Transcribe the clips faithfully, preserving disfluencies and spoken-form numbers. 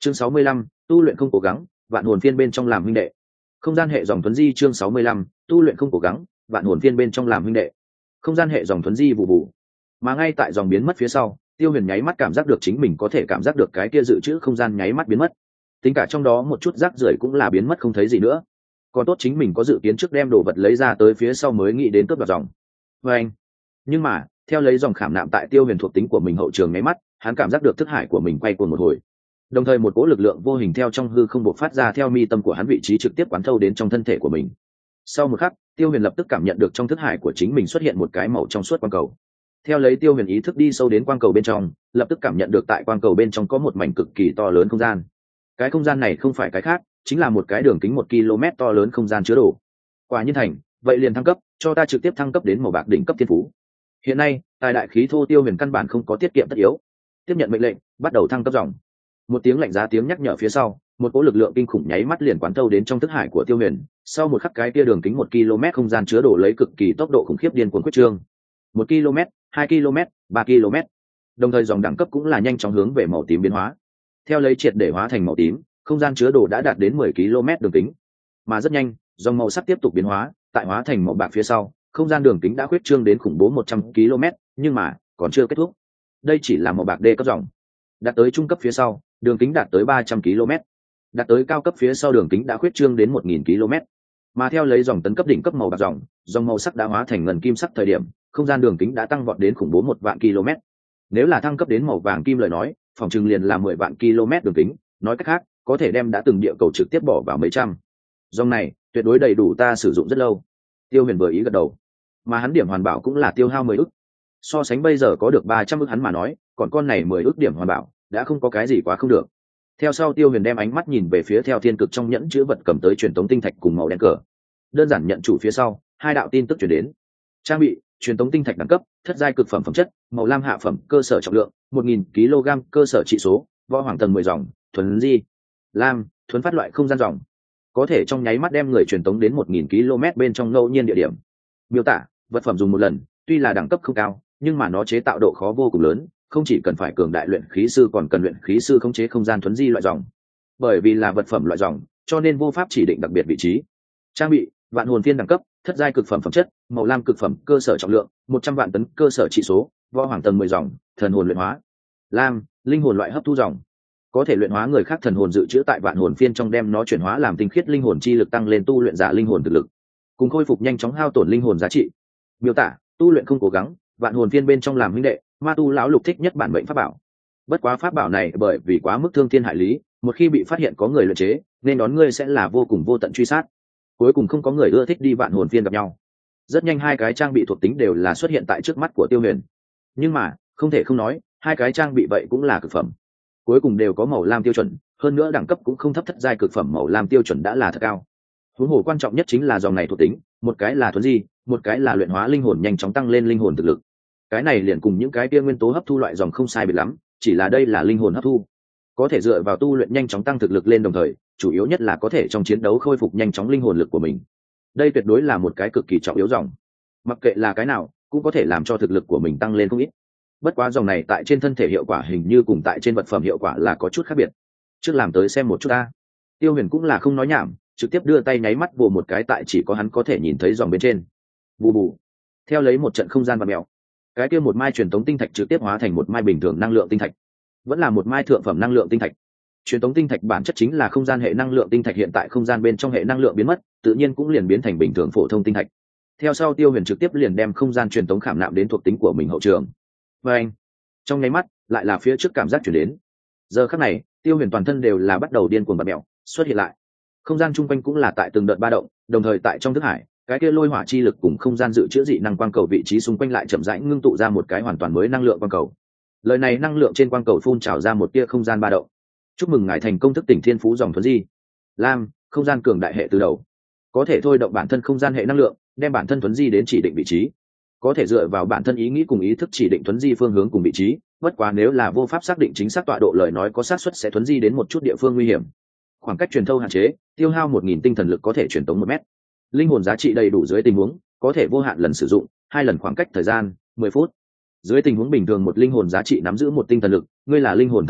chương sáu mươi lăm, tu luyện không cố gắng, vạn hồn phiên bên trong làm huynh đệ. Không gian hệ dòng thuấn di chương sáu mươi lăm, tu luyện không cố gắng, vạn hồn phiên bên trong làm huynh đệ. Không gian hệ dòng thuấn di vụ vụ. Mà ngay tại dòng biến mất phía sau, Tiêu Huyền nháy mắt cảm giác được chính mình có thể cảm giác được cái kia dự trữ không gian nháy mắt biến mất. Tính cả trong đó một chút rác rưởi cũng là biến mất không thấy gì nữa. Còn tốt chính mình có dự kiến trước đem đồ vật lấy ra tới phía sau mới nghĩ đến cướp đoạt dòng. Và anh. Nhưng mà, theo lấy dòng khảm nạm tại Tiêu Huyền thuộc tính của mình hậu trường nháy mắt, hắn cảm giác được thức hải của mình quay cuồng một hồi. Đồng thời một cỗ lực lượng vô hình theo trong hư không bộc phát ra theo mi tâm của hắn vị trí trực tiếp quán thâu đến trong thân thể của mình. Sau một khắc, Tiêu Huyền lập tức cảm nhận được trong thức hải của chính mình xuất hiện một cái màu trong suốt quang cầu. Theo lấy Tiêu Huyền ý thức đi sâu đến quang cầu bên trong, lập tức cảm nhận được tại quang cầu bên trong có một mảnh cực kỳ to lớn không gian. Cái không gian này không phải cái khác, chính là một cái đường kính một ki lô mét to lớn không gian chứa đồ. Quả nhiên thành, vậy liền thăng cấp, cho ta trực tiếp thăng cấp đến màu bạc đỉnh cấp thiên phú. Hiện nay, tài đại khí thô Tiêu Huyền căn bản không có tiết kiệm tất yếu. Tiếp nhận mệnh lệnh, bắt đầu thăng cấp dòng. Một tiếng lạnh giá tiếng nhắc nhở phía sau, một cỗ lực lượng kinh khủng nháy mắt liền quán thâu đến trong thức hải của Tiêu Huyền. Sau một khắc cái kia đường kính một ki lô mét không gian chứa đồ lấy cực kỳ tốc độ khủng khiếp điên cuồng quyết trương. Một ki lô mét, hai ki lô mét, ba ki lô mét. Đồng thời dòng đẳng cấp cũng là nhanh chóng hướng về màu tím biến hóa. Theo lấy triệt để hóa thành màu tím, không gian chứa đồ đã đạt đến mười ki lô mét đường kính. Mà rất nhanh, dòng màu sắc tiếp tục biến hóa, tại hóa thành màu bạc phía sau, không gian đường kính đã khuyết trương đến khủng bố một trăm ki lô mét, nhưng mà còn chưa kết thúc. Đây chỉ là màu bạc D cấp dòng. Đạt tới trung cấp phía sau, đường kính đạt tới ba trăm ki lô mét. Đạt tới cao cấp phía sau đường kính đã khuyết trương đến một nghìn ki lô mét. Mà theo lấy dòng tấn cấp đỉnh cấp màu bạc dòng, dòng màu sắc đã hóa thành ngân kim sắc thời điểm, không gian đường kính đã tăng vọt đến khủng bố một vạn km. Nếu là thăng cấp đến màu vàng kim lời nói, phòng trừng liền là mười vạn km đường kính, nói cách khác, có thể đem đã từng địa cầu trực tiếp bỏ vào mấy trăm. Dòng này, tuyệt đối đầy đủ ta sử dụng rất lâu. Tiêu Huyền vừa ý gật đầu. Mà hắn điểm hoàn bảo cũng là tiêu hao mười ức. So sánh bây giờ có được ba trăm ức hắn mà nói, còn con này mười ức điểm hoàn bảo, đã không có cái gì quá không được. Theo sau Tiêu Huyền đem ánh mắt nhìn về phía theo thiên cực trong nhẫn chứa vật cầm tới truyền tống tinh thạch cùng màu đen cờ. Đơn giản nhận chủ phía sau, hai đạo tin tức truyền đến. Trang bị: truyền tống tinh thạch đẳng cấp, thất giai cực phẩm phẩm chất, màu lam hạ phẩm, cơ sở trọng lượng một nghìn ki lô gam, cơ sở trị số, võ hoàng tầng mười dòng, thuần di, lam, thuần phát loại không gian dòng. Có thể trong nháy mắt đem người truyền tống đến một nghìn ki lô mét bên trong ngẫu nhiên địa điểm. Miêu tả: vật phẩm dùng một lần, tuy là đẳng cấp không cao, nhưng mà nó chế tạo độ khó vô cùng lớn, không chỉ cần phải cường đại luyện khí sư còn cần luyện khí sư khống chế không gian thuấn di loại dòng. Bởi vì là vật phẩm loại dòng, cho nên vô pháp chỉ định đặc biệt vị trí. Trang bị: vạn hồn phiên đẳng cấp, thất giai cực phẩm phẩm chất, màu lam cực phẩm, cơ sở trọng lượng một trăm vạn tấn, cơ sở trị số, võ hoàng tầng mười dòng, thần hồn luyện hóa. Lam, linh hồn loại hấp thu dòng. Có thể luyện hóa người khác thần hồn dự trữ tại vạn hồn phiên trong, đem nó chuyển hóa làm tinh khiết linh hồn chi lực, tăng lên tu luyện giả linh hồn thực lực, cùng khôi phục nhanh chóng hao tổn linh hồn giá trị. Miêu tả: tu luyện không cố gắng, vạn hồn phiên bên trong làm huynh đệ, ma tu lão lục thích nhất bản mệnh pháp bảo. Bất quá pháp bảo này bởi vì quá mức thương thiên hại lý, một khi bị phát hiện có người luyện chế, nên đón ngươi sẽ là vô cùng vô tận truy sát. Cuối cùng không có người ưa thích đi vạn hồn phiên gặp nhau. Rất nhanh hai cái trang bị thuộc tính đều là xuất hiện tại trước mắt của Tiêu Huyền. Nhưng mà không thể không nói, hai cái trang bị vậy cũng là cực phẩm. Cuối cùng đều có màu lam tiêu chuẩn, hơn nữa đẳng cấp cũng không thấp, thất giai cực phẩm màu lam tiêu chuẩn đã là thật cao. Huống hồ quan trọng nhất chính là dòng này thuộc tính, một cái là thuần di, một cái là luyện hóa linh hồn, nhanh chóng tăng lên linh hồn thực lực. Cái này liền cùng những cái kia nguyên tố hấp thu loại dòng không sai biệt lắm, chỉ là đây là linh hồn hấp thu, có thể dựa vào tu luyện nhanh chóng tăng thực lực lên, đồng thời chủ yếu nhất là có thể trong chiến đấu khôi phục nhanh chóng linh hồn lực của mình. Đây tuyệt đối là một cái cực kỳ trọng yếu dòng, mặc kệ là cái nào cũng có thể làm cho thực lực của mình tăng lên không ít. Bất quá dòng này tại trên thân thể hiệu quả hình như cùng tại trên vật phẩm hiệu quả là có chút khác biệt. Trước làm tới xem một chút ta. Tiêu Huyền cũng là không nói nhảm, trực tiếp đưa tay nháy mắt vồ một cái tại chỉ có hắn có thể nhìn thấy dòng bên trên. Bù bù. Theo lấy một trận không gian vặn mèo, cái kia một mai truyền tống tinh thạch trực tiếp hóa thành một mai bình thường năng lượng tinh thạch, vẫn là một mai thượng phẩm năng lượng tinh thạch. Truyền tống tinh thạch bản chất chính là không gian hệ năng lượng tinh thạch, hiện tại không gian bên trong hệ năng lượng biến mất, tự nhiên cũng liền biến thành bình thường phổ thông tinh thạch. Theo sau Tiêu Huyền trực tiếp liền đem không gian truyền tống khảm nạm đến thuộc tính của mình hậu trường. Và anh, trong nháy mắt lại là phía trước cảm giác chuyển đến. Giờ khắc này Tiêu Huyền toàn thân đều là bắt đầu điên cuồng bật mèo xuất hiện lại, không gian chung quanh cũng là tại từng đợt ba động, đồng thời tại trong thức hải, cái kia lôi hỏa chi lực cùng không gian dự trữ dị năng quang cầu vị trí xung quanh lại chậm rãi ngưng tụ ra một cái hoàn toàn mới năng lượng quang cầu. Lời này năng lượng trên quang cầu phun trào ra một tia không gian ba động. Chúc mừng ngài thành công thức tỉnh thiên phú dòng thuấn di. Lam, không gian cường đại hệ từ đầu, có thể thôi động bản thân không gian hệ năng lượng, đem bản thân thuấn di đến chỉ định vị trí, có thể dựa vào bản thân ý nghĩ cùng ý thức chỉ định thuấn di phương hướng cùng vị trí. Bất quá nếu là vô pháp xác định chính xác tọa độ lời nói, có xác suất sẽ thuấn di đến một chút địa phương nguy hiểm. Khoảng cách truyền thâu hạn chế, tiêu hao một nghìn tinh thần lực có thể truyền tống một mét. Linh hồn giá trị đầy đủ dưới tình huống, có thể vô hạn lần sử dụng, hai lần khoảng cách thời gian mười phút. Dưới tình huống bình thường một linh hồn giá trị nắm giữ một tinh thần lực, ngươi là linh hồn thập chuyển,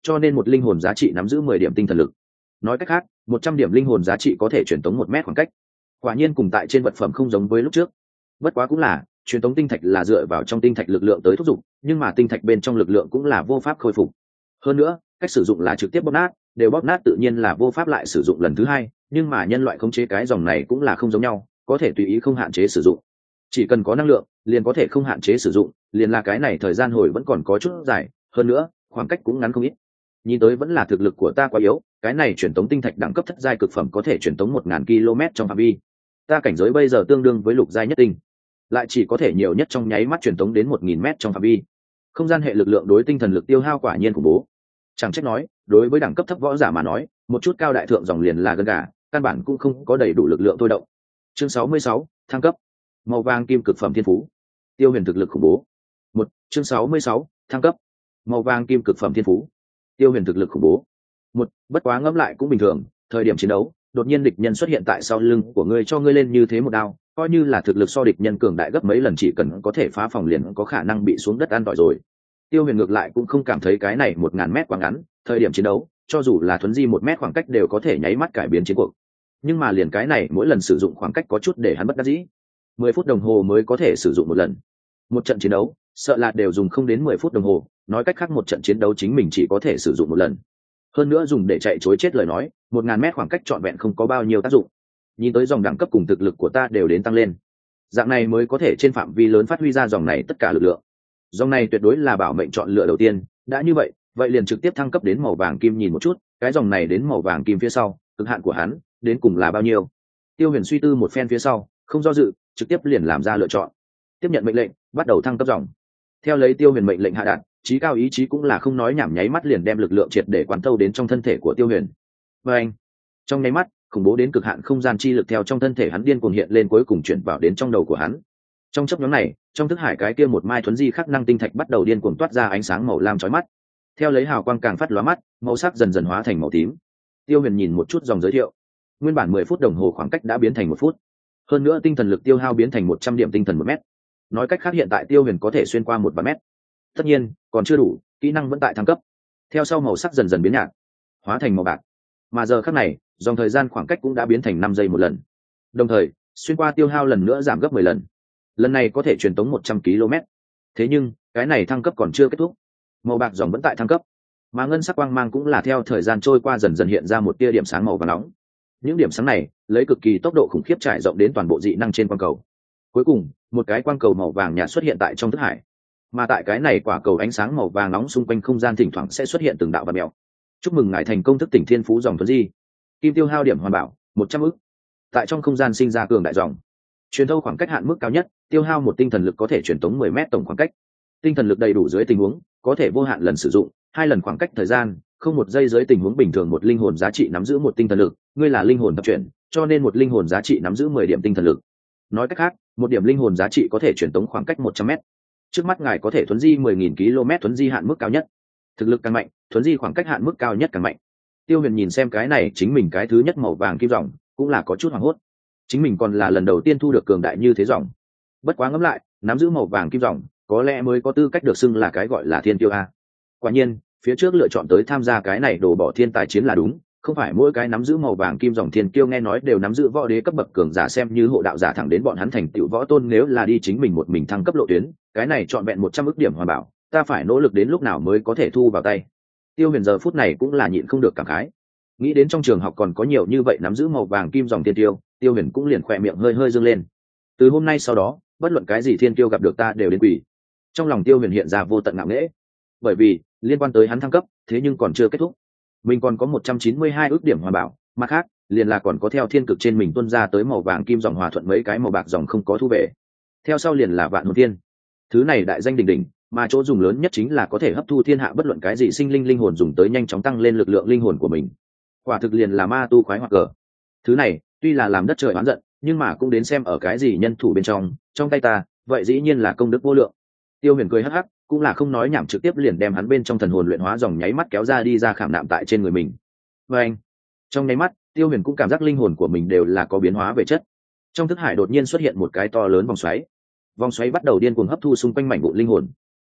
cho nên một linh hồn giá trị nắm giữ mười điểm tinh thần lực. Nói cách khác, một trăm điểm linh hồn giá trị có thể truyền tống một mét khoảng cách. Quả nhiên cùng tại trên vật phẩm không giống với lúc trước. Bất quá cũng là, truyền tống tinh thạch là dựa vào trong tinh thạch lực lượng tới thúc giục, nhưng mà tinh thạch bên trong lực lượng cũng là vô pháp khôi phục. Hơn nữa, cách sử dụng là trực tiếp bóp nát, đều bóp nát tự nhiên là vô pháp lại sử dụng lần thứ hai, nhưng mà nhân loại khống chế cái dòng này cũng là không giống nhau, có thể tùy ý không hạn chế sử dụng. Chỉ cần có năng lượng, liền có thể không hạn chế sử dụng, liền là cái này thời gian hồi vẫn còn có chút dài, hơn nữa, khoảng cách cũng ngắn không ít. Nhìn tới vẫn là thực lực của ta quá yếu, cái này truyền tống tinh thạch đẳng cấp thất giai cực phẩm có thể truyền tống một nghìn ki lô mét trong phạm vi. Ta cảnh giới bây giờ tương đương với lục giai nhất tinh, lại chỉ có thể nhiều nhất trong nháy mắt truyền tống đến một nghìn mét trong phạm vi. Không gian hệ lực lượng đối tinh thần lực tiêu hao quả nhiên khủng bố. Chẳng trách nói, đối với đẳng cấp thấp võ giả mà nói, một chút cao đại thượng dòng liền là gần cả, căn bản cũng không có đầy đủ lực lượng thôi động. Chương sáu mươi sáu, thăng cấp. Màu vàng kim cực phẩm thiên phú. Tiêu Huyền thực lực khủng bố. Một, chương sáu mươi sáu, thăng cấp. Màu vàng kim cực phẩm thiên phú. Tiêu Huyền thực lực khủng bố. Một, bất quá ngẫm lại cũng bình thường, thời điểm chiến đấu, đột nhiên địch nhân xuất hiện tại sau lưng của ngươi cho ngươi lên như thế một đao, coi như là thực lực so địch nhân cường đại gấp mấy lần chỉ cần có thể phá phòng liền có khả năng bị xuống đất ăn tỏi rồi. Tiêu Huyền ngược lại cũng không cảm thấy cái này một ngàn mét quá ngắn, thời điểm chiến đấu, cho dù là thuấn di một mét khoảng cách đều có thể nháy mắt cải biến chiến cuộc. Nhưng mà liền cái này mỗi lần sử dụng khoảng cách có chút để hắn bất đắc dĩ. Mười phút đồng hồ mới có thể sử dụng một lần. Một trận chiến đấu, sợ là đều dùng không đến mười phút đồng hồ, nói cách khác một trận chiến đấu chính mình chỉ có thể sử dụng một lần. Hơn nữa dùng để chạy trối chết lời nói, một ngàn mét khoảng cách trọn vẹn không có bao nhiêu tác dụng. Nhìn tới dòng đẳng cấp cùng thực lực của ta đều đến tăng lên. Dạng này mới có thể trên phạm vi lớn phát huy ra dòng này tất cả lực lượng. Dòng này tuyệt đối là bảo mệnh chọn lựa đầu tiên, đã như vậy, vậy liền trực tiếp thăng cấp đến màu vàng kim nhìn một chút, cái dòng này đến màu vàng kim phía sau, cực hạn của hắn đến cùng là bao nhiêu. Tiêu Huyền suy tư một phen phía sau, không do dự, trực tiếp liền làm ra lựa chọn. Tiếp nhận mệnh lệnh, bắt đầu thăng cấp dòng. Theo lấy Tiêu Huyền mệnh lệnh hạ đạt, trí cao ý chí cũng là không nói nhảm nháy mắt liền đem lực lượng triệt để quán thâu đến trong thân thể của Tiêu Huyền. Và anh, trong nháy mắt, khủng bố đến cực hạn không gian chi lực theo trong thân thể hắn điên cuồng hiện lên cuối cùng chuyển vào đến trong đầu của hắn. Trong chốc ngắn này, trong thức hải cái kia một mai thuấn di khắc năng tinh thạch bắt đầu điên cuồng toát ra ánh sáng màu lam chói mắt. Theo lấy hào quang càng phát lóa mắt, màu sắc dần dần hóa thành màu tím. Tiêu Huyền nhìn một chút dòng giới thiệu, nguyên bản mười phút đồng hồ khoảng cách đã biến thành một phút. Hơn nữa tinh thần lực tiêu hao biến thành một trăm điểm tinh thần một mét. Nói cách khác hiện tại Tiêu Huyền có thể xuyên qua một vạn mét. Tất nhiên, còn chưa đủ, kỹ năng vẫn tại thăng cấp. Theo sau màu sắc dần dần biến nhạt, hóa thành màu bạc. Mà giờ khắc này, dòng thời gian khoảng cách cũng đã biến thành năm giây một lần. Đồng thời, xuyên qua tiêu hao lần nữa giảm gấp mười lần. Lần này có thể truyền tống một trăm ki lô mét. Thế nhưng, cái này thăng cấp còn chưa kết thúc. Màu bạc dòng vẫn tại thăng cấp, mà ngân sắc quang mang cũng là theo thời gian trôi qua dần dần hiện ra một tia điểm sáng màu vàng nóng. Những điểm sáng này lấy cực kỳ tốc độ khủng khiếp trải rộng đến toàn bộ dị năng trên quang cầu. Cuối cùng, một cái quang cầu màu vàng nhạt xuất hiện tại trong thức hải. Mà tại cái này quả cầu ánh sáng màu vàng nóng xung quanh không gian thỉnh thoảng sẽ xuất hiện từng đạo và mèo. Chúc mừng ngài thành công thức tỉnh thiên phú dòng thuấn di. Kim tiêu hao điểm hoàn bảo một trăm ức. Tại trong không gian sinh ra cường đại dòng. Truyền thâu khoảng cách hạn mức cao nhất, tiêu hao một tinh thần lực có thể truyền tống mười mét tổng khoảng cách. Tinh thần lực đầy đủ dưới tình huống, có thể vô hạn lần sử dụng, hai lần khoảng cách thời gian, không một giây dưới tình huống bình thường một linh hồn giá trị nắm giữ một tinh thần lực, ngươi là linh hồn tập chuyển, cho nên một linh hồn giá trị nắm giữ mười điểm tinh thần lực. Nói cách khác, một điểm linh hồn giá trị có thể truyền tống khoảng cách một trăm mét. Trước mắt ngài có thể thuấn di mười nghìn ki lô mét thuấn di hạn mức cao nhất. Thực lực càng mạnh, thuấn di khoảng cách hạn mức cao nhất càng mạnh. Tiêu Huyền nhìn xem cái này chính mình cái thứ nhất màu vàng kim dòng, cũng là có chút hoảng hốt. Chính mình còn là lần đầu tiên thu được cường đại như thế dòng. Bất quá ngẫm lại, nắm giữ màu vàng kim dòng, có lẽ mới có tư cách được xưng là cái gọi là thiên tiêu a. Quả nhiên, phía trước lựa chọn tới tham gia cái này đổ bỏ thiên tài chiến là đúng, không phải mỗi cái nắm giữ màu vàng kim dòng thiên kiêu nghe nói đều nắm giữ võ đế cấp bậc cường giả xem như hộ đạo giả thẳng đến bọn hắn thành tựu võ tôn nếu là đi chính mình một mình thăng cấp lộ tuyến, cái này trọn vẹn một trăm ức điểm hoàn bảo, ta phải nỗ lực đến lúc nào mới có thể thu vào tay. Tiêu Huyền giờ phút này cũng là nhịn không được cảm khái. Nghĩ đến trong trường học còn có nhiều như vậy nắm giữ màu vàng kim dòng thiên tiêu, Tiêu Huyền cũng liền khỏe miệng hơi hơi dương lên. Từ hôm nay sau đó, bất luận cái gì thiên tiêu gặp được ta đều đến quỳ. Trong lòng Tiêu Huyền hiện ra vô tận ngạo nghễ, bởi vì liên quan tới hắn thăng cấp, thế nhưng còn chưa kết thúc. Mình còn có một trăm chín mươi hai ước điểm hoàn bảo, mặt khác, liền là còn có theo thiên cực trên mình tuôn ra tới màu vàng kim dòng hòa thuận mấy cái màu bạc dòng không có thu về. Theo sau liền là vạn hồn thiên. Thứ này đại danh đỉnh đỉnh, mà chỗ dùng lớn nhất chính là có thể hấp thu thiên hạ bất luận cái gì sinh linh linh hồn dùng tới nhanh chóng tăng lên lực lượng linh hồn của mình. Quả thực liền là ma tu khoái hoặc cờ. Thứ này, tuy là làm đất trời oán giận, nhưng mà cũng đến xem ở cái gì nhân thủ bên trong, trong tay ta, vậy dĩ nhiên là công đức vô lượng. Tiêu Huyền cười hắc hắc, cũng là không nói nhảm trực tiếp liền đem hắn bên trong thần hồn luyện hóa dòng nháy mắt kéo ra đi ra khảm nạm tại trên người mình. Và anh, trong nháy mắt, Tiêu Huyền cũng cảm giác linh hồn của mình đều là có biến hóa về chất. Trong thức hải đột nhiên xuất hiện một cái to lớn vòng xoáy. Vòng xoáy bắt đầu điên cuồng hấp thu xung quanh mảnh vụn linh hồn.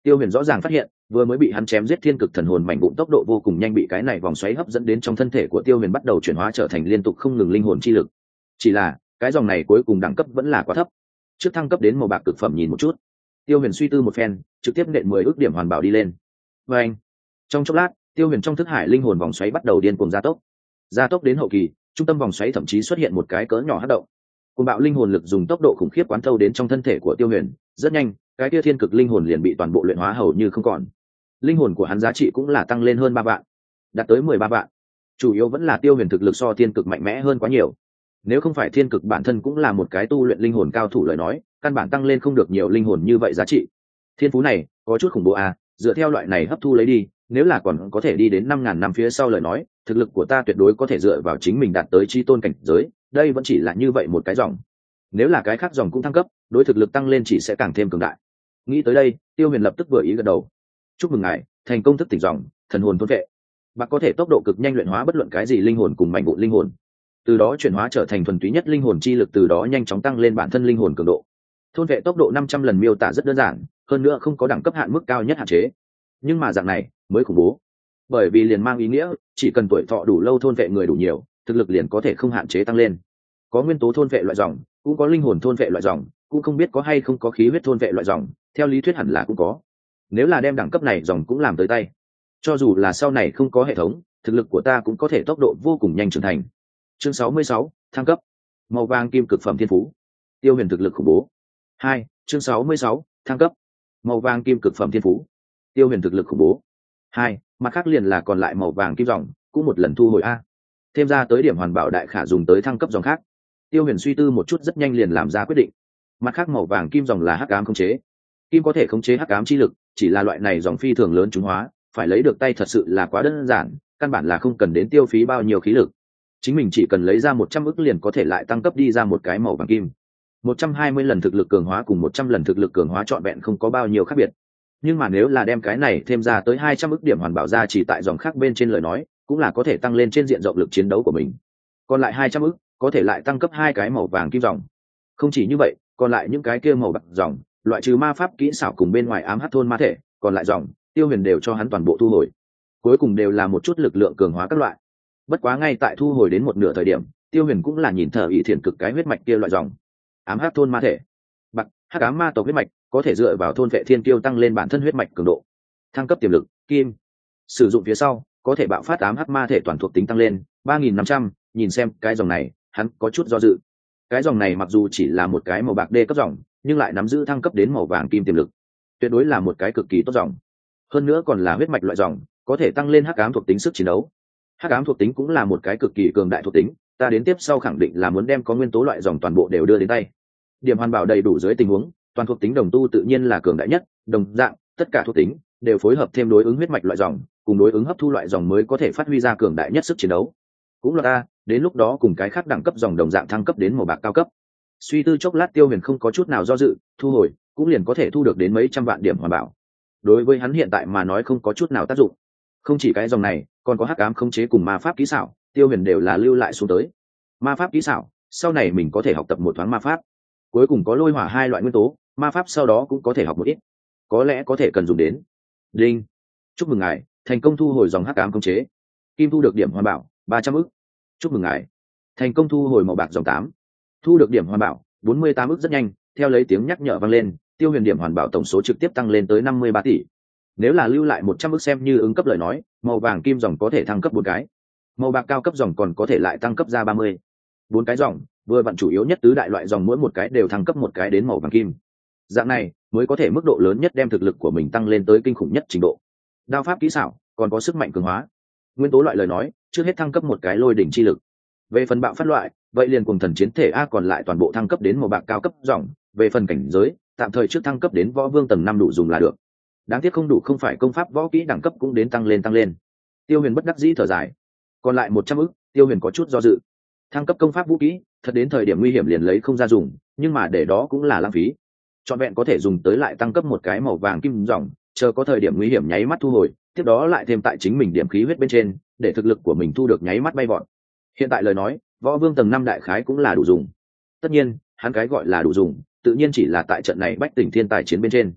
Tiêu Huyền rõ ràng phát hiện, vừa mới bị hắn chém giết thiên cực thần hồn mảnh vụn tốc độ vô cùng nhanh bị cái này vòng xoáy hấp dẫn đến trong thân thể của Tiêu Huyền, bắt đầu chuyển hóa trở thành liên tục không ngừng linh hồn chi lực. Chỉ là cái dòng này cuối cùng đẳng cấp vẫn là quá thấp. Trước thăng cấp đến màu bạc cực phẩm nhìn một chút. Tiêu Huyền suy tư một phen, trực tiếp nện mười ước điểm hoàn bảo đi lên. Và anh, trong chốc lát, Tiêu Huyền trong thức hải linh hồn vòng xoáy bắt đầu điên cuồng gia tốc. Gia tốc đến hậu kỳ, trung tâm vòng xoáy thậm chí xuất hiện một cái cỡ nhỏ hất động. Cuồng bạo linh hồn lực dùng tốc độ khủng khiếp quán thâu đến trong thân thể của Tiêu Huyền, rất nhanh, cái kia thiên cực linh hồn liền bị toàn bộ luyện hóa hầu như không còn. Linh hồn của hắn giá trị cũng là tăng lên hơn ba vạn, đạt tới mười ba vạn. Chủ yếu vẫn là Tiêu Huyền thực lực so thiên cực mạnh mẽ hơn quá nhiều. Nếu không phải thiên cực bản thân cũng là một cái tu luyện linh hồn cao thủ lời nói, căn bản tăng lên không được nhiều linh hồn như vậy giá trị. Thiên phú này có chút khủng bố à, dựa theo loại này hấp thu lấy đi, nếu là còn có thể đi đến năm ngàn năm phía sau lời nói, thực lực của ta tuyệt đối có thể dựa vào chính mình đạt tới chi tôn cảnh giới, đây vẫn chỉ là như vậy một cái dòng. Nếu là cái khác dòng cũng thăng cấp, đối thực lực tăng lên chỉ sẽ càng thêm cường đại. Nghĩ tới đây, Tiêu Huyền lập tức vừa ý gật đầu. Chúc mừng ngài, thành công thức tỉnh dòng, thần hồn thôn vệ. Bạc có thể tốc độ cực nhanh luyện hóa bất luận cái gì linh hồn cùng mạnh vụn linh hồn. Từ đó chuyển hóa trở thành thuần túy nhất linh hồn chi lực, từ đó nhanh chóng tăng lên bản thân linh hồn cường độ. Thôn vệ tốc độ năm trăm lần miêu tả rất đơn giản, hơn nữa không có đẳng cấp hạn mức cao nhất hạn chế. Nhưng mà dạng này mới khủng bố. Bởi vì liền mang ý nghĩa, chỉ cần tuổi thọ đủ lâu thôn vệ người đủ nhiều, thực lực liền có thể không hạn chế tăng lên. Có nguyên tố thôn vệ loại dòng, cũng có linh hồn thôn vệ loại dòng, cũng không biết có hay không có khí huyết thôn vệ loại dòng, theo lý thuyết hẳn là cũng có. Nếu là đem đẳng cấp này dòng cũng làm tới tay, cho dù là sau này không có hệ thống, thực lực của ta cũng có thể tốc độ vô cùng nhanh trưởng thành. Chương sáu mươi sáu, thăng cấp. Màu vàng kim cực phẩm thiên phú. Tiêu Huyền thực lực khủng bố. Hai, chương sáu mươi sáu, thăng cấp. Màu vàng kim cực phẩm thiên phú. Tiêu Huyền thực lực khủng bố. Hai, mặt khác liền là còn lại màu vàng kim dòng, cũng một lần thu hồi a. Thêm ra tới điểm hoàn bảo đại khả dùng tới thăng cấp dòng khác. Tiêu Huyền suy tư một chút rất nhanh liền làm ra quyết định. Mặt khác màu vàng kim dòng là hắc ám khống chế. Kim có thể khống chế hắc ám chi lực, chỉ là loại này dòng phi thường lớn trùng hóa, phải lấy được tay thật sự là quá đơn giản, căn bản là không cần đến tiêu phí bao nhiêu khí lực. Chính mình chỉ cần lấy ra một trăm ức liền có thể lại tăng cấp đi ra một cái màu vàng kim. một trăm hai mươi lần thực lực cường hóa cùng một trăm lần thực lực cường hóa trọn vẹn không có bao nhiêu khác biệt. Nhưng mà nếu là đem cái này thêm ra tới hai trăm ức điểm hoàn bảo ra chỉ tại dòng khác bên trên lời nói, cũng là có thể tăng lên trên diện rộng lực chiến đấu của mình. Còn lại hai trăm ức, có thể lại tăng cấp hai cái màu vàng kim dòng. Không chỉ như vậy, còn lại những cái kia màu bạc dòng, loại trừ ma pháp kỹ xảo cùng bên ngoài ám hắc thôn ma thể, còn lại dòng, Tiêu Huyền đều cho hắn toàn bộ thu hồi. Cuối cùng đều là một chút lực lượng cường hóa các loại. Bất quá ngay tại thu hồi đến một nửa thời điểm, Tiêu Huyền cũng là nhìn thở ý thiền cực cái huyết mạch kia loại dòng. Ám hắc thôn ma thể, bạc, hắc ám ma tộc huyết mạch, có thể dựa vào thôn vệ thiên kiêu tăng lên bản thân huyết mạch cường độ. Thăng cấp tiềm lực, kim. Sử dụng phía sau, có thể bạo phát ám hắc ma thể toàn thuộc tính tăng lên ba nghìn năm trăm, nhìn xem cái dòng này, hắn có chút do dự. Cái dòng này mặc dù chỉ là một cái màu bạc đê cấp dòng, nhưng lại nắm giữ thăng cấp đến màu vàng kim tiềm lực. Tuyệt đối là một cái cực kỳ tốt dòng. Hơn nữa còn là huyết mạch loại dòng, có thể tăng lên hắc ám thuộc tính sức chiến đấu. Hắc ám thuộc tính cũng là một cái cực kỳ cường đại thuộc tính, ta đến tiếp sau khẳng định là muốn đem có nguyên tố loại dòng toàn bộ đều đưa đến tay. Điểm hoàn bảo đầy đủ dưới tình huống, toàn thuộc tính đồng tu tự nhiên là cường đại nhất, đồng dạng, tất cả thuộc tính đều phối hợp thêm đối ứng huyết mạch loại dòng, cùng đối ứng hấp thu loại dòng mới có thể phát huy ra cường đại nhất sức chiến đấu. Cũng là ta, đến lúc đó cùng cái khác đẳng cấp dòng đồng dạng thăng cấp đến màu bạc cao cấp. Suy tư chốc lát, Tiêu Huyền không có chút nào do dự, thu hồi, cũng liền có thể thu được đến mấy trăm vạn điểm hoàn bảo. Đối với hắn hiện tại mà nói không có chút nào tác dụng. Không chỉ cái dòng này, còn có hắc ám khống chế cùng ma pháp kỹ xảo, Tiêu Huyền đều là lưu lại xuống tới. Ma pháp kỹ xảo, sau này mình có thể học tập một thoáng ma pháp. Cuối cùng có lôi hỏa hai loại nguyên tố, ma pháp sau đó cũng có thể học một ít, có lẽ có thể cần dùng đến. Đinh, chúc mừng ngài thành công thu hồi dòng hắc ám khống chế. Kim thu được điểm hoàn bảo ba trăm ức. Chúc mừng ngài thành công thu hồi màu bạc dòng tám, thu được điểm hoàn bảo bốn mươi tám ức. Rất nhanh, theo lấy tiếng nhắc nhở vang lên, Tiêu Huyền điểm hoàn bảo tổng số trực tiếp tăng lên tới năm mươi ba tỷ. Nếu là lưu lại một trăm ức xem như ứng cấp lời nói, màu vàng kim dòng có thể thăng cấp bốn cái, màu bạc cao cấp dòng còn có thể lại tăng cấp ra ba mươi. Bốn cái dòng, vừa vặn chủ yếu nhất tứ đại loại dòng mỗi một cái đều thăng cấp một cái đến màu vàng kim. Dạng này mới có thể mức độ lớn nhất đem thực lực của mình tăng lên tới kinh khủng nhất trình độ. Đao pháp kỹ xảo, còn có sức mạnh cường hóa. Nguyên tố loại lời nói, trước hết thăng cấp một cái lôi đỉnh chi lực. Về phần bạo phát loại, vậy liền cùng thần chiến thể a, còn lại toàn bộ thăng cấp đến màu bạc cao cấp dòng. Về phần cảnh giới, tạm thời trước thăng cấp đến võ vương tầng năm đủ dùng là được. Đáng tiếc không đủ, không phải công pháp võ kỹ đẳng cấp cũng đến tăng lên tăng lên. Tiêu Huyền bất đắc dĩ thở dài. Còn lại một trăm ức, Tiêu Huyền có chút do dự. Thăng cấp công pháp vũ kỹ, thật đến thời điểm nguy hiểm liền lấy không ra dùng, nhưng mà để đó cũng là lãng phí. Trọn vẹn có thể dùng tới lại tăng cấp một cái màu vàng kim dòng, chờ có thời điểm nguy hiểm nháy mắt thu hồi, tiếp đó lại thêm tại chính mình điểm khí huyết bên trên, để thực lực của mình thu được nháy mắt bay vọt. Hiện tại lời nói, võ vương tầng năm đại khái cũng là đủ dùng. Tất nhiên, hắn cái gọi là đủ dùng, tự nhiên chỉ là tại trận này bách tỉnh thiên tài chiến bên trên.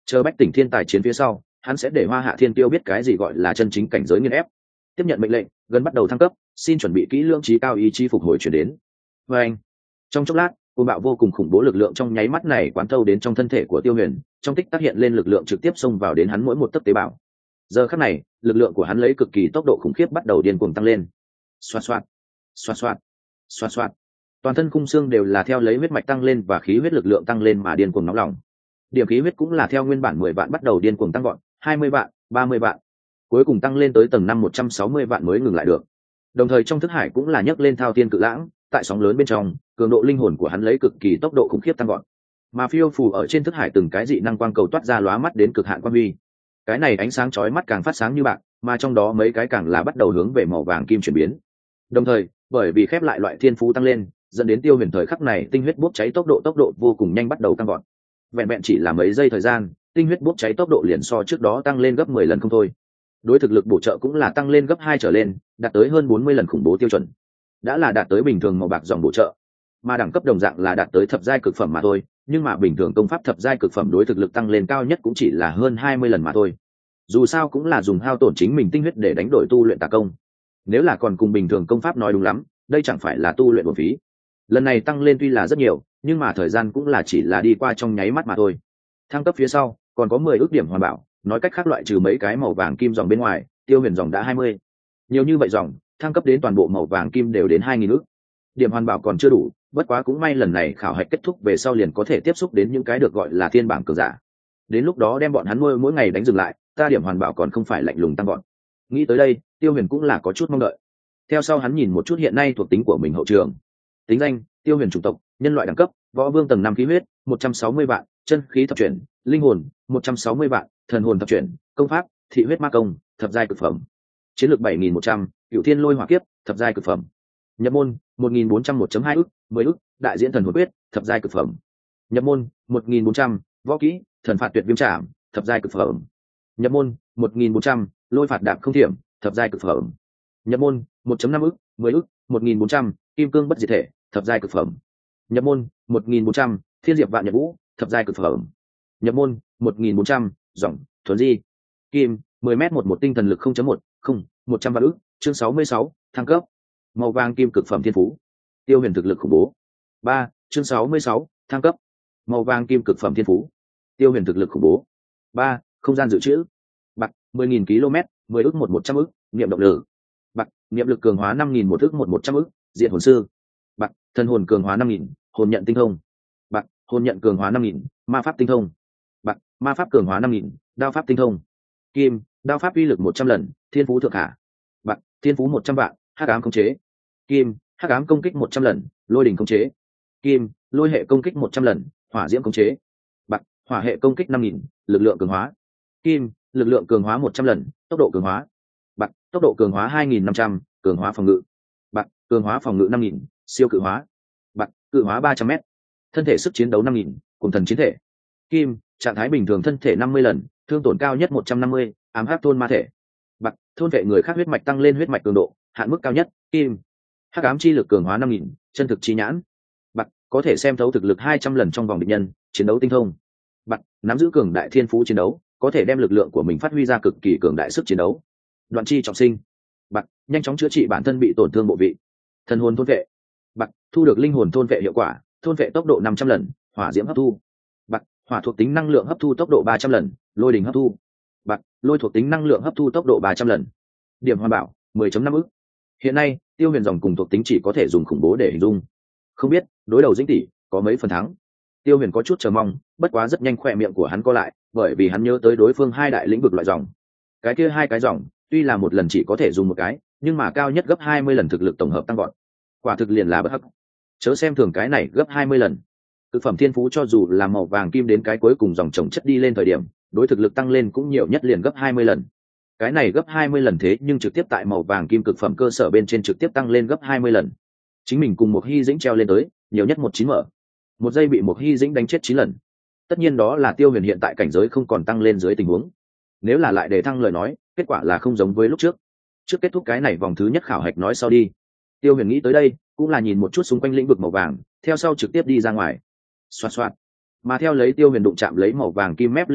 chờ bách tỉnh thiên tài chiến phía sau, hắn sẽ để Hoa Hạ Thiên Tiêu biết cái gì gọi là chân chính cảnh giới nghiền ép. Tiếp nhận mệnh lệnh, gần bắt đầu thăng cấp, xin chuẩn bị kỹ lưỡng trí cao ý chí phục hồi chuyển đến. Và anh, trong chốc lát, côn bạo vô cùng khủng bố lực lượng trong nháy mắt này quán thâu đến trong thân thể của Tiêu Huyền, trong tích tắc hiện lên lực lượng trực tiếp xông vào đến hắn mỗi một tấc tế bào. Giờ khắc này, lực lượng của hắn lấy cực kỳ tốc độ khủng khiếp bắt đầu điên cuồng tăng lên. Xoạt xoạt, xoạt xoạt, xoạt xoạt. Toàn thân khung xương đều là theo lấy huyết mạch tăng lên và khí huyết lực lượng tăng lên mà điên cuồng nóng lòng. Điểm khí huyết cũng là theo nguyên bản mười vạn bắt đầu điên cuồng tăng vọt, hai mươi vạn, ba mươi vạn, cuối cùng tăng lên tới tầng năm một trăm sáu mươi vạn mới ngừng lại được. Đồng thời trong thức hải cũng là nhấc lên thao thiên cự lãng, tại sóng lớn bên trong, cường độ linh hồn của hắn lấy cực kỳ tốc độ khủng khiếp tăng vọt. Mà phiêu phù ở trên thức hải từng cái dị năng quang cầu toát ra lóa mắt đến cực hạn quang huy. Cái này ánh sáng chói mắt càng phát sáng như bạc, mà trong đó mấy cái càng là bắt đầu hướng về màu vàng kim chuyển biến. Đồng thời, bởi vì khép lại loại thiên phú tăng lên, dẫn đến Tiêu Huyền thời khắc này tinh huyết bốc cháy tốc độ tốc độ vô cùng nhanh bắt đầu tăng vọt. Vẹn vẹn chỉ là mấy giây thời gian, tinh huyết bốc cháy tốc độ liền so trước đó tăng lên gấp mười lần không thôi. Đối thực lực bổ trợ cũng là tăng lên gấp hai trở lên, đạt tới hơn bốn mươi lần khủng bố tiêu chuẩn. Đã là đạt tới bình thường màu bạc dòng bổ trợ, mà đẳng cấp đồng dạng là đạt tới thập giai cực phẩm mà thôi, nhưng mà bình thường công pháp thập giai cực phẩm đối thực lực tăng lên cao nhất cũng chỉ là hơn hai mươi lần mà thôi. Dù sao cũng là dùng hao tổn chính mình tinh huyết để đánh đổi tu luyện tà công. Nếu là còn cùng bình thường công pháp nói đúng lắm, đây chẳng phải là tu luyện uổng phí. Lần này tăng lên tuy là rất nhiều, nhưng mà thời gian cũng là chỉ là đi qua trong nháy mắt mà thôi. Thăng cấp phía sau, còn có mười ước điểm hoàn bảo, nói cách khác loại trừ mấy cái màu vàng kim dòng bên ngoài, Tiêu Huyền dòng đã hai mươi. Nhiều như vậy dòng, thăng cấp đến toàn bộ màu vàng kim đều đến hai nghìn ước. Điểm hoàn bảo còn chưa đủ, bất quá cũng may lần này khảo hạch kết thúc về sau liền có thể tiếp xúc đến những cái được gọi là thiên bảng cường giả. Đến lúc đó đem bọn hắn nuôi mỗi ngày đánh dừng lại, ta điểm hoàn bảo còn không phải lạnh lùng tăng gọn. Nghĩ tới đây, Tiêu Huyền cũng là có chút mong đợi. Theo sau hắn nhìn một chút hiện nay thuộc tính của mình hậu trường. Tính danh: Tiêu Huyền chủng tộc, nhân loại đẳng cấp, võ vương tầng năm khí huyết, một trăm sáu mươi vạn, chân khí thập chuyển, linh hồn, một trăm sáu mươi vạn, thần hồn thập chuyển, công pháp, thị huyết ma công, thập giai cực phẩm. Chiến lược bảy nghìn một trăm, Cửu Thiên Lôi Hỏa Kiếp, thập giai cực phẩm. Nhập môn: một nghìn bốn trăm một chấm hai ức, mười ức, đại diễn thần hồn quyết, thập giai cực phẩm. Nhập môn: một nghìn bốn trăm, võ kỹ, thần phạt tuyệt viêm trảm, thập giai cực phẩm. Nhập môn: một nghìn bốn trăm, lôi phạt đạp không thiểm, thập giai cực phẩm. Nhập môn: một chấm năm ức, mười ức, một nghìn bốn trăm, kim cương bất diệt thể, thập giai cực phẩm. Nhập môn: một nghìn bốn trăm, thiên diệp vạn nhật vũ, thập giai cực phẩm. Nhập môn: một nghìn bốn trăm, giọng thuần di kim, mười mét một một tinh thần lực không chấm một, không, một trăm vạn ức. Chương sáu mươi sáu, thăng cấp. Màu vàng kim cực phẩm thiên phú. Tiêu Huyền thực lực khủng bố. ba, chương sáu mươi sáu, thăng cấp. Màu vàng kim cực phẩm thiên phú. Tiêu Huyền thực lực khủng bố. ba, không gian dự trữ. Bạc, mười nghìn km, mười ức một một trăm ức, niệm động lực. Bạc, niệm lực cường hóa năm nghìn một ức một một trăm ức, diện hồn sư. Bạc, thần hồn cường hóa năm nghìn, hồn nhận tinh thông. Bạc, hồn nhận cường hóa năm nghìn, ma pháp tinh thông. Bạc, ma pháp cường hóa năm nghìn, đao pháp tinh thông. Kim, đao pháp uy lực một trăm lần, thiên phú thượng hạ. Bạc, thiên phú một trăm vạn, hắc ám khống chế. Kim, hắc ám công kích một trăm lần, lôi đỉnh khống chế. Kim, lôi hệ công kích một trăm lần, hỏa diễm khống chế. Bạc, hỏa hệ công kích năm nghìn, lực lượng cường hóa. Kim, lực lượng cường hóa một trăm lần, tốc độ cường hóa. Bạc, tốc độ cường hóa hai nghìn năm trăm, cường hóa phòng ngự. Bạc, cường hóa phòng ngự năm nghìn, siêu cự hóa. Bạc, cự hóa ba trăm m. Thân thể sức chiến đấu năm nghìn, cùng thần chiến thể. Kim, trạng thái bình thường thân thể năm mươi lần, thương tổn cao nhất một trăm năm mươi, ám hắc thôn ma thể. Bạc, thôn vệ người khác huyết mạch tăng lên huyết mạch cường độ, hạn mức cao nhất. Kim, hắc ám chi lực cường hóa năm nghìn, chân thực chi nhãn. Bạc, có thể xem thấu thực lực hai trăm lần trong vòng địch nhân, chiến đấu tinh thông. Bạc, nắm giữ cường đại thiên phú chiến đấu, có thể đem lực lượng của mình phát huy ra cực kỳ cường đại sức chiến đấu. Đoạn chi trọng sinh. Bạc, nhanh chóng chữa trị bản thân bị tổn thương bộ vị. Thần hồn thôn vệ. Bạc, thu được linh hồn thôn vệ hiệu quả, thôn vệ tốc độ năm trăm lần, hỏa diễm hấp thu. Bạc, hỏa thuộc tính năng lượng hấp thu tốc độ ba trăm lần, lôi đình hấp thu. Bạc, lôi thuộc tính năng lượng hấp thu tốc độ ba trăm lần. Điểm hoàn bảo mười chấm năm ức. Hiện nay, Tiêu Huyền dòng cùng thuộc tính chỉ có thể dùng khủng bố để hình dung. Không biết đối đầu Dĩnh tỷ có mấy phần thắng. Tiêu Huyền có chút chờ mong, bất quá rất nhanh khỏe miệng của hắn co lại, bởi vì hắn nhớ tới đối phương hai đại lĩnh vực loại dòng. Cái kia hai cái dòng, tuy là một lần chỉ có thể dùng một cái, nhưng mà cao nhất gấp hai mươi lần thực lực tổng hợp tăng vọt. Quả thực liền là bất hắc. Chớ xem thường cái này gấp hai mươi lần. Cực phẩm thiên phú cho dù là màu vàng kim đến cái cuối cùng dòng chồng chất đi lên thời điểm, đối thực lực tăng lên cũng nhiều nhất liền gấp hai mươi lần. Cái này gấp hai mươi lần thế nhưng trực tiếp tại màu vàng kim cực phẩm cơ sở bên trên trực tiếp tăng lên gấp hai mươi lần. Chính mình cùng một hy dĩnh treo lên tới, nhiều nhất một chín mở. Một giây bị một hy dĩnh đánh chết chín lần. Tất nhiên đó là Tiêu Huyền hiện tại cảnh giới không còn tăng lên dưới tình huống. Nếu là lại để thăng lời nói, kết quả là không giống với lúc trước. Trước kết thúc cái này vòng thứ nhất khảo hạch nói sau đi. Tiêu Huyền nghĩ tới đây, cũng là nhìn một chút xung quanh lĩnh vực màu vàng, theo sau trực tiếp đi ra ngoài. Xoạt xoạt. Mà theo lấy Tiêu Huyền đụng chạm lấy màu vàng kim mép lĩnh vực,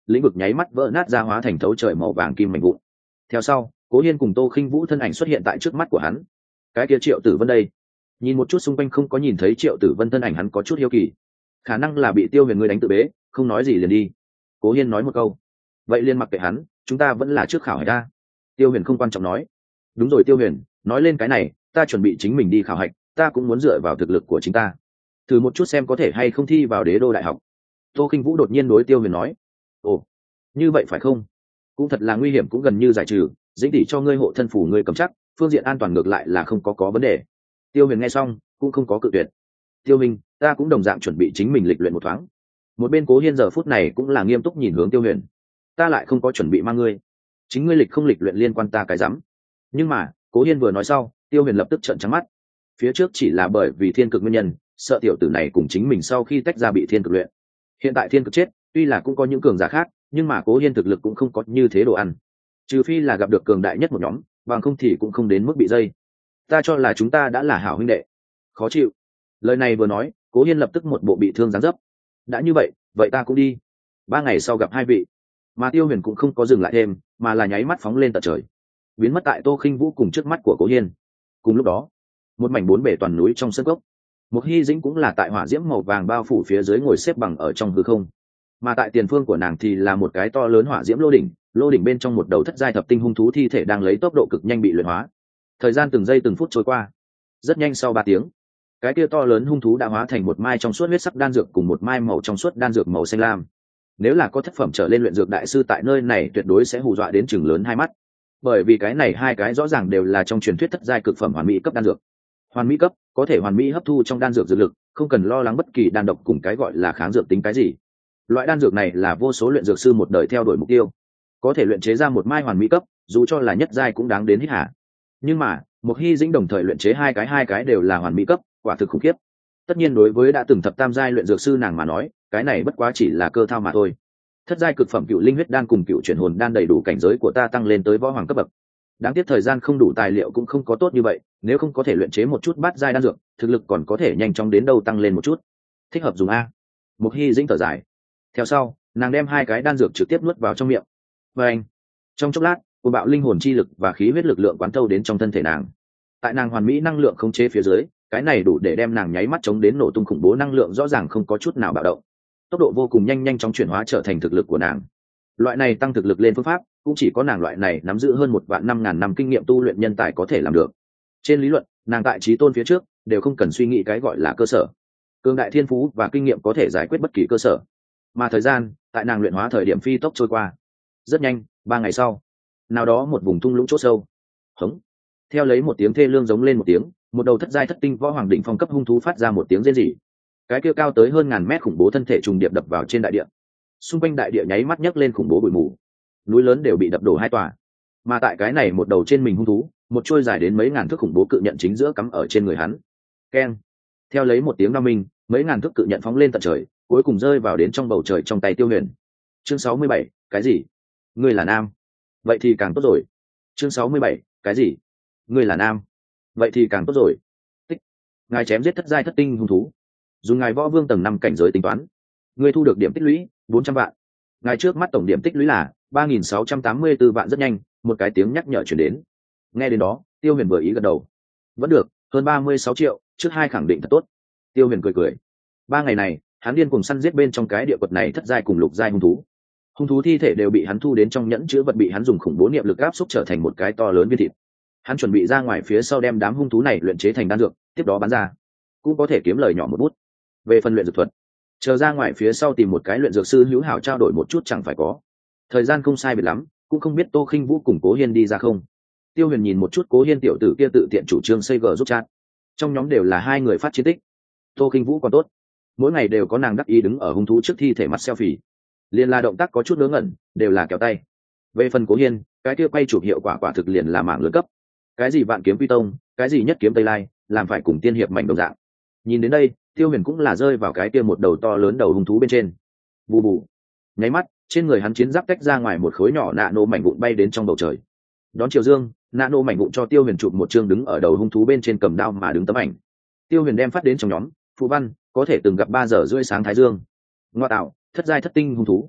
lĩnh vực nháy mắt vỡ nát ra hóa thành thấu trời màu vàng kim mảnh vụn. Theo sau, Cố Hiên cùng Tô Khinh Vũ thân ảnh xuất hiện tại trước mắt của hắn. Cái kia Triệu Tử Vân đây? Nhìn một chút xung quanh không có nhìn thấy Triệu Tử Vân thân ảnh, hắn có chút hiếu kỳ. Khả năng là bị Tiêu Huyền ngươi đánh tự bế, không nói gì liền đi. Cố Hiên nói một câu. Vậy liền mặc kệ hắn, chúng ta vẫn là trước khảo hạch ta. Tiêu Huyền không quan trọng nói. Đúng rồi Tiêu Huyền, nói lên cái này, ta chuẩn bị chính mình đi khảo hạch, ta cũng muốn dựa vào thực lực của chính ta, thử một chút xem có thể hay không thi vào Đế Đô đại học. Tô Khinh Vũ đột nhiên đối Tiêu Huyền nói. Ồ, như vậy phải không? Cũng thật là nguy hiểm, cũng gần như giải trừ, dĩnh tỷ cho ngươi hộ thân phủ ngươi cầm chắc, phương diện an toàn ngược lại là không có có vấn đề. Tiêu Huyền nghe xong cũng không có cự tuyệt. Tiêu Minh, ta cũng đồng dạng chuẩn bị chính mình lịch luyện một thoáng. Một bên Cố Hiên giờ phút này cũng là nghiêm túc nhìn hướng Tiêu Huyền. Ta lại không có chuẩn bị mang ngươi, chính ngươi lịch không lịch luyện liên quan ta cái rắm. Nhưng mà Cố Hiên vừa nói sau, Tiêu Huyền lập tức trợn trắng mắt. Phía trước chỉ là bởi vì thiên cực nguyên nhân, sợ tiểu tử này cùng chính mình sau khi tách ra bị thiên cực luyện. Hiện tại thiên cực chết, tuy là cũng có những cường giả khác, nhưng mà Cố Hiên thực lực cũng không có như thế đồ ăn. Trừ phi là gặp được cường đại nhất một nhóm, bằng không thì cũng không đến mức bị dây. Ta cho là chúng ta đã là hảo huynh đệ. Khó chịu. Lời này vừa nói, Cố Hiên lập tức một bộ bị thương dáng dấp. Đã như vậy, vậy ta cũng đi. Ba ngày sau gặp hai vị. Mà Tiêu Huyền cũng không có dừng lại thêm, mà là nháy mắt phóng lên tận trời, biến mất tại Tô Khinh Vũ cùng trước mắt của Cố Hiên. Cùng lúc đó, một mảnh bốn bể toàn núi trong sân cốc, một hy dĩnh cũng là tại hỏa diễm màu vàng bao phủ phía dưới ngồi xếp bằng ở trong hư không, mà tại tiền phương của nàng thì là một cái to lớn hỏa diễm lô đỉnh, lô đỉnh bên trong một đầu thất giai thập tinh hung thú thi thể đang lấy tốc độ cực nhanh bị luyện hóa. Thời gian từng giây từng phút trôi qua, rất nhanh sau ba tiếng, cái kia to lớn hung thú đã hóa thành một mai trong suốt huyết sắc đan dược cùng một mai màu trong suốt đan dược màu xanh lam. Nếu là có thất phẩm trở lên luyện dược đại sư tại nơi này tuyệt đối sẽ hù dọa đến chừng lớn hai mắt, bởi vì cái này hai cái rõ ràng đều là trong truyền thuyết thất giai cực phẩm hoàn mỹ cấp đan dược. Hoàn mỹ cấp có thể hoàn mỹ hấp thu trong đan dược dược lực, không cần lo lắng bất kỳ đan độc cùng cái gọi là kháng dược tính cái gì. Loại đan dược này là vô số luyện dược sư một đời theo đuổi mục tiêu, có thể luyện chế ra một mai hoàn mỹ cấp, dù cho là nhất giai cũng đáng đến hít hả. Nhưng mà một hy dĩnh đồng thời luyện chế hai cái hai cái đều là hoàn mỹ cấp, quả thực khủng khiếp. Tất nhiên đối với đã từng thập tam giai luyện dược sư nàng mà nói, cái này bất quá chỉ là cơ thao mà thôi. Thất giai cực phẩm cựu linh huyết đan cùng cựu chuyển hồn đan đầy đủ cảnh giới của ta tăng lên tới võ hoàng cấp bậc. Đáng tiếc thời gian không đủ, tài liệu cũng không có tốt như vậy, nếu không có thể luyện chế một chút bát giai đan dược, thực lực còn có thể nhanh chóng đến đâu tăng lên một chút. Thích hợp dùng a. Một hy dĩnh thở dài. Theo sau, nàng đem hai cái đan dược trực tiếp nuốt vào trong miệng. Và anh, trong chốc lát, cô bạo linh hồn chi lực và khí huyết lực lượng quán thâu đến trong thân thể nàng. Tại nàng hoàn mỹ năng lượng khống chế phía dưới, cái này đủ để đem nàng nháy mắt chống đến nổ tung khủng bố năng lượng rõ ràng không có chút nào bạo động. Tốc độ vô cùng nhanh, nhanh chóng chuyển hóa trở thành thực lực của nàng. Loại này tăng thực lực lên phương pháp, cũng chỉ có nàng loại này nắm giữ hơn một vạn năm ngàn năm kinh nghiệm tu luyện nhân tài có thể làm được. Trên lý luận, nàng tại trí tôn phía trước đều không cần suy nghĩ cái gọi là cơ sở. Cường đại thiên phú và kinh nghiệm có thể giải quyết bất kỳ cơ sở. Mà thời gian, tại nàng luyện hóa thời điểm phi tốc trôi qua. Rất nhanh, ba ngày sau, nào đó một vùng thung lũng chỗ sâu, hống, theo lấy một tiếng thê lương giống lên một tiếng, một đầu thất giai thất tinh võ hoàng đỉnh phong cấp hung thú phát ra một tiếng rên rỉ. Cái kia cao tới hơn ngàn mét khủng bố thân thể trùng điệp đập vào trên đại địa. Xung quanh đại địa nháy mắt nhấc lên khủng bố bụi mù, núi lớn đều bị đập đổ hai tòa. Mà tại cái này một đầu trên mình hung thú, một trôi dài đến mấy ngàn thước khủng bố cự nhận chính giữa cắm ở trên người hắn. Keng, theo lấy một tiếng đao minh, mấy ngàn thước cự nhận phóng lên tận trời, cuối cùng rơi vào đến trong bầu trời trong tay Tiêu Huyền. Chương sáu mươi bảy, cái gì? Ngươi là nam? Vậy thì càng tốt rồi. Chương sáu mươi bảy, cái gì? Ngươi là nam? Vậy thì càng tốt rồi. Tích. Ngài chém giết thất giai thất tinh hung thú, dùng ngài võ vương tầng năm cảnh giới tính toán, ngươi thu được điểm tích lũy bốn trăm vạn. Ngài trước mắt tổng điểm tích lũy là ba nghìn sáu trăm tám mươi tư vạn. Rất nhanh, một cái tiếng nhắc nhở chuyển đến. Nghe đến đó, Tiêu Huyền vừa ý gật đầu. Vẫn được, hơn ba mươi sáu triệu, trước hai khẳng định thật tốt. Tiêu Huyền cười cười. Ba ngày này, hắn điên cùng săn giết bên trong cái địa quật này thất giai cùng lục giai hung thú. Hung thú thi thể đều bị hắn thu đến trong nhẫn chứa vật, bị hắn dùng khủng bố niệm lực áp xúc trở thành một cái to lớn viên thịt. Hắn chuẩn bị ra ngoài phía sau đem đám hung thú này luyện chế thành đan dược, tiếp đó bán ra, cũng có thể kiếm lời nhỏ một bút. Về phần luyện dược thuật, chờ ra ngoài phía sau tìm một cái luyện dược sư hữu hảo trao đổi một chút chẳng phải có. Thời gian không sai biệt lắm, cũng không biết Tô Khinh Vũ cùng Cố Hiên đi ra không. Tiêu Huyền nhìn một chút Cố Hiên tiểu tử kia tự tiện chủ trương xây gờ giúp chat, trong nhóm đều là hai người phát chiến tích. Tô Khinh Vũ còn tốt, mỗi ngày đều có nàng đắc ý đứng ở hung thú trước thi thể mặt selfie, liền là động tác có chút ngớ ngẩn, đều là kéo tay. Về phần Cố Hiên, cái kia quay chụp hiệu quả quả thực liền là mạng lưới cấp, cái gì vạn kiếm quy tông, cái gì nhất kiếm tây lai, làm phải cùng tiên hiệp mạnh đồng dạng. Nhìn đến đây, Tiêu Huyền cũng là rơi vào cái kia một đầu to lớn đầu hung thú bên trên. Bù bù, nháy mắt, trên người hắn chiến giáp tách ra ngoài một khối nhỏ nạ nổ mảnh vụn bay đến trong bầu trời. Đón chiều dương, nạ nổ mảnh vụn cho Tiêu Huyền chụp một chương đứng ở đầu hung thú bên trên cầm đao mà đứng tấm ảnh. Tiêu Huyền đem phát đến trong nhóm, phụ văn, có thể từng gặp ba giờ rưỡi sáng thái dương. Ngoa tạo, thất giai thất tinh hung thú.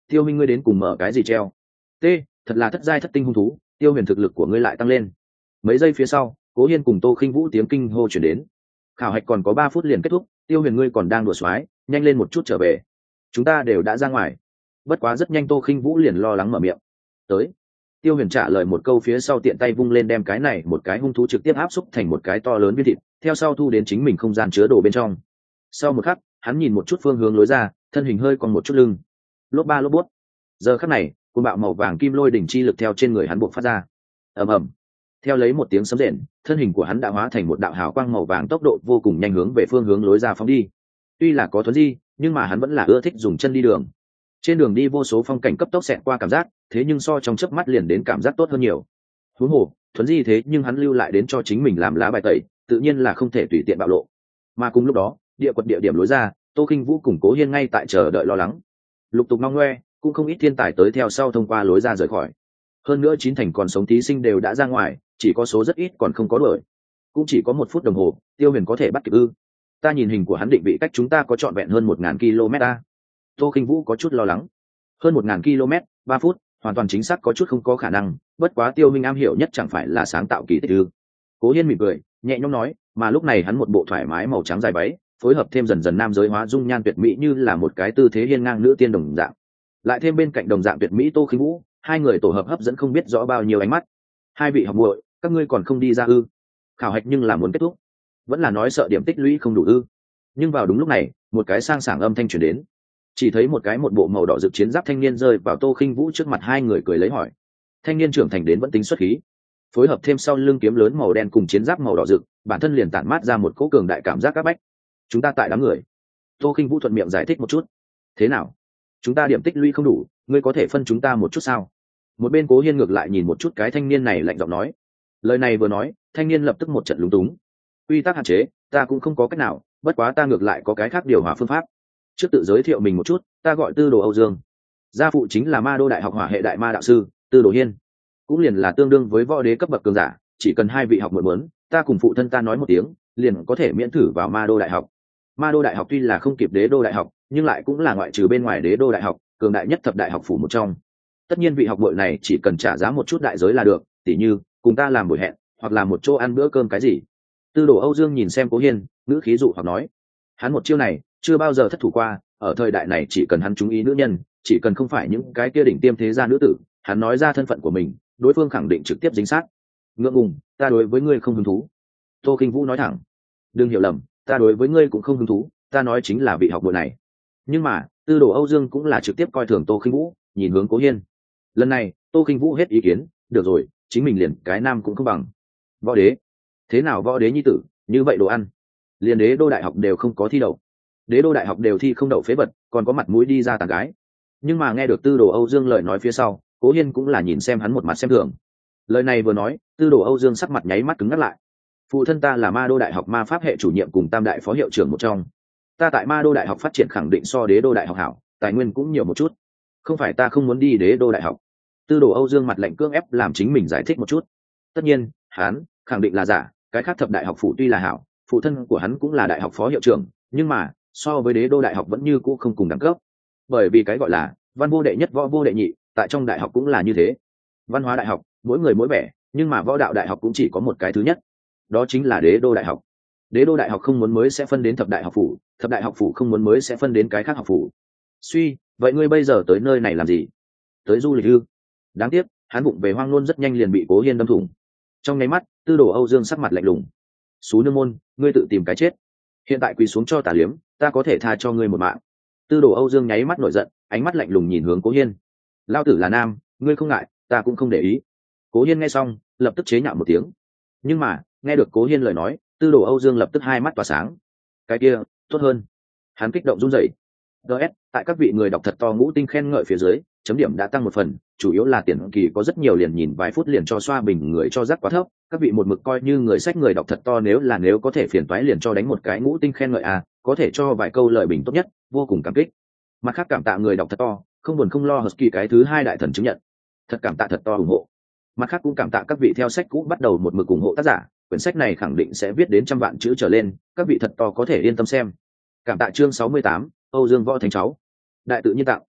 Tiêu Minh ngươi đến cùng mở cái gì treo? T, thật là thất giai thất tinh hung thú, Tiêu Huyền thực lực của ngươi lại tăng lên. Mấy giây phía sau, Cố Hiên cùng Tô Khinh Vũ tiếng kinh hô chuyển đến. Khảo hạch còn có ba phút liền kết thúc, Tiêu Huyền ngươi còn đang đùa xoái, nhanh lên một chút trở về. Chúng ta đều đã ra ngoài. Bất quá rất nhanh Tô Khinh Vũ liền lo lắng mở miệng. Tới. Tiêu Huyền trả lời một câu phía sau tiện tay vung lên đem cái này một cái hung thú trực tiếp áp xúc thành một cái to lớn viên thịt, theo sau thu đến chính mình không gian chứa đồ bên trong. Sau một khắc, hắn nhìn một chút phương hướng lối ra, thân hình hơi còn một chút lưng. Lốp ba lốp bút. Giờ khắc này, cơn bạo màu vàng kim lôi đỉnh chi lực theo trên người hắn buộc phát ra. Ầm ầm. Theo lấy một tiếng sấm rền, thân hình của hắn đã hóa thành một đạo hào quang màu vàng tốc độ vô cùng nhanh hướng về phương hướng lối ra phóng đi. Tuy là có thuấn di, nhưng mà hắn vẫn là ưa thích dùng chân đi đường. Trên đường đi vô số phong cảnh cấp tốc xẹt qua cảm giác, thế nhưng so trong chớp mắt liền đến cảm giác tốt hơn nhiều. Huống hồ, thuấn di thế nhưng hắn lưu lại đến cho chính mình làm lá bài tẩy, tự nhiên là không thể tùy tiện bạo lộ. Mà cùng lúc đó, địa quật địa điểm lối ra, Tô Khinh Vũ cùng Cố Hiên ngay tại chờ đợi lo lắng. Lục tục ngong ngoe, cũng không ít thiên tài tới theo sau thông qua lối ra rời khỏi. Hơn nữa chín thành còn sống thí sinh đều đã ra ngoài, chỉ có số rất ít còn không có đuổi. Cũng chỉ có một phút đồng hồ, Tiêu Huyền có thể bắt kịp ư? Ta nhìn hình của hắn định vị cách chúng ta có trọn vẹn hơn một ngàn ki-lô-mét a. Tô Khinh Vũ có chút lo lắng. Hơn một ngàn ki-lô-mét, ba phút, hoàn toàn chính xác có chút không có khả năng, bất quá Tiêu Minh am hiểu nhất chẳng phải là sáng tạo kỳ tích ư? Cố Hiên mỉm cười, nhẹ nhõm nói, mà lúc này hắn một bộ thoải mái màu trắng dài váy, phối hợp thêm dần dần nam giới hóa dung nhan tuyệt mỹ như là một cái tư thế hiên ngang nữ tiên đồng dạng. Lại thêm bên cạnh đồng dạng tuyệt mỹ Tô Khinh Vũ, hai người tổ hợp hấp dẫn không biết rõ bao nhiêu ánh mắt. Hai vị học muội, các ngươi còn không đi ra ư? Khảo hạch nhưng là muốn kết thúc, vẫn là nói sợ điểm tích lũy không đủ ư? Nhưng vào đúng lúc này, một cái sang sảng âm thanh truyền đến. Chỉ thấy một cái một bộ màu đỏ rực chiến giáp thanh niên rơi vào Tô Khinh Vũ trước mặt, hai người cười lấy hỏi. Thanh niên trưởng thành đến vẫn tính xuất khí, phối hợp thêm sau lưng kiếm lớn màu đen cùng chiến giáp màu đỏ rực, bản thân liền tản mát ra một cỗ cường đại cảm giác áp bách. Chúng ta tại đám người. Tô Khinh Vũ thuận miệng giải thích một chút. Thế nào? Chúng ta điểm tích lũy không đủ, ngươi có thể phân chúng ta một chút sao? Một bên Cố Hiên ngược lại nhìn một chút cái thanh niên này lạnh giọng nói. Lời này vừa nói, thanh niên lập tức một trận lúng túng. Quy tắc hạn chế, ta cũng không có cách nào, bất quá ta ngược lại có cái khác điều hòa phương pháp. Trước tự giới thiệu mình một chút, ta gọi Tư Đồ Âu Dương. Gia phụ chính là Ma Đô Đại học Hỏa hệ đại ma đạo sư, Tư Đồ Hiên. Cũng liền là tương đương với võ đế cấp bậc cường giả, chỉ cần hai vị học muội muốn, ta cùng phụ thân ta nói một tiếng, liền có thể miễn thử vào Ma Đô Đại học. Ma Đô Đại học tuy là không kịp Đế Đô Đại học, nhưng lại cũng là ngoại trừ bên ngoài Đế Đô Đại học, cường đại nhất thập đại học phủ một trong. Tất nhiên vị học muội này chỉ cần trả giá một chút đại giới là được, tỉ như cùng ta làm buổi hẹn, hoặc là một chỗ ăn bữa cơm cái gì. Tư Đồ Âu Dương nhìn xem Cố Hiên, ngữ khí dụ hoặc nói, hắn một chiêu này chưa bao giờ thất thủ qua, ở thời đại này chỉ cần hắn chú ý nữ nhân, chỉ cần không phải những cái kia đỉnh tiêm thế gia nữ tử, hắn nói ra thân phận của mình, đối phương khẳng định trực tiếp dính sát. Ngượng ngùng, ta đối với ngươi không hứng thú. Tô Khinh Vũ nói thẳng. Đừng hiểu lầm, ta đối với ngươi cũng không hứng thú, ta nói chính là vị học muội này. Nhưng mà Tư Đồ Âu Dương cũng là trực tiếp coi thường Tô Khinh Vũ, nhìn hướng Cố Hiên. Lần này Tô Khinh Vũ hết ý kiến, được rồi, chính mình liền cái nam cũng không bằng. Võ đế? Thế nào võ đế nhi tử, như vậy đồ ăn, liền Đế Đô Đại học đều không có thi đậu. Đế Đô Đại học đều thi không đậu phế vật, còn có mặt mũi đi ra tàn gái. Nhưng mà nghe được Tư Đồ Âu Dương lời nói phía sau, Cố Hiên cũng là nhìn xem hắn một mặt xem thường. Lời này vừa nói, Tư Đồ Âu Dương sắc mặt nháy mắt cứng ngắt lại. Phụ thân ta là Ma Đô Đại học ma pháp hệ chủ nhiệm cùng tam đại phó hiệu trưởng một trong, ta tại Ma Đô Đại học phát triển khẳng định so Đế Đô Đại học hảo, tài nguyên cũng nhiều một chút. Không phải ta không muốn đi Đế Đô Đại học. Tư Đồ Âu Dương mặt lạnh cưỡng ép làm chính mình giải thích một chút. Tất nhiên, hắn khẳng định là giả, cái khác thập đại học phủ tuy là hảo, phụ thân của hắn cũng là đại học phó hiệu trưởng, nhưng mà so với Đế Đô Đại học vẫn như cũ không cùng đẳng cấp. Bởi vì cái gọi là văn vô đệ nhất võ vô đệ nhị, tại trong đại học cũng là như thế. Văn hóa đại học mỗi người mỗi vẻ, nhưng mà võ đạo đại học cũng chỉ có một cái thứ nhất, đó chính là Đế Đô Đại học. Đế Đô Đại học không muốn mới sẽ phân đến thập đại học phủ, thập đại học phủ không muốn mới sẽ phân đến cái khác học phủ. Suy, vậy ngươi bây giờ tới nơi này làm gì? Tới du lịch ư? Đáng tiếc, hắn bụng về hoang luôn rất nhanh liền bị Cố Hiên đâm thủng. Trong nháy mắt, Tư Đồ Âu Dương sắc mặt lạnh lùng. Xú nương môn, ngươi tự tìm cái chết. Hiện tại quỳ xuống cho tà liếm, ta có thể tha cho ngươi một mạng. Tư Đồ Âu Dương nháy mắt nổi giận, ánh mắt lạnh lùng nhìn hướng Cố Hiên. Lao tử là nam, ngươi không ngại, ta cũng không để ý. Cố Hiên nghe xong, lập tức chế nhạo một tiếng. Nhưng mà nghe được Cố Hiên lời nói, Tư Đồ Âu Dương lập tức hai mắt tỏa sáng. Cái kia tốt hơn. Hắn kích động run rẩy. ds tại các vị người đọc thật to ngũ tinh khen ngợi phía dưới, chấm điểm đã tăng một phần, chủ yếu là tiền kỳ có rất nhiều liền nhìn vài phút liền cho xoa bình người cho rất quá thấp, các vị một mực coi như người sách người đọc thật to, nếu là nếu có thể phiền toái liền cho đánh một cái ngũ tinh khen ngợi à, có thể cho vài câu lời bình tốt nhất, vô cùng cảm kích. Mặt khác cảm tạ người đọc thật to, không buồn không lo Husky cái thứ hai đại thần chứng nhận, thật cảm tạ thật to ủng hộ. Mặt khác cũng cảm tạ các vị theo sách cũ bắt đầu một mực ủng hộ tác giả, quyển sách này khẳng định sẽ viết đến trăm vạn chữ trở lên, các vị thật to có thể yên tâm xem. Cảm tạ chương sáu mươi tám, Âu Dương Võ Thánh cháu. Đại tự nhiên tạo.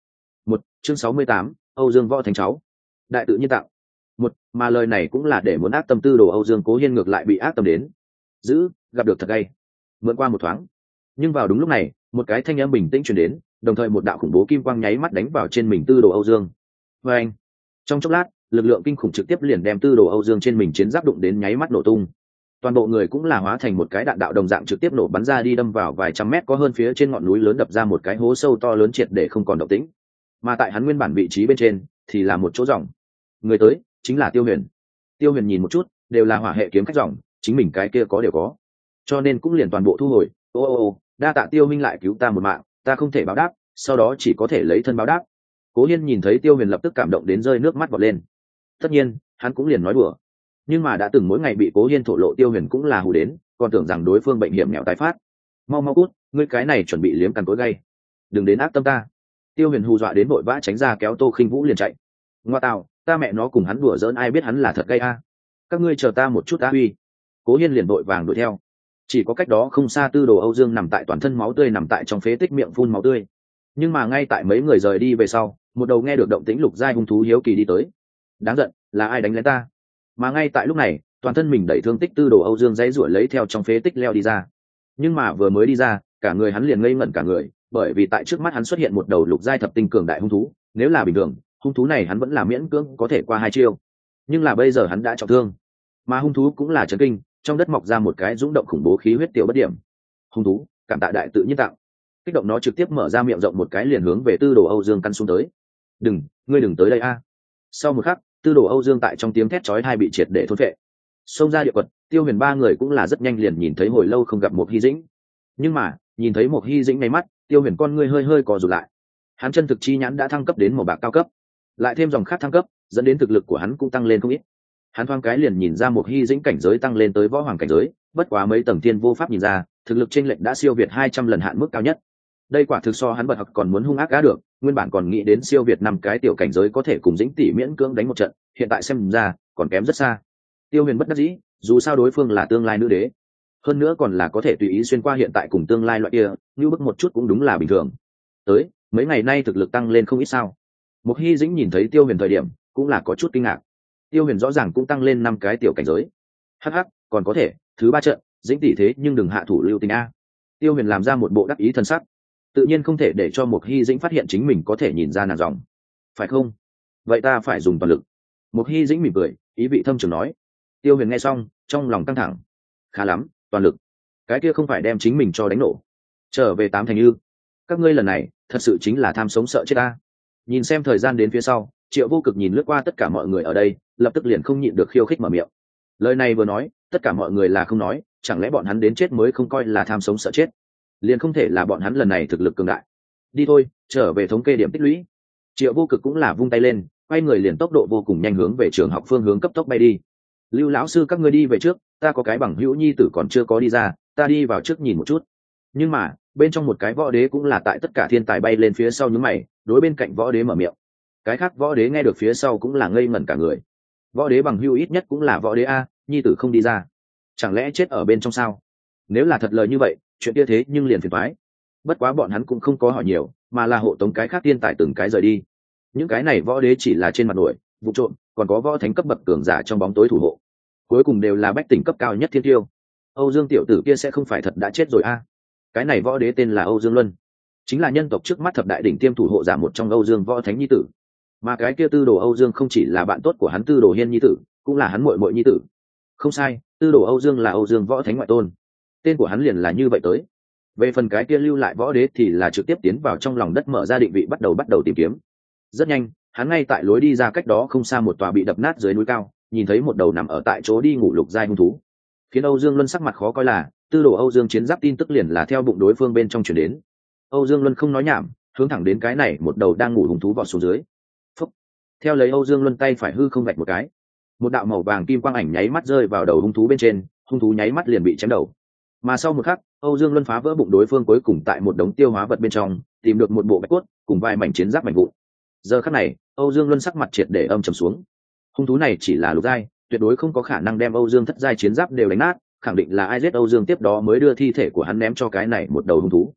Một chương sáu mươi tám, Âu Dương Võ Thánh cháu. Đại tự nhiên tạo. Một, mà lời này cũng là để muốn ác tâm tư đồ Âu Dương Cố Hiên ngược lại bị ác tâm đến. Giữ, gặp được thật gay. Mượn qua một thoáng. Nhưng vào đúng lúc này, một cái thanh âm bình tĩnh truyền đến, đồng thời một đạo khủng bố kim quang nháy mắt đánh vào trên mình tư đồ Âu Dương. Và anh, trong chốc lát, lực lượng kinh khủng trực tiếp liền đem tư đồ Âu Dương trên mình chiến giáp đụng đến nháy mắt nổ tung. Toàn bộ người cũng là hóa thành một cái đạn đạo đồng dạng trực tiếp nổ bắn ra đi đâm vào vài trăm mét có hơn phía trên ngọn núi lớn, đập ra một cái hố sâu to lớn triệt để không còn động tĩnh. Mà tại hắn nguyên bản vị trí bên trên thì là một chỗ ròng. Người tới chính là Tiêu Huyền. Tiêu Huyền nhìn một chút, đều là hỏa hệ kiếm khách ròng, chính mình cái kia có đều có, cho nên cũng liền toàn bộ thu hồi. Ô ô ô, đa tạ Tiêu minh lại cứu ta một mạng, ta không thể báo đáp, sau đó chỉ có thể lấy thân báo đáp. Cố Hiên nhìn thấy Tiêu Huyền lập tức cảm động đến rơi nước mắt vọt lên. Tất nhiên, hắn cũng liền nói đùa, nhưng mà đã từng mỗi ngày bị Cố Hiên thổ lộ Tiêu Huyền cũng là hù đến, còn tưởng rằng đối phương bệnh hiểm nghèo tái phát. Mau mau cút, ngươi cái này chuẩn bị liếm cắn tối gay, đừng đến ác tâm ta. Tiêu Huyền hù dọa đến vội vã tránh ra, kéo Tô Khinh Vũ liền chạy. Ngoa tào, ta mẹ nó cùng hắn đùa giỡn, ai biết hắn là thật gay a. Các ngươi chờ ta một chút ta uy. Cố Hiên liền vội vàng đuổi theo. Chỉ có cách đó không xa tư đồ Âu Dương nằm tại toàn thân máu tươi, nằm tại trong phế tích miệng phun máu tươi. Nhưng mà ngay tại mấy người rời đi về sau, một đầu nghe được động tĩnh lục giai hung thú hiếu kỳ đi tới. Đáng giận, là ai đánh lén ta? Mà ngay tại lúc này, toàn thân mình đẩy thương tích tư đồ Âu Dương dãy rủa lấy theo trong phế tích leo đi ra. Nhưng mà vừa mới đi ra, cả người hắn liền ngây ngẩn cả người, bởi vì tại trước mắt hắn xuất hiện một đầu lục giai thập tinh cường đại hung thú. Nếu là bình thường, hung thú này hắn vẫn là miễn cưỡng có thể qua hai chiêu, nhưng là bây giờ hắn đã trọng thương, mà hung thú cũng là chấn kinh, trong đất mọc ra một cái dũng động khủng bố khí huyết tiểu bất điểm. Hung thú, cảm tạ đại tự nhiên tặng. Kích động nó trực tiếp mở ra miệng rộng một cái liền hướng về tư đồ Âu Dương căn xuống tới. Đừng, ngươi đừng tới đây a. Sau một khắc, tư đồ Âu Dương tại trong tiếng thét chói tai bị triệt để thôn phệ. Xông ra địa quật, Tiêu Huyền ba người cũng là rất nhanh liền nhìn thấy hồi lâu không gặp một Hy Dĩnh. Nhưng mà, nhìn thấy một Hy Dĩnh ngay mắt, Tiêu Huyền con ngươi hơi hơi co rụt lại. Hắn chân thực chi nhãn đã thăng cấp đến màu bạc cao cấp, lại thêm dòng khác thăng cấp, dẫn đến thực lực của hắn cũng tăng lên không ít. Hắn thoáng cái liền nhìn ra một Hy Dĩnh cảnh giới tăng lên tới võ hoàng cảnh giới, bất quá mấy tầng thiên vô pháp nhìn ra, thực lực chênh lệch đã siêu việt hai trăm lần hạn mức cao nhất. Đây quả thực so hắn bật học còn muốn hung ác cá được, nguyên bản còn nghĩ đến siêu việt năm cái tiểu cảnh giới có thể cùng Dĩnh tỷ miễn cưỡng đánh một trận, hiện tại xem ra còn kém rất xa. Tiêu Huyền bất đắc dĩ, dù sao đối phương là tương lai nữ đế, hơn nữa còn là có thể tùy ý xuyên qua hiện tại cùng tương lai loại kia, như bức một chút cũng đúng là bình thường. Tới, mấy ngày nay thực lực tăng lên không ít sao? Một Hy Dĩnh nhìn thấy Tiêu Huyền thời điểm, cũng là có chút kinh ngạc. Tiêu Huyền rõ ràng cũng tăng lên năm cái tiểu cảnh giới. Hắc hắc, còn có thể, thứ ba trận, Dĩnh tỷ thế nhưng đừng hạ thủ lưu tình a. Tiêu Huyền làm ra một bộ đắc ý thân sắc, tự nhiên không thể để cho một Hy Dĩnh phát hiện chính mình có thể nhìn ra nàng dòng, phải không? Vậy ta phải dùng toàn lực. Một Hy Dĩnh mỉm cười, ý vị thâm trường nói. Tiêu Huyền nghe xong, trong lòng căng thẳng. Khá lắm, toàn lực. Cái kia không phải đem chính mình cho đánh nổ. Trở về tám thành ư? Các ngươi lần này, thật sự chính là tham sống sợ chết ta. Nhìn xem thời gian đến phía sau, Triệu Vô Cực nhìn lướt qua tất cả mọi người ở đây, lập tức liền không nhịn được khiêu khích mở miệng. Lời này vừa nói, tất cả mọi người là không nói, chẳng lẽ bọn hắn đến chết mới không coi là tham sống sợ chết? Liền không thể là bọn hắn lần này thực lực cường đại. Đi thôi, trở về thống kê điểm tích lũy. Triệu Vô Cực cũng là vung tay lên, quay người liền tốc độ vô cùng nhanh hướng về trường học phương hướng cấp tốc bay đi. Lưu lão sư các ngươi đi về trước, ta có cái bằng hữu nhi tử còn chưa có đi ra, ta đi vào trước nhìn một chút. Nhưng mà, bên trong một cái võ đế cũng là tại tất cả thiên tài bay lên phía sau nhướng mày, đối bên cạnh võ đế mở miệng. Cái khác võ đế nghe được phía sau cũng là ngây ngẩn cả người. Võ đế bằng hữu ít nhất cũng là võ đế a, nhi tử không đi ra, chẳng lẽ chết ở bên trong sao? Nếu là thật lời như vậy, chuyện kia thế nhưng liền phiền toái. Bất quá bọn hắn cũng không có hỏi nhiều, mà là hộ tống cái khác thiên tài từng cái rời đi. Những cái này võ đế chỉ là trên mặt nổi, vụ trộm, còn có võ thánh cấp bậc cường giả trong bóng tối thủ hộ. Cuối cùng đều là bách tỉnh cấp cao nhất thiên tiêu. Âu Dương tiểu tử kia sẽ không phải thật đã chết rồi a? Cái này võ đế tên là Âu Dương Luân, chính là nhân tộc trước mắt thập đại đỉnh tiêm thủ hộ giả một trong Âu Dương võ thánh nhi tử. Mà cái kia tư đồ Âu Dương không chỉ là bạn tốt của hắn tư đồ Hiên nhi tử, cũng là hắn muội muội nhi tử. Không sai, tư đồ Âu Dương là Âu Dương võ thánh ngoại tôn, tên của hắn liền là như vậy tới. Về phần cái kia lưu lại võ đế thì là trực tiếp tiến vào trong lòng đất mở ra định vị, bắt đầu bắt đầu tìm kiếm. Rất nhanh, hắn ngay tại lối đi ra cách đó không xa một tòa bị đập nát dưới núi cao, nhìn thấy một đầu nằm ở tại chỗ đi ngủ lục giai hung thú. Khiến Âu Dương Luân sắc mặt khó coi là, tư đồ Âu Dương chiến giáp tin tức liền là theo bụng đối phương bên trong truyền đến. Âu Dương Luân không nói nhảm, hướng thẳng đến cái này một đầu đang ngủ hung thú vọt xuống dưới. Phúc. Theo lấy Âu Dương Luân tay phải hư không vạch một cái, một đạo màu vàng kim quang ảnh nháy mắt rơi vào đầu hung thú bên trên, hung thú nháy mắt liền bị chém đầu. Mà sau một khắc, Âu Dương Luân phá vỡ bụng đối phương, cuối cùng tại một đống tiêu hóa vật bên trong tìm được một bộ bạch cốt cùng vài mảnh chiến giáp mảnh vụn. Giờ khắc này, Âu Dương Luân sắc mặt triệt để âm trầm xuống. Hung thú này chỉ là lục giai, tuyệt đối không có khả năng đem Âu Dương thất giai chiến giáp đều đánh nát, khẳng định là ai giết Âu Dương tiếp đó mới đưa thi thể của hắn ném cho cái này một đầu hung thú.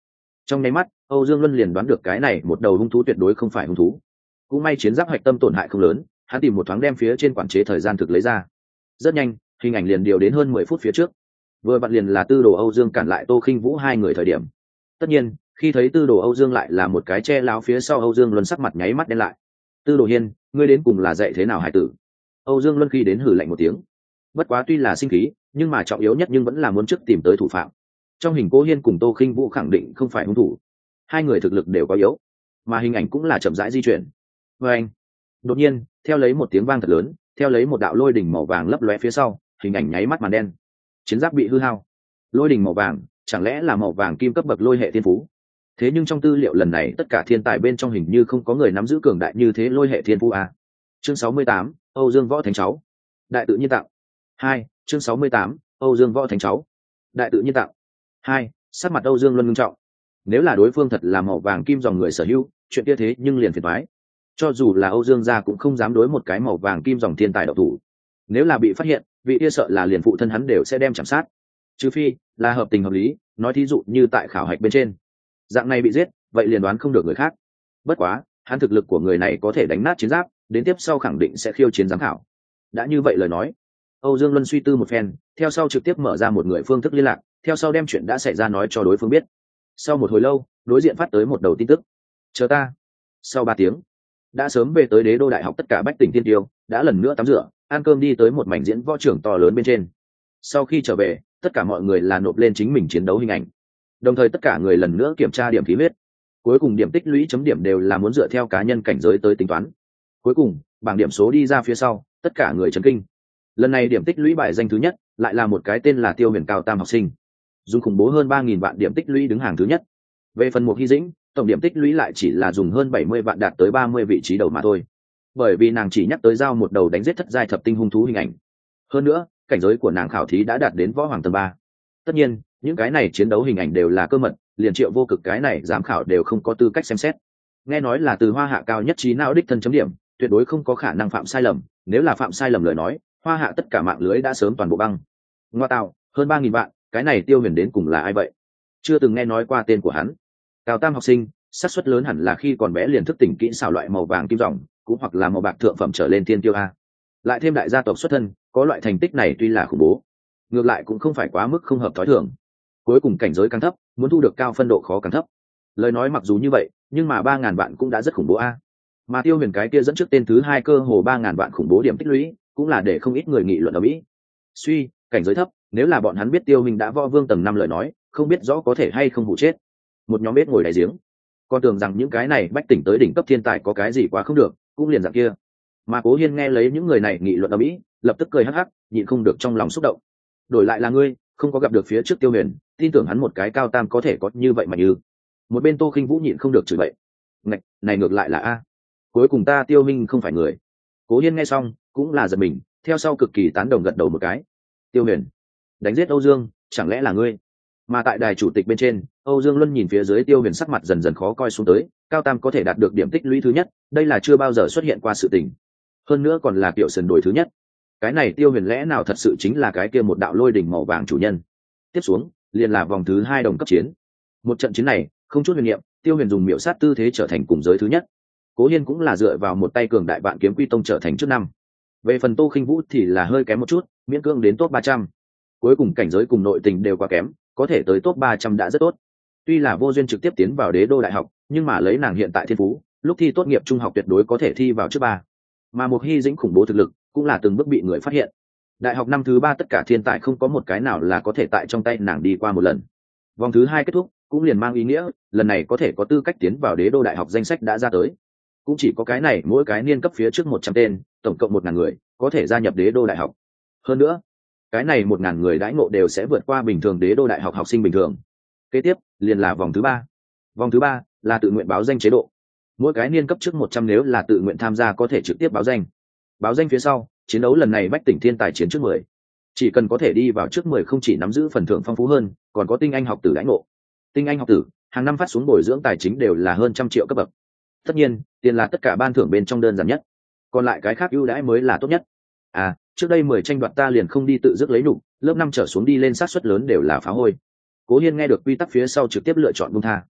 Trong nháy mắt Âu Dương Luân liền đoán được cái này một đầu hung thú tuyệt đối không phải hung thú. Cũng may chiến giáp hoạch tâm tổn hại không lớn, hắn tìm một thoáng đem phía trên quản chế thời gian thực lấy ra. Rất nhanh hình ảnh liền điều đến hơn mười phút phía trước, vừa vặn liền là tư đồ Âu Dương cản lại Tô Khinh Vũ hai người thời điểm. Tất nhiên khi thấy tư đồ Âu Dương lại là một cái che láo phía sau Âu Dương Luân sắc mặt nháy mắt đen lại. Tư đồ Hiên, ngươi đến cùng là dạy thế nào hải tử? Âu Dương Luân khi đến hử lạnh một tiếng. Bất quá tuy là sinh khí, nhưng mà trọng yếu nhất nhưng vẫn là muốn trước tìm tới thủ phạm. Trong hình Cố Hiên cùng Tô Khinh Vũ khẳng định không phải hung thủ, hai người thực lực đều có yếu, mà hình ảnh cũng là chậm rãi di chuyển. Và anh, đột nhiên theo lấy một tiếng vang thật lớn, theo lấy một đạo lôi đỉnh màu vàng lấp lóe phía sau, hình ảnh nháy mắt màn đen, chiến giáp bị hư hao. Lôi đỉnh màu vàng chẳng lẽ là màu vàng kim cấp bậc lôi hệ thiên phú? Thế nhưng trong tư liệu lần này tất cả thiên tài bên trong hình như không có người nắm giữ cường đại như thế lôi hệ thiên phú à. Chương sáu mươi tám, Âu Dương Võ Thánh cháu, đại tự nhiên tạo. Hai, chương sáu mươi tám, Âu Dương Võ Thánh cháu, đại tự nhiên tạo. Hai, sắc mặt Âu Dương Luân nghiêm trọng. Nếu là đối phương thật là màu vàng kim dòng người sở hữu, chuyện kia thế nhưng liền phiền toái. Cho dù là Âu Dương gia cũng không dám đối một cái màu vàng kim dòng thiên tài độc thủ. Nếu là bị phát hiện, vị kia sợ là liền phụ thân hắn đều sẽ đem chạm sát. Trừ phi là hợp tình hợp lý, nói thí dụ như tại khảo hạch bên trên, dạng này bị giết, vậy liền đoán không được người khác. Bất quá, hắn thực lực của người này có thể đánh nát chiến giáp, đến tiếp sau khẳng định sẽ khiêu chiến giám khảo. Đã như vậy lời nói, Âu Dương Luân suy tư một phen, theo sau trực tiếp mở ra một người phương thức liên lạc, theo sau đem chuyện đã xảy ra nói cho đối phương biết. Sau một hồi lâu, đối diện phát tới một đầu tin tức: chờ ta. Sau ba tiếng, đã sớm về tới Đế Đô Đại học tất cả bách tỉnh tiên tiêu đã lần nữa tắm rửa ăn cơm đi tới một mảnh diễn võ trưởng to lớn bên trên. Sau khi trở về, tất cả mọi người là nộp lên chính mình chiến đấu hình ảnh, đồng thời tất cả người lần nữa kiểm tra điểm khí huyết. Cuối cùng điểm tích lũy chấm điểm đều là muốn dựa theo cá nhân cảnh giới tới tính toán. Cuối cùng bảng điểm số đi ra phía sau, tất cả người chấn kinh. Lần này điểm tích lũy bài danh thứ nhất lại là một cái tên là Tiêu Huyền cao tam học sinh, dùng khủng bố hơn ba nghìn vạn điểm tích lũy đứng hàng thứ nhất. Về phần Mục Hy Dĩnh, tổng điểm tích lũy lại chỉ là dùng hơn bảy mươi vạn đạt tới ba mươi vị trí đầu mà thôi, bởi vì nàng chỉ nhắc tới giao một đầu đánh giết thất giai thập tinh hung thú hình ảnh. Hơn nữa cảnh giới của nàng khảo thí đã đạt đến võ hoàng tầng ba. Tất nhiên những cái này chiến đấu hình ảnh đều là cơ mật, liền Triệu Vô Cực cái này giám khảo đều không có tư cách xem xét. Nghe nói là từ Hoa Hạ cao nhất trí não đích thân chấm điểm, tuyệt đối không có khả năng phạm sai lầm, nếu là phạm sai lầm lời nói, Hoa Hạ tất cả mạng lưới đã sớm toàn bộ băng. Ngoa tạo, hơn ba nghìn vạn, cái này Tiêu Huyền đến cùng là ai vậy? Chưa từng nghe nói qua tên của hắn. Cao tam học sinh, xác suất lớn hẳn là khi còn bé liền thức tỉnh kỹ xảo loại màu vàng kim ròng, cũng hoặc là màu bạc thượng phẩm trở lên thiên tiêu a. Lại thêm đại gia tộc xuất thân, có loại thành tích này tuy là khủng bố, ngược lại cũng không phải quá mức không hợp thói thường. Cuối cùng cảnh giới càng thấp, muốn thu được cao phân độ khó càng thấp. Lời nói mặc dù như vậy, nhưng mà ba ngàn vạn cũng đã rất khủng bố a. Mà Tiêu Huyền cái kia dẫn trước tên thứ hai cơ hồ ba ngàn vạn khủng bố điểm tích lũy, cũng là để không ít người nghị luận ở Mỹ. Suy, cảnh giới thấp, nếu là bọn hắn biết Tiêu Minh đã võ vương tầng năm lời nói, không biết rõ có thể hay không hụ chết. Một nhóm bếp ngồi đáy giếng, con tưởng rằng những cái này bách tỉnh tới đỉnh cấp thiên tài có cái gì quá không được, cũng liền dạng kia. Mà Cố Hiên nghe lấy những người này nghị luận ở Mỹ, lập tức cười hắc hắc, nhịn không được trong lòng xúc động. Đổi lại là ngươi, không có gặp được phía trước Tiêu Huyền, tin tưởng hắn một cái cao tam có thể có như vậy mà như. Một bên Tô Khinh Vũ nhịn không được chửi bậy. Ngạch, này ngược lại là a. Cuối cùng ta Tiêu Minh không phải người. Cố Hiên nghe xong, cũng là giật mình, theo sau cực kỳ tán đồng gật đầu một cái. Tiêu Huyền, đánh giết Âu Dương, chẳng lẽ là ngươi? Mà tại đài chủ tịch bên trên, Âu Dương Luân nhìn phía dưới Tiêu Huyền sắc mặt dần dần khó coi xuống tới, cao tam có thể đạt được điểm tích lũy thứ nhất, đây là chưa bao giờ xuất hiện qua sự tình. Hơn nữa còn là kiểu sườn đổi thứ nhất. Cái này Tiêu Huyền lẽ nào thật sự chính là cái kia một đạo lôi đỉnh màu vàng chủ nhân? Tiếp xuống, liền là vòng thứ hai đồng cấp chiến. Một trận chiến này, không chút huyền niệm, Tiêu Huyền dùng miểu sát tư thế trở thành cùng giới thứ nhất. Cố Hiên cũng là dựa vào một tay cường đại vạn kiếm quy tông trở thành trước năm. Về phần Tô Khinh Vũ thì là hơi kém một chút, miễn cưỡng đến top ba trăm. Cuối cùng cảnh giới cùng nội tình đều quá kém, có thể tới top ba trăm đã rất tốt. Tuy là vô duyên trực tiếp tiến vào Đế Đô Đại học, nhưng mà lấy nàng hiện tại thiên phú, lúc thi tốt nghiệp trung học tuyệt đối có thể thi vào trước ba. Mà Mục Hy Dĩnh khủng bố thực lực, cũng là từng bước bị người phát hiện. Đại học năm thứ ba tất cả thiên tài không có một cái nào là có thể tại trong tay nàng đi qua một lần. Vòng thứ hai kết thúc, cũng liền mang ý nghĩa, lần này có thể có tư cách tiến vào Đế Đô Đại học danh sách đã ra tới. Cũng chỉ có cái này mỗi cái niên cấp phía trước một trăm tên, tổng cộng một ngàn người, có thể gia nhập Đế Đô Đại học. Hơn nữa, cái này một ngàn người đãi ngộ đều sẽ vượt qua bình thường Đế Đô Đại học học sinh bình thường. Kế tiếp, liền là vòng thứ ba. Vòng thứ ba là tự nguyện báo danh chế độ. Mỗi cái niên cấp trước một trăm nếu là tự nguyện tham gia có thể trực tiếp báo danh. Báo danh phía sau, chiến đấu lần này bách tỉnh thiên tài chiến trước mười. Chỉ cần có thể đi vào trước mười không chỉ nắm giữ phần thưởng phong phú hơn, còn có tinh anh học tử đãi ngộ. Tinh anh học tử, hàng năm phát xuống bồi dưỡng tài chính đều là hơn trăm triệu cấp bậc. Tất nhiên, tiền là tất cả ban thưởng bên trong đơn giản nhất, còn lại cái khác ưu đãi mới là tốt nhất. À, trước đây mười tranh đoạt ta liền không đi tự dứt lấy đủ, lớp năm trở xuống đi lên sát suất lớn đều là phá hôi. Cố Hiên nghe được quy tắc phía sau trực tiếp lựa chọn buông tha.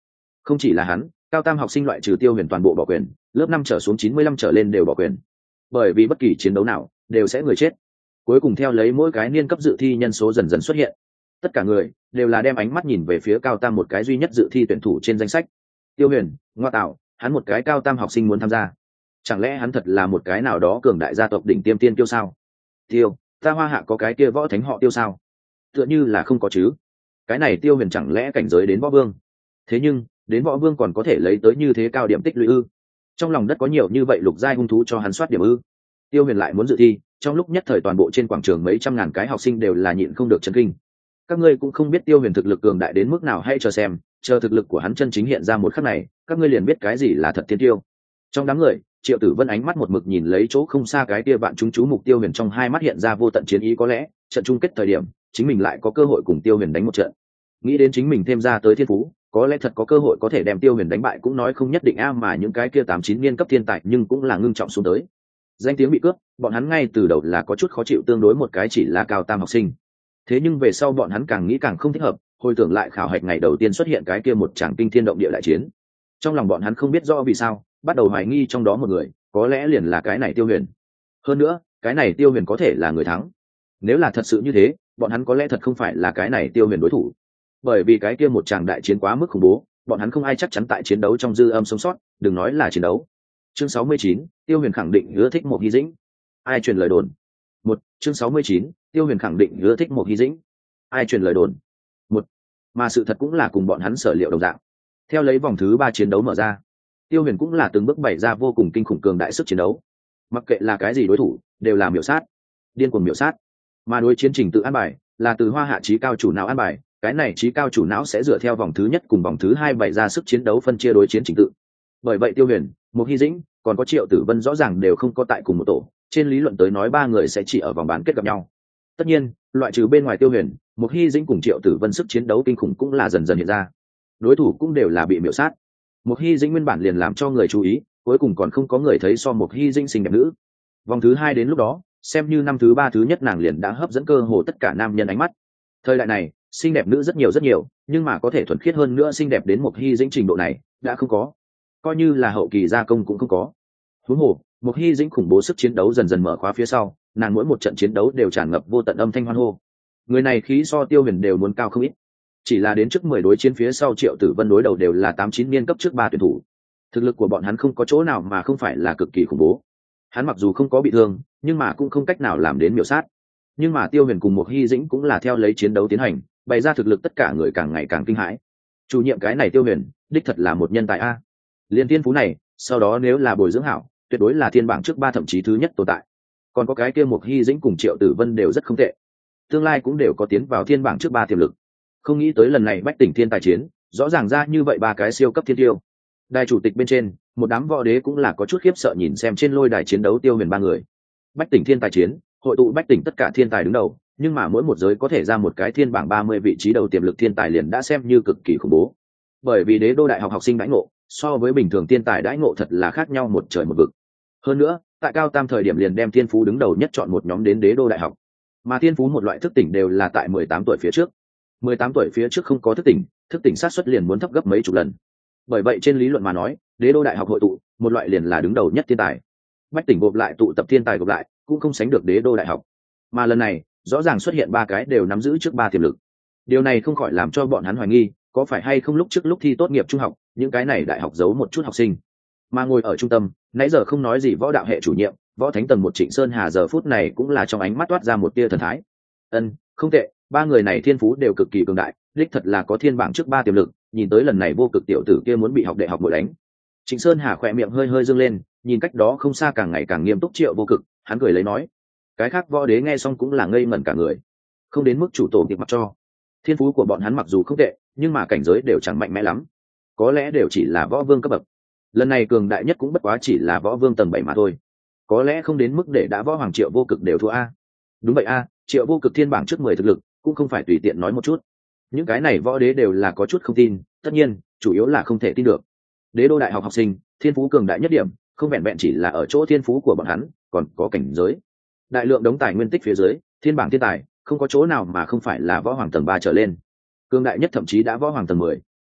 Không chỉ là hắn, cao tam học sinh loại trừ Tiêu Huyền toàn bộ bỏ quyền, lớp năm trở xuống chín mươi lăm trở lên đều bỏ quyền. Bởi vì bất kỳ chiến đấu nào đều sẽ người chết. Cuối cùng theo lấy mỗi cái niên cấp dự thi nhân số dần dần xuất hiện, tất cả người đều là đem ánh mắt nhìn về phía cao tam một cái duy nhất dự thi tuyển thủ trên danh sách. Tiêu Huyền, ngoa tạo, hắn một cái cao tam học sinh muốn tham gia. Chẳng lẽ hắn thật là một cái nào đó cường đại gia tộc đỉnh tiêm tiên tiêu sao? Tiêu, ta Hoa Hạ có cái kia võ thánh họ Tiêu sao? Tựa như là không có chứ. Cái này Tiêu Huyền chẳng lẽ cảnh giới đến võ vương? Thế nhưng đến võ vương còn có thể lấy tới như thế cao điểm tích lũy ư? Trong lòng đất có nhiều như vậy lục giai hung thú cho hắn soát điểm ư? Tiêu Huyền lại muốn dự thi, trong lúc nhất thời toàn bộ trên quảng trường mấy trăm ngàn cái học sinh đều là nhịn không được chấn kinh. Các ngươi cũng không biết Tiêu Huyền thực lực cường đại đến mức nào, hay chờ xem, chờ thực lực của hắn chân chính hiện ra một khắc này, các ngươi liền biết cái gì là thật tiên tiêu. Trong đám người, Triệu Tử Vân ánh mắt một mực nhìn lấy chỗ không xa cái kia vạn chúng chú mục Tiêu Huyền, trong hai mắt hiện ra vô tận chiến ý, có lẽ trận chung kết thời điểm chính mình lại có cơ hội cùng Tiêu Huyền đánh một trận. Nghĩ đến chính mình thêm ra tới thiên phú, có lẽ thật có cơ hội có thể đem Tiêu Huyền đánh bại cũng nói không nhất định a, mà những cái kia tám chín niên cấp thiên tài nhưng cũng là ngưng trọng xuống tới. Danh tiếng bị cướp, bọn hắn ngay từ đầu là có chút khó chịu, tương đối một cái chỉ là cao tam học sinh. Thế nhưng về sau bọn hắn càng nghĩ càng không thích hợp, hồi tưởng lại khảo hạch ngày đầu tiên xuất hiện cái kia một tràng kinh thiên động địa đại chiến, trong lòng bọn hắn không biết rõ vì sao bắt đầu hoài nghi trong đó một người có lẽ liền là cái này Tiêu Huyền. Hơn nữa cái này Tiêu Huyền có thể là người thắng. Nếu là thật sự như thế, bọn hắn có lẽ thật không phải là cái này Tiêu Huyền đối thủ, bởi vì cái kia một tràng đại chiến quá mức khủng bố, bọn hắn không ai chắc chắn tại chiến đấu trong dư âm sống sót, đừng nói là chiến đấu. Chương sáu mươi chín, Tiêu Huyền khẳng định ưa thích Mộc Hy Dĩnh. Ai truyền lời đồn? Một. Chương sáu mươi chín, Tiêu Huyền khẳng định ưa thích Mộc Hy Dĩnh. Ai truyền lời đồn? Một. Mà sự thật cũng là cùng bọn hắn sở liệu đồng dạng. Theo lấy vòng thứ ba chiến đấu mở ra, Tiêu Huyền cũng là từng bước bày ra vô cùng kinh khủng cường đại sức chiến đấu. Mặc kệ là cái gì đối thủ, đều là miểu sát, điên cuồng miểu sát. Mà đối chiến trình tự an bài là từ Hoa Hạ trí cao chủ não an bài, cái này trí cao chủ não sẽ dựa theo vòng thứ nhất cùng vòng thứ hai bày ra sức chiến đấu phân chia đối chiến trình tự. Bởi vậy Tiêu Huyền, Mộc Hy Dĩnh còn có Triệu Tử Vân rõ ràng đều không có tại cùng một tổ, trên lý luận tới nói ba người sẽ chỉ ở vòng bán kết gặp nhau. Tất nhiên, loại trừ bên ngoài Tiêu Huyền, Mộc Hy Dĩnh cùng Triệu Tử Vân sức chiến đấu kinh khủng cũng là dần dần hiện ra. Đối thủ cũng đều là bị miểu sát. Mộc Hy Dĩnh nguyên bản liền làm cho người chú ý, cuối cùng còn không có người thấy so Mộc Hy Dĩnh xinh đẹp nữ. Vòng thứ hai đến lúc đó, xem như năm thứ ba thứ nhất nàng liền đã hấp dẫn cơ hồ tất cả nam nhân ánh mắt. Thời đại này, xinh đẹp nữ rất nhiều rất nhiều, nhưng mà có thể thuần khiết hơn nữa xinh đẹp đến Mộc Hy Dĩnh trình độ này đã không có, coi như là hậu kỳ gia công cũng không có. Huống hồ, Mộc Hy Dĩnh khủng bố sức chiến đấu dần dần mở khóa phía sau, nàng mỗi một trận chiến đấu đều tràn ngập vô tận âm thanh hoan hô. Người này khí so Tiêu Huyền đều muốn cao không ít. Chỉ là đến trước mười đối chiến phía sau Triệu Tử Vân đối đầu đều là tám chín niên cấp trước ba tuyển thủ. Thực lực của bọn hắn không có chỗ nào mà không phải là cực kỳ khủng bố. Hắn mặc dù không có bị thương, nhưng mà cũng không cách nào làm đến miểu sát. Nhưng mà Tiêu Huyền cùng Mộc Hy Dĩnh cũng là theo lấy chiến đấu tiến hành, bày ra thực lực tất cả người càng ngày càng kinh hãi. Chủ nhiệm cái này Tiêu Huyền, đích thật là một nhân tài a. Liên tiên phú này, sau đó nếu là bồi dưỡng hảo, tuyệt đối là thiên bảng trước ba thậm chí thứ nhất tồn tại. Còn có cái kia Mộc Hy Dĩnh cùng Triệu Tử Vân đều rất không tệ, tương lai cũng đều có tiến vào thiên bảng trước ba tiềm lực. Không nghĩ tới lần này Bách Tỉnh Thiên Tài Chiến, rõ ràng ra như vậy ba cái siêu cấp thiên tiêu. Đài chủ tịch bên trên, một đám võ đế cũng là có chút khiếp sợ nhìn xem trên lôi đài chiến đấu Tiêu Huyền ba người. Bách Tỉnh Thiên Tài Chiến, hội tụ Bách Tỉnh tất cả thiên tài đứng đầu, nhưng mà mỗi một giới có thể ra một cái thiên bảng ba mươi vị trí đầu tiềm lực thiên tài liền đã xem như cực kỳ khủng bố. Bởi vì Đế Đô đại học học sinh đãi ngộ, so với bình thường thiên tài đãi ngộ thật là khác nhau một trời một vực. Hơn nữa, tại cao tam thời điểm liền đem thiên phú đứng đầu nhất chọn một nhóm đến Đế Đô đại học. Mà thiên phú một loại thức tỉnh đều là tại mười tám tuổi phía trước. mười tám tuổi phía trước không có thức tỉnh, thức tỉnh sát suất liền muốn thấp gấp mấy chục lần. Bởi vậy trên lý luận mà nói, Đế Đô đại học hội tụ, một loại liền là đứng đầu nhất thiên tài. Bách Tỉnh gộp lại tụ tập thiên tài gộp lại, cũng không sánh được Đế Đô đại học. Mà lần này, rõ ràng xuất hiện ba cái đều nắm giữ trước ba tiềm lực. Điều này không khỏi làm cho bọn hắn hoài nghi, có phải hay không lúc trước lúc thi tốt nghiệp trung học, những cái này đại học giấu một chút học sinh. Mà ngồi ở trung tâm, nãy giờ không nói gì võ đạo hệ chủ nhiệm, võ thánh tầng một Trịnh Sơn Hà giờ phút này cũng là trong ánh mắt toát ra một tia thần thái. Ân, không tệ, ba người này thiên phú đều cực kỳ cường đại, đích thật là có thiên bảng trước ba tiềm lực, nhìn tới lần này vô cực tiểu tử kia muốn bị học đệ học bội đánh. Trịnh Sơn Hà khỏe miệng hơi hơi dương lên, nhìn cách đó không xa càng ngày càng nghiêm túc Triệu Vô Cực, hắn cười lấy nói. Cái khác võ đế nghe xong cũng là ngây ngẩn cả người, không đến mức chủ tổ tiệp mặc cho. Thiên phú của bọn hắn mặc dù không tệ, nhưng mà cảnh giới đều chẳng mạnh mẽ lắm, có lẽ đều chỉ là võ vương cấp bậc. Lần này cường đại nhất cũng bất quá chỉ là võ vương tầng bảy mà thôi, có lẽ không đến mức để đã võ hoàng Triệu Vô Cực đều thua a. Đúng vậy a, Triệu Vô Cực thiên bảng trước mười thực lực cũng không phải tùy tiện nói một chút. Những cái này võ đế đều là có chút không tin, tất nhiên chủ yếu là không thể tin được. Đế Đô đại học học sinh thiên phú cường đại nhất điểm không vẹn vẹn chỉ là ở chỗ thiên phú của bọn hắn, còn có cảnh giới. Đại lượng đống tài nguyên tích phía dưới, thiên bảng thiên tài không có chỗ nào mà không phải là võ hoàng tầng ba trở lên, cường đại nhất thậm chí đã võ hoàng tầng mười.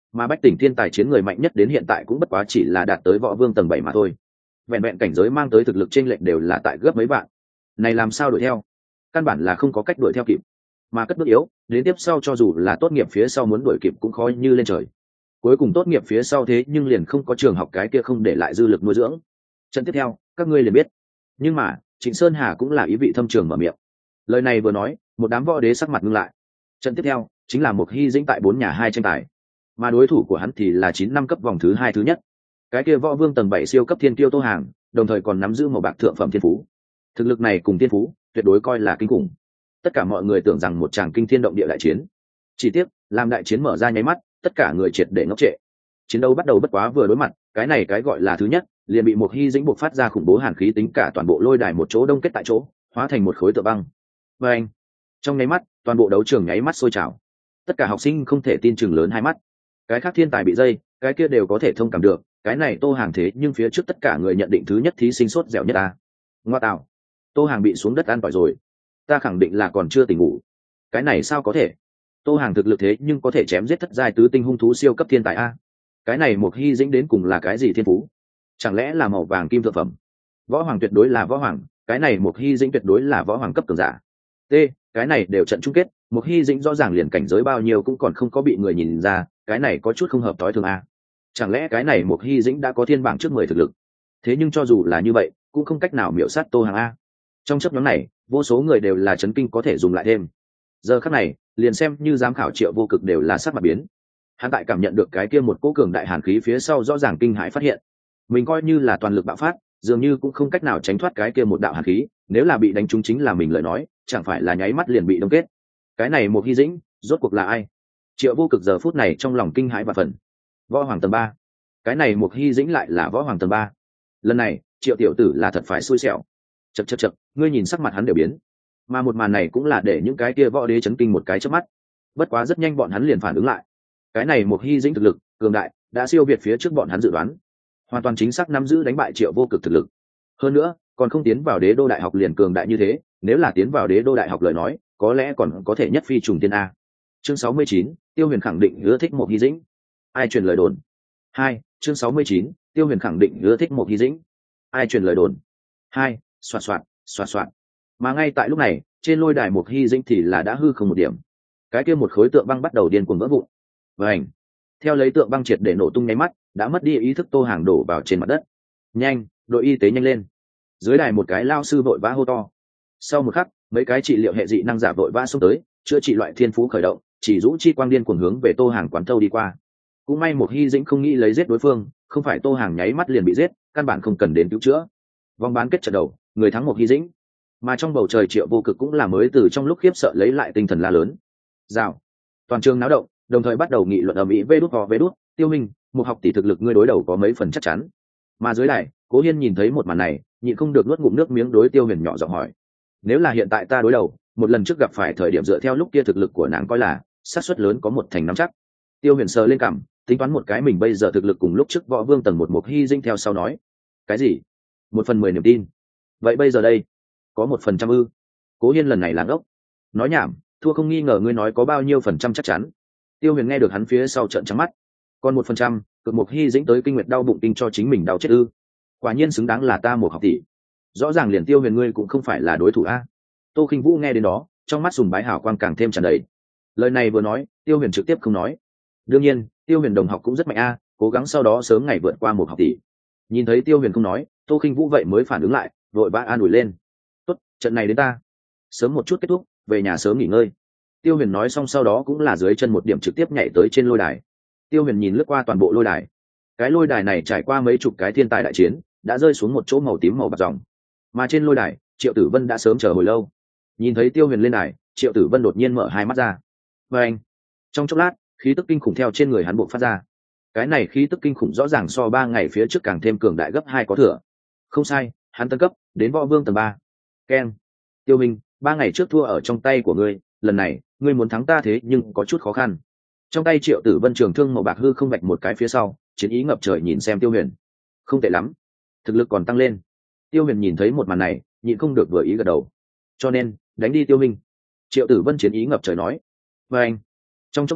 mà bách tỉnh thiên tài chiến người mạnh nhất đến hiện tại cũng bất quá chỉ là đạt tới võ vương tầng bảy mà thôi, vẹn vẹn cảnh giới mang tới thực lực trên lệch đều là tại gấp mấy bạn, này làm sao đuổi theo, căn bản là không có cách đuổi theo kịp, mà cất bước yếu đến tiếp sau cho dù là tốt nghiệp phía sau muốn đuổi kịp cũng khó như lên trời. Cuối cùng tốt nghiệp phía sau thế nhưng liền không có trường học cái kia không để lại dư lực nuôi dưỡng. Trận tiếp theo các ngươi liền biết, nhưng mà Trịnh Sơn Hà cũng là ý vị thâm trường mở miệng. Lời này vừa nói, một đám võ đế sắc mặt ngưng lại. Trận tiếp theo chính là một hy dĩnh tại bốn nhà hai tranh tài, mà đối thủ của hắn thì là chín năm cấp vòng thứ hai thứ nhất, cái kia võ vương tầng bảy siêu cấp thiên kiêu Tô Hàng, đồng thời còn nắm giữ màu bạc thượng phẩm thiên phú. Thực lực này cùng thiên phú tuyệt đối coi là kinh khủng. Tất cả mọi người tưởng rằng một tràng kinh thiên động địa đại chiến, chỉ tiếc làm đại chiến mở ra nháy mắt, tất cả người triệt để ngốc trệ. Chiến đấu bắt đầu bất quá vừa đối mặt, cái này cái gọi là thứ nhất liền bị một hy dĩnh buộc phát ra khủng bố hàn khí tính cả toàn bộ lôi đài một chỗ đông kết tại chỗ, hóa thành một khối tựa băng. Và anh, trong nháy mắt toàn bộ đấu trường nháy mắt sôi trào, tất cả học sinh không thể tin chừng lớn hai mắt. Cái khác thiên tài bị dây, cái kia đều có thể thông cảm được, cái này Tô Hàng thế nhưng phía trước tất cả người nhận định thứ nhất thí sinh sốt dẻo nhất ta. Ngoa tạo, Tô Hàng bị xuống đất ăn tỏi rồi, ta khẳng định là còn chưa tỉnh ngủ. Cái này sao có thể? Tô Hàng thực lực thế nhưng có thể chém giết thất giai tứ tinh hung thú siêu cấp thiên tài a. Cái này một hy dĩnh đến cùng là cái gì thiên phú? Chẳng lẽ là màu vàng kim thượng phẩm? Võ hoàng tuyệt đối là võ hoàng, cái này một hy dĩnh tuyệt đối là võ hoàng cấp cường giả. T, cái này đều trận chung kết, một hy dĩnh rõ ràng liền cảnh giới bao nhiêu cũng còn không có bị người nhìn ra, cái này có chút không hợp tối thường a. Chẳng lẽ cái này một hy dĩnh đã có thiên bảng trước mười thực lực? Thế nhưng cho dù là như vậy, cũng không cách nào miểu sát Tô Hàng a. Trong chấp nhóm này, vô số người đều là chấn kinh có thể dùng lại thêm. Giờ khắc này, liền xem như giám khảo Triệu Vô Cực đều là sắc mặt biến. Hắn tại cảm nhận được cái kia một cỗ cường đại hàn khí phía sau rõ ràng kinh hãi phát hiện, mình coi như là toàn lực bạo phát, dường như cũng không cách nào tránh thoát cái kia một đạo hàn khí, nếu là bị đánh trúng chính là mình lời nói, chẳng phải là nháy mắt liền bị đông kết. Cái này một hy dĩnh, rốt cuộc là ai? Triệu Vô Cực giờ phút này trong lòng kinh hãi và phần. Võ hoàng tầng ba. Cái này một hy dĩnh lại là võ hoàng tầng ba. Lần này, Triệu tiểu tử là thật phải xui xẻo. Chậc chậc chậc, ngươi nhìn sắc mặt hắn đều biến. Mà một màn này cũng là để những cái kia võ đế chấn kinh một cái chớp mắt. Bất quá rất nhanh bọn hắn liền phản ứng lại. Cái này một hy dĩnh thực lực cường đại, đã siêu việt phía trước bọn hắn dự đoán, hoàn toàn chính xác nắm giữ đánh bại Triệu Vô Cực thực lực. Hơn nữa, còn không tiến vào Đế Đô Đại học liền cường đại như thế, nếu là tiến vào Đế Đô Đại học lời nói, có lẽ còn có thể nhất phi trùng tiên a. Chương sáu mươi chín, Tiêu Huyền khẳng định ưa thích một hy dĩnh. Ai truyền lời đồn? Hai, chương sáu mươi chín, Tiêu Huyền khẳng định ưa thích một hy dĩnh. Ai truyền lời đồn? Hai, xoạt xoạt, xoạt xoạt. Mà ngay tại lúc này, trên lôi đài một hy dĩnh thì là đã hư không một điểm. Cái kia một khối tượng băng bắt đầu điên cuồng vỡ vụn. Vành. Theo lấy tượng băng triệt để nổ tung nháy mắt, đã mất đi ý thức Tô Hàng đổ vào trên mặt đất. Nhanh, đội y tế nhanh lên. Dưới đài một cái lao sư vội vã hô to. Sau một khắc, mấy cái trị liệu hệ dị năng giả vội vã xông tới, chữa trị loại thiên phú khởi động, chỉ rũ chi quang điên cuồng hướng về Tô Hàng quán thâu đi qua. Cũng may một hy dĩnh không nghĩ lấy giết đối phương, không phải Tô Hàng nháy mắt liền bị giết, căn bản không cần đến cứu chữa. Vòng bán kết trận đầu, người thắng một hy dĩnh. Mà trong bầu trời Triệu Vô Cực cũng là mới từ trong lúc khiếp sợ lấy lại tinh thần la lớn. Rào. Toàn trường náo động, đồng thời bắt đầu nghị luận ầm ĩ vê đút vò vê đút, Tiêu Minh, một học tỷ thực lực ngươi đối đầu có mấy phần chắc chắn. Mà dưới đài, Cố Hiên nhìn thấy một màn này, nhịn không được nuốt ngụm nước miếng đối Tiêu Huyền nhỏ giọng hỏi: nếu là hiện tại ta đối đầu, một lần trước gặp phải thời điểm dựa theo lúc kia thực lực của nàng coi là xác suất lớn có một thành nắm chắc. Tiêu Huyền sờ lên cằm, tính toán một cái mình bây giờ thực lực cùng lúc trước võ vương tầng một một hy dinh theo sau nói: cái gì? Một phần mười niềm tin? Vậy bây giờ đây, có một phần trăm ư? Cố Hiên lần này là ngốc. Nói nhảm, thua không nghi ngờ, ngươi nói có bao nhiêu phần trăm chắc chắn? Tiêu Huyền nghe được hắn phía sau trợn trắng mắt. Còn một phần trăm, cực một hy dĩnh tới kinh nguyệt đau bụng kinh cho chính mình đau chết ư? Quả nhiên xứng đáng là ta một học tỷ. Rõ ràng liền Tiêu Huyền ngươi cũng không phải là đối thủ a. Tô Khinh Vũ nghe đến đó, trong mắt sùng bái hào quang càng thêm tràn đầy. Lời này vừa nói, Tiêu Huyền trực tiếp không nói. Đương nhiên, Tiêu Huyền đồng học cũng rất mạnh a, cố gắng sau đó sớm ngày vượt qua một học tỷ. Nhìn thấy Tiêu Huyền không nói, Tô Khinh Vũ vậy mới phản ứng lại, vội vã an ủi lên. Tốt, trận này đến ta. Sớm một chút kết thúc, về nhà sớm nghỉ ngơi. Tiêu Huyền nói xong sau đó cũng là dưới chân một điểm trực tiếp nhảy tới trên lôi đài. Tiêu Huyền nhìn lướt qua toàn bộ lôi đài. Cái lôi đài này trải qua mấy chục cái thiên tài đại chiến, đã rơi xuống một chỗ màu tím màu bạc dòng. Mà trên lôi đài, Triệu Tử Vân đã sớm chờ hồi lâu. Nhìn thấy Tiêu Huyền lên đài, Triệu Tử Vân đột nhiên mở hai mắt ra. Và anh, trong chốc lát, khí tức kinh khủng theo trên người hắn bộc phát ra. Cái này khí tức kinh khủng rõ ràng so ba ngày phía trước càng thêm cường đại gấp hai có thừa. Không sai, hắn tấn cấp đến võ vương tầng ba. Ken, Tiêu Minh, ba ngày trước thua ở trong tay của ngươi, lần này ngươi muốn thắng ta thế nhưng có chút khó khăn. Trong tay Triệu Tử Vân trường thương màu bạc hư không vạch một cái phía sau, chiến ý ngập trời nhìn xem Tiêu Huyền. Không tệ lắm, thực lực còn tăng lên. Tiêu Huyền nhìn thấy một màn này, nhịn không được vừa ý gật đầu. Cho nên, đánh đi Tiêu Minh. Triệu Tử Vân chiến ý ngập trời nói. Và anh, trong chốc lát,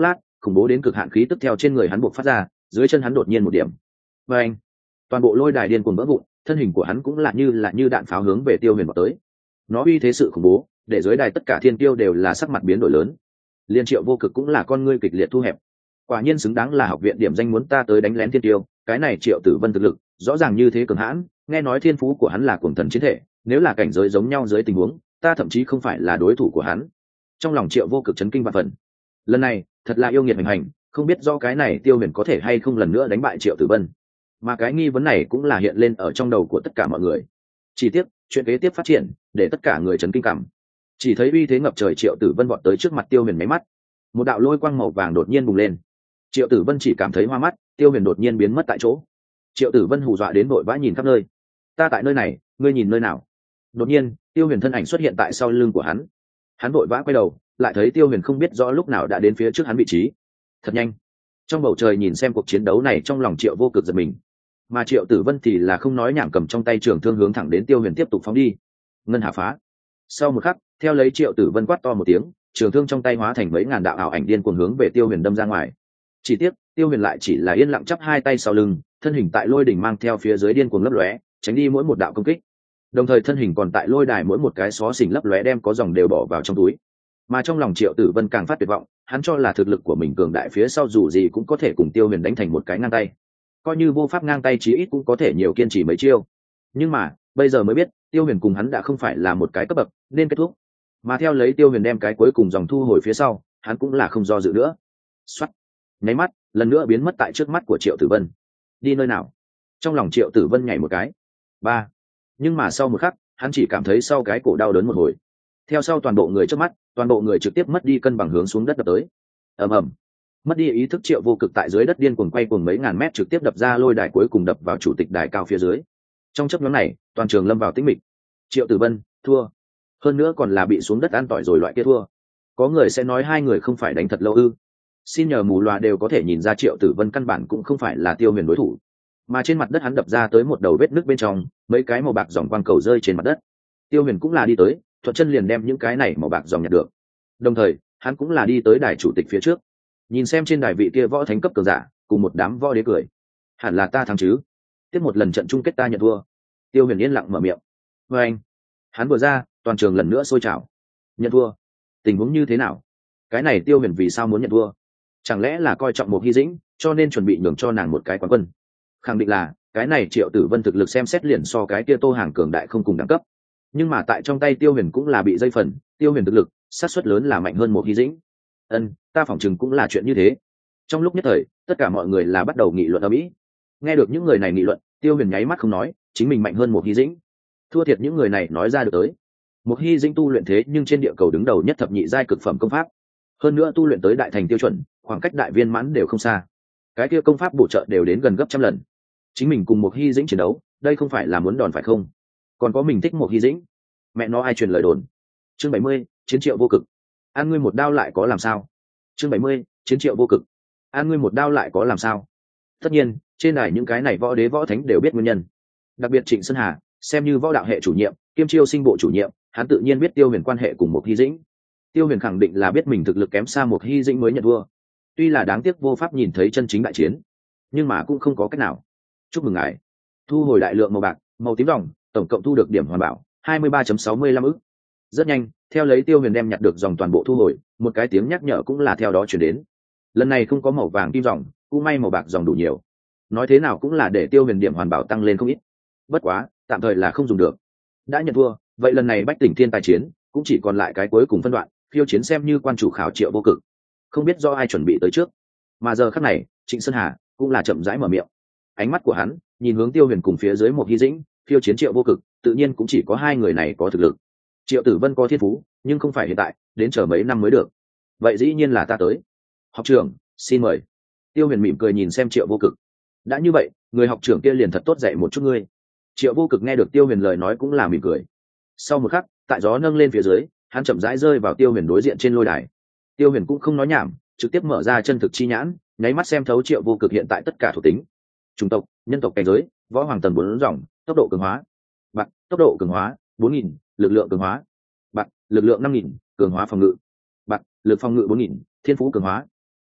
khủng bố đến cực hạn khí tức theo trên người hắn buộc phát ra, dưới chân hắn đột nhiên một điểm, và anh, toàn bộ lôi đài điên cuồng vỡ vụn, thân hình của hắn cũng là như là như đạn pháo hướng về Tiêu Huyền vào tới. Nó uy thế sự khủng bố, để dưới đài tất cả thiên tiêu đều là sắc mặt biến đổi lớn. Liên Triệu Vô Cực cũng là con ngươi kịch liệt thu hẹp. Quả nhiên xứng đáng là học viện điểm danh muốn ta tới đánh lén thiên tiêu, cái này Triệu Tử Vân thực lực, rõ ràng như thế cường hãn, nghe nói thiên phú của hắn là cuồng thần chiến thể, nếu là cảnh giới giống nhau dưới tình huống, ta thậm chí không phải là đối thủ của hắn. Trong lòng Triệu Vô Cực chấn kinh vạn phần. Lần này, thật là yêu nghiệt hành hành, không biết do cái này Tiêu Huyền có thể hay không lần nữa đánh bại Triệu Tử Vân. Mà cái nghi vấn này cũng là hiện lên ở trong đầu của tất cả mọi người. Chỉ tiếc, chuyện kế tiếp phát triển, để tất cả người chấn kinh cảm. Chỉ thấy uy thế ngập trời Triệu Tử Vân vọt tới trước mặt Tiêu Huyền mấy mắt, một đạo lôi quang màu vàng đột nhiên bùng lên. Triệu Tử Vân chỉ cảm thấy hoa mắt, Tiêu Huyền đột nhiên biến mất tại chỗ. Triệu Tử Vân hù dọa đến vội vã nhìn khắp nơi. Ta tại nơi này, ngươi nhìn nơi nào? Đột nhiên, Tiêu Huyền thân ảnh xuất hiện tại sau lưng của hắn. Hắn vội vã quay đầu, lại thấy Tiêu Huyền không biết rõ lúc nào đã đến phía trước hắn vị trí. Thật nhanh. Trong bầu trời nhìn xem cuộc chiến đấu này, trong lòng Triệu Vô Cực giật mình. Mà Triệu Tử Vân thì là không nói nhảm, cầm trong tay trường thương hướng thẳng đến Tiêu Huyền tiếp tục phóng đi. Ngân hà phá. Sau một khắc, theo lấy Triệu Tử Vân quát to một tiếng, trường thương trong tay hóa thành mấy ngàn đạo ảo ảnh điên cuồng hướng về Tiêu Huyền đâm ra ngoài. Chỉ tiếc, Tiêu Huyền lại chỉ là yên lặng chắp hai tay sau lưng, thân hình tại lôi đỉnh mang theo phía dưới điên cuồng lấp lóe, tránh đi mỗi một đạo công kích. Đồng thời thân hình còn tại lôi đài mỗi một cái xó xỉnh lấp lóe đem có dòng đều bỏ vào trong túi. Mà trong lòng Triệu Tử Vân càng phát tuyệt vọng, hắn cho là thực lực của mình cường đại phía sau dù gì cũng có thể cùng Tiêu Huyền đánh thành một cái ngang tay. Coi như vô pháp ngang tay chí ít cũng có thể nhiều kiên trì mấy chiêu. Nhưng mà, bây giờ mới biết, Tiêu Huyền cùng hắn đã không phải là một cái cấp bậc, nên kết thúc. Mà theo lấy Tiêu Huyền đem cái cuối cùng dòng thu hồi phía sau, hắn cũng là không do dự nữa. Soát. Nháy mắt, lần nữa biến mất tại trước mắt của Triệu Tử Vân. Đi nơi nào? Trong lòng Triệu Tử Vân nhảy một cái. Ba. Nhưng mà sau một khắc, hắn chỉ cảm thấy sau cái cổ đau đớn một hồi. Theo sau toàn bộ người trước mắt, toàn bộ người trực tiếp mất đi cân bằng hướng xuống đất đập tới. Ầm ầm. Mất đi ý thức Triệu Vô Cực tại dưới đất điên cuồng quay cuồng mấy ngàn mét, trực tiếp đập ra lôi đài, cuối cùng đập vào chủ tịch đài cao phía dưới. Trong chớp nhoáng này, toàn trường lâm vào tĩnh mịch. Triệu Tử Vân thua, hơn nữa còn là bị xuống đất ăn tỏi rồi loại kia thua. Có người sẽ nói hai người không phải đánh thật lâu ư? Xin nhờ mù loà đều có thể nhìn ra Triệu Tử Vân căn bản cũng không phải là Tiêu Huyền đối thủ. Mà trên mặt đất hắn đập ra tới một đầu vết nứt bên trong, mấy cái màu bạc dòng quang cầu rơi trên mặt đất. Tiêu Huyền cũng là đi tới, thuận chân liền đem những cái này màu bạc dòng nhặt được. Đồng thời, hắn cũng là đi tới đài chủ tịch phía trước, nhìn xem trên đài vị kia võ thánh cấp cường giả cùng một đám võ đế cười. Hẳn là ta thắng chứ? Tiếp một lần trận chung kết ta nhận thua. Tiêu Huyền yên lặng mở miệng. Và anh, hắn vừa ra, toàn trường lần nữa sôi trào. Nhận thua? Tình huống như thế nào? Cái này Tiêu Huyền vì sao muốn nhận thua? Chẳng lẽ là coi trọng một Hy Dĩnh, cho nên chuẩn bị nhường cho nàng một cái quán quân? Khẳng định là cái này Triệu Tử Vân thực lực xem xét liền so cái kia Tô Hàng cường đại không cùng đẳng cấp. Nhưng mà tại trong tay Tiêu Huyền cũng là bị dây phần, Tiêu Huyền thực lực sát suất lớn là mạnh hơn một Hy Dĩnh. Ân, ta phỏng chừng cũng là chuyện như thế. Trong lúc nhất thời, tất cả mọi người là bắt đầu nghị luận ở mỹ. Nghe được những người này nghị luận, Tiêu Huyền nháy mắt không nói, chính mình mạnh hơn một Hy Dĩnh. Thua thiệt những người này nói ra được tới. Một Hy Dĩnh tu luyện thế nhưng trên địa cầu đứng đầu nhất thập nhị giai cực phẩm công pháp, hơn nữa tu luyện tới đại thành tiêu chuẩn, khoảng cách đại viên mãn đều không xa. Cái kia công pháp bổ trợ đều đến gần gấp trăm lần. Chính mình cùng một Hy Dĩnh chiến đấu, đây không phải là muốn đòn phải không? Còn có mình thích một Hy Dĩnh, mẹ nó ai truyền lời đồn. Chương bảy mươi, chiến Triệu Vô Cực. An ngươi một đao lại có làm sao? Chương bảy mươi, chiến Triệu Vô Cực. An ngươi một đao lại có làm sao? Tất nhiên, trên đài những cái này võ đế võ thánh đều biết nguyên nhân. Đặc biệt Trịnh Sơn Hà, xem như võ đạo hệ chủ nhiệm, kiêm chiêu sinh bộ chủ nhiệm, hắn tự nhiên biết Tiêu Huyền quan hệ cùng một Hy Dĩnh. Tiêu Huyền khẳng định là biết mình thực lực kém xa một Hy Dĩnh mới nhận thua. Tuy là đáng tiếc vô pháp nhìn thấy chân chính đại chiến, nhưng mà cũng không có cách nào. Chúc mừng ngài, thu hồi đại lượng màu bạc, màu tím ròng, tổng cộng thu được điểm hoàn bảo hai mươi ba phẩy sáu mươi lăm ức. Rất nhanh, theo lấy Tiêu Huyền đem nhặt được dòng toàn bộ thu hồi, một cái tiếng nhắc nhở cũng là theo đó chuyển đến. Lần này không có màu vàng kim dòng, cũng may màu bạc dòng đủ nhiều. Nói thế nào cũng là để Tiêu Huyền điểm hoàn bảo tăng lên không ít. Bất quá, tạm thời là không dùng được. Đã nhận thua, vậy lần này Bách Tỉnh Thiên Tài chiến cũng chỉ còn lại cái cuối cùng phân đoạn, phiêu chiến xem như quan chủ khảo Triệu Vô Cực. Không biết do ai chuẩn bị tới trước, mà giờ khắc này, Trịnh Sơn Hà cũng là chậm rãi mở miệng. Ánh mắt của hắn nhìn hướng Tiêu Huyền cùng phía dưới một Hy Dĩnh, phiêu chiến Triệu Vô Cực, tự nhiên cũng chỉ có hai người này có thực lực. Triệu Tử Vân có thiên phú, nhưng không phải hiện tại, đến chờ mấy năm mới được. Vậy dĩ nhiên là ta tới. Học trưởng, xin mời. Tiêu Huyền mỉm cười nhìn xem Triệu Vô Cực. Đã như vậy, người học trưởng kia liền thật tốt dạy một chút ngươi. Triệu Vô Cực nghe được Tiêu Huyền lời nói cũng là mỉm cười. Sau một khắc, tại gió nâng lên phía dưới, hắn chậm rãi rơi vào Tiêu Huyền đối diện trên lôi đài. Tiêu Huyền cũng không nói nhảm, trực tiếp mở ra chân thực chi nhãn, nháy mắt xem thấu Triệu Vô Cực hiện tại tất cả thuộc tính. Chủng tộc, nhân tộc cảnh giới, võ hoàng tầng bốn dòng, tốc độ cường hóa. Bạc, tốc độ cường hóa, bốn nghìn, lực lượng cường hóa. Bạc, lực lượng năm nghìn, cường hóa phòng ngự. Bạc, lực phòng ngự bốn nghìn, thiên phú cường hóa.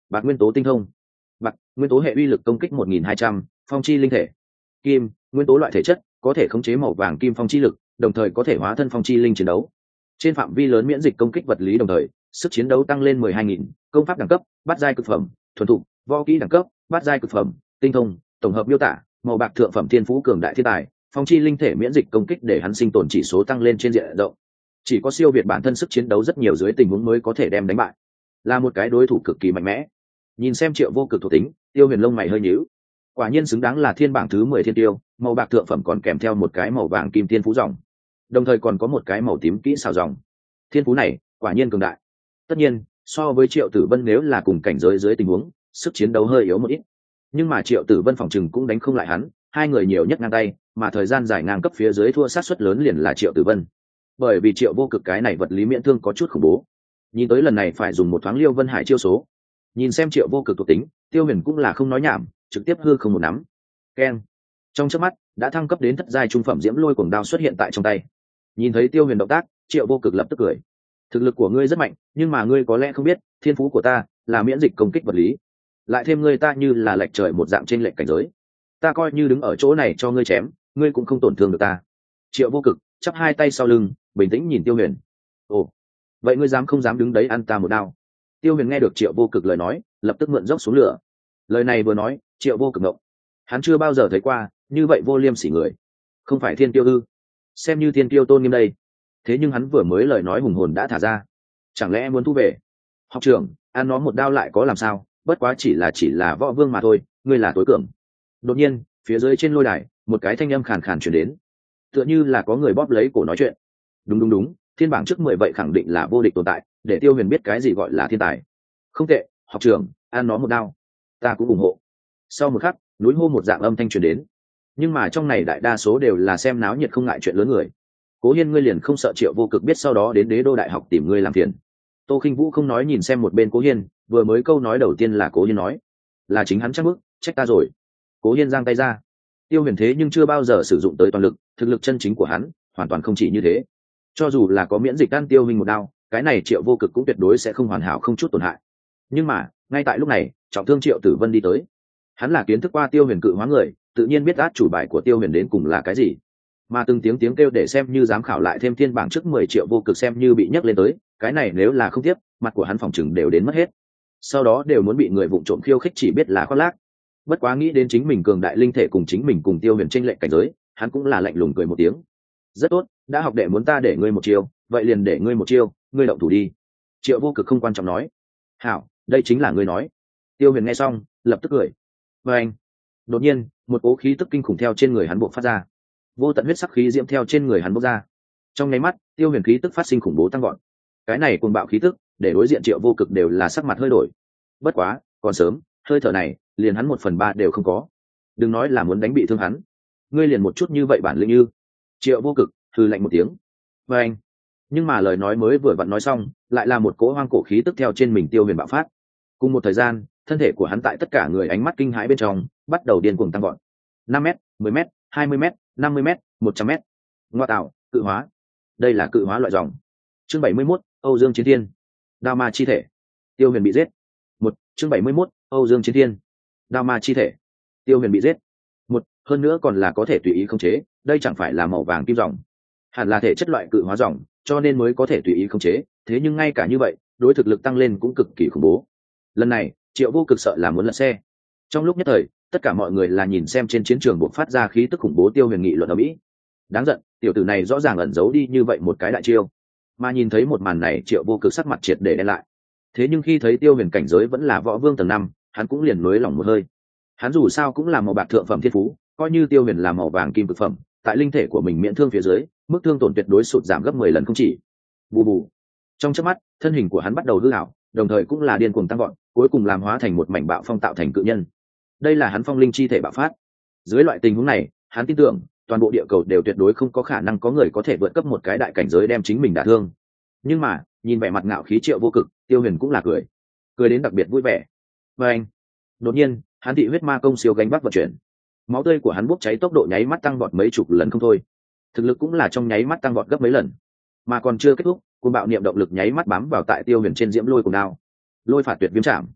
bạc nguyên tố tinh thông. Bạc nguyên tố hệ uy lực công kích một nghìn hai trăm, phong chi linh thể. Kim nguyên tố loại thể chất, có thể khống chế màu vàng kim phong chi lực, đồng thời có thể hóa thân phong chi linh chiến đấu. Trên phạm vi lớn miễn dịch công kích vật lý, đồng thời sức chiến đấu tăng lên mười hai nghìn. Công pháp đẳng cấp bát giai cực phẩm, thuần thục. Võ kỹ đẳng cấp bát giai cực phẩm, tinh thông. Tổng hợp miêu tả màu bạc thượng phẩm thiên phú cường đại thiên tài, phong chi linh thể miễn dịch công kích để hắn sinh tồn chỉ số tăng lên trên diện rộng, chỉ có siêu việt bản thân sức chiến đấu rất nhiều dưới tình huống mới có thể đem đánh bại, là một cái đối thủ cực kỳ mạnh mẽ. Nhìn xem Triệu Vô Cực thuộc tính, Tiêu Huyền lông mày hơi nhíu. Quả nhiên xứng đáng là thiên bảng thứ mười thiên tiêu, màu bạc thượng phẩm còn kèm theo một cái màu vàng kim thiên phú dòng, đồng thời còn có một cái màu tím kỹ xảo dòng. Thiên phú này quả nhiên cường đại. Tất nhiên, so với Triệu Tử Vân nếu là cùng cảnh giới dưới tình huống, sức chiến đấu hơi yếu một ít, nhưng mà Triệu Tử Vân phòng chừng cũng đánh không lại hắn, hai người nhiều nhất ngang tay, mà thời gian dài ngang cấp phía dưới thua sát suất lớn liền là Triệu Tử Vân. Bởi vì Triệu Vô Cực cái này vật lý miễn thương có chút khủng bố. Nhìn tới lần này phải dùng một thoáng Liêu Vân Hải chiêu số. Nhìn xem Triệu Vô Cực thuộc tính, Tiêu Huyền cũng là không nói nhảm, trực tiếp hư không một nắm. Keng. Trong chớp mắt, đã thăng cấp đến thất giai trung phẩm Diễm Lôi Cuồng Đao xuất hiện tại trong tay. Nhìn thấy Tiêu Huyền động tác, Triệu Vô Cực lập tức cười. Thực lực của ngươi rất mạnh, nhưng mà ngươi có lẽ không biết, thiên phú của ta là miễn dịch công kích vật lý. Lại thêm ngươi ta như là lệch trời một dạng trên lệch cảnh giới. Ta coi như đứng ở chỗ này cho ngươi chém, ngươi cũng không tổn thương được ta. Triệu Vô Cực chắp hai tay sau lưng, bình tĩnh nhìn Tiêu Huyền. Ồ, vậy ngươi dám không dám đứng đấy ăn ta một đao? Tiêu Huyền nghe được Triệu Vô Cực lời nói, lập tức mượn dốc xuống lửa. Lời này vừa nói, Triệu Vô Cực ngộng. Hắn chưa bao giờ thấy qua như vậy vô liêm sỉ người. Không phải thiên tiêu ư? Xem như thiên tiêu tôn nghiêm đây. Thế nhưng hắn vừa mới lời nói hùng hồn đã thả ra, chẳng lẽ muốn thu về? Học trưởng, ăn nó một đao lại có làm sao? Bất quá chỉ là chỉ là võ vương mà thôi, ngươi là tối cường. Đột nhiên, phía dưới trên lôi đài, một cái thanh âm khàn khàn truyền đến, tựa như là có người bóp lấy cổ nói chuyện. Đúng đúng đúng, thiên bảng trước mười vậy khẳng định là vô địch tồn tại, để Tiêu Huyền biết cái gì gọi là thiên tài. Không tệ, học trưởng, ăn nó một đao, ta cũng ủng hộ. Sau một khắc, núi hô một dạng âm thanh truyền đến, nhưng mà trong này đại đa số đều là xem náo nhiệt không ngại chuyện lớn người. Cố Hiên, ngươi liền không sợ Triệu Vô Cực biết sau đó đến Đế Đô Đại học tìm ngươi làm phiền? Tô Khinh Vũ không nói nhìn xem một bên Cố Hiên, vừa mới câu nói đầu tiên là Cố Hiên nói, là chính hắn chắc bức, trách ta rồi. Cố Hiên giang tay ra. Tiêu Huyền thế nhưng chưa bao giờ sử dụng tới toàn lực, thực lực chân chính của hắn hoàn toàn không chỉ như thế. Cho dù là có miễn dịch đan tiêu hình một đao, cái này Triệu Vô Cực cũng tuyệt đối sẽ không hoàn hảo không chút tổn hại. Nhưng mà ngay tại lúc này, trọng thương Triệu Tử Vân đi tới. Hắn là kiến thức qua Tiêu Huyền cự hóa người, tự nhiên biết át chủ bài của Tiêu Huyền đến cùng là cái gì. Mà từng tiếng tiếng kêu để xem như giám khảo lại thêm thiên bảng trước mười Triệu Vô Cực xem như bị nhấc lên tới, cái này nếu là không tiếp, mặt của hắn phòng chừng đều đến mất hết. Sau đó đều muốn bị người vụng trộm khiêu khích chỉ biết là khoác lác. Bất quá nghĩ đến chính mình cường đại linh thể cùng chính mình cùng Tiêu Huyền chênh lệch cảnh giới, hắn cũng là lạnh lùng cười một tiếng. Rất tốt, đã học đệ muốn ta để ngươi một chiêu, vậy liền để ngươi một chiêu, ngươi động thủ đi. Triệu Vô Cực không quan trọng nói. Hảo, đây chính là ngươi nói. Tiêu Huyền nghe xong, lập tức cười. Và anh, đột nhiên, một cỗ khí tức kinh khủng theo trên người hắn bộc phát ra. Vô tận huyết sắc khí diễm theo trên người hắn bộc ra. Trong nháy mắt, Tiêu Huyền khí tức phát sinh khủng bố tăng gọn. Cái này cuồng bạo khí tức, để đối diện Triệu Vô Cực đều là sắc mặt hơi đổi. Bất quá, còn sớm, hơi thở này, liền hắn một phần ba đều không có. Đừng nói là muốn đánh bị thương hắn, ngươi liền một chút như vậy bản lĩnh như. Triệu Vô Cực hừ lạnh một tiếng. Và anh, nhưng mà lời nói mới vừa vặn nói xong, lại là một cỗ hoang cổ khí tức theo trên mình Tiêu Huyền bạo phát. Cùng một thời gian, thân thể của hắn tại tất cả người ánh mắt kinh hãi bên trong, bắt đầu điên cuồng tăng gọn. năm mét, mười mét, hai mươi mét, năm mươi mét, một trăm mét. Ngoa tạo, cự hóa. Đây là cự hóa loại dòng. Chương bảy mươi mốt, Âu Dương Chiến Thiên. Đao ma chi thể. Tiêu Huyền bị giết. Một, chương bảy mươi mốt, Âu Dương Chiến Thiên. Đao ma chi thể. Tiêu Huyền bị giết. Một, hơn nữa còn là có thể tùy ý khống chế, đây chẳng phải là màu vàng kim dòng, hẳn là thể chất loại cự hóa dòng, cho nên mới có thể tùy ý khống chế, thế nhưng ngay cả như vậy, đối thực lực tăng lên cũng cực kỳ khủng bố. Lần này, Triệu Vô Cực sợ là muốn lật xe. Trong lúc nhất thời, tất cả mọi người là nhìn xem trên chiến trường buộc phát ra khí tức khủng bố Tiêu Huyền nghị luận ở mỹ. Đáng giận, tiểu tử này rõ ràng ẩn giấu đi như vậy một cái đại chiêu. Mà nhìn thấy một màn này, Triệu Vô Cực sắc mặt triệt để đen lại. Thế nhưng khi thấy Tiêu Huyền cảnh giới vẫn là võ vương tầng năm, hắn cũng liền nới lỏng một hơi. Hắn dù sao cũng là màu bạc thượng phẩm thiên phú, coi như Tiêu Huyền là màu vàng kim cực phẩm, tại linh thể của mình miễn thương phía dưới, mức thương tổn tuyệt đối sụt giảm gấp mười lần không chỉ. Bù bù. Trong chớp mắt, thân hình của hắn bắt đầu hư ảo, đồng thời cũng là điên cuồng tăng vọt, cuối cùng làm hóa thành một mảnh bạo phong tạo thành cự nhân. Đây là hắn phong linh chi thể bạo phát. Dưới loại tình huống này, hắn tin tưởng, toàn bộ địa cầu đều tuyệt đối không có khả năng có người có thể vượt cấp một cái đại cảnh giới đem chính mình đả thương. Nhưng mà, nhìn vẻ mặt ngạo khí Triệu Vô Cực, Tiêu Huyền cũng là cười, cười đến đặc biệt vui vẻ. Và anh, đột nhiên, hắn thị huyết ma công siêu gánh vác vận chuyển, máu tươi của hắn bốc cháy tốc độ nháy mắt tăng vọt mấy chục lần không thôi, thực lực cũng là trong nháy mắt tăng vọt gấp mấy lần. Mà còn chưa kết thúc, cuồng bạo niệm động lực nháy mắt bám vào tại Tiêu Huyền trên diễm lôi cùng đao, lôi phạt tuyệt viêm chạm.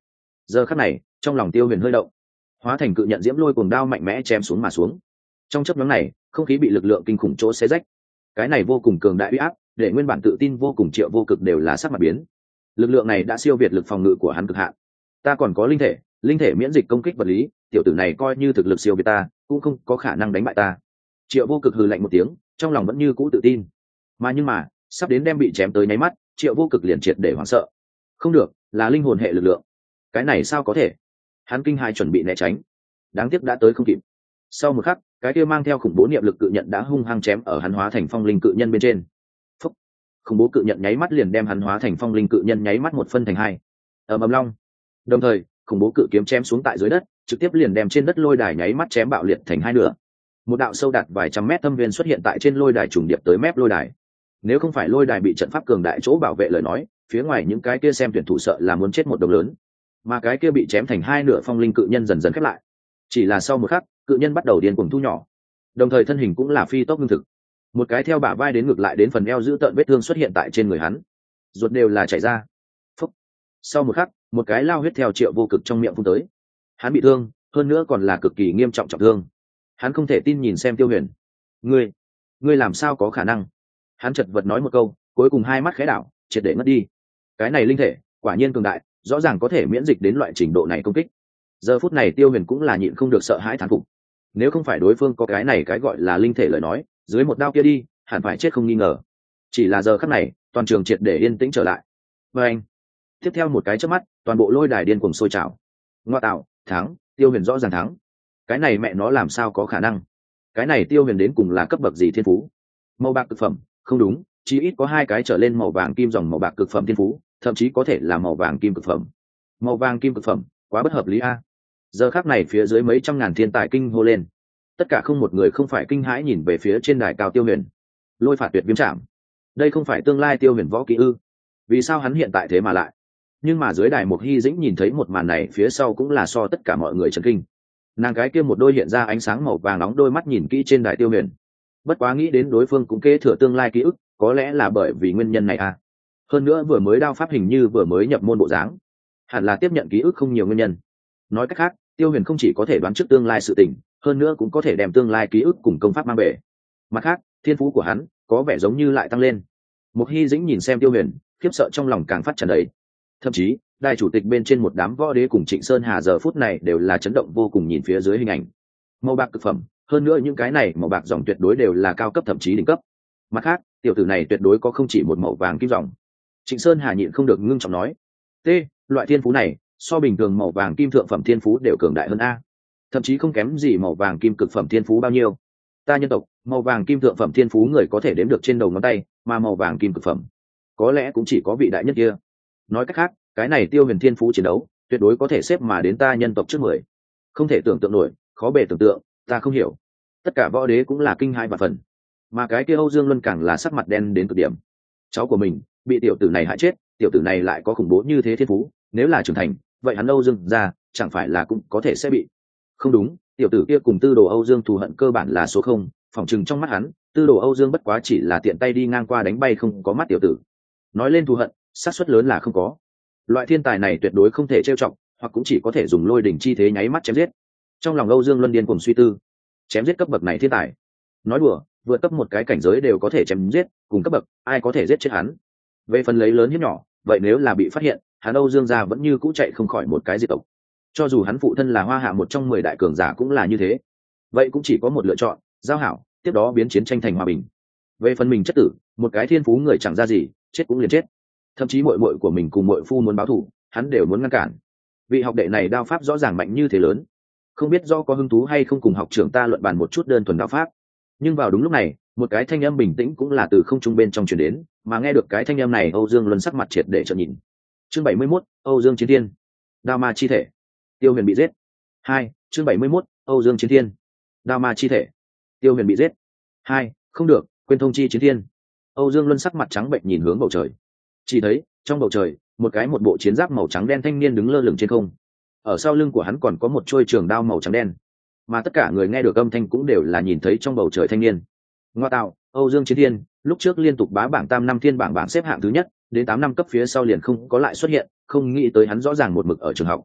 Giờ khắc này trong lòng Tiêu Huyền hơi động, hóa thành cự nhận diễm lôi cuồng đao mạnh mẽ chém xuống mà xuống. Trong chớp nhoáng này không khí bị lực lượng kinh khủng chỗ xé rách. Cái này vô cùng cường đại uy áp để nguyên bản tự tin vô cùng Triệu Vô Cực đều là sắc mặt biến. Lực lượng này đã siêu việt lực phòng ngự của hắn cực hạn. Ta còn có linh thể, linh thể miễn dịch công kích vật lý, tiểu tử này coi như thực lực siêu việt ta cũng không có khả năng đánh bại ta. Triệu Vô Cực hừ lạnh một tiếng, trong lòng vẫn như cũ tự tin. Mà nhưng mà sắp đến đem bị chém tới nháy mắt, Triệu Vô Cực liền triệt để hoảng sợ. Không được, là linh hồn hệ lực lượng. Cái này sao có thể? Hắn kinh hãi chuẩn bị né tránh, đáng tiếc đã tới không kịp. Sau một khắc, cái kia mang theo khủng bố niệm lực cự nhận đã hung hăng chém ở hắn hóa thành phong linh cự nhân bên trên. Phúc! Khủng bố cự nhận nháy mắt liền đem hắn hóa thành phong linh cự nhân nháy mắt một phân thành hai. Ầm ầm long. Đồng thời, khủng bố cự kiếm chém xuống tại dưới đất, trực tiếp liền đem trên đất lôi đài nháy mắt chém bạo liệt thành hai nửa. Một đạo sâu đạt vài trăm mét thâm viên xuất hiện tại trên lôi đài trùng điệp tới mép lôi đài. Nếu không phải lôi đài bị trận pháp cường đại chỗ bảo vệ lời nói, phía ngoài những cái kia xem tuyển thủ sợ là muốn chết một đồng lớn. Mà cái kia bị chém thành hai nửa phong linh cự nhân dần dần khép lại. Chỉ là sau một khắc, cự nhân bắt đầu điên cuồng thu nhỏ, đồng thời thân hình cũng là phi tốc ngưng thực. Một cái theo bả vai đến ngược lại đến phần eo giữ tợn vết thương xuất hiện tại trên người hắn, ruột đều là chảy ra. Phúc. Sau một khắc, một cái lao huyết theo Triệu Vô Cực trong miệng phun tới. Hắn bị thương, hơn nữa còn là cực kỳ nghiêm trọng trọng thương. Hắn không thể tin nhìn xem Tiêu Huyền. Ngươi, ngươi làm sao có khả năng? Hắn chật vật nói một câu, cuối cùng hai mắt khẽ đảo, triệt để ngất đi. Cái này linh thể, quả nhiên cường đại, rõ ràng có thể miễn dịch đến loại trình độ này công kích. Giờ phút này Tiêu Huyền cũng là nhịn không được sợ hãi thán phục. Nếu không phải đối phương có cái này cái gọi là linh thể lời nói, dưới một đao kia đi, hẳn phải chết không nghi ngờ. Chỉ là giờ khắc này, toàn trường triệt để yên tĩnh trở lại. Và anh, tiếp theo một cái chớp mắt, toàn bộ lôi đài điên cuồng sôi trào. Ngoa tạo, thắng, Tiêu Huyền rõ ràng thắng. Cái này mẹ nó làm sao có khả năng? Cái này Tiêu Huyền đến cùng là cấp bậc gì thiên phú? Màu bạc cực phẩm, không đúng, chỉ ít có hai cái trở lên màu vàng kim dòng màu bạc cực phẩm thiên phú, thậm chí có thể là màu vàng kim cực phẩm. Màu vàng kim cực phẩm, quá bất hợp lý a. Giờ khắc này phía dưới mấy trăm ngàn thiên tài kinh hô lên, tất cả không một người không phải kinh hãi nhìn về phía trên đài cao Tiêu Huyền. Lôi phạt tuyệt viêm trảm, đây không phải tương lai Tiêu Huyền võ kỹ ư? Vì sao hắn hiện tại thế mà lại? Nhưng mà dưới đài Mộc Hy Dĩnh nhìn thấy một màn này phía sau cũng là so tất cả mọi người chấn kinh. Nàng cái kia một đôi hiện ra ánh sáng màu vàng nóng đôi mắt nhìn kỹ trên đài Tiêu Huyền, bất quá nghĩ đến đối phương cũng kế thừa tương lai ký ức, có lẽ là bởi vì nguyên nhân này à. Hơn nữa vừa mới đao pháp hình như vừa mới nhập môn bộ dáng, hẳn là tiếp nhận ký ức không nhiều nguyên nhân. Nói cách khác, Tiêu Huyền không chỉ có thể đoán trước tương lai sự tình, hơn nữa cũng có thể đem tương lai ký ức cùng công pháp mang về. Mặt khác, thiên phú của hắn có vẻ giống như lại tăng lên. Mộc Hy Dĩnh nhìn xem Tiêu Huyền, khiếp sợ trong lòng càng phát tràn đầy. Thậm chí, đài chủ tịch bên trên một đám võ đế cùng Trịnh Sơn Hà giờ phút này đều là chấn động vô cùng nhìn phía dưới hình ảnh. Màu bạc cực phẩm, hơn nữa những cái này màu bạc dòng tuyệt đối đều là cao cấp thậm chí đỉnh cấp. Mặt khác, tiểu tử này tuyệt đối có không chỉ một màu vàng kim dòng. Trịnh Sơn Hà nhịn không được ngưng trọng nói: "T, loại thiên phú này, so bình thường màu vàng kim thượng phẩm thiên phú đều cường đại hơn a. Thậm chí không kém gì màu vàng kim cực phẩm thiên phú bao nhiêu. Ta nhân tộc, màu vàng kim thượng phẩm thiên phú người có thể đếm được trên đầu ngón tay, mà màu vàng kim cực phẩm, có lẽ cũng chỉ có vị đại nhất kia. Nói cách khác, cái này Tiêu Huyền thiên phú chiến đấu, tuyệt đối có thể xếp mà đến ta nhân tộc trước mười. Không thể tưởng tượng nổi, khó bề tưởng tượng, ta không hiểu." Tất cả võ đế cũng là kinh hai và phần, mà cái kia Âu Dương Luân càng là sắc mặt đen đến cực điểm. Cháu của mình bị tiểu tử này hại chết, tiểu tử này lại có khủng bố như thế thiên phú, nếu là trưởng thành, vậy hắn Âu Dương ra chẳng phải là cũng có thể sẽ bị. Không đúng, tiểu tử kia cùng Tư Đồ Âu Dương thù hận cơ bản là số không, phỏng chừng trong mắt hắn, Tư Đồ Âu Dương bất quá chỉ là tiện tay đi ngang qua đánh bay không có mắt tiểu tử. Nói lên thù hận, xác suất lớn là không có. Loại thiên tài này tuyệt đối không thể trêu chọc, hoặc cũng chỉ có thể dùng lôi đỉnh chi thế nháy mắt chém giết. Trong lòng Âu Dương Luân điên cuồng suy tư, chém giết cấp bậc này thiên tài, nói đùa, vượt cấp một cái cảnh giới đều có thể chém giết, cùng cấp bậc, ai có thể giết chết hắn? Về phần lấy lớn hiếp nhỏ, vậy nếu là bị phát hiện, hắn Âu Dương gia vẫn như cũ chạy không khỏi một cái diệt tộc. Cho dù hắn phụ thân là Hoa Hạ một trong mười đại cường giả cũng là như thế. Vậy cũng chỉ có một lựa chọn, giao hảo, tiếp đó biến chiến tranh thành hòa bình. Về phần mình chất tử, một cái thiên phú người chẳng ra gì, chết cũng liền chết. Thậm chí muội muội của mình cùng muội phu muốn báo thù, hắn đều muốn ngăn cản. Vị học đệ này đao pháp rõ ràng mạnh như thế lớn, không biết do có hứng thú hay không cùng học trưởng ta luận bàn một chút đơn thuần đao pháp. Nhưng vào đúng lúc này, một cái thanh âm bình tĩnh cũng là từ không trung bên trong truyền đến, mà nghe được cái thanh âm này, Âu Dương Luân sắc mặt triệt để trợn nhìn. Chương bảy mươi mốt, Âu Dương Chiến Thiên. Đao ma chi thể. Tiêu Huyền bị giết. Hai, chương bảy mươi mốt, Âu Dương Chiến Thiên. Đao ma chi thể. Tiêu Huyền bị giết. Hai, không được, quên thông chi Chiến Thiên. Âu Dương Luân sắc mặt trắng bệch nhìn hướng bầu trời. Chỉ thấy, trong bầu trời, một cái một bộ chiến giáp màu trắng đen thanh niên đứng lơ lửng trên không. Ở sau lưng của hắn còn có một chuôi trường đao màu trắng đen. Mà tất cả người nghe được âm thanh cũng đều là nhìn thấy trong bầu trời thanh niên. Ngoa tạo, Âu Dương Chiến Thiên, lúc trước liên tục bá bảng tam năm thiên bảng bảng xếp hạng thứ nhất, đến tám năm cấp phía sau liền không có lại xuất hiện, không nghĩ tới hắn rõ ràng một mực ở trường học.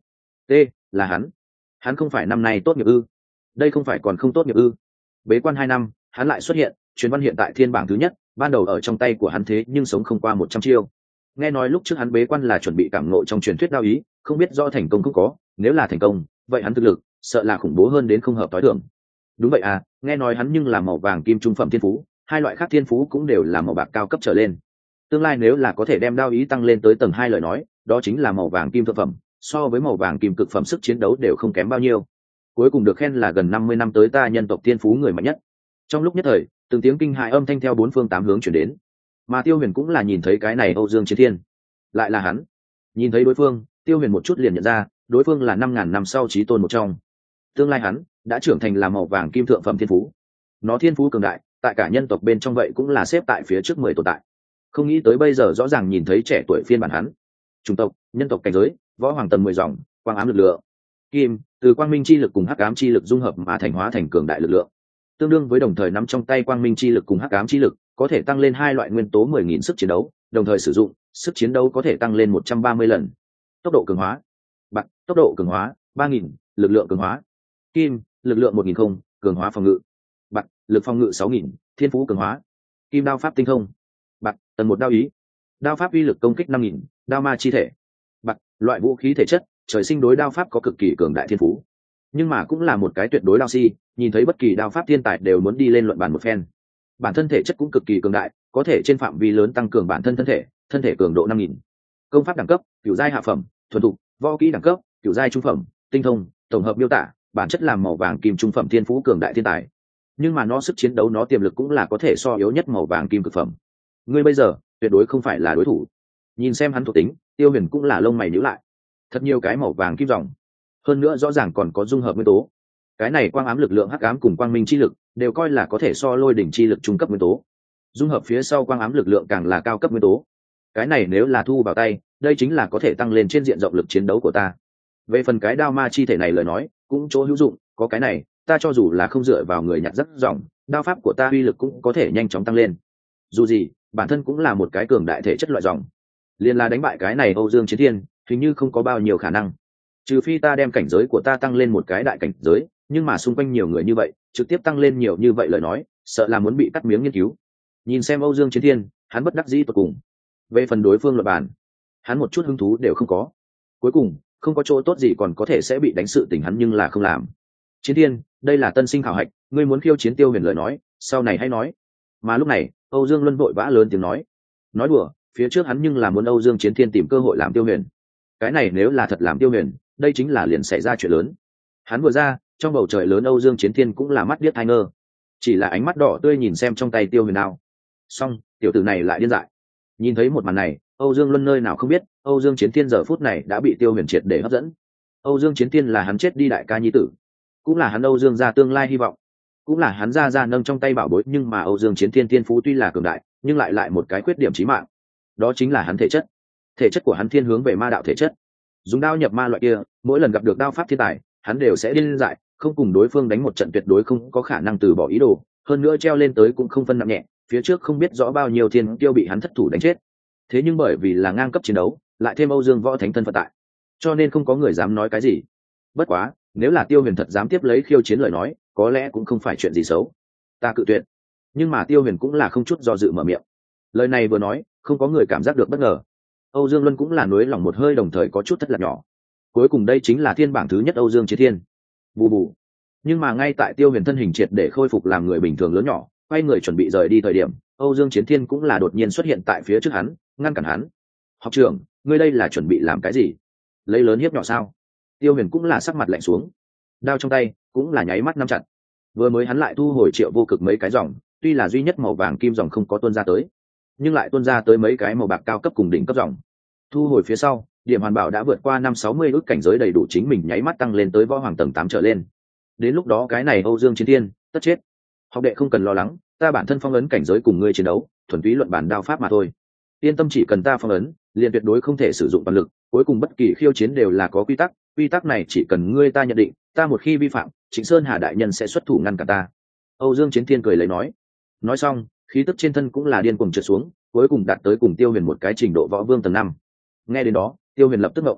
t là hắn hắn không phải năm nay tốt nghiệp ư? Đây không phải còn không tốt nghiệp ư? Bế quan hai năm hắn lại xuất hiện, truyền văn hiện tại thiên bảng thứ nhất, ban đầu ở trong tay của hắn thế nhưng sống không qua một trăm chiêu. Nghe nói lúc trước hắn bế quan là chuẩn bị cảm ngộ trong truyền thuyết đao ý, không biết do thành công không có, nếu là thành công vậy hắn thực lực sợ là khủng bố hơn đến không hợp tối thường. Đúng vậy à, nghe nói hắn nhưng là màu vàng kim trung phẩm thiên phú, hai loại khác thiên phú cũng đều là màu bạc cao cấp trở lên. Tương lai nếu là có thể đem đao ý tăng lên tới tầng hai lời nói, đó chính là màu vàng kim thượng phẩm, so với màu vàng kim cực phẩm sức chiến đấu đều không kém bao nhiêu. Cuối cùng được khen là gần năm mươi năm tới ta nhân tộc thiên phú người mạnh nhất. Trong lúc nhất thời, từng tiếng kinh hại âm thanh theo bốn phương tám hướng chuyển đến, mà Tiêu Huyền cũng là nhìn thấy cái này Âu Dương Chiến Thiên, lại là hắn. Nhìn thấy đối phương, Tiêu Huyền một chút liền nhận ra, đối phương là năm ngàn năm sau chí tôn một trong. Tương lai hắn đã trưởng thành là màu vàng kim thượng phẩm thiên phú. Nó thiên phú cường đại, tại cả nhân tộc bên trong vậy cũng là xếp tại phía trước mười tồn tại. Không nghĩ tới bây giờ rõ ràng nhìn thấy trẻ tuổi phiên bản hắn. Chủng tộc, nhân tộc cảnh giới, võ hoàng tầng mười dòng, quang ám lực lượng. Kim, từ quang minh chi lực cùng hắc ám chi lực dung hợp mà thành hóa thành cường đại lực lượng. Tương đương với đồng thời nắm trong tay quang minh chi lực cùng hắc ám chi lực, có thể tăng lên hai loại nguyên tố mười nghìn sức chiến đấu, đồng thời sử dụng, sức chiến đấu có thể tăng lên một trăm ba mươi lần. Tốc độ cường hóa. Bạc, tốc độ cường hóa, ba nghìn, lực lượng cường hóa. Kim, lực lượng một nghìn không, cường hóa phòng ngự. Bạc, lực phòng ngự sáu nghìn, thiên phú cường hóa. Kim đao pháp tinh thông. Bạc, tầng một đao ý. Đao pháp uy lực công kích năm nghìn, đao ma chi thể. Bạc, loại vũ khí thể chất, trời sinh đối đao pháp có cực kỳ cường đại thiên phú, nhưng mà cũng là một cái tuyệt đối đao si, nhìn thấy bất kỳ đao pháp thiên tài đều muốn đi lên luận bàn một phen. Bản thân thể chất cũng cực kỳ cường đại, có thể trên phạm vi lớn tăng cường bản thân thân thể, thân thể cường độ năm nghìn. Công pháp đẳng cấp, cửu giai hạ phẩm, thuần thục, võ kỹ đẳng cấp, cửu giai trung phẩm, tinh thông, tổng hợp miêu tả, bản chất làm màu vàng kim trung phẩm thiên phú cường đại thiên tài. Nhưng mà nó sức chiến đấu nó tiềm lực cũng là có thể so yếu nhất màu vàng kim cực phẩm. Ngươi bây giờ tuyệt đối không phải là đối thủ. Nhìn xem hắn thuộc tính, Tiêu Huyền cũng là lông mày nhíu lại. Thật nhiều cái màu vàng kim dòng, hơn nữa rõ ràng còn có dung hợp nguyên tố. Cái này quang ám lực lượng hắc ám cùng quang minh chi lực đều coi là có thể so lôi đỉnh chi lực trung cấp nguyên tố. Dung hợp phía sau quang ám lực lượng càng là cao cấp nguyên tố. Cái này nếu là thu vào tay, đây chính là có thể tăng lên trên diện rộng lực chiến đấu của ta. Về phần cái đao ma chi thể này lời nói, cũng chỗ hữu dụng, có cái này, ta cho dù là không dựa vào người nhặt rất dòng, đao pháp của ta uy lực cũng có thể nhanh chóng tăng lên. Dù gì, bản thân cũng là một cái cường đại thể chất loại dòng. Liên là đánh bại cái này Âu Dương Chiến Thiên, hình như không có bao nhiêu khả năng. Trừ phi ta đem cảnh giới của ta tăng lên một cái đại cảnh giới, nhưng mà xung quanh nhiều người như vậy, trực tiếp tăng lên nhiều như vậy lời nói, sợ là muốn bị cắt miếng nghiên cứu. Nhìn xem Âu Dương Chiến Thiên, hắn bất đắc dĩ tột cùng. Về phần đối phương luận bàn, hắn một chút hứng thú đều không có. Cuối cùng, không có chỗ tốt gì còn có thể sẽ bị đánh sự tình hắn nhưng là không làm. Chiến Thiên, đây là tân sinh khảo hạch, ngươi muốn khiêu chiến Tiêu Huyền lời nói, sau này hãy nói. Mà lúc này, Âu Dương Luân vội vã lớn tiếng nói. Nói đùa, phía trước hắn nhưng là muốn Âu Dương Chiến Thiên tìm cơ hội làm Tiêu Huyền. Cái này nếu là thật làm Tiêu Huyền, đây chính là liền xảy ra chuyện lớn. Hắn vừa ra, trong bầu trời lớn Âu Dương Chiến Thiên cũng là mắt điếc tai ngơ, chỉ là ánh mắt đỏ tươi nhìn xem trong tay Tiêu Huyền đao. Xong, tiểu tử này lại điên dại. Nhìn thấy một màn này, Âu Dương Luân nơi nào không biết, Âu Dương Chiến Thiên giờ phút này đã bị Tiêu Huyền triệt để hấp dẫn. Âu Dương Chiến Thiên là hắn chết đi đại ca nhi tử, cũng là hắn Âu Dương gia tương lai hy vọng, cũng là hắn gia gia nâng trong tay bảo bối, nhưng mà Âu Dương Chiến Thiên thiên phú tuy là cường đại, nhưng lại lại một cái khuyết điểm chí mạng. Đó chính là hắn thể chất. Thể chất của hắn thiên hướng về ma đạo thể chất. Dùng đao nhập ma loại kia, mỗi lần gặp được đao pháp thiên tài, hắn đều sẽ điên dại, không cùng đối phương đánh một trận tuyệt đối không có khả năng từ bỏ ý đồ, hơn nữa treo lên tới cũng không phân nặng nhẹ, phía trước không biết rõ bao nhiêu thiên tiêu bị hắn thất thủ đánh chết. Thế nhưng bởi vì là ngang cấp chiến đấu, lại thêm Âu Dương võ thánh thân phận tại, cho nên không có người dám nói cái gì. Bất quá, nếu là Tiêu Huyền thật dám tiếp lấy khiêu chiến lời nói, có lẽ cũng không phải chuyện gì xấu. Ta cự tuyệt. Nhưng mà Tiêu Huyền cũng là không chút do dự mở miệng. Lời này vừa nói, không có người cảm giác được bất ngờ. Âu Dương Luân cũng là nuối lòng một hơi, đồng thời có chút thất lạc nhỏ. Cuối cùng đây chính là thiên bảng thứ nhất Âu Dương Chiến Thiên. Bù bù. Nhưng mà ngay tại Tiêu Huyền thân hình triệt để khôi phục làm người bình thường lớn nhỏ, quay người chuẩn bị rời đi thời điểm, Âu Dương Chiến Thiên cũng là đột nhiên xuất hiện tại phía trước hắn, ngăn cản hắn. Học trưởng, ngươi đây là chuẩn bị làm cái gì? Lấy lớn hiếp nhỏ sao? Tiêu Huyền cũng là sắc mặt lạnh xuống, đao trong tay cũng là nháy mắt nắm chặt. Vừa mới hắn lại thu hồi Triệu Vô Cực mấy cái dòng, tuy là duy nhất màu vàng kim dòng không có tuôn ra tới, nhưng lại tuôn ra tới mấy cái màu bạc cao cấp cùng đỉnh cấp dòng. Thu hồi phía sau, điểm hoàn bảo đã vượt qua năm sáu mươi ước cảnh giới đầy đủ chính mình nháy mắt tăng lên tới võ hoàng tầng tám trở lên. Đến lúc đó cái này Âu Dương Chiến Thiên tất chết. Học đệ không cần lo lắng, ta bản thân phong ấn cảnh giới cùng ngươi chiến đấu, thuần túy luận bản đao pháp mà thôi. Yên tâm, chỉ cần ta phong ấn, liền tuyệt đối không thể sử dụng toàn lực, cuối cùng bất kỳ khiêu chiến đều là có quy tắc, quy tắc này chỉ cần ngươi ta nhận định, ta một khi vi phạm, Trịnh Sơn Hà đại nhân sẽ xuất thủ ngăn cản ta. Âu Dương Chiến Thiên cười lấy nói. Nói xong, khí tức trên thân cũng là điên cuồng trượt xuống, cuối cùng đạt tới cùng Tiêu Huyền một cái trình độ võ vương tầng năm. Nghe đến đó, Tiêu Huyền lập tức ngộng.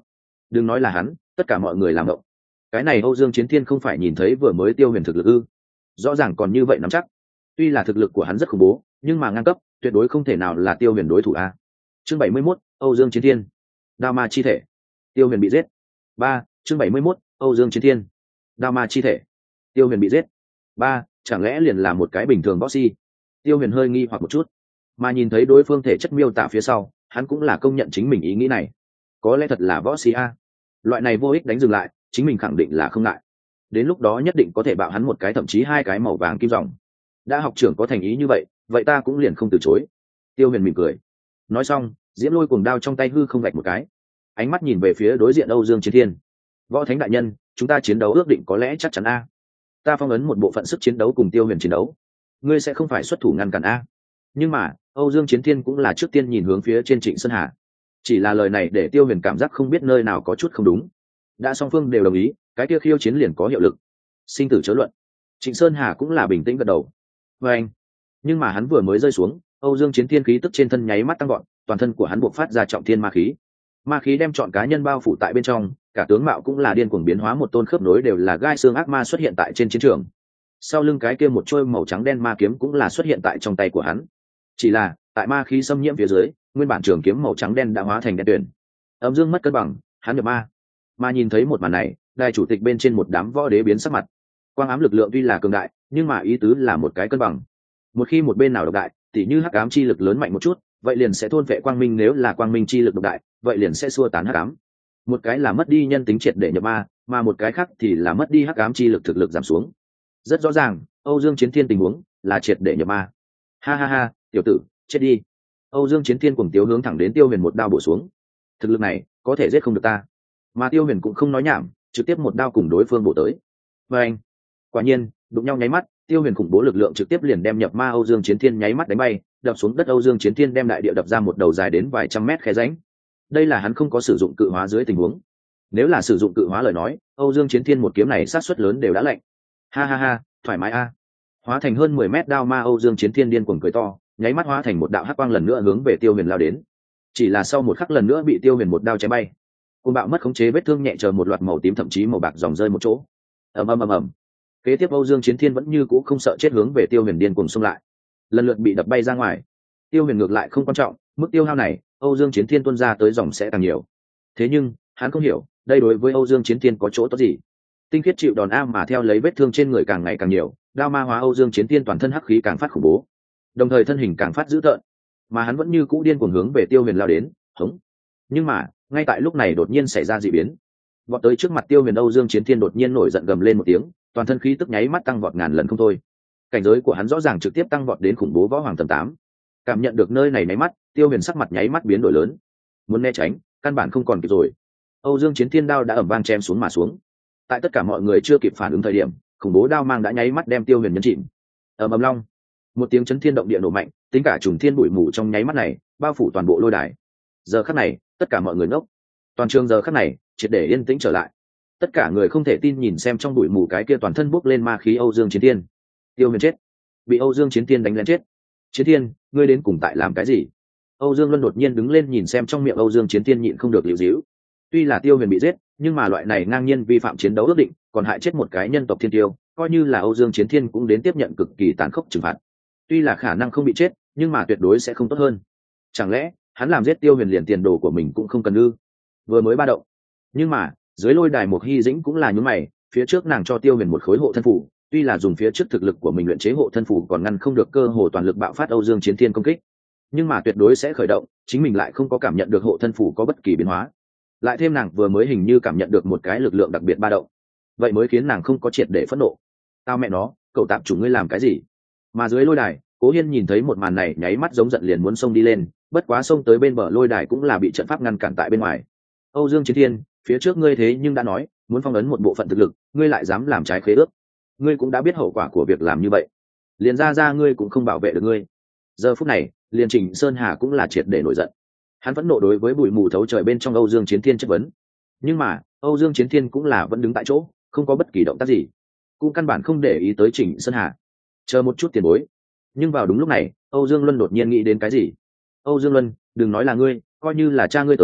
đừng nói là hắn, tất cả mọi người làm động. Cái này Âu Dương Chiến Thiên không phải nhìn thấy vừa mới Tiêu Huyền thực lực ư? Rõ ràng còn như vậy nắm chắc. Tuy là thực lực của hắn rất khủng bố, nhưng mà ngang cấp, tuyệt đối không thể nào là Tiêu Huyền đối thủ a. Chương bảy mươi mốt, Âu Dương Chiến Thiên. Đao ma chi thể. Tiêu Huyền bị giết. ba, chương bảy mươi mốt, Âu Dương Chiến Thiên. Đao ma chi thể. Tiêu Huyền bị giết. ba, chẳng lẽ liền là một cái bình thường võ si? Tiêu Huyền hơi nghi hoặc một chút, mà nhìn thấy đối phương thể chất miêu tả phía sau, hắn cũng là công nhận chính mình ý nghĩ này. Có lẽ thật là võ si a. Loại này vô ích đánh dừng lại, chính mình khẳng định là không ngại. Đến lúc đó nhất định có thể bạo hắn một cái, thậm chí hai cái màu vàng kim ròng. Đã học trưởng có thành ý như vậy, vậy ta cũng liền không từ chối. Tiêu Huyền mỉm cười. Nói xong, diễm lôi cuồng đao trong tay hư không vạch một cái, ánh mắt nhìn về phía đối diện Âu Dương Chiến Thiên. Võ Thánh đại nhân, chúng ta chiến đấu ước định có lẽ chắc chắn a. Ta phong ấn một bộ phận sức chiến đấu cùng Tiêu Huyền chiến đấu, ngươi sẽ không phải xuất thủ ngăn cản a. Nhưng mà Âu Dương Chiến Thiên cũng là trước tiên nhìn hướng phía trên Trịnh Sơn Hà. Chỉ là lời này để Tiêu Huyền cảm giác không biết nơi nào có chút không đúng. Đã song phương đều đồng ý, cái kia khiêu chiến liền có hiệu lực. Sinh tử chớ luận. Trịnh Sơn Hà cũng là bình tĩnh gật đầu. Và anh, nhưng mà hắn vừa mới rơi xuống, Âu Dương Chiến Thiên khí tức trên thân nháy mắt tăng gọn, toàn thân của hắn bộc phát ra trọng thiên ma khí. Ma khí đem trọn cá nhân bao phủ tại bên trong, cả tướng mạo cũng là điên cuồng biến hóa, một tôn khớp nối đều là gai xương ác ma xuất hiện tại trên chiến trường. Sau lưng cái kia một trôi màu trắng đen ma kiếm cũng là xuất hiện tại trong tay của hắn. Chỉ là tại ma khí xâm nhiễm phía dưới, nguyên bản trường kiếm màu trắng đen đã hóa thành đen tuyền. Âm dương mất cân bằng, hắn nhập ma. Mà nhìn thấy một màn này, đài chủ tịch bên trên một đám võ đế biến sắc mặt. Quang ám lực lượng tuy là cường đại, nhưng mà ý tứ là một cái cân bằng. Một khi một bên nào độc đại, tỉ như hắc ám chi lực lớn mạnh một chút, vậy liền sẽ thôn vệ quang minh, nếu là quang minh chi lực độc đại, vậy liền sẽ xua tán hắc ám. Một cái là mất đi nhân tính triệt để nhập ma, mà một cái khác thì là mất đi hắc ám chi lực, thực lực giảm xuống. Rất rõ ràng, Âu Dương Chiến Thiên tình huống là triệt để nhập ma. Ha ha ha, tiểu tử, chết đi. Âu Dương Chiến Thiên cuồng tiếu hướng thẳng đến Tiêu Huyền một đao bổ xuống. Thực lực này, có thể giết không được ta. Mà Tiêu Huyền cũng không nói nhảm, trực tiếp một đao cùng đối phương bổ tới. Và anh, quả nhiên, đụng nhau nháy mắt, Tiêu Huyền khủng bố lực lượng trực tiếp liền đem nhập ma Âu Dương Chiến Thiên nháy mắt đánh bay, đập xuống đất. Âu Dương Chiến Thiên đem đại địa đập ra một đầu dài đến vài trăm mét khe rãnh. Đây là hắn không có sử dụng cự hóa dưới tình huống. Nếu là sử dụng cự hóa lời nói, Âu Dương Chiến Thiên một kiếm này sát suất lớn đều đã lạnh. Ha ha ha, thoải mái a. Hóa thành hơn mười mét đao ma Âu Dương Chiến Thiên điên cuồng cười to, nháy mắt hóa thành một đạo hắc quang lần nữa hướng về Tiêu Huyền lao đến. Chỉ là sau một khắc lần nữa bị Tiêu Huyền một đao chém bay. Côn bạo mất khống chế, vết thương nhẹ chờ một loạt màu tím thậm chí màu bạc dòng rơi một chỗ. Ầm ầm ầm ầm. Kế tiếp Âu Dương Chiến Thiên vẫn như cũ không sợ chết hướng về Tiêu Huyền điên cuồng xông lại. Lần lượt bị đập bay ra ngoài. Tiêu Huyền ngược lại không quan trọng, mức tiêu hao này, Âu Dương Chiến Thiên tuôn ra tới dòng sẽ càng nhiều. Thế nhưng, hắn không hiểu, đây đối với Âu Dương Chiến Thiên có chỗ tốt gì? Tinh khiết chịu đòn a, mà theo lấy vết thương trên người càng ngày càng nhiều, đao ma hóa Âu Dương Chiến Thiên toàn thân hắc khí càng phát khủng bố, đồng thời thân hình càng phát dữ tợn, mà hắn vẫn như cũ điên cuồng hướng về Tiêu Huyền lao đến, hống. Nhưng mà, ngay tại lúc này đột nhiên xảy ra dị biến. Vọt tới trước mặt Tiêu Huyền Âu Dương Chiến Thiên đột nhiên nổi giận gầm lên một tiếng, toàn thân khí tức nháy mắt tăng vọt ngàn lần không thôi. Cảnh giới của hắn rõ ràng trực tiếp tăng vọt đến khủng bố võ hoàng tầng tám. Cảm nhận được nơi này nháy mắt, Tiêu Huyền sắc mặt nháy mắt biến đổi lớn, muốn né tránh, căn bản không còn kịp rồi. Âu Dương Chiến Thiên đao đã ầm vang chém xuống mà xuống. Tại tất cả mọi người chưa kịp phản ứng thời điểm, khủng bố đao mang đã nháy mắt đem Tiêu Huyền nhấn chìm. Ầm ầm long, một tiếng chấn thiên động địa nổ mạnh, tính cả trùng thiên bụi mù trong nháy mắt này bao phủ toàn bộ lôi đài. Giờ khắc này, tất cả mọi người ngốc. Toàn trường giờ khắc này triệt để yên tĩnh trở lại. Tất cả người không thể tin nhìn xem trong bụi mù cái kia toàn thân bốc lên ma khí Âu Dương Chiến Thiên. Tiêu Huyền chết, bị Âu Dương Chiến Thiên đánh lén chết. Chiến Thiên, ngươi đến cùng tại làm cái gì? Âu Dương Luân đột nhiên đứng lên nhìn xem trong miệng Âu Dương Chiến Thiên nhịn không được liễu díu. Tuy là Tiêu Huyền bị giết, nhưng mà loại này ngang nhiên vi phạm chiến đấu ước định, còn hại chết một cái nhân tộc thiên tiêu, coi như là Âu Dương Chiến Thiên cũng đến tiếp nhận cực kỳ tàn khốc trừng phạt. Tuy là khả năng không bị chết, nhưng mà tuyệt đối sẽ không tốt hơn. Chẳng lẽ hắn làm giết Tiêu Huyền liền tiền đồ của mình cũng không cần ư? Vừa mới ba động, nhưng mà dưới lôi đài một Hy Dĩnh cũng là nhún mày, phía trước nàng cho Tiêu Huyền một khối hộ thân phủ, tuy là dùng phía trước thực lực của mình luyện chế hộ thân phủ còn ngăn không được cơ hồ toàn lực bạo phát Âu Dương Chiến Thiên công kích, nhưng mà tuyệt đối sẽ khởi động, chính mình lại không có cảm nhận được hộ thân phủ có bất kỳ biến hóa. Lại thêm nàng vừa mới hình như cảm nhận được một cái lực lượng đặc biệt ba động, vậy mới khiến nàng không có triệt để phẫn nộ. Tao mẹ nó, cậu tạm chủ ngươi làm cái gì? Mà dưới lôi đài, Cố Hiên nhìn thấy một màn này nháy mắt giống giận liền muốn xông đi lên, bất quá xông tới bên bờ lôi đài cũng là bị trận pháp ngăn cản tại bên ngoài. Âu Dương Chiến Thiên, phía trước ngươi thế nhưng đã nói muốn phong ấn một bộ phận thực lực, ngươi lại dám làm trái khế ước, ngươi cũng đã biết hậu quả của việc làm như vậy, liền ra ra ngươi cũng không bảo vệ được ngươi. Giờ phút này, liền Trịnh Sơn Hà cũng là triệt để nổi giận. Hắn vẫn nộ đối với bụi mù thấu trời bên trong Âu Dương Chiến Thiên chất vấn, nhưng mà Âu Dương Chiến Thiên cũng là vẫn đứng tại chỗ, không có bất kỳ động tác gì, cũng căn bản không để ý tới Trịnh Sơn Hà. Chờ một chút tiền bối. Nhưng vào đúng lúc này, Âu Dương Luân đột nhiên nghĩ đến cái gì. Âu Dương Luân, đừng nói là ngươi, coi như là cha ngươi tới,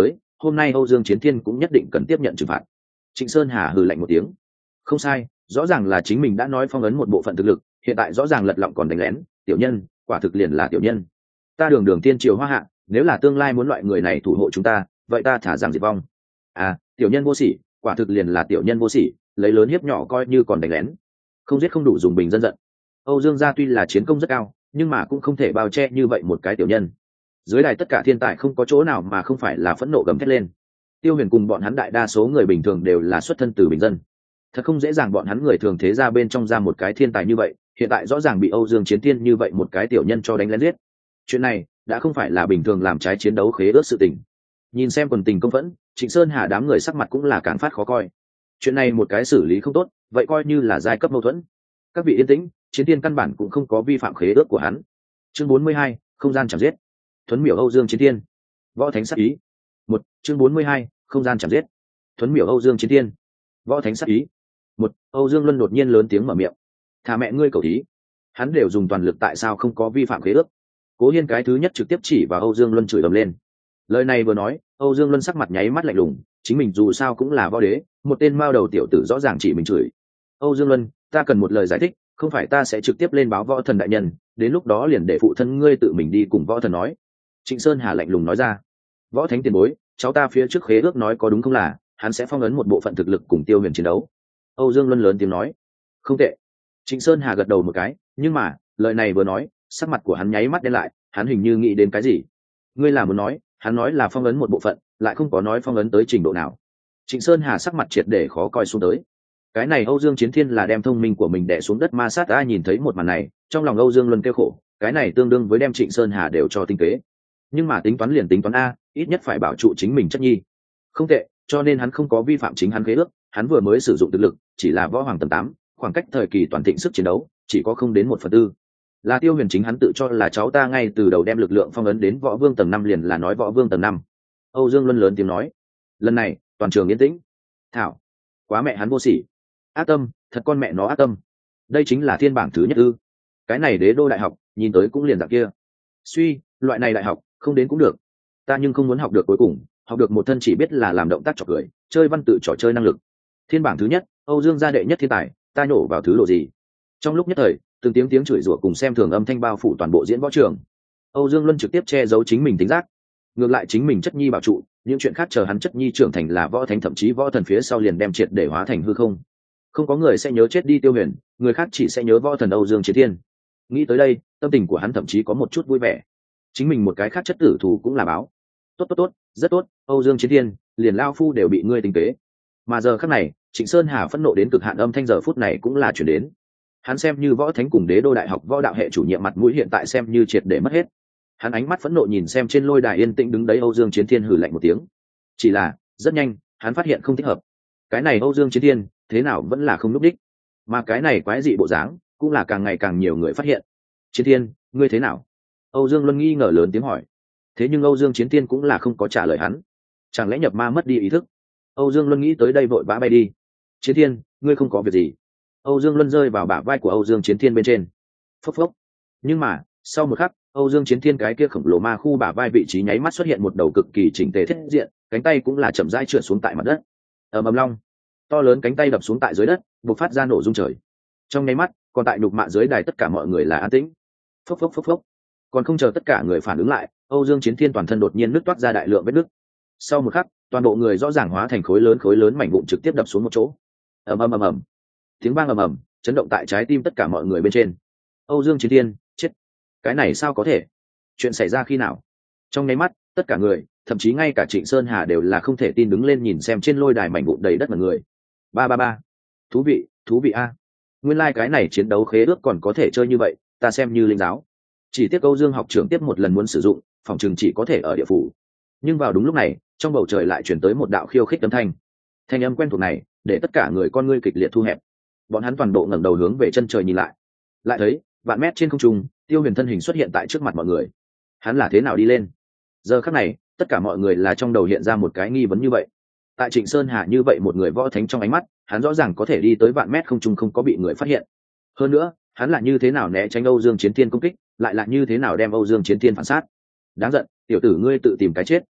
hôm nay Âu Dương Chiến Thiên cũng nhất định cần tiếp nhận trừng phạt. Trịnh Sơn Hà hừ lạnh một tiếng. Không sai, rõ ràng là chính mình đã nói phong ấn một bộ phận thực lực, hiện tại rõ ràng lật lọng còn đánh lén, tiểu nhân, quả thực liền là tiểu nhân. Ta đường đường tiên triều hoa hạ, nếu là tương lai muốn loại người này thủ hộ chúng ta, vậy ta thả rằng diệt vong. À, tiểu nhân vô sỉ, quả thực liền là tiểu nhân vô sỉ, lấy lớn hiếp nhỏ coi như còn đánh lén. Không giết không đủ dùng bình dân giận. Âu Dương gia tuy là chiến công rất cao, nhưng mà cũng không thể bao che như vậy một cái tiểu nhân. Dưới đài tất cả thiên tài không có chỗ nào mà không phải là phẫn nộ gầm thét lên. Tiêu Huyền cùng bọn hắn đại đa số người bình thường đều là xuất thân từ bình dân, thật không dễ dàng bọn hắn người thường thế ra bên trong ra một cái thiên tài như vậy, hiện tại rõ ràng bị Âu Dương Chiến Thiên như vậy một cái tiểu nhân cho đánh lén giết. Chuyện này đã không phải là bình thường làm trái chiến đấu khế ước sự tình. Nhìn xem quần tình công phẫn, Trịnh Sơn Hà đám người sắc mặt cũng là càng phát khó coi. Chuyện này một cái xử lý không tốt, vậy coi như là giai cấp mâu thuẫn. Các vị yên tĩnh, Chiến Thiên căn bản cũng không có vi phạm khế ước của hắn. Chương bốn mươi hai, không gian chạm giết. Thuấn miểu Âu Dương Chiến Thiên. Võ Thánh sát ý. Một, chương bốn mươi hai, không gian chạm giết. Thuấn miểu Âu Dương Chiến Thiên. Võ Thánh sát ý. Một, Âu Dương Luân đột nhiên lớn tiếng mở miệng. Thả mẹ ngươi cầu thí. Hắn đều dùng toàn lực tại sao không có vi phạm khế ước? Cố Hiên cái thứ nhất trực tiếp chỉ vào Âu Dương Luân chửi ầm lên. Lời này vừa nói, Âu Dương Luân sắc mặt nháy mắt lạnh lùng, chính mình dù sao cũng là võ đế, một tên mao đầu tiểu tử rõ ràng chỉ mình chửi. Âu Dương Luân, ta cần một lời giải thích, không phải ta sẽ trực tiếp lên báo võ thần đại nhân, đến lúc đó liền để phụ thân ngươi tự mình đi cùng võ thần nói. Trịnh Sơn Hà lạnh lùng nói ra. Võ Thánh tiền bối, cháu ta phía trước khế ước nói có đúng không là, hắn sẽ phong ấn một bộ phận thực lực cùng Tiêu Huyền chiến đấu. Âu Dương Luân lớn tiếng nói. Không tệ. Trịnh Sơn Hà gật đầu một cái, nhưng mà, lời này vừa nói, sắc mặt của hắn nháy mắt đen lại, hắn hình như nghĩ đến cái gì. Ngươi là muốn nói, hắn nói là phong ấn một bộ phận, lại không có nói phong ấn tới trình độ nào. Trịnh Sơn Hà sắc mặt triệt để khó coi xuống tới. Cái này Âu Dương Chiến Thiên là đem thông minh của mình đè xuống đất ma sát. Ai nhìn thấy một màn này, trong lòng Âu Dương Luân kêu khổ, cái này tương đương với đem Trịnh Sơn Hà đều cho tinh kế. Nhưng mà tính toán liền tính toán a, ít nhất phải bảo trụ chính mình chất nhi. Không tệ, cho nên hắn không có vi phạm chính hắn khế ước, hắn vừa mới sử dụng thực lực, chỉ là võ hoàng tầng tám, khoảng cách thời kỳ toàn thịnh sức chiến đấu, chỉ có không đến một phần tư. Là Tiêu Huyền chính hắn tự cho là cháu ta ngay từ đầu đem lực lượng phong ấn đến võ vương tầng năm liền là nói võ vương tầng năm. Âu Dương Luân lớn tiếng nói. Lần này, toàn trường yên tĩnh. Thảo, quá mẹ hắn vô sỉ. Ác tâm, thật con mẹ nó ác tâm. Đây chính là thiên bảng thứ nhất ư? Cái này đế đô đại học, nhìn tới cũng liền dạng kia. Suy, loại này đại học, không đến cũng được. Ta nhưng không muốn học được cuối cùng, học được một thân chỉ biết là làm động tác trò cười, chơi văn tự trò chơi năng lực. Thiên bảng thứ nhất, Âu Dương gia đệ nhất thiên tài, ta nhổ vào thứ độ gì? Trong lúc nhất thời, từng tiếng tiếng chửi rủa cùng xem thường âm thanh bao phủ toàn bộ diễn võ trường. Âu Dương Luân trực tiếp che giấu chính mình tính giác, ngược lại chính mình chất nhi bảo trụ, những chuyện khác chờ hắn chất nhi trưởng thành là võ thánh thậm chí võ thần phía sau liền đem triệt để hóa thành hư không. Không có người sẽ nhớ chết đi Tiêu Huyền, người khác chỉ sẽ nhớ võ thần Âu Dương Chiến Thiên. Nghĩ tới đây, tâm tình của hắn thậm chí có một chút vui vẻ. Chính mình một cái khác chất tử thủ cũng là báo. Tốt tốt tốt, rất tốt, Âu Dương Chiến Thiên, liền lao phu đều bị ngươi tinh tế. Mà giờ khắc này, Trịnh Sơn Hà phẫn nộ đến cực hạn âm thanh giờ phút này cũng là chuyển đến. Hắn xem như võ thánh cùng đế đô đại học võ đạo hệ chủ nhiệm mặt mũi hiện tại xem như triệt để mất hết. Hắn ánh mắt phẫn nộ nhìn xem trên lôi đài yên tĩnh đứng đấy Âu Dương Chiến Thiên hừ lạnh một tiếng. Chỉ là, rất nhanh, hắn phát hiện không thích hợp. Cái này Âu Dương Chiến Thiên, thế nào vẫn là không lúc đích. Mà cái này quái dị bộ dáng, cũng là càng ngày càng nhiều người phát hiện. Chiến Thiên, ngươi thế nào? Âu Dương Luân nghi ngờ lớn tiếng hỏi. Thế nhưng Âu Dương Chiến Thiên cũng là không có trả lời hắn. Chẳng lẽ nhập ma mất đi ý thức? Âu Dương Luân nghĩ tới đây vội vã bay đi. Chiến Thiên, ngươi không có việc gì? Âu Dương Luân rơi vào bả vai của Âu Dương Chiến Thiên bên trên. Phốc phốc. Nhưng mà, sau một khắc, Âu Dương Chiến Thiên cái kia khổng lồ ma khu bả vai vị trí nháy mắt xuất hiện một đầu cực kỳ chỉnh tề thiết diện, cánh tay cũng là chậm rãi trượt xuống tại mặt đất. Ầm ầm long, to lớn cánh tay đập xuống tại dưới đất, bộc phát ra nổ rung trời. Trong nháy mắt, còn tại nhục mạ dưới đài tất cả mọi người là an tĩnh. Phốc phốc phốc phốc. Còn không chờ tất cả người phản ứng lại, Âu Dương Chiến Thiên toàn thân đột nhiên nứt toát ra đại lượng vết nứt. Sau một khắc, toàn bộ người rõ ràng hóa thành khối lớn khối lớn mảnh vụn trực tiếp đập xuống một chỗ. Ầm ầm ầm ầm. Tiếng vang ầm ầm, chấn động tại trái tim tất cả mọi người bên trên. Âu Dương Chiến Thiên, chết. Cái này sao có thể? Chuyện xảy ra khi nào? Trong nháy mắt, tất cả người, thậm chí ngay cả Trịnh Sơn Hà đều là không thể tin đứng lên nhìn xem trên lôi đài mảnh vụn đầy đất mọi người. Ba ba ba. Thú vị, thú vị a. Nguyên lai like cái này chiến đấu khế ước còn có thể chơi như vậy, ta xem như linh giáo. Chỉ tiếc Âu Dương học trưởng tiếp một lần muốn sử dụng, phòng trường chỉ có thể ở địa phủ. Nhưng vào đúng lúc này, trong bầu trời lại chuyển tới một đạo khiêu khích âm thanh. Thanh âm quen thuộc này, để tất cả người con ngươi kịch liệt thu hẹp. Bọn hắn toàn bộ ngẩng đầu hướng về chân trời nhìn lại. Lại thấy, vạn mét trên không trung, Tiêu Huyền thân hình xuất hiện tại trước mặt mọi người. Hắn là thế nào đi lên? Giờ khắc này, tất cả mọi người là trong đầu hiện ra một cái nghi vấn như vậy. Tại Trịnh Sơn Hà như vậy một người võ thánh trong ánh mắt, hắn rõ ràng có thể đi tới vạn mét không trung không có bị người phát hiện. Hơn nữa, hắn là như thế nào né tránh Âu Dương Chiến Thiên công kích, lại là như thế nào đem Âu Dương Chiến Thiên phản sát. Đáng giận, tiểu tử ngươi tự tìm cái chết.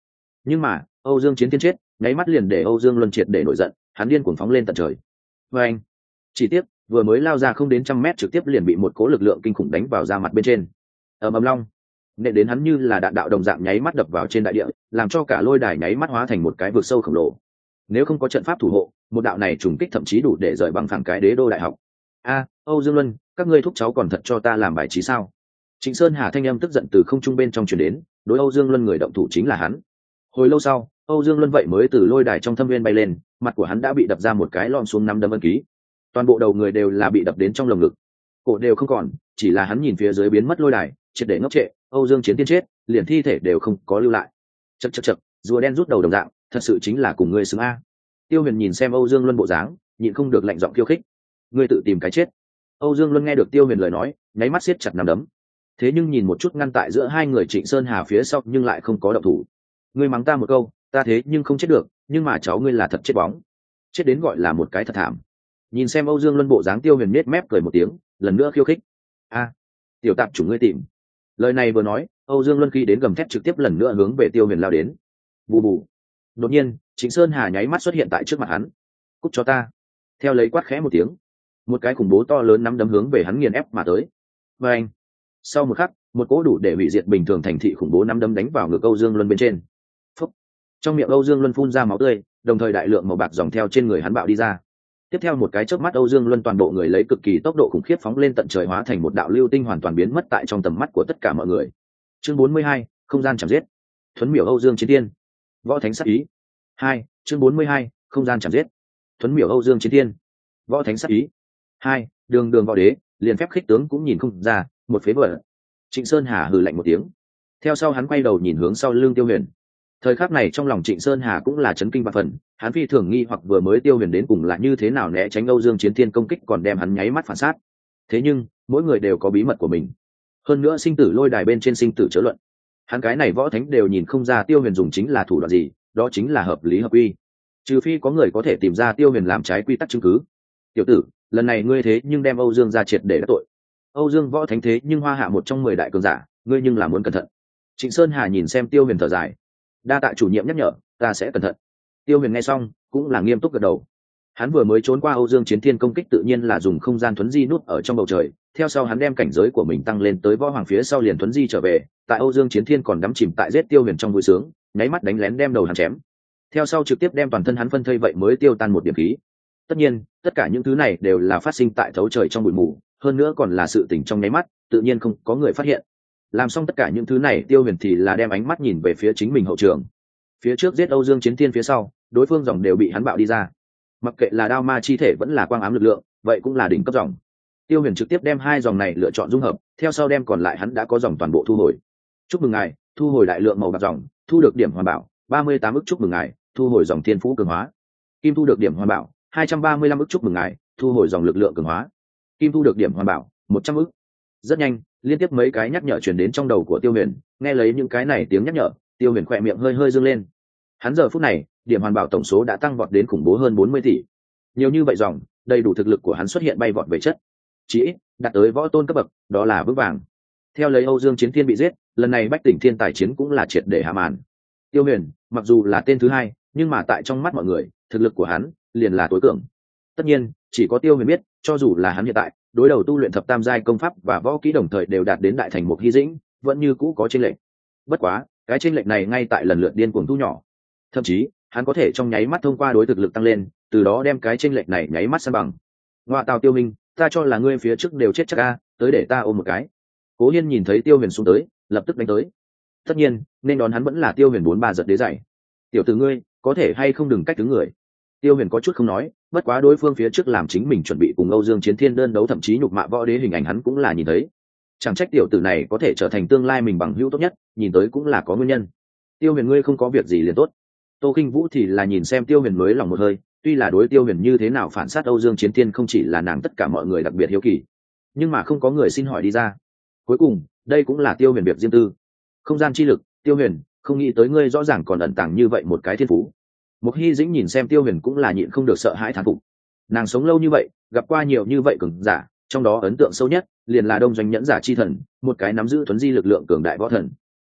Nhưng mà Âu Dương Chiến Thiên chết, nháy mắt liền để Âu Dương Luân triệt để nổi giận, hắn điên cuồng phóng lên tận trời. Và anh, chỉ tiếc vừa mới lao ra không đến trăm mét trực tiếp liền bị một cỗ lực lượng kinh khủng đánh vào da mặt bên trên. Ầm ầm long, nệ đến hắn như là đạn đạo đồng dạng nháy mắt đập vào trên đại địa, làm cho cả lôi đài nháy mắt hóa thành một cái vực sâu khổng lồ. Nếu không có trận pháp thủ hộ, một đạo này trùng kích thậm chí đủ để rời bằng phẳng cái đế đô đại học. A, Âu Dương Luân, các ngươi thúc cháu còn thật cho ta làm bài trí sao? Trịnh Sơn Hà thanh âm tức giận từ không trung bên trong truyền đến, đối Âu Dương Luân người động thủ chính là hắn. Hồi lâu sau, Âu Dương Luân vậy mới từ lôi đài trong thâm viên bay lên, mặt của hắn đã bị đập ra một cái lom xuống năm đấm ân ký. Toàn bộ đầu người đều là bị đập đến trong lồng ngực, cổ đều không còn, chỉ là hắn nhìn phía dưới biến mất lôi đài, triệt để ngốc trệ. Âu Dương Chiến Tiên chết, liền thi thể đều không có lưu lại. Chậc chậc chậc, rùa đen rút đầu đồng dạng, thật sự chính là cùng ngươi xứng a. Tiêu Huyền nhìn xem Âu Dương Luân bộ dáng, nhịn không được lạnh giọng khiêu khích. Ngươi tự tìm cái chết. Âu Dương Luân nghe được Tiêu Huyền lời nói, nháy mắt siết chặt nắm đấm. Thế nhưng nhìn một chút ngăn tại giữa hai người Trịnh Sơn Hà phía sau nhưng lại không có động thủ. Ngươi mắng ta một câu, ta thế nhưng không chết được, nhưng mà cháu ngươi là thật chết bóng. Chết đến gọi là một cái thật thảm. Nhìn xem Âu Dương Luân bộ dáng, Tiêu Huyền nhếch mép cười một tiếng, lần nữa khiêu khích. A, tiểu tạp chủ ngươi tìm. Lời này vừa nói, Âu Dương Luân khi đến gầm thét trực tiếp lần nữa hướng về Tiêu Huyền lao đến. Bù bù. Đột nhiên, Trịnh Sơn Hà nháy mắt xuất hiện tại trước mặt hắn. Cút cho ta. Theo lấy quát khẽ một tiếng, một cái khủng bố to lớn nắm đấm hướng về hắn nghiền ép mà tới. Và anh, sau một khắc, một cỗ đủ để hủy diệt bình thường thành thị khủng bố nắm đấm đánh vào ngực Âu Dương Luân bên trên. Phúc. Trong miệng Âu Dương Luân phun ra máu tươi, đồng thời đại lượng màu bạc dòng theo trên người hắn bạo đi ra. Tiếp theo một cái chớp mắt, Âu Dương Luân toàn bộ người lấy cực kỳ tốc độ khủng khiếp phóng lên tận trời, hóa thành một đạo lưu tinh hoàn toàn biến mất tại trong tầm mắt của tất cả mọi người. Chương bốn mươi hai, không gian chạm giết. Thuấn miểu Âu Dương Chiến Tiên. Võ Thánh sát ý. Hai, chương bốn mươi hai, không gian chạm giết. Thuấn miểu Âu Dương Chiến Tiên. Võ Thánh sát ý. Hai, đường đường võ đế, liền phép khích tướng cũng nhìn không ra, một phế vật. Trịnh Sơn Hà hừ lạnh một tiếng. Theo sau hắn quay đầu nhìn hướng sau lưng Tiêu Huyền. Thời khắc này trong lòng Trịnh Sơn Hà cũng là chấn kinh ba phần, hắn phi thường nghi hoặc vừa mới Tiêu Huyền đến cùng là như thế nào né tránh Âu Dương Chiến Thiên công kích còn đem hắn nháy mắt phản sát. Thế nhưng, mỗi người đều có bí mật của mình. Hơn nữa sinh tử lôi đài bên trên sinh tử chớ luận. Hắn cái này võ thánh đều nhìn không ra Tiêu Huyền dùng chính là thủ đoạn gì, đó chính là hợp lý hợp quy. Trừ phi có người có thể tìm ra Tiêu Huyền làm trái quy tắc chứng cứ. Tiểu tử, lần này ngươi thế nhưng đem Âu Dương ra triệt để đắc tội. Âu Dương võ thánh thế nhưng hoa hạ một trong mười đại cường giả, ngươi nhưng là muốn cẩn thận. Trịnh Sơn Hà nhìn xem Tiêu Huyền thở dài. Đa tạ chủ nhiệm nhắc nhở, ta sẽ cẩn thận. Tiêu Huyền nghe xong cũng là nghiêm túc gật đầu. Hắn vừa mới trốn qua Âu Dương Chiến Thiên công kích, tự nhiên là dùng không gian thuấn di nút ở trong bầu trời. Theo sau hắn đem cảnh giới của mình tăng lên tới võ hoàng phía sau liền thuấn di trở về. Tại Âu Dương Chiến Thiên còn đắm chìm tại giết Tiêu Huyền trong vui sướng, nháy mắt đánh lén đem đầu hắn chém. Theo sau trực tiếp đem toàn thân hắn phân thây, vậy mới tiêu tan một điểm khí. Tất nhiên, tất cả những thứ này đều là phát sinh tại thấu trời trong bụi mù, hơn nữa còn là sự tình trong nháy mắt, tự nhiên không có người phát hiện. Làm xong tất cả những thứ này, Tiêu Huyền thì là đem ánh mắt nhìn về phía chính mình hậu trường. Phía trước giết Âu Dương Chiến Thiên, phía sau đối phương dòng đều bị hắn bạo đi ra. Mặc kệ là đao ma chi thể vẫn là quang ám lực lượng, vậy cũng là đỉnh cấp dòng. Tiêu Huyền trực tiếp đem hai dòng này lựa chọn dung hợp, theo sau đem còn lại hắn đã có dòng toàn bộ thu hồi. Chúc mừng ngài, thu hồi đại lượng màu bạc dòng, thu được điểm hoàn bảo ba mươi tám ức. Chúc mừng ngài, thu hồi dòng thiên phú cường hóa. Kim thu được điểm hoàn bảo hai trăm ba mươi lăm ức. Chúc mừng ngài, thu hồi dòng lực lượng cường hóa. Kim thu được điểm hoàn bảo một trăm ức. Rất nhanh, liên tiếp mấy cái nhắc nhở truyền đến trong đầu của Tiêu Huyền. Nghe lấy những cái này tiếng nhắc nhở, Tiêu Huyền khỏe miệng hơi hơi dương lên. Hắn giờ phút này, điểm hoàn bảo tổng số đã tăng vọt đến khủng bố hơn bốn mươi tỷ. Nhiều như vậy dòng, đầy đủ thực lực của hắn xuất hiện bay vọt về chất. Chỉ ít, đạt tới võ tôn cấp bậc, đó là vững vàng. Theo lấy Âu Dương Chiến Thiên bị giết, lần này Bách Tỉnh Thiên Tài chiến cũng là triệt để hạ màn. Tiêu Huyền, mặc dù là tên thứ hai, nhưng mà tại trong mắt mọi người, thực lực của hắn liền là tối cường. Tất nhiên, chỉ có Tiêu Huyền biết, cho dù là hắn hiện tại, đối đầu tu luyện thập tam giai công pháp và võ kỹ đồng thời đều đạt đến đại thành một hy dĩnh, vẫn như cũ có chênh lệch. Bất quá, cái chênh lệch này ngay tại lần lượt điên cuồng thu nhỏ. Thậm chí, hắn có thể trong nháy mắt thông qua đối thực lực tăng lên, từ đó đem cái chênh lệch này nháy mắt san bằng. Ngoa tào Tiêu Minh, ta cho là ngươi phía trước đều chết chắc a, tới để ta ôm một cái. Cố Hiên nhìn thấy Tiêu Huyền xuống tới, lập tức đánh tới. Tất nhiên, nên đón hắn vẫn là Tiêu Huyền bốn ba giật đế dày. Tiểu tử ngươi, có thể hay không đừng cách đứng người. Tiêu Huyền có chút không nói, bất quá đối phương phía trước làm chính mình chuẩn bị cùng Âu Dương Chiến Thiên đơn đấu, thậm chí nhục mạ võ đế hình ảnh hắn cũng là nhìn thấy. Chẳng trách tiểu tử này có thể trở thành tương lai mình bằng hữu tốt nhất, nhìn tới cũng là có nguyên nhân. Tiêu Huyền ngươi không có việc gì liền tốt. Tô Kinh Vũ thì là nhìn xem Tiêu Huyền mới lòng một hơi, tuy là đối Tiêu Huyền như thế nào phản sát Âu Dương Chiến Thiên không chỉ là nàng tất cả mọi người đặc biệt hiếu kỳ, nhưng mà không có người xin hỏi đi ra. Cuối cùng, đây cũng là Tiêu Huyền việc riêng tư. Không gian chi lực, Tiêu Huyền, không nghĩ tới ngươi rõ ràng còn ẩn tàng như vậy một cái thiên phú. Mục Hy Dĩnh nhìn xem Tiêu Huyền cũng là nhịn không được sợ hãi thán phục. Nàng sống lâu như vậy, gặp qua nhiều như vậy cường giả, trong đó ấn tượng sâu nhất liền là Đông Doanh Nhẫn Giả chi thần, một cái nắm giữ thuấn di lực lượng cường đại võ thần.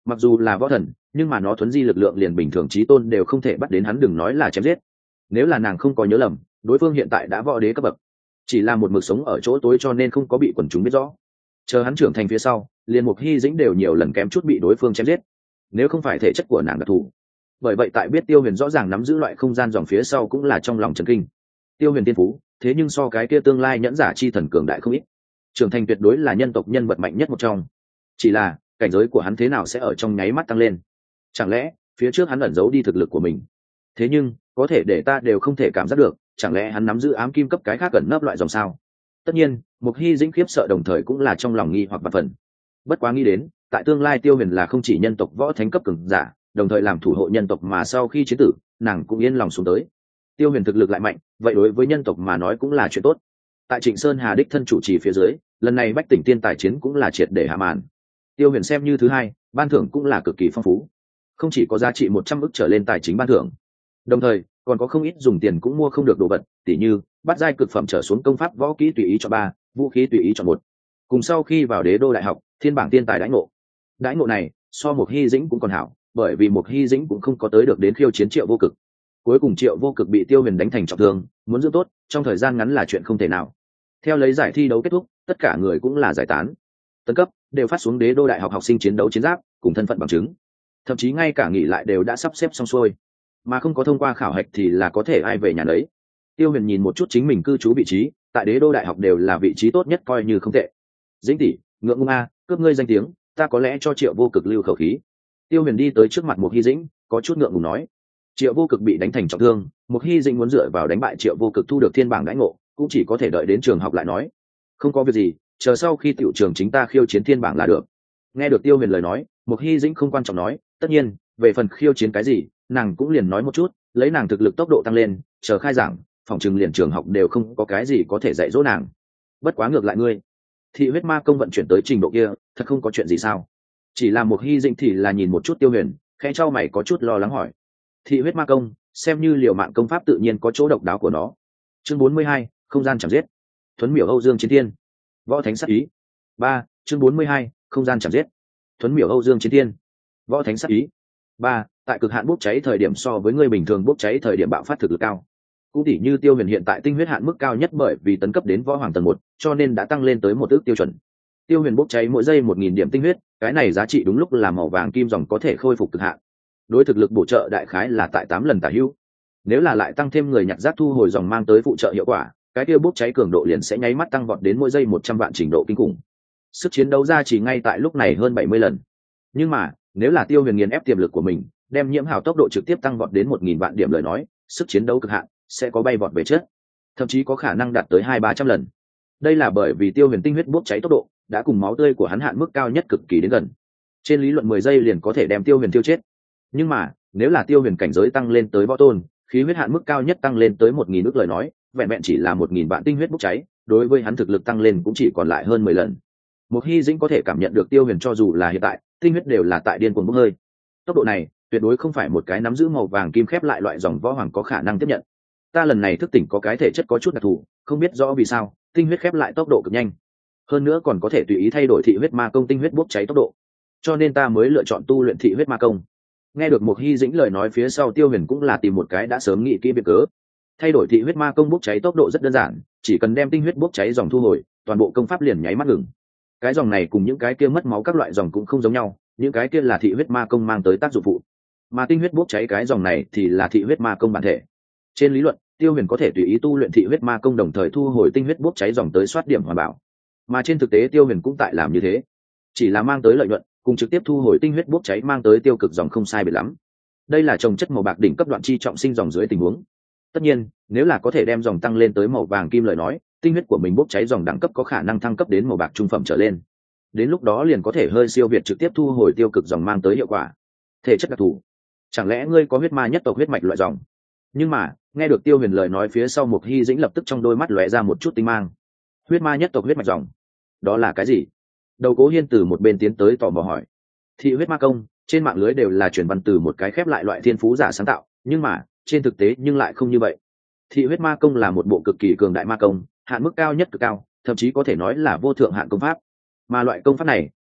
mặc dù là võ thần nhưng mà nó thuấn di lực lượng liền bình thường chí tôn đều không thể bắt đến hắn, đừng nói là chém giết. Nếu là nàng không có nhớ lầm, đối phương hiện tại đã võ đế cấp bậc, chỉ là một mực sống ở chỗ tối cho nên không có bị quần chúng biết rõ. Chờ hắn trưởng thành phía sau, liền Mục Hy Dĩnh đều nhiều lần kém chút bị đối phương chém giết, nếu không phải thể chất của nàng đặc thù. Bởi vậy tại biết Tiêu Huyền rõ ràng nắm giữ loại không gian dòng phía sau cũng là trong lòng chấn kinh. Tiêu Huyền tiên phú, thế nhưng so cái kia tương lai nhẫn giả chi thần cường đại không ít, trưởng thành tuyệt đối là nhân tộc nhân vật mạnh nhất một trong. Chỉ là cảnh giới của hắn thế nào sẽ ở trong nháy mắt tăng lên? Chẳng lẽ phía trước hắn ẩn giấu đi thực lực của mình? Thế nhưng có thể để ta đều không thể cảm giác được, chẳng lẽ hắn nắm giữ ám kim cấp cái khác gần nấp loại dòng sao? Tất nhiên Mục Hy Dĩnh khiếp sợ đồng thời cũng là trong lòng nghi hoặc vạn phần. Bất quá nghĩ đến tại tương lai Tiêu Huyền là không chỉ nhân tộc võ thánh cấp cường giả, đồng thời làm thủ hộ nhân tộc, mà sau khi chiến tử nàng cũng yên lòng xuống tới. Tiêu Huyền thực lực lại mạnh, vậy đối với nhân tộc mà nói cũng là chuyện tốt. Tại Trịnh Sơn Hà đích thân chủ trì phía dưới, lần này bách tỉnh tiên tài chiến cũng là triệt để hạ màn. Tiêu Huyền xem như thứ hai, ban thưởng cũng là cực kỳ phong phú, không chỉ có giá trị một trăm ức trở lên tài chính ban thưởng, đồng thời còn có không ít dùng tiền cũng mua không được đồ vật, tỉ như bắt giai cực phẩm trở xuống công pháp võ kỹ tùy ý chọn ba, vũ khí tùy ý chọn một, cùng sau khi vào đế đô đại học thiên bảng tiên tài đãi ngộ. Đãi ngộ này so Mục Hy Dĩnh cũng còn hảo, bởi vì Mục Hy Dĩnh cũng không có tới được đến khiêu chiến Triệu Vô Cực. Cuối cùng Triệu Vô Cực bị Tiêu Huyền đánh thành trọng thương, muốn giữ tốt trong thời gian ngắn là chuyện không thể nào. Theo lấy giải thi đấu kết thúc, tất cả người cũng là giải tán, tấn cấp đều phát xuống đế đô đại học học sinh chiến đấu chiến giáp cùng thân phận bằng chứng, thậm chí ngay cả nghỉ lại đều đã sắp xếp xong xuôi, mà không có thông qua khảo hạch thì là có thể ai về nhà đấy. Tiêu Huyền nhìn một chút chính mình cư trú vị trí, tại đế đô đại học đều là vị trí tốt nhất, coi như không tệ. Dĩnh tỷ, ngượng ngùng a, cướp ngươi danh tiếng, ta có lẽ cho Triệu Vô Cực lưu khẩu khí. Tiêu Huyền đi tới trước mặt Mục Hy Dĩnh, có chút ngượng ngùng nói. Triệu Vô Cực bị đánh thành trọng thương, Mục Hy Dĩnh muốn dựa vào đánh bại Triệu Vô Cực thu được thiên bảng đãi ngộ, cũng chỉ có thể đợi đến trường học lại nói. Không có việc gì, chờ sau khi tiểu trường chính ta khiêu chiến thiên bảng là được. Nghe được Tiêu Huyền lời nói, Mục Hy Dĩnh không quan trọng nói, tất nhiên về phần khiêu chiến cái gì nàng cũng liền nói một chút, lấy nàng thực lực tốc độ tăng lên, chờ khai giảng phòng trường liền trường học đều không có cái gì có thể dạy dỗ nàng. Bất quá ngược lại ngươi thị huyết ma công vận chuyển tới trình độ kia, thật không có chuyện gì sao? Chỉ là Mục Hy Dĩnh thì là nhìn một chút Tiêu Huyền, khẽ trao mày có chút lo lắng hỏi. Thị huyết ma công xem như liều mạng công pháp tự nhiên có chỗ độc đáo của nó. Chương bốn mươi hai, không gian chạm giết. Thuấn miểu Âu Dương Chiến Thiên. Võ thánh sát ý. Ba. Chương bốn mươi hai, không gian chạm giết. Thuấn miểu Âu Dương Chiến Thiên. Võ thánh sát ý. Ba. Tại cực hạn bốc cháy thời điểm so với người bình thường bốc cháy thời điểm bạo phát thực lực cao. Cũng tỉ như Tiêu Huyền hiện tại tinh huyết hạn mức cao nhất bởi vì tấn cấp đến võ hoàng tầng một, cho nên đã tăng lên tới một ước tiêu chuẩn. Tiêu Huyền bốc cháy mỗi giây một nghìn điểm tinh huyết, cái này giá trị đúng lúc là màu vàng kim dòng có thể khôi phục cực hạn. Đối thực lực bổ trợ đại khái là tại tám lần tả hữu. Nếu là lại tăng thêm người nhặt rác thu hồi dòng mang tới phụ trợ hiệu quả, cái tiêu bốc cháy cường độ liền sẽ nháy mắt tăng vọt đến mỗi giây một trăm vạn trình độ kinh khủng. Sức chiến đấu ra chỉ ngay tại lúc này hơn bảy mươi lần. Nhưng mà, nếu là Tiêu Huyền nghiền ép tiềm lực của mình, đem nhiễm hào tốc độ trực tiếp tăng vọt đến một nghìn vạn điểm lời nói, sức chiến đấu cực hạn sẽ có bay vọt về chết, thậm chí có khả năng đạt tới hai ba trăm lần. Đây là bởi vì Tiêu Huyền tinh huyết bốc cháy tốc độ đã cùng máu tươi của hắn hạn mức cao nhất cực kỳ đến gần. Trên lý luận mười giây liền có thể đem Tiêu Huyền tiêu chết. Nhưng mà, nếu là Tiêu Huyền cảnh giới tăng lên tới võ tôn, khí huyết hạn mức cao nhất tăng lên tới một nghìn ức lời nói, vẹn vẹn chỉ là một nghìn vạn tinh huyết bốc cháy, đối với hắn thực lực tăng lên cũng chỉ còn lại hơn mười lần. Mục Hy Dĩnh có thể cảm nhận được Tiêu Huyền cho dù là hiện tại, tinh huyết đều là tại điên cuồng bốc hơi. Tốc độ này, tuyệt đối không phải một cái nắm giữ màu vàng kim khép lại loại dòng võ hoàng có khả năng tiếp nhận. Ta lần này thức tỉnh có cái thể chất có chút đặc thù, không biết rõ vì sao, tinh huyết khép lại tốc độ cực nhanh. Hơn nữa còn có thể tùy ý thay đổi thị huyết ma công tinh huyết bốc cháy tốc độ. Cho nên ta mới lựa chọn tu luyện thị huyết ma công. Nghe được Mục Hy Dĩnh lời nói phía sau, Tiêu Huyền cũng là tìm một cái đã sớm nghĩ kỹ biện cớ. Thay đổi thị huyết ma công bốc cháy tốc độ rất đơn giản, chỉ cần đem tinh huyết bốc cháy dòng thu hồi, toàn bộ công pháp liền nháy mắt ngừng. Cái dòng này cùng những cái kia mất máu các loại dòng cũng không giống nhau, những cái kia là thị huyết ma công mang tới tác dụng phụ, mà tinh huyết bốc cháy cái dòng này thì là thị huyết ma công bản thể. Trên lý luận, Tiêu Huyền có thể tùy ý tu luyện thị huyết ma công đồng thời thu hồi tinh huyết bốc cháy dòng tới soát điểm hoàn bảo, mà trên thực tế Tiêu Huyền cũng tại làm như thế, chỉ là mang tới lợi nhuận cùng trực tiếp thu hồi tinh huyết bốc cháy mang tới tiêu cực dòng không sai biệt lắm. Đây là trồng chất màu bạc đỉnh cấp đoạn chi trọng sinh dòng dưới tình huống. Tất nhiên, nếu là có thể đem dòng tăng lên tới màu vàng kim lời nói, tinh huyết của mình bốc cháy dòng đẳng cấp có khả năng thăng cấp đến màu bạc trung phẩm trở lên. Đến lúc đó liền có thể hơi siêu việt trực tiếp thu hồi tiêu cực dòng mang tới hiệu quả. Thể chất đặc thù, chẳng lẽ ngươi có huyết ma nhất tộc huyết mạch loại dòng? Nhưng mà, nghe được Tiêu Huyền lời nói phía sau, Mục Hy Dĩnh lập tức trong đôi mắt lóe ra một chút tinh mang. Huyết ma nhất tộc huyết mạch dòng, đó là cái gì? Đầu Cố Hiên từ một bên tiến tới tò mò hỏi. Thị huyết ma công, trên mạng lưới đều là truyền văn từ một cái khép lại loại thiên phú giả sáng tạo, nhưng mà, trên thực tế nhưng lại không như vậy. Thị huyết ma công là một bộ cực kỳ cường đại ma công, hạn mức cao nhất cực cao, thậm chí có thể nói là vô thượng hạn công pháp. Mà loại công pháp này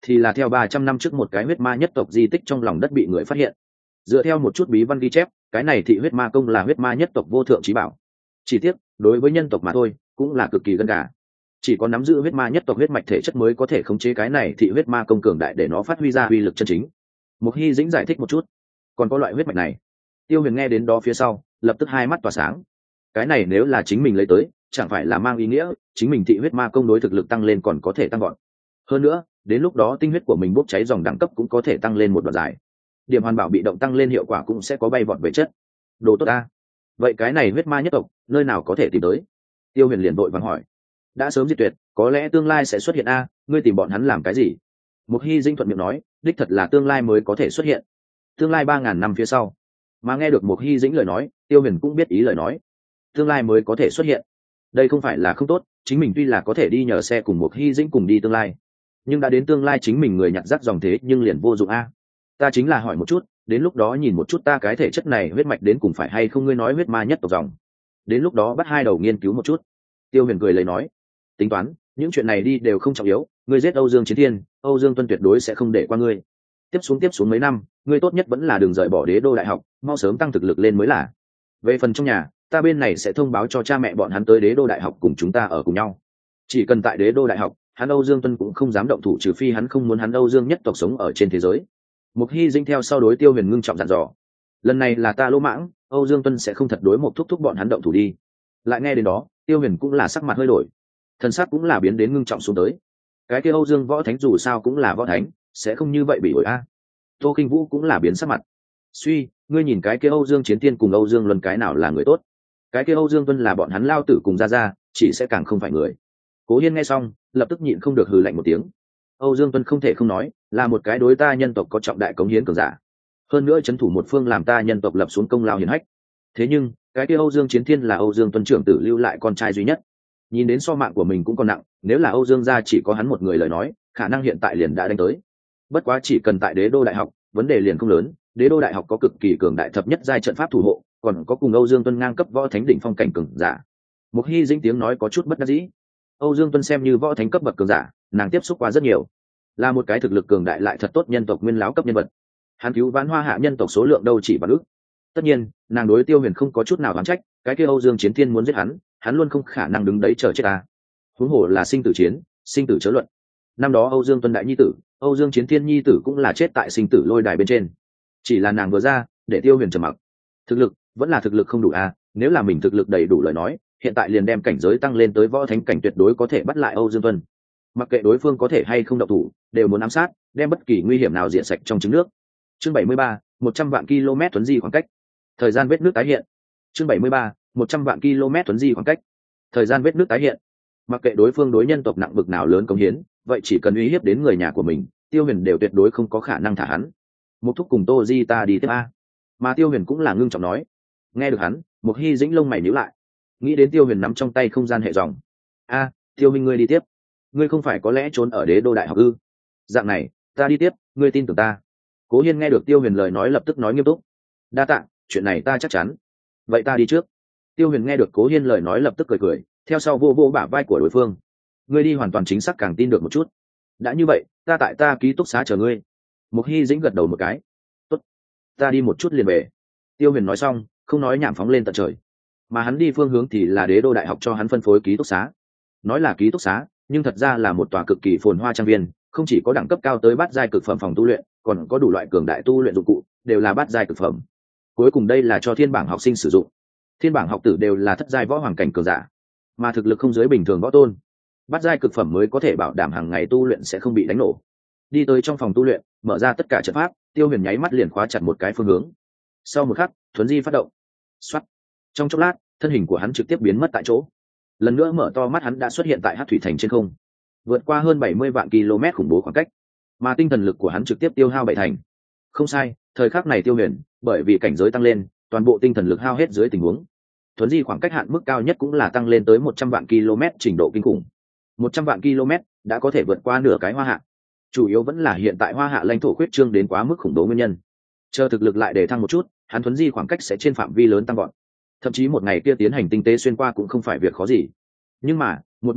thì là theo ba trăm năm trước một cái huyết ma nhất tộc di tích trong lòng đất bị người phát hiện. Dựa theo một chút bí văn ghi chép, cái này thị huyết ma công là huyết ma nhất tộc vô thượng trí bảo. Chỉ tiếc, đối với nhân tộc mà thôi, cũng là cực kỳ gân gà. Chỉ có nắm giữ huyết ma nhất tộc huyết mạch thể chất mới có thể khống chế cái này thị huyết ma công cường đại để nó phát huy ra uy lực chân chính. Mục Hy Dĩnh giải thích một chút, còn có loại huyết mạch này. Tiêu Huyền nghe đến đó phía sau, lập tức hai mắt tỏa sáng. Cái này nếu là chính mình lấy tới, chẳng phải là mang ý nghĩa chính mình thị huyết ma công đối thực lực tăng lên còn có thể tăng gọn. Hơn nữa, đến lúc đó tinh huyết của mình bốc cháy dòng đẳng cấp cũng có thể tăng lên một đoạn dài. Điểm hoàn bảo bị động tăng lên hiệu quả cũng sẽ có bay vọt về chất. Đồ tốt a. Vậy cái này huyết ma nhất tộc, nơi nào có thể tìm tới? Tiêu Huyền liền vội vàng hỏi. Đã sớm diệt tuyệt, có lẽ tương lai sẽ xuất hiện a, ngươi tìm bọn hắn làm cái gì? Mục Hy Dĩnh thuận miệng nói, đích thật là tương lai mới có thể xuất hiện. Tương lai ba ngàn năm phía sau. Mà nghe được Mục Hy Dĩnh lời nói, Tiêu Huyền cũng biết ý lời nói. Tương lai mới có thể xuất hiện. Đây không phải là không tốt, chính mình tuy là có thể đi nhờ xe cùng Mục Hy Dĩnh cùng đi tương lai, nhưng đã đến tương lai chính mình người nhặt rác dòng thế nhưng liền vô dụng a. Ta chính là hỏi một chút, đến lúc đó nhìn một chút ta cái thể chất này huyết mạch đến cùng phải hay không, ngươi nói huyết ma nhất tộc dòng. Đến lúc đó bắt hai đầu nghiên cứu một chút. Tiêu Huyền cười lấy nói, tính toán, những chuyện này đi đều không trọng yếu, ngươi giết Âu Dương Chiến Thiên, Âu Dương Tuân tuyệt đối sẽ không để qua ngươi. Tiếp xuống tiếp xuống mấy năm, ngươi tốt nhất vẫn là đừng rời bỏ Đế Đô Đại học, mau sớm tăng thực lực lên mới là. Về phần trong nhà, ta bên này sẽ thông báo cho cha mẹ bọn hắn tới Đế Đô Đại học cùng chúng ta ở cùng nhau. Chỉ cần tại Đế Đô Đại học, hắn Âu Dương Tuân cũng không dám động thủ, trừ phi hắn không muốn hắn Âu Dương nhất tộc sống ở trên thế giới. Mục Hy Dĩnh theo sau đối Tiêu Huyền ngưng trọng dặn dò, lần này là ta lỗ mãng, Âu Dương Tuân sẽ không thật đối một thúc thúc bọn hắn động thủ đi. Lại nghe đến đó, Tiêu Huyền cũng là sắc mặt hơi đổi, thân sắc cũng là biến đến ngưng trọng xuống tới. Cái kia Âu Dương võ thánh dù sao cũng là võ thánh, sẽ không như vậy bị ổi a. Tô Kinh Vũ cũng là biến sắc mặt. Suy, ngươi nhìn cái kia Âu Dương Chiến Tiên cùng Âu Dương Luân cái nào là người tốt? Cái kia Âu Dương Tuân là bọn hắn lao tử cùng ra ra, chỉ sẽ càng không phải người. Cố Hiên nghe xong, lập tức nhịn không được hừ lạnh một tiếng. Âu Dương Tuân không thể không nói, là một cái đối ta nhân tộc có trọng đại cống hiến cường giả. Hơn nữa trấn thủ một phương làm ta nhân tộc lập xuống công lao hiển hách. Thế nhưng, cái kia Âu Dương Chiến Thiên là Âu Dương Tuân trưởng tử lưu lại con trai duy nhất. Nhìn đến so mạng của mình cũng còn nặng, nếu là Âu Dương gia chỉ có hắn một người lời nói, khả năng hiện tại liền đã đánh tới. Bất quá chỉ cần tại Đế Đô Đại học, vấn đề liền không lớn, Đế Đô Đại học có cực kỳ cường đại thập nhất giai trận pháp thủ hộ, còn có cùng Âu Dương Tuân ngang cấp võ thánh đỉnh phong cảnh cường giả. Mục Hy Dĩnh tiếng nói có chút bất đắc dĩ. Âu Dương Tuân xem như võ thánh cấp bậc cường giả, nàng tiếp xúc qua rất nhiều, là một cái thực lực cường đại lại thật tốt nhân tộc nguyên lão cấp nhân vật. Hắn cứu vãn Hoa Hạ nhân tộc số lượng đâu chỉ bằng ước. Tất nhiên, nàng đối Tiêu Huyền không có chút nào oán trách, cái kia Âu Dương Chiến Thiên muốn giết hắn, hắn luôn không khả năng đứng đấy chờ chết ta. Huống hồ là sinh tử chiến, sinh tử chớ luận. Năm đó Âu Dương Tuân đại nhi tử, Âu Dương Chiến Thiên nhi tử cũng là chết tại sinh tử lôi đài bên trên. Chỉ là nàng vừa ra, để Tiêu Huyền trầm mặc. Thực lực, vẫn là thực lực không đủ à, nếu là mình thực lực đầy đủ lời nói, hiện tại liền đem cảnh giới tăng lên tới võ thánh cảnh, tuyệt đối có thể bắt lại Âu Dương Tuân. Mặc kệ đối phương có thể hay không động thủ, đều muốn ám sát, đem bất kỳ nguy hiểm nào diệt sạch trong trứng nước. Chương bảy mươi ba, một trăm vạn km tuấn di khoảng cách. Thời gian vết nước tái hiện. Chương bảy mươi ba, một trăm vạn km tuấn di khoảng cách. Thời gian vết nước tái hiện. Mặc kệ đối phương đối nhân tộc nặng bực nào lớn công hiến, vậy chỉ cần uy hiếp đến người nhà của mình, Tiêu Huyền đều tuyệt đối không có khả năng thả hắn. Mục thúc cùng Tô Di ta đi tiếp a. Mà Tiêu Huyền cũng là ngưng trọng nói. Nghe được hắn, Mục Hy Dĩnh lông mày nhíu lại, nghĩ đến Tiêu Huyền nắm trong tay không gian hệ dòng. A, Tiêu Minh ngươi đi tiếp. Ngươi không phải có lẽ trốn ở Đế Đô Đại học ư? Dạng này, ta đi tiếp, ngươi tin tưởng ta. Cố Hiên nghe được Tiêu Huyền lời nói lập tức nói nghiêm túc. Đa tạ, chuyện này ta chắc chắn. Vậy ta đi trước. Tiêu Huyền nghe được Cố Hiên lời nói lập tức cười cười, theo sau vô vô bả vai của đối phương. Ngươi đi hoàn toàn chính xác càng tin được một chút. Đã như vậy, ta tại ta ký túc xá chờ ngươi. Mục Hy Dĩnh gật đầu một cái. Tốt, ta đi một chút liền về. Tiêu Huyền nói xong, không nói nhảm phóng lên tận trời. Mà hắn đi phương hướng thì là Đế Đô Đại học cho hắn phân phối ký túc xá. Nói là ký túc xá, nhưng thật ra là một tòa cực kỳ phồn hoa trang viên, không chỉ có đẳng cấp cao tới bát giai cực phẩm phòng tu luyện, còn có đủ loại cường đại tu luyện dụng cụ, đều là bát giai cực phẩm. Cuối cùng đây là cho thiên bảng học sinh sử dụng. Thiên bảng học tử đều là thất giai võ hoàng cảnh cường giả, mà thực lực không dưới bình thường võ tôn. Bát giai cực phẩm mới có thể bảo đảm hàng ngày tu luyện sẽ không bị đánh nổ. Đi tới trong phòng tu luyện, mở ra tất cả trận pháp, Tiêu Huyền nháy mắt liền khóa chặt một cái phương hướng. Sau một khắc, thuấn di phát động. Soát. Trong chốc lát, thân hình của hắn trực tiếp biến mất tại chỗ. Lần nữa mở to mắt, hắn đã xuất hiện tại Hắc Thủy Thành trên không, vượt qua hơn bảy mươi vạn km khủng bố khoảng cách, mà tinh thần lực của hắn trực tiếp tiêu hao bảy thành. Không sai, thời khắc này Tiêu Huyền, bởi vì cảnh giới tăng lên, toàn bộ tinh thần lực hao hết dưới tình huống, thuấn di khoảng cách hạn mức cao nhất cũng là tăng lên tới một trăm vạn km, trình độ kinh khủng. một trăm vạn km đã có thể vượt qua nửa cái Hoa Hạ. Chủ yếu vẫn là hiện tại Hoa Hạ lãnh thổ khuyết trương đến quá mức khủng bố nguyên nhân. Chờ thực lực lại để thăng một chút, hắn thuấn di khoảng cách sẽ trên phạm vi lớn tăng gọn. Thậm chí một ngày kia tiến hành tinh tế xuyên qua cũng không phải việc khó gì. Nhưng mà, một bên khác,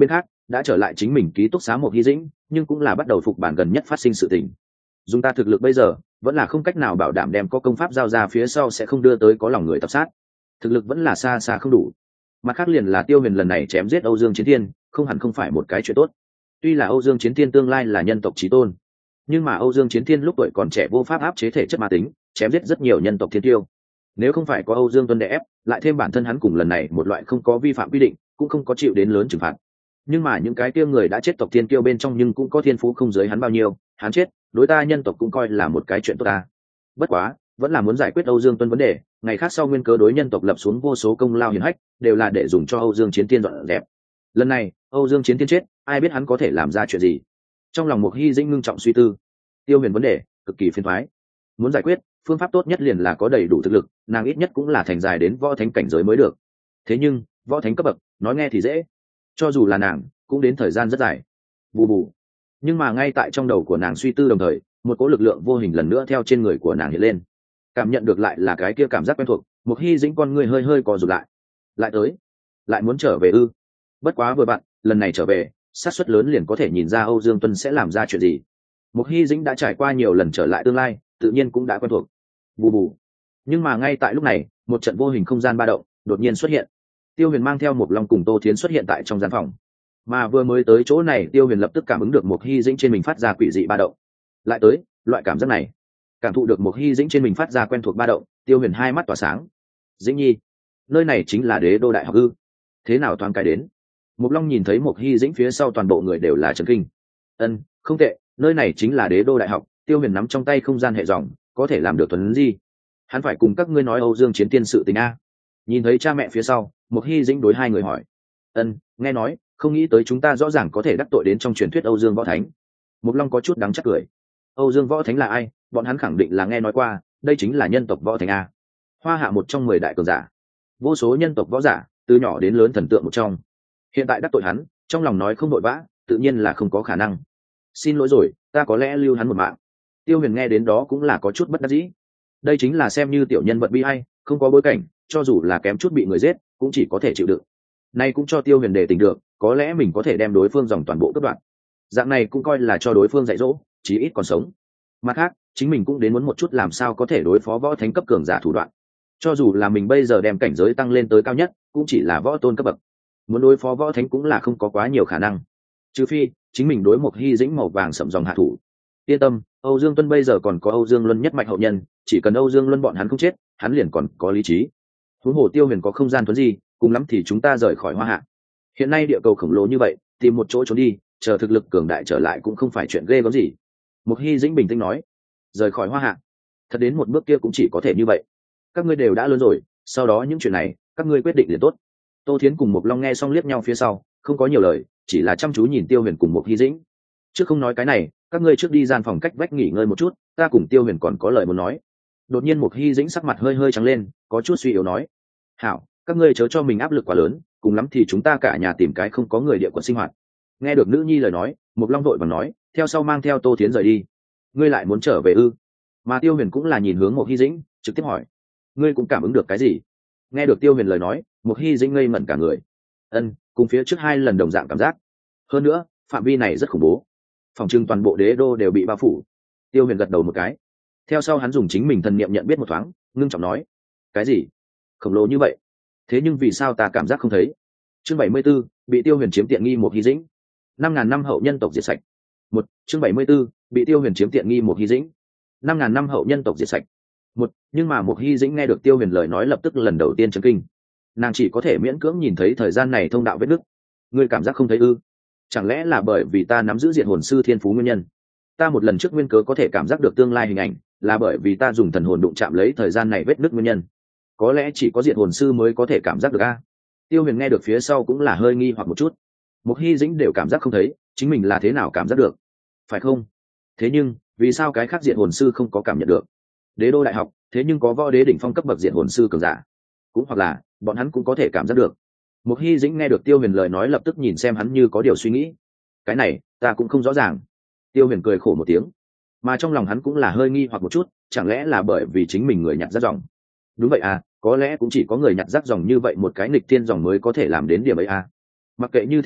đã trở lại chính mình ký túc xá một hy dĩnh nhưng cũng là bắt đầu phục bản gần nhất phát sinh sự tình. Dùng ta thực lực bây giờ vẫn là không cách nào bảo đảm đem có công pháp giao ra phía sau sẽ không đưa tới có lòng người tập sát, thực lực vẫn là xa xa không đủ. Mặt khác liền là Tiêu Huyền lần này chém giết Âu Dương Chiến Thiên không hẳn không phải một cái chuyện tốt. Tuy là Âu Dương Chiến Thiên tương lai là nhân tộc chí tôn, nhưng mà Âu Dương Chiến Thiên lúc tuổi còn trẻ vô pháp áp chế thể chất ma tính, chém giết rất nhiều nhân tộc thiên tiêu. Nếu không phải có Âu Dương Tuân đè ép, lại thêm bản thân hắn cùng lần này một loại không có vi phạm quy định, cũng không có chịu đến lớn trừng phạt. Nhưng mà những cái kia người đã chết tộc thiên kiêu bên trong nhưng cũng có thiên phú không giới hắn bao nhiêu, hắn chết, đối ta nhân tộc cũng coi là một cái chuyện tốt ta. Bất quá, vẫn là muốn giải quyết Âu Dương Tuân vấn đề, ngày khác sau nguyên cớ đối nhân tộc lập xuống vô số công lao hiển hách, đều là để dùng cho Âu Dương Chiến Thiên dọn dẹp. Lần này, Âu Dương Chiến Thiên chết, ai biết hắn có thể làm ra chuyện gì. Trong lòng Mục Hy Dĩnh ngưng trọng suy tư, Tiêu Huyền vấn đề cực kỳ phiền toái. Muốn giải quyết, phương pháp tốt nhất liền là có đầy đủ thực lực, nàng ít nhất cũng là thành dài đến võ thánh cảnh giới mới được. Thế nhưng, võ thánh cấp bậc, nói nghe thì dễ, cho dù là nàng, cũng đến thời gian rất dài. Bù bù. Nhưng mà ngay tại trong đầu của nàng suy tư đồng thời, một cỗ lực lượng vô hình lần nữa theo trên người của nàng hiện lên. Cảm nhận được lại là cái kia cảm giác quen thuộc, Mục Hy Dĩnh con người hơi hơi co rụt lại. Lại tới, lại muốn trở về ư? Bất quá vừa bạn, lần này trở về, xác suất lớn liền có thể nhìn ra Âu Dương Tuân sẽ làm ra chuyện gì. Mục Hy Dĩnh đã trải qua nhiều lần trở lại tương lai, tự nhiên cũng đã quen thuộc. Bù bù. Nhưng mà ngay tại lúc này, một trận vô hình không gian ba động đột nhiên xuất hiện. Tiêu Huyền mang theo một Long cùng Tô Thiến xuất hiện tại trong gian phòng. Mà vừa mới tới chỗ này, Tiêu Huyền lập tức cảm ứng được Mục Hy Dĩnh trên mình phát ra quỷ dị ba động. Lại tới, loại cảm giác này, cảm thụ được Mục Hy Dĩnh trên mình phát ra quen thuộc ba động, Tiêu Huyền hai mắt tỏa sáng. Dĩnh Nhi, nơi này chính là Đế Đô Đại học ư? Thế nào thoáng cái đến? Mục Long nhìn thấy Mục Hy Dĩnh phía sau toàn bộ người đều là chấn kinh. Ân, không tệ, nơi này chính là Đế Đô Đại học. Tiêu Huyền nắm trong tay không gian hệ dòng, có thể làm được tuấn gì? Hắn phải cùng các ngươi nói Âu Dương Chiến Tiên sự tình a. Nhìn thấy cha mẹ phía sau, Mục Hy Dĩnh đối hai người hỏi. Ân, nghe nói, không nghĩ tới chúng ta rõ ràng có thể đắc tội đến trong truyền thuyết Âu Dương Võ Thánh. Mục Long có chút đắng chắc cười. Âu Dương Võ Thánh là ai? Bọn hắn khẳng định là nghe nói qua, đây chính là nhân tộc Võ Thánh a. Hoa Hạ một trong mười đại cường giả, vô số nhân tộc võ giả, từ nhỏ đến lớn thần tượng một trong. Hiện tại đắc tội hắn, trong lòng nói không vội vã, tự nhiên là không có khả năng. Xin lỗi rồi, ta có lẽ lưu hắn một mạng. Tiêu Huyền nghe đến đó cũng là có chút bất đắc dĩ. Đây chính là xem như tiểu nhân vật bi ai, không có bối cảnh, cho dù là kém chút bị người giết, cũng chỉ có thể chịu đựng. Nay cũng cho Tiêu Huyền đề tỉnh được, có lẽ mình có thể đem đối phương dòng toàn bộ cắt đoạn. Dạng này cũng coi là cho đối phương dạy dỗ, chí ít còn sống. Mặt khác, chính mình cũng đến muốn một chút làm sao có thể đối phó võ thánh cấp cường giả thủ đoạn. Cho dù là mình bây giờ đem cảnh giới tăng lên tới cao nhất, cũng chỉ là võ tôn cấp bậc. Muốn đối phó võ thánh cũng là không có quá nhiều khả năng. Trừ phi, chính mình đối một Hy Dĩnh màu vàng sậm dòng hạ thủ. Yên tâm, Âu Dương Tuân bây giờ còn có Âu Dương Luân nhất mạch hậu nhân, chỉ cần Âu Dương Luân bọn hắn không chết, hắn liền còn có lý trí. Huống hồ Tiêu Huyền có không gian thuấn di, cùng lắm thì chúng ta rời khỏi Hoa Hạ. Hiện nay địa cầu khổng lồ như vậy, tìm một chỗ trốn đi, chờ thực lực cường đại trở lại cũng không phải chuyện ghê gớm gì. Mục Hy Dĩnh bình tĩnh nói, rời khỏi Hoa Hạ, thật đến một bước kia cũng chỉ có thể như vậy. Các ngươi đều đã lớn rồi, sau đó những chuyện này, các ngươi quyết định liền tốt. Tô Thiến cùng Mục Long nghe xong liếc nhau phía sau, không có nhiều lời, chỉ là chăm chú nhìn Tiêu Huyền cùng Mục Hy Dĩnh. Trước không nói cái này, các ngươi trước đi gian phòng cách vách nghỉ ngơi một chút, ta cùng Tiêu Huyền còn có lời muốn nói. Đột nhiên Mục Hy Dĩnh sắc mặt hơi hơi trắng lên, có chút suy yếu nói, hảo, các ngươi chớ cho mình áp lực quá lớn, cùng lắm thì chúng ta cả nhà tìm cái không có người địa quận sinh hoạt. Nghe được nữ nhi lời nói, Mục Long vội vàng nói, theo sau mang theo Tô Thiến rời đi. Ngươi lại muốn trở về ư? Mà Tiêu Huyền cũng là nhìn hướng Mục Hy Dĩnh, trực tiếp hỏi, ngươi cũng cảm ứng được cái gì? Nghe được Tiêu Huyền lời nói, Mục Hy Dĩnh ngây ngẩn cả người. Ân, cùng phía trước hai lần đồng dạng cảm giác. Hơn nữa, phạm vi này rất khủng bố, phòng trưng toàn bộ Đế Đô đều bị bao phủ. Tiêu Huyền gật đầu một cái, theo sau hắn dùng chính mình thần niệm nhận biết một thoáng, ngưng trọng nói, cái gì khổng lồ như vậy? Thế nhưng vì sao ta cảm giác không thấy? Chương bảy mươi 74, bị Tiêu Huyền chiếm tiện nghi Mục Hy Dĩnh. Năm ngàn năm hậu nhân tộc diệt sạch. Một, chương bảy mươi 74, bị Tiêu Huyền chiếm tiện nghi Mục Hy Dĩnh. Năm ngàn năm hậu nhân tộc diệt sạch. Một, nhưng mà Mục Hy Dĩnh nghe được Tiêu Huyền lời nói lập tức lần đầu tiên chấn kinh. Nàng chỉ có thể miễn cưỡng nhìn thấy thời gian này thông đạo vết nứt. Ngươi cảm giác không thấy ư? Chẳng lẽ là bởi vì ta nắm giữ diện hồn sư thiên phú nguyên nhân? Ta một lần trước nguyên cớ có thể cảm giác được tương lai hình ảnh, là bởi vì ta dùng thần hồn đụng chạm lấy thời gian này vết nứt nguyên nhân. Có lẽ chỉ có diện hồn sư mới có thể cảm giác được a. Tiêu Huyền nghe được phía sau cũng là hơi nghi hoặc một chút. Mục Hy Dĩnh đều cảm giác không thấy, chính mình là thế nào cảm giác được? Phải không? Thế nhưng, vì sao cái khác diện hồn sư không có cảm nhận được? Đế Đô Đại học, thế nhưng có võ đế đỉnh phong cấp bậc diện hồn sư cường giả. Cũng hoặc là, bọn hắn cũng có thể cảm giác được. Mục Hy Dĩnh nghe được Tiêu Huyền lời nói lập tức nhìn xem hắn như có điều suy nghĩ. Cái này, ta cũng không rõ ràng. Tiêu Huyền cười khổ một tiếng, mà trong lòng hắn cũng là hơi nghi hoặc một chút, chẳng lẽ là bởi vì chính mình người nhặt rác dòng? Đúng vậy à, có lẽ cũng chỉ có người nhặt rác dòng như vậy một cái nghịch thiên dòng mới có thể làm đến điểm ấy à. Mặc kệ như thế nào,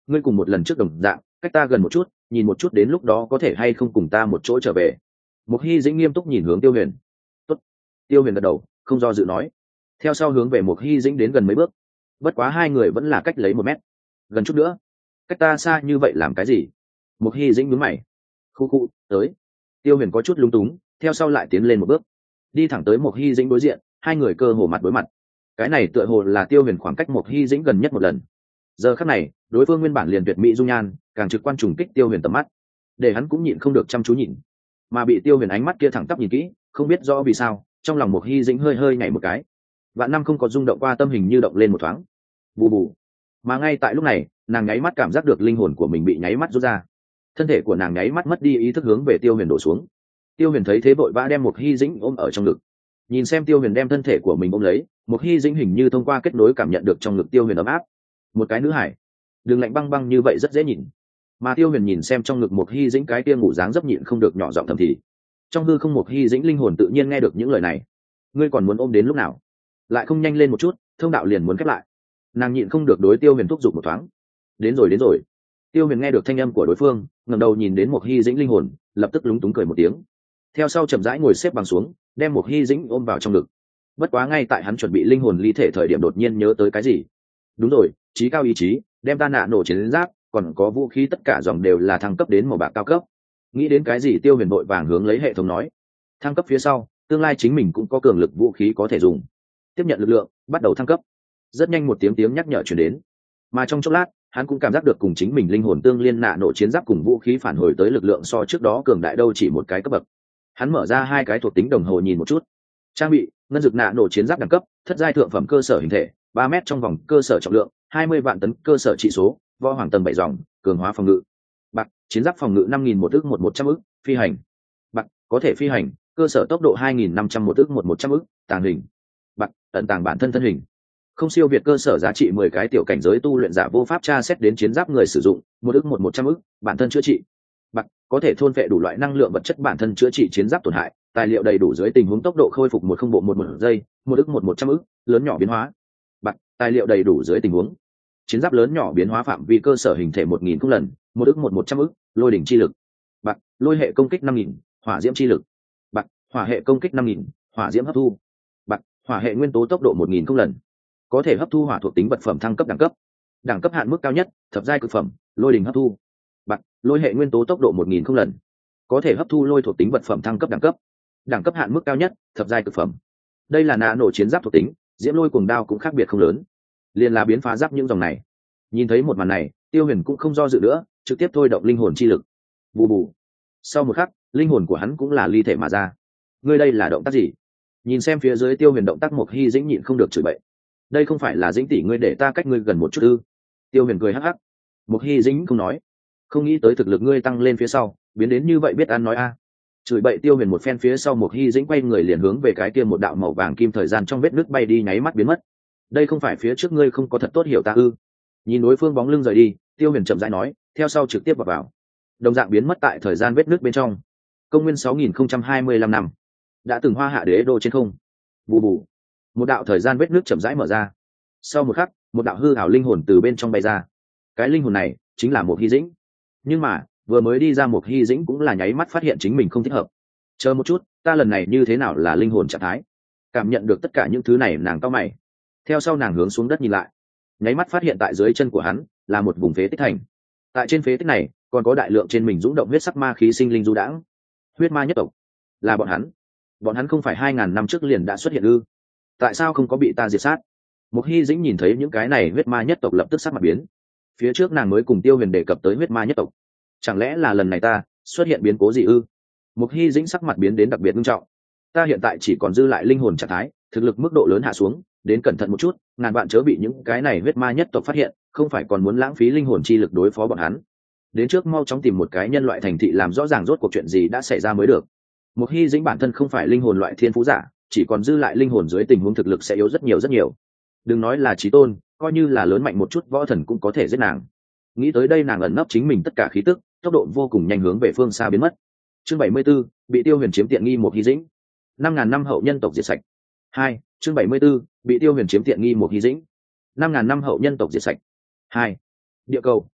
ngươi cùng một lần trước đồng dạng cách ta gần một chút, nhìn một chút đến lúc đó có thể hay không cùng ta một chỗ trở về. Mục Hy Dĩnh nghiêm túc nhìn hướng Tiêu Huyền. Tốt. Tiêu Huyền gật đầu, không do dự nói, theo sau hướng về Mục Hy Dĩnh đến gần mấy bước. Bất quá hai người vẫn là cách lấy một mét, gần chút nữa. Cách ta xa như vậy làm cái gì? Mục Hy Dĩnh nhướng mày. Khu khu, tới. Tiêu Huyền có chút lung túng, theo sau lại tiến lên một bước, đi thẳng tới Mục Hy Dĩnh đối diện, hai người cơ hồ mặt đối mặt. Cái này tựa hồ là Tiêu Huyền khoảng cách Mục Hy Dĩnh gần nhất một lần. Giờ khắc này, đối phương nguyên bản liền tuyệt mỹ dung nhan, càng trực quan trùng kích Tiêu Huyền tầm mắt, để hắn cũng nhịn không được chăm chú nhìn. Mà bị Tiêu Huyền ánh mắt kia thẳng tắp nhìn kỹ, không biết rõ vì sao, trong lòng Mục Hy Dĩnh hơi hơi nhảy một cái. Vạn năm không có rung động qua tâm hình như động lên một thoáng. Bù bù. Mà ngay tại lúc này, nàng nháy mắt cảm giác được linh hồn của mình bị nháy mắt rút ra. Thân thể của nàng nháy mắt mất đi ý thức hướng về Tiêu Huyền đổ xuống. Tiêu Huyền thấy thế vội vã đem Mục Hy Dĩnh ôm ở trong ngực. Nhìn xem Tiêu Huyền đem thân thể của mình ôm lấy, Mục Hy Dĩnh hình như thông qua kết nối cảm nhận được trong ngực Tiêu Huyền ấm áp. Một cái nữ hải, đường lạnh băng băng như vậy rất dễ nhìn. Mà Tiêu Huyền nhìn xem trong ngực Mục Hy Dĩnh cái kia ngủ dáng dấp nhịn không được nhỏ giọng thầm thì. Trong hư không Mục Hy Dĩnh linh hồn tự nhiên nghe được những lời này. Ngươi còn muốn ôm đến lúc nào? Lại không nhanh lên một chút, thông đạo liền muốn khép lại. Nàng nhịn không được đối Tiêu Huyền thúc giục một thoáng. Đến rồi đến rồi. Tiêu Huyền nghe được thanh âm của đối phương, ngẩng đầu nhìn đến Mục Hy Dĩnh linh hồn, lập tức lúng túng cười một tiếng. Theo sau chậm rãi ngồi xếp bằng xuống, đem Mục Hy Dĩnh ôm vào trong ngực. Bất quá ngay tại hắn chuẩn bị linh hồn ly thể thời điểm đột nhiên nhớ tới cái gì. Đúng rồi, trí cao ý chí, đem ta nạ nổ chiến giáp, còn có vũ khí tất cả dòng đều là thăng cấp đến màu bạc cao cấp. Nghĩ đến cái gì Tiêu Huyền vội vàng hướng lấy hệ thống nói, thăng cấp phía sau, tương lai chính mình cũng có cường lực vũ khí có thể dùng. Tiếp nhận lực lượng, bắt đầu thăng cấp. Rất nhanh một tiếng tiếng nhắc nhở truyền đến, mà trong chốc lát hắn cũng cảm giác được cùng chính mình linh hồn tương liên nạ nổ chiến giáp cùng vũ khí phản hồi tới lực lượng so trước đó cường đại đâu chỉ một cái cấp bậc. Hắn mở ra hai cái thuộc tính đồng hồ nhìn một chút. Trang bị: ngân dực nạ nổ chiến giáp đẳng cấp, thất giai thượng phẩm cơ sở hình thể, ba mét trong vòng cơ sở trọng lượng, hai mươi vạn tấn cơ sở trị số, võ hoàng tầng bảy dòng, cường hóa phòng ngự. Bạc, chiến giáp phòng ngự năm nghìn một ức một một trăm ức, phi hành. Bạc, có thể phi hành, cơ sở tốc độ hai nghìn năm trăm một ức một một trăm ức, tàng hình. Bạc, ẩn tàng bản thân thân hình. Không siêu việt cơ sở giá trị mười cái tiểu cảnh giới tu luyện giả vô pháp tra xét đến chiến giáp người sử dụng, một ức một một trăm ức, bản thân chữa trị. Bạc, có thể thôn phệ đủ loại năng lượng vật chất bản thân chữa trị chiến giáp tổn hại, tài liệu đầy đủ dưới tình huống tốc độ khôi phục một không bộ một một giây, một ức một một trăm ức, lớn nhỏ biến hóa. Bạc, tài liệu đầy đủ dưới tình huống chiến giáp lớn nhỏ biến hóa phạm vi cơ sở hình thể một nghìn không lần, một ức một một trăm ức, lôi đỉnh chi lực. Bạc, lôi hệ công kích năm nghìn, hỏa diễm chi lực. Bạc, hỏa hệ công kích năm nghìn, hỏa diễm hấp thu. Bạc, hỏa hệ nguyên tố tốc độ một nghìn không lần, có thể hấp thu hỏa thuộc tính vật phẩm thăng cấp đẳng cấp. Đẳng cấp hạn mức cao nhất, thập giai cực phẩm, lôi đỉnh hấp thu. Bạc, lôi hệ nguyên tố tốc độ một nghìn không lần, có thể hấp thu lôi thuộc tính vật phẩm thăng cấp đẳng cấp. Đẳng cấp hạn mức cao nhất, thập giai cực phẩm. Đây là nạ nổ chiến giáp thuộc tính, diễm lôi cuồng đao cũng khác biệt không lớn, liền là biến phá giáp những dòng này. Nhìn thấy một màn này, Tiêu Huyền cũng không do dự nữa, trực tiếp thôi động linh hồn chi lực. Bù bù. Sau một khắc, linh hồn của hắn cũng là ly thể mà ra. Ngươi đây là động tác gì? Nhìn xem phía dưới Tiêu Huyền động tác, Mục Hy Dĩnh nhịn không được chửi bậy. Đây không phải là Dĩnh tỷ ngươi để ta cách ngươi gần một chút ư? Tiêu Huyền cười hắc hắc. Mục Hy Dĩnh không nói, không nghĩ tới thực lực ngươi tăng lên phía sau, biến đến như vậy biết ăn nói a. Chửi bậy Tiêu Huyền một phen phía sau, Mục Hy Dĩnh quay người liền hướng về cái kia một đạo màu vàng kim thời gian trong vết nước bay đi, nháy mắt biến mất. Đây không phải phía trước ngươi không có thật tốt hiểu ta ư? Nhìn đối phương bóng lưng rời đi, Tiêu Huyền chậm rãi nói, theo sau trực tiếp vào vào đồng dạng biến mất tại thời gian vết nước bên trong. Công nguyên sáu nghìn không trăm hai mươi lăm năm, đã từng hoa hạ đế đô trên không. Bù bù. Một đạo thời gian vết nước chậm rãi mở ra. Sau một khắc, một đạo hư ảo linh hồn từ bên trong bay ra. Cái linh hồn này chính là Mục Hy Dĩnh. Nhưng mà vừa mới đi ra Mục Hy Dĩnh cũng là nháy mắt phát hiện chính mình không thích hợp. Chờ một chút, ta lần này như thế nào là linh hồn trạng thái? Cảm nhận được tất cả những thứ này, nàng cau mày. Theo sau nàng hướng xuống đất nhìn lại, nháy mắt phát hiện tại dưới chân của hắn là một vùng phế tích thành. Tại trên phế tích này còn có đại lượng trên mình dũng động huyết sắc ma khí sinh linh du đãng. Huyết ma nhất tộc, là bọn hắn. Bọn hắn không phải hai ngàn năm trước liền đã xuất hiện ư? Tại sao không có bị ta diệt sát? Mục Hy Dĩnh nhìn thấy những cái này huyết ma nhất tộc lập tức sắc mặt biến. Phía trước nàng mới cùng Tiêu Huyền đề cập tới huyết ma nhất tộc, chẳng lẽ là lần này ta xuất hiện biến cố gì ư? Mục Hy Dĩnh sắc mặt biến đến đặc biệt nghiêm trọng. Ta hiện tại chỉ còn dư lại linh hồn trạng thái, thực lực mức độ lớn hạ xuống, đến cẩn thận một chút, ngàn vạn chớ bị những cái này huyết ma nhất tộc phát hiện, không phải còn muốn lãng phí linh hồn chi lực đối phó bọn hắn. Đến trước mau chóng tìm một cái nhân loại thành thị làm rõ ràng rốt cuộc chuyện gì đã xảy ra mới được. Mục Hy Dĩnh bản thân không phải linh hồn loại thiên phú giả, chỉ còn dư lại linh hồn dưới tình huống thực lực sẽ yếu rất nhiều rất nhiều. Đừng nói là chí tôn, coi như là lớn mạnh một chút võ thần cũng có thể giết nàng. Nghĩ tới đây, nàng ẩn nấp chính mình tất cả khí tức, tốc độ vô cùng nhanh hướng về phương xa biến mất. Chương bảy mươi 74, bị Tiêu Huyền chiếm tiện nghi. Mục Hy Dĩnh. năm ngàn năm hậu nhân tộc diệt sạch. hai. Chương bảy mươi 74, bị Tiêu Huyền chiếm tiện nghi. Mục Hy Dĩnh. năm ngàn năm hậu nhân tộc diệt sạch. hai. Địa cầu,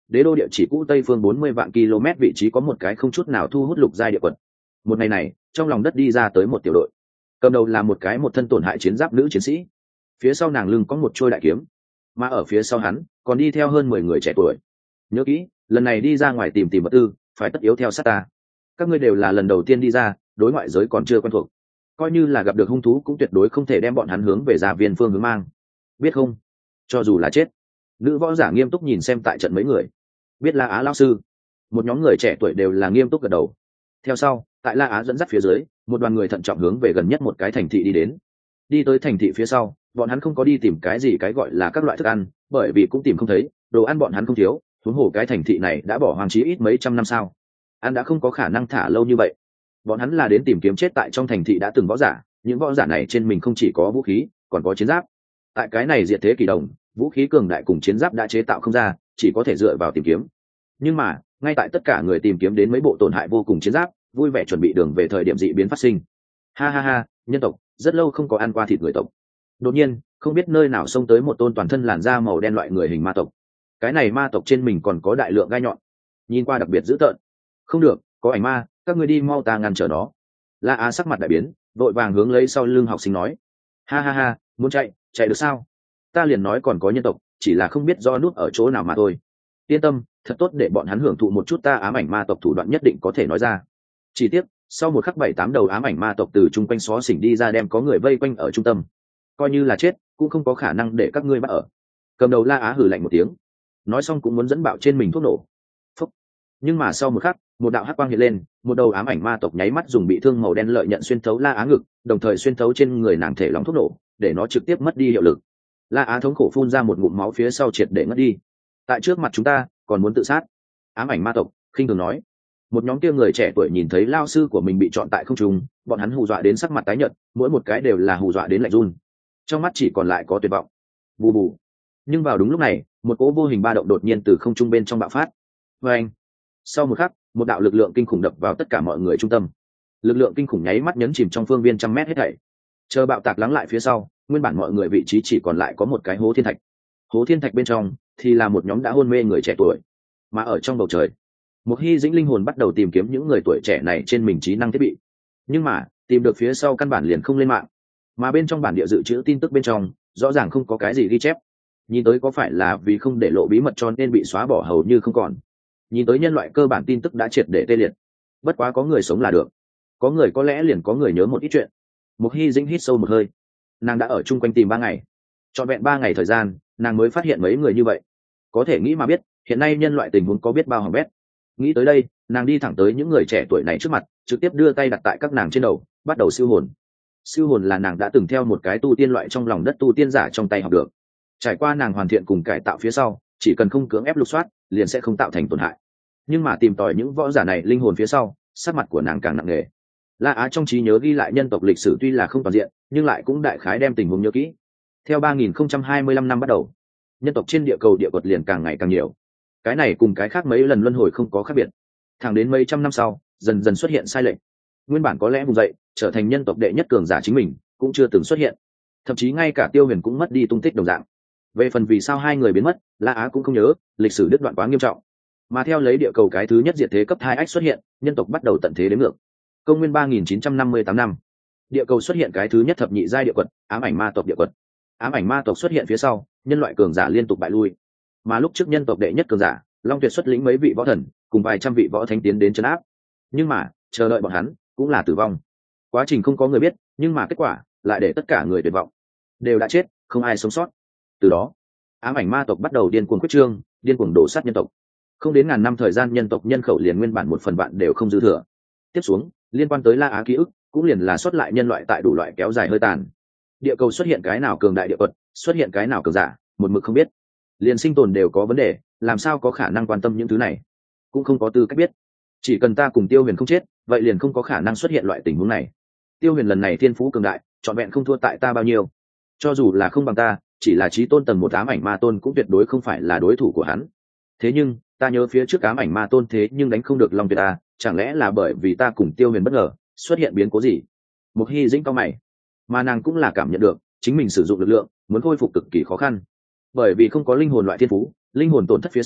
đế đô địa chỉ cũ tây phương bốn mươi vạn km vị trí có một cái không chút nào thu hút lục giai địa quật. Một ngày này, trong lòng đất đi ra tới một tiểu đội, cầm đầu là một cái một thân tổn hại chiến giáp nữ chiến sĩ, phía sau nàng lưng có một trôi đại kiếm, mà ở phía sau hắn còn đi theo hơn mười người trẻ tuổi. Nhớ kỹ, lần này đi ra ngoài tìm tìm vật tư, phải tất yếu theo sát ta. Các ngươi đều là lần đầu tiên đi ra, đối ngoại giới còn chưa quen thuộc, coi như là gặp được hung thú cũng tuyệt đối không thể đem bọn hắn hướng về gia viên phương hướng mang, biết không? Cho dù là chết. Nữ võ giả nghiêm túc nhìn xem tại trận mấy người. Biết La Á lão sư. Một nhóm người trẻ tuổi đều là nghiêm túc gật đầu. Theo sau, tại La Á dẫn dắt phía dưới, một đoàn người thận trọng hướng về gần nhất một cái thành thị đi đến. Đi tới thành thị phía sau, bọn hắn không có đi tìm cái gì cái gọi là các loại thức ăn, bởi vì cũng tìm không thấy, đồ ăn bọn hắn không thiếu, huống hồ cái thành thị này đã bỏ hoang chí ít mấy trăm năm sao. Ăn đã không có khả năng thả lâu như vậy. Bọn hắn là đến tìm kiếm chết tại trong thành thị đã từng võ giả, những võ giả này trên mình không chỉ có vũ khí, còn có chiến giáp. Tại cái này diệt thế kỳ đồng, vũ khí cường đại cùng chiến giáp đã chế tạo không ra, chỉ có thể dựa vào tìm kiếm. Nhưng mà, ngay tại tất cả người tìm kiếm đến mấy bộ tổn hại vô cùng chiến giáp, vui vẻ chuẩn bị đường về thời điểm dị biến phát sinh. Ha ha ha, nhân tộc, rất lâu không có ăn qua thịt người tộc. Đột nhiên, không biết nơi nào xông tới một tôn toàn thân làn da màu đen loại người hình ma tộc. Cái này ma tộc trên mình còn có đại lượng gai nhọn, nhìn qua đặc biệt dữ tợn. Không được, có ảnh ma, các ngươi đi mau ta ngăn trở nó. La Á sắc mặt đại biến, vội vàng hướng lấy sau lưng học sinh nói: ha ha ha, muốn chạy, chạy được sao? Ta liền nói còn có nhân tộc, chỉ là không biết do nút ở chỗ nào mà thôi. Yên tâm, thật tốt để bọn hắn hưởng thụ một chút ta ám ảnh ma tộc thủ đoạn nhất định có thể nói ra. Chỉ tiếc, sau một khắc bảy tám đầu ám ảnh ma tộc từ chung quanh xó xỉnh đi ra, đem có người vây quanh ở trung tâm. Coi như là chết, cũng không có khả năng để các ngươi bắt ở. Cầm đầu La Á hừ lạnh một tiếng, nói xong cũng muốn dẫn bạo trên mình thuốc nổ. Phúc. Nhưng mà sau một khắc, một đạo hắc quang hiện lên, một đầu ám ảnh ma tộc nháy mắt dùng bị thương màu đen lợi nhận xuyên thấu La Á ngực, đồng thời xuyên thấu trên người nàng thể lòng thuốc nổ, để nó trực tiếp mất đi hiệu lực. La Á thống khổ phun ra một ngụm máu phía sau triệt để ngất đi. Tại trước mặt chúng ta, còn muốn tự sát? Ám ảnh ma tộc khinh thường nói. Một nhóm kia người trẻ tuổi nhìn thấy lao sư của mình bị chọn tại không trung, bọn hắn hù dọa đến sắc mặt tái nhợt, mỗi một cái đều là hù dọa đến lạnh run, trong mắt chỉ còn lại có tuyệt vọng. Bù bù. Nhưng vào đúng lúc này, một cỗ vô hình ba động đột nhiên từ không trung bên trong bạo phát. Và anh. Sau một khắc, một đạo lực lượng kinh khủng đập vào tất cả mọi người trung tâm. Lực lượng kinh khủng nháy mắt nhấn chìm trong phương viên trăm mét hết thảy. Chờ bạo tạc lắng lại phía sau, nguyên bản mọi người vị trí chỉ còn lại có một cái hố thiên thạch. Hố thiên thạch bên trong thì là một nhóm đã hôn mê người trẻ tuổi, mà ở trong bầu trời, một hy dĩnh linh hồn bắt đầu tìm kiếm những người tuổi trẻ này trên mình trí năng thiết bị. Nhưng mà tìm được phía sau căn bản liền không lên mạng, mà bên trong bản địa dự trữ tin tức bên trong rõ ràng không có cái gì ghi chép. Nhìn tới có phải là vì không để lộ bí mật cho nên bị xóa bỏ hầu như không còn. Nhìn tới nhân loại cơ bản tin tức đã triệt để tê liệt. Bất quá có người sống là được, có người có lẽ liền có người nhớ một ít chuyện. Một hy dĩnh hít sâu một hơi, nàng đã ở chung quanh tìm ba ngày, trọn vẹn ba ngày thời gian nàng mới phát hiện mấy người như vậy. Có thể nghĩ mà biết hiện nay nhân loại tình huống có biết bao hỏng bét. Nghĩ tới đây, nàng đi thẳng tới những người trẻ tuổi này trước mặt, trực tiếp đưa tay đặt tại các nàng trên đầu, bắt đầu siêu hồn. Siêu hồn là nàng đã từng theo một cái tu tiên loại trong lòng đất tu tiên giả trong tay học được. Trải qua nàng hoàn thiện cùng cải tạo phía sau, chỉ cần không cưỡng ép lục soát, liền sẽ không tạo thành tổn hại. Nhưng mà tìm tòi những võ giả này linh hồn phía sau, sắc mặt của nàng càng nặng nề. La Á trong trí nhớ ghi lại nhân tộc lịch sử tuy là không toàn diện, nhưng lại cũng đại khái đem tình huống nhớ kỹ. Theo ba nghìn không trăm hai mươi lăm năm bắt đầu, nhân tộc trên địa cầu địa quật liền càng ngày càng nhiều. Cái này cùng cái khác mấy lần luân hồi không có khác biệt. Thẳng đến mấy trăm năm sau, dần dần xuất hiện sai lệch. Nguyên bản có lẽ vùng dậy, trở thành nhân tộc đệ nhất cường giả chính mình, cũng chưa từng xuất hiện. Thậm chí ngay cả Tiêu Huyền cũng mất đi tung tích đồng dạng. Về phần vì sao hai người biến mất, La Á cũng không nhớ, lịch sử đứt đoạn quá nghiêm trọng. Mà theo lấy địa cầu cái thứ nhất diệt thế cấp hai ách xuất hiện, nhân tộc bắt đầu tận thế đến ngược. Công nguyên ba nghìn chín trăm năm mươi tám năm, địa cầu xuất hiện cái thứ nhất thập nhị giai địa quật, ám ảnh ma tộc địa quật. Ám ảnh ma tộc xuất hiện phía sau, nhân loại cường giả liên tục bại lui. Mà lúc trước nhân tộc đệ nhất cường giả, Long Tuyệt xuất lĩnh mấy vị võ thần, cùng vài trăm vị võ thánh tiến đến trấn áp. Nhưng mà, chờ đợi bọn hắn, cũng là tử vong. Quá trình không có người biết, nhưng mà kết quả lại để tất cả người tuyệt vọng, đều đã chết, không ai sống sót. Từ đó, ám ảnh ma tộc bắt đầu điên cuồng quyết trương, điên cuồng đổ sát nhân tộc. Không đến ngàn năm thời gian, nhân tộc nhân khẩu liền nguyên bản một phần vạn đều không dư thừa. Tiếp xuống, liên quan tới La Á ký ức, cũng liền là xuất lại nhân loại tại đủ loại kéo dài hơi tàn. Địa cầu xuất hiện cái nào cường đại địa quật, xuất hiện cái nào cường giả, một mực không biết. Liền sinh tồn đều có vấn đề, làm sao có khả năng quan tâm những thứ này, cũng không có tư cách biết. Chỉ cần ta cùng Tiêu Huyền không chết, vậy liền không có khả năng xuất hiện loại tình huống này. Tiêu Huyền lần này thiên phú cường đại, trọn vẹn không thua tại ta bao nhiêu. Cho dù là không bằng ta, chỉ là chí tôn tầng một ám ảnh ma tôn cũng tuyệt đối không phải là đối thủ của hắn. Thế nhưng ta nhớ phía trước ám ảnh ma tôn thế nhưng đánh không được Long Tuyệt ta, chẳng lẽ là bởi vì ta cùng Tiêu Huyền bất ngờ xuất hiện biến cố gì? Một hy dĩnh cao mày, mà nàng cũng là cảm nhận được chính mình sử dụng lực lượng muốn khôi phục cực kỳ khó khăn, bởi vì không có linh hồn loại thiên phú, linh hồn tổn thất phía sau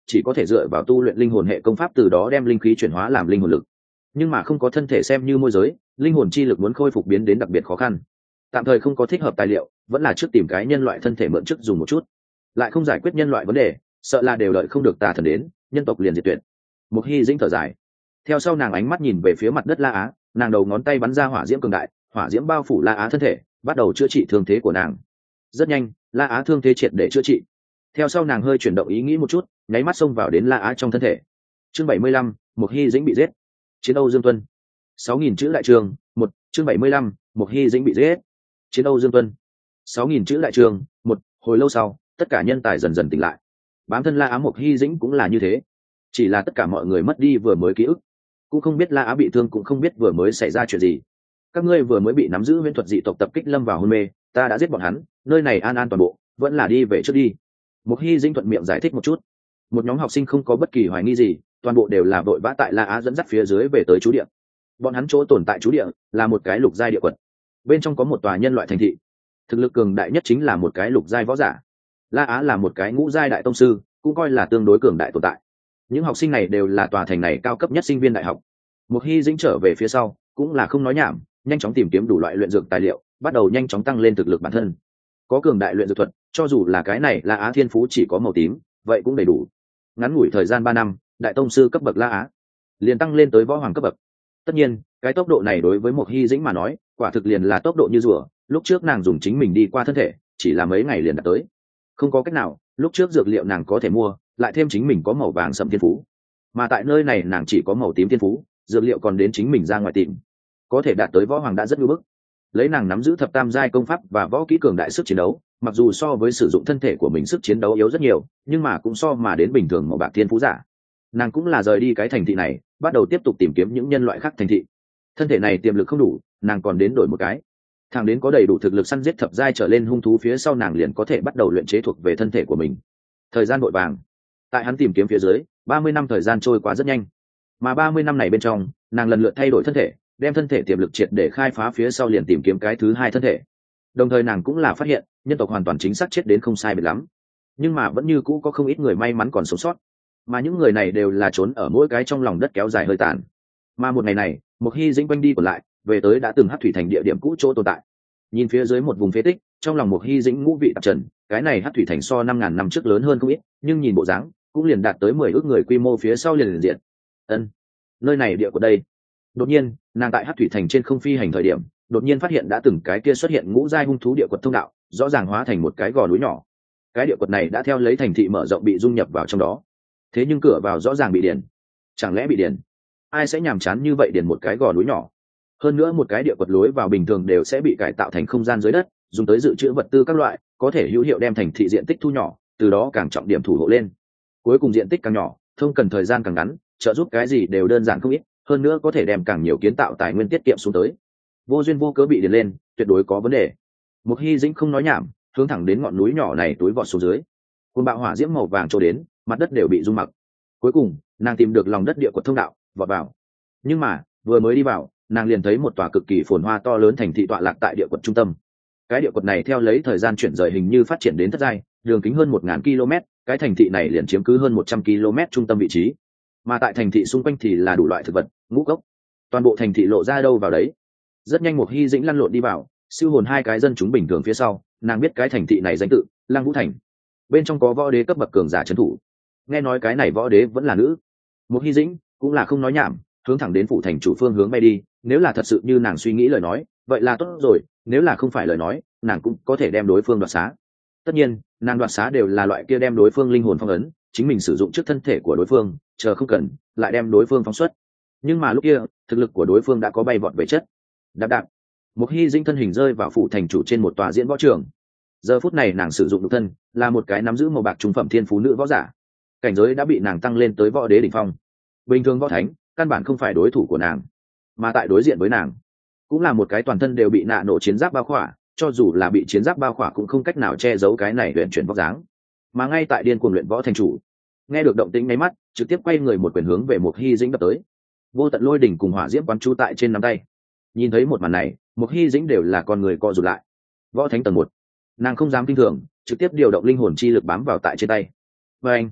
chỉ có thể dựa vào tu luyện linh hồn hệ công pháp, từ đó đem linh khí chuyển hóa làm linh hồn lực. Nhưng mà không có thân thể xem như môi giới, linh hồn chi lực muốn khôi phục biến đến đặc biệt khó khăn. Tạm thời không có thích hợp tài liệu, vẫn là trước tìm cái nhân loại thân thể mượn chức dùng một chút. Lại không giải quyết nhân loại vấn đề, sợ là đều đợi không được tà thần đến, nhân tộc liền diệt tuyệt. Một Hy Dĩnh thở dài, theo sau nàng ánh mắt nhìn về phía mặt đất La Á, nàng đầu ngón tay bắn ra hỏa diễm cường đại, hỏa diễm bao phủ La Á thân thể, bắt đầu chữa trị thương thế của nàng. Rất nhanh, La Á thương thế triệt để chữa trị. Theo sau nàng hơi chuyển động ý nghĩ một chút, nháy mắt xông vào đến La Á trong thân thể. Chương bảy mươi lăm, Một Hy Dĩnh bị giết. Chiến Âu Dương Tuân. sáu nghìn chữ đại trường, một, chương bảy mươi lăm, Một Hy Dĩnh bị giết. Chiến Âu Dương Tuân. sáu nghìn chữ đại trường, một, hồi lâu sau, tất cả nhân tài dần dần tỉnh lại. Bám thân La Á Một Hy Dĩnh cũng là như thế. Chỉ là tất cả mọi người mất đi vừa mới ký ức, cũng không biết La Á bị thương, cũng không biết vừa mới xảy ra chuyện gì. Các ngươi vừa mới bị nắm giữ huyễn thuật dị tộc tập kích lâm vào hôn mê, ta đã giết bọn hắn, nơi này an an toàn bộ, vẫn là đi về trước đi. Một Hy Dĩnh thuận miệng giải thích một chút. Một nhóm học sinh không có bất kỳ hoài nghi gì, toàn bộ đều là vội vã tại La Á dẫn dắt phía dưới về tới trú địa. Bọn hắn chỗ tồn tại trú địa là một cái lục giai địa quật, bên trong có một tòa nhân loại thành thị, thực lực cường đại nhất chính là một cái lục giai võ giả. La Á là một cái ngũ giai đại tông sư, cũng coi là tương đối cường đại tồn tại. Những học sinh này đều là tòa thành này cao cấp nhất sinh viên đại học. Một Hy Dĩnh trở về phía sau cũng là không nói nhảm, nhanh chóng tìm kiếm đủ loại luyện dược tài liệu, bắt đầu nhanh chóng tăng lên thực lực bản thân. Có cường đại luyện dược thuật, cho dù là cái này La Á thiên phú chỉ có màu tím, vậy cũng đầy đủ. Ngắn ngủi thời gian ba năm, đại tông sư cấp bậc La Á liền tăng lên tới võ hoàng cấp bậc. Tất nhiên, cái tốc độ này đối với Một Hy Dĩnh mà nói, quả thực liền là tốc độ như rùa. Lúc trước nàng dùng chính mình đi qua thân thể, chỉ là mấy ngày liền đạt tới. Không có cách nào, lúc trước dược liệu nàng có thể mua, lại thêm chính mình có màu vàng sẫm thiên phú, mà tại nơi này nàng chỉ có màu tím thiên phú, dược liệu còn đến chính mình ra ngoài tìm. Có thể đạt tới võ hoàng đã rất ngưỡng bức. Lấy nàng nắm giữ thập tam giai công pháp và võ kỹ cường đại sức chiến đấu, mặc dù so với sử dụng thân thể của mình sức chiến đấu yếu rất nhiều, nhưng mà cũng so mà đến bình thường màu bạc thiên phú giả. Nàng cũng là rời đi cái thành thị này, bắt đầu tiếp tục tìm kiếm những nhân loại khác thành thị. Thân thể này tiềm lực không đủ, nàng còn đến đổi một cái. Thằng đến có đầy đủ thực lực săn giết thập giai trở lên hung thú phía sau, nàng liền có thể bắt đầu luyện chế thuộc về thân thể của mình. Thời gian vội vàng, tại hắn tìm kiếm phía dưới, ba mươi năm thời gian trôi qua rất nhanh. Mà ba mươi năm này bên trong, nàng lần lượt thay đổi thân thể, đem thân thể tiềm lực triệt để khai phá phía sau liền tìm kiếm cái thứ hai thân thể. Đồng thời nàng cũng là phát hiện, nhân tộc hoàn toàn chính xác chết đến không sai biệt lắm. Nhưng mà vẫn như cũ có không ít người may mắn còn sống sót. Mà những người này đều là trốn ở mỗi cái trong lòng đất kéo dài hơi tàn. Mà một ngày này, Một Hy Dĩnh quanh đi còn lại, về tới đã từng Hắc Thủy Thành địa điểm cũ chỗ tồn tại. Nhìn phía dưới một vùng phế tích, trong lòng Một Hy Dĩnh ngũ vị tạp trần, cái này Hắc Thủy Thành so năm ngàn năm trước lớn hơn không ít, nhưng nhìn bộ dáng, cũng liền đạt tới mười ước người quy mô phía sau liền liền diện. Ân, nơi này địa của đây. Đột nhiên, nàng tại Hắc Thủy Thành trên không phi hành thời điểm, đột nhiên phát hiện đã từng cái kia xuất hiện ngũ giai hung thú địa quật thông đạo, rõ ràng hóa thành một cái gò núi nhỏ. Cái địa quật này đã theo lấy thành thị mở rộng bị dung nhập vào trong đó. Thế nhưng cửa vào rõ ràng bị điền. Chẳng lẽ bị điền? Ai sẽ nhàm chán như vậy điền một cái gò núi nhỏ? Hơn nữa một cái địa quật lối vào bình thường đều sẽ bị cải tạo thành không gian dưới đất, dùng tới dự trữ vật tư các loại, có thể hữu hiệu đem thành thị diện tích thu nhỏ, từ đó càng trọng điểm thủ hộ lên. Cuối cùng diện tích càng nhỏ, thông cần thời gian càng ngắn, trợ giúp cái gì đều đơn giản không ít, hơn nữa có thể đem càng nhiều kiến tạo tài nguyên tiết kiệm xuống tới. Vô duyên vô cớ bị điền lên, tuyệt đối có vấn đề. Một Hy Dĩnh không nói nhảm, hướng thẳng đến ngọn núi nhỏ này túi vọt xuống dưới. Cuồng bạo hỏa diễm màu vàng trôi đến, mặt đất đều bị rung mặc. Cuối cùng, nàng tìm được lòng đất địa quật thông đạo, vọt vào. Nhưng mà, vừa mới đi vào, nàng liền thấy một tòa cực kỳ phồn hoa to lớn thành thị tọa lạc tại địa quật trung tâm. Cái địa quật này theo lấy thời gian chuyển rời hình như phát triển đến thất giai, đường kính hơn một nghìn ki lô mét, cái thành thị này liền chiếm cứ hơn một trăm ki lô mét trung tâm vị trí. Mà tại thành thị xung quanh thì là đủ loại thực vật, ngũ cốc. Toàn bộ thành thị lộ ra đâu vào đấy. Rất nhanh Một Hy Dĩnh lăn lộn đi vào, siêu hồn hai cái dân chúng bình thường phía sau, nàng biết cái thành thị này danh tự, Lăng Vũ Thành. Bên trong có võ đế cấp bậc cường giả trấn thủ. Nghe nói cái này võ đế vẫn là nữ. Một Hy Dĩnh cũng là không nói nhảm, hướng thẳng đến phủ thành chủ phương hướng bay đi. Nếu là thật sự như nàng suy nghĩ lời nói, vậy là tốt rồi, nếu là không phải lời nói, nàng cũng có thể đem đối phương đoạt xá. Tất nhiên, nàng đoạt xá đều là loại kia đem đối phương linh hồn phong ấn, chính mình sử dụng trước thân thể của đối phương, chờ không cần, lại đem đối phương phóng xuất. Nhưng mà lúc kia, thực lực của đối phương đã có bay vọt về chất. Đạp đạp, Một Hy Dĩnh thân hình rơi vào phủ thành chủ trên một tòa diễn võ trường. Giờ phút này nàng sử dụng nhục thân, là một cái nắm giữ màu bạc trung phẩm thiên phú nữ võ giả. Cảnh giới đã bị nàng tăng lên tới võ đế đỉnh phong. Bình thường võ thánh, căn bản không phải đối thủ của nàng. Mà tại đối diện với nàng, cũng là một cái toàn thân đều bị nạ nổ chiến giáp bao khỏa, cho dù là bị chiến giáp bao khỏa cũng không cách nào che giấu cái này luyện chuyển vóc dáng. Mà ngay tại điên cuồng luyện võ thành chủ, nghe được động tĩnh ngay mắt, trực tiếp quay người một quyền hướng về Một Hy Dĩnh đập tới. Vô tận lôi đỉnh cùng hỏa diễm quán chú tại trên nắm tay. Nhìn thấy một màn này, Một Hy Dĩnh đều là con người co rụt lại. Võ thánh tầng một, nàng không dám kinh thường, trực tiếp điều động linh hồn chi lực bám vào tại trên tay. Và anh,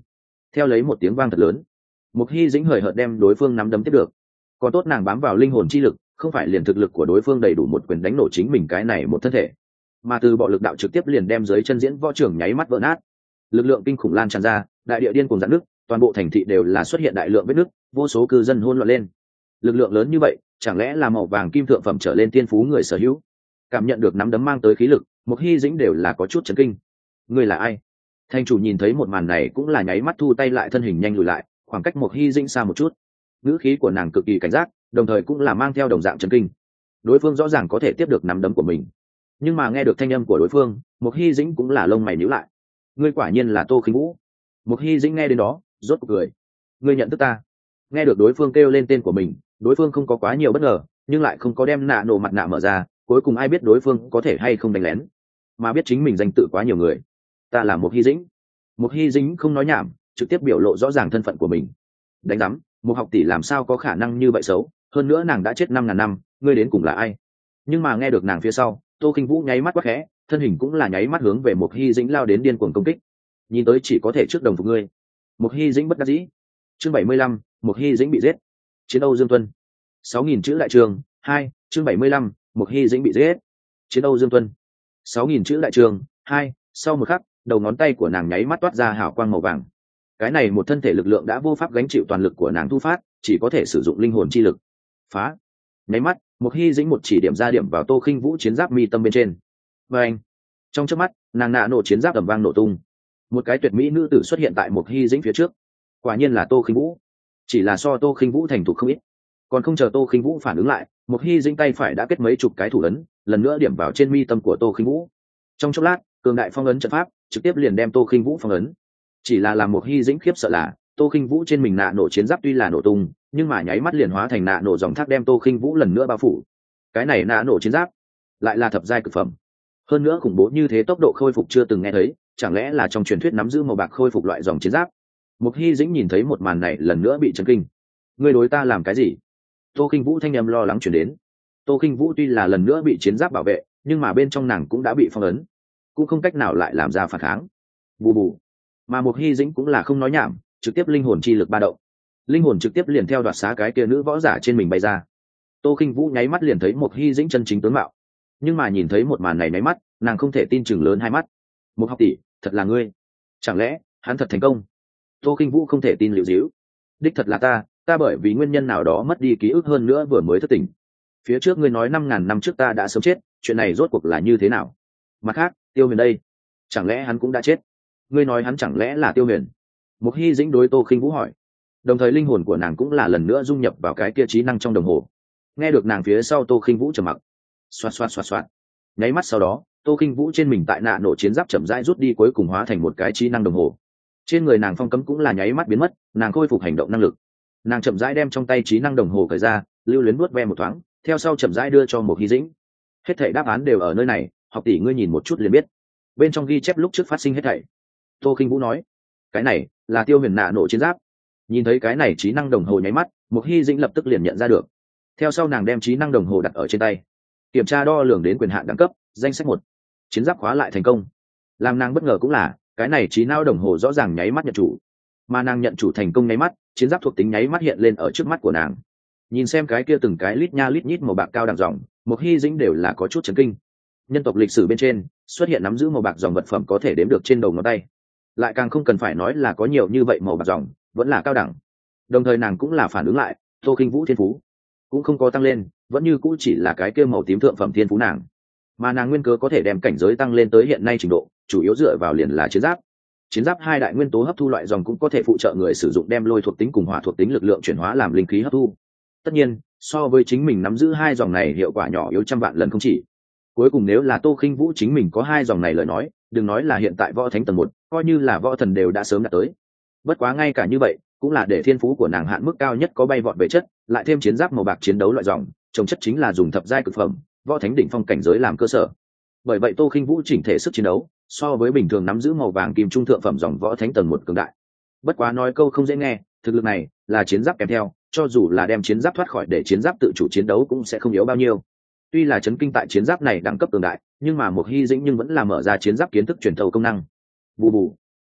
Theo lấy một tiếng vang thật lớn, một hy dĩnh hời hợt đem đối phương nắm đấm tiếp được. Còn tốt nàng bám vào linh hồn chi lực, không phải liền thực lực của đối phương đầy đủ một quyền đánh nổ chính mình cái này một thân thể, mà từ bạo lực đạo trực tiếp liền đem dưới chân diễn võ trưởng nháy mắt vỡ nát. Lực lượng kinh khủng lan tràn ra, đại địa điên cuồng giãn nước, toàn bộ thành thị đều là xuất hiện đại lượng vết nứt, vô số cư dân hỗn loạn lên. Lực lượng lớn như vậy, chẳng lẽ là màu vàng kim thượng phẩm trở lên tiên phú người sở hữu? Cảm nhận được nắm đấm mang tới khí lực, một hy dĩnh đều là có chút chấn kinh. Người là ai? Thành chủ nhìn thấy một màn này cũng là nháy mắt thu tay lại, thân hình nhanh lùi lại, khoảng cách một hy dĩnh xa một chút. Ngữ khí của nàng cực kỳ cảnh giác, đồng thời cũng là mang theo đồng dạng chấn kinh. Đối phương rõ ràng có thể tiếp được nắm đấm của mình, nhưng mà nghe được thanh âm của đối phương, một hy dĩnh cũng là lông mày nhíu lại. Ngươi quả nhiên là Tô Khinh Vũ. Một hy dĩnh nghe đến đó, rốt cuộc cười. Ngươi nhận thức ta? Nghe được đối phương kêu lên tên của mình, đối phương không có quá nhiều bất ngờ, nhưng lại không có đem nạ nổ mặt nạ mở ra. Cuối cùng ai biết đối phương có thể hay không đánh lén, mà biết chính mình danh tự quá nhiều người. Ta là một hy dĩnh. Một hy dĩnh không nói nhảm, trực tiếp biểu lộ rõ ràng thân phận của mình. Đánh rắm, một học tỷ làm sao có khả năng như vậy xấu, hơn nữa nàng đã chết năm ngàn năm, ngươi đến cùng là ai? Nhưng mà nghe được nàng phía sau, Tô Khinh Vũ nháy mắt quắc khẽ, thân hình cũng là nháy mắt hướng về một hy dĩnh lao đến, điên cuồng công kích. Nhìn tới chỉ có thể trước đồng phục ngươi. Một hy dĩnh bất đắc dĩ. Chương bảy mươi lăm, một hy dĩnh bị giết. Chiến Âu Dương Tuân. sáu nghìn chữ đại trường hai, chương bảy mươi lăm, một hy dĩnh bị giết. Chiến Âu Dương Tuân. sáu nghìn chữ đại trường hai, sau một khắc, đầu ngón tay của nàng nháy mắt toát ra hào quang màu vàng. Cái này một thân thể lực lượng đã vô pháp gánh chịu toàn lực của nàng thu phát, chỉ có thể sử dụng linh hồn chi lực. Phá. Nháy mắt, một hy dĩnh một chỉ điểm ra điểm vào Tô Khinh Vũ chiến giáp mi tâm bên trên. Và anh, trong chớp mắt, nàng nạ nổ chiến giáp ầm vang nổ tung. Một cái tuyệt mỹ nữ tử xuất hiện tại một hy dĩnh phía trước. Quả nhiên là Tô Khinh Vũ, chỉ là so Tô Khinh Vũ thành thục không ít. Còn không chờ Tô Khinh Vũ phản ứng lại, một hy dĩnh tay phải đã kết mấy chục cái thủ ấn, lần nữa điểm vào trên mi tâm của Tô Khinh Vũ. Trong chốc lát, cường đại phong ấn trận pháp trực tiếp liền đem Tô Khinh Vũ phong ấn. Chỉ là làm một hy dĩnh khiếp sợ là, Tô Khinh Vũ trên mình nạ nổ chiến giáp tuy là nổ tung, nhưng mà nháy mắt liền hóa thành nạ nổ dòng thác đem Tô Khinh Vũ lần nữa bao phủ. Cái này nạ nổ chiến giáp lại là thập giai cực phẩm, hơn nữa khủng bố như thế, tốc độ khôi phục chưa từng nghe thấy, chẳng lẽ là trong truyền thuyết nắm giữ màu bạc khôi phục loại dòng chiến giáp? Một hy dĩnh nhìn thấy một màn này lần nữa bị chấn kinh. Ngươi đối ta làm cái gì? Tô Khinh Vũ thanh âm lo lắng truyền đến. Tô Khinh Vũ tuy là lần nữa bị chiến giáp bảo vệ, nhưng mà bên trong nàng cũng đã bị phong ấn, cũng không cách nào lại làm ra phản kháng. Bù bù. Mà một hy dĩnh cũng là không nói nhảm, trực tiếp linh hồn chi lực ba động, linh hồn trực tiếp liền theo đoạt xá cái kia nữ võ giả trên mình bay ra. Tô Khinh Vũ nháy mắt liền thấy một hy dĩnh chân chính tướng mạo, nhưng mà nhìn thấy một màn này nháy mắt, nàng không thể tin chừng lớn hai mắt. Một học tỷ, thật là ngươi? Chẳng lẽ hắn thật thành công? Tô Khinh Vũ không thể tin liễu díu. Đích thật là ta, ta bởi vì nguyên nhân nào đó mất đi ký ức, hơn nữa vừa mới thức tỉnh. Phía trước ngươi nói năm ngàn năm trước ta đã sớm chết, chuyện này rốt cuộc là như thế nào? Mặt khác, Tiêu Huyền đây, chẳng lẽ hắn cũng đã chết? Ngươi nói hắn chẳng lẽ là Tiêu Huyền? Một hy dĩnh đối Tô Khinh Vũ hỏi, đồng thời linh hồn của nàng cũng là lần nữa dung nhập vào cái kia trí năng trong đồng hồ. Nghe được nàng phía sau, Tô Khinh Vũ trầm mặc. Xoạt xoạt xoạt xoạt. Nháy mắt sau đó, Tô Khinh Vũ trên mình tại nạ nổ chiến giáp chậm rãi rút đi, cuối cùng hóa thành một cái trí năng đồng hồ. Trên người nàng phong cấm cũng là nháy mắt biến mất, nàng khôi phục hành động năng lực. Nàng chậm rãi đem trong tay trí năng đồng hồ cởi ra, lưu luyến vuốt ve một thoáng, theo sau chậm rãi đưa cho một hy dĩnh. Hết thảy đáp án đều ở nơi này, học tỷ ngươi nhìn một chút liền biết. Bên trong ghi chép lúc trước phát sinh hết thảy. Tô Khinh Vũ nói, cái này là Tiêu Huyền nạ nổ chiến giáp. Nhìn thấy cái này trí năng đồng hồ nháy mắt, một hy dĩnh lập tức liền nhận ra được. Theo sau nàng đem trí năng đồng hồ đặt ở trên tay, kiểm tra đo lường đến quyền hạn đẳng cấp, danh sách một, chiến giáp khóa lại thành công. Làm nàng bất ngờ cũng là, cái này trí não đồng hồ rõ ràng nháy mắt nhận chủ, mà nàng nhận chủ thành công nháy mắt, chiến giáp thuộc tính nháy mắt hiện lên ở trước mắt của nàng. Nhìn xem cái kia từng cái lít nha lít nhít màu bạc cao đẳng dòng, một hy dĩnh đều là có chút chấn kinh. Nhân tộc lịch sử bên trên xuất hiện nắm giữ màu bạc dòng vật phẩm có thể đếm được trên đầu ngón tay, lại càng không cần phải nói là có nhiều như vậy màu bạc dòng vẫn là cao đẳng. Đồng thời nàng cũng là phản ứng lại, Tô Khinh Vũ thiên phú cũng không có tăng lên, vẫn như cũ chỉ là cái kia màu tím thượng phẩm thiên phú nàng, mà nàng nguyên cớ có thể đem cảnh giới tăng lên tới hiện nay trình độ, chủ yếu dựa vào liền là chiến giáp. Chiến giáp hai đại nguyên tố hấp thu loại dòng cũng có thể phụ trợ người sử dụng đem lôi thuộc tính cùng hỏa thuộc tính lực lượng chuyển hóa làm linh khí hấp thu. Tất nhiên, so với chính mình nắm giữ hai dòng này hiệu quả nhỏ yếu trăm vạn lần không chỉ. Cuối cùng nếu là Tô Khinh Vũ chính mình có hai dòng này lời nói, đừng nói là hiện tại võ thánh tầng một, coi như là võ thần đều đã sớm đạt tới. Bất quá ngay cả như vậy, cũng là để thiên phú của nàng hạn mức cao nhất có bay vọt về chất, lại thêm chiến giáp màu bạc chiến đấu loại dòng, trồng chất chính là dùng thập giai cực phẩm, võ thánh đỉnh phong cảnh giới làm cơ sở. Bởi vậy Tô Khinh Vũ chỉnh thể sức chiến đấu so với bình thường nắm giữ màu vàng kim trung thượng phẩm dòng võ thánh tầng một cường đại. Bất quá nói câu không dễ nghe, thực lực này là chiến giáp kèm theo, cho dù là đem chiến giáp thoát khỏi để chiến giáp tự chủ chiến đấu cũng sẽ không yếu bao nhiêu. Tuy là chấn kinh tại chiến giáp này đẳng cấp cường đại, nhưng mà một hy dĩnh nhưng vẫn là mở ra chiến giáp kiến thức truyền thâu công năng. Bù bù.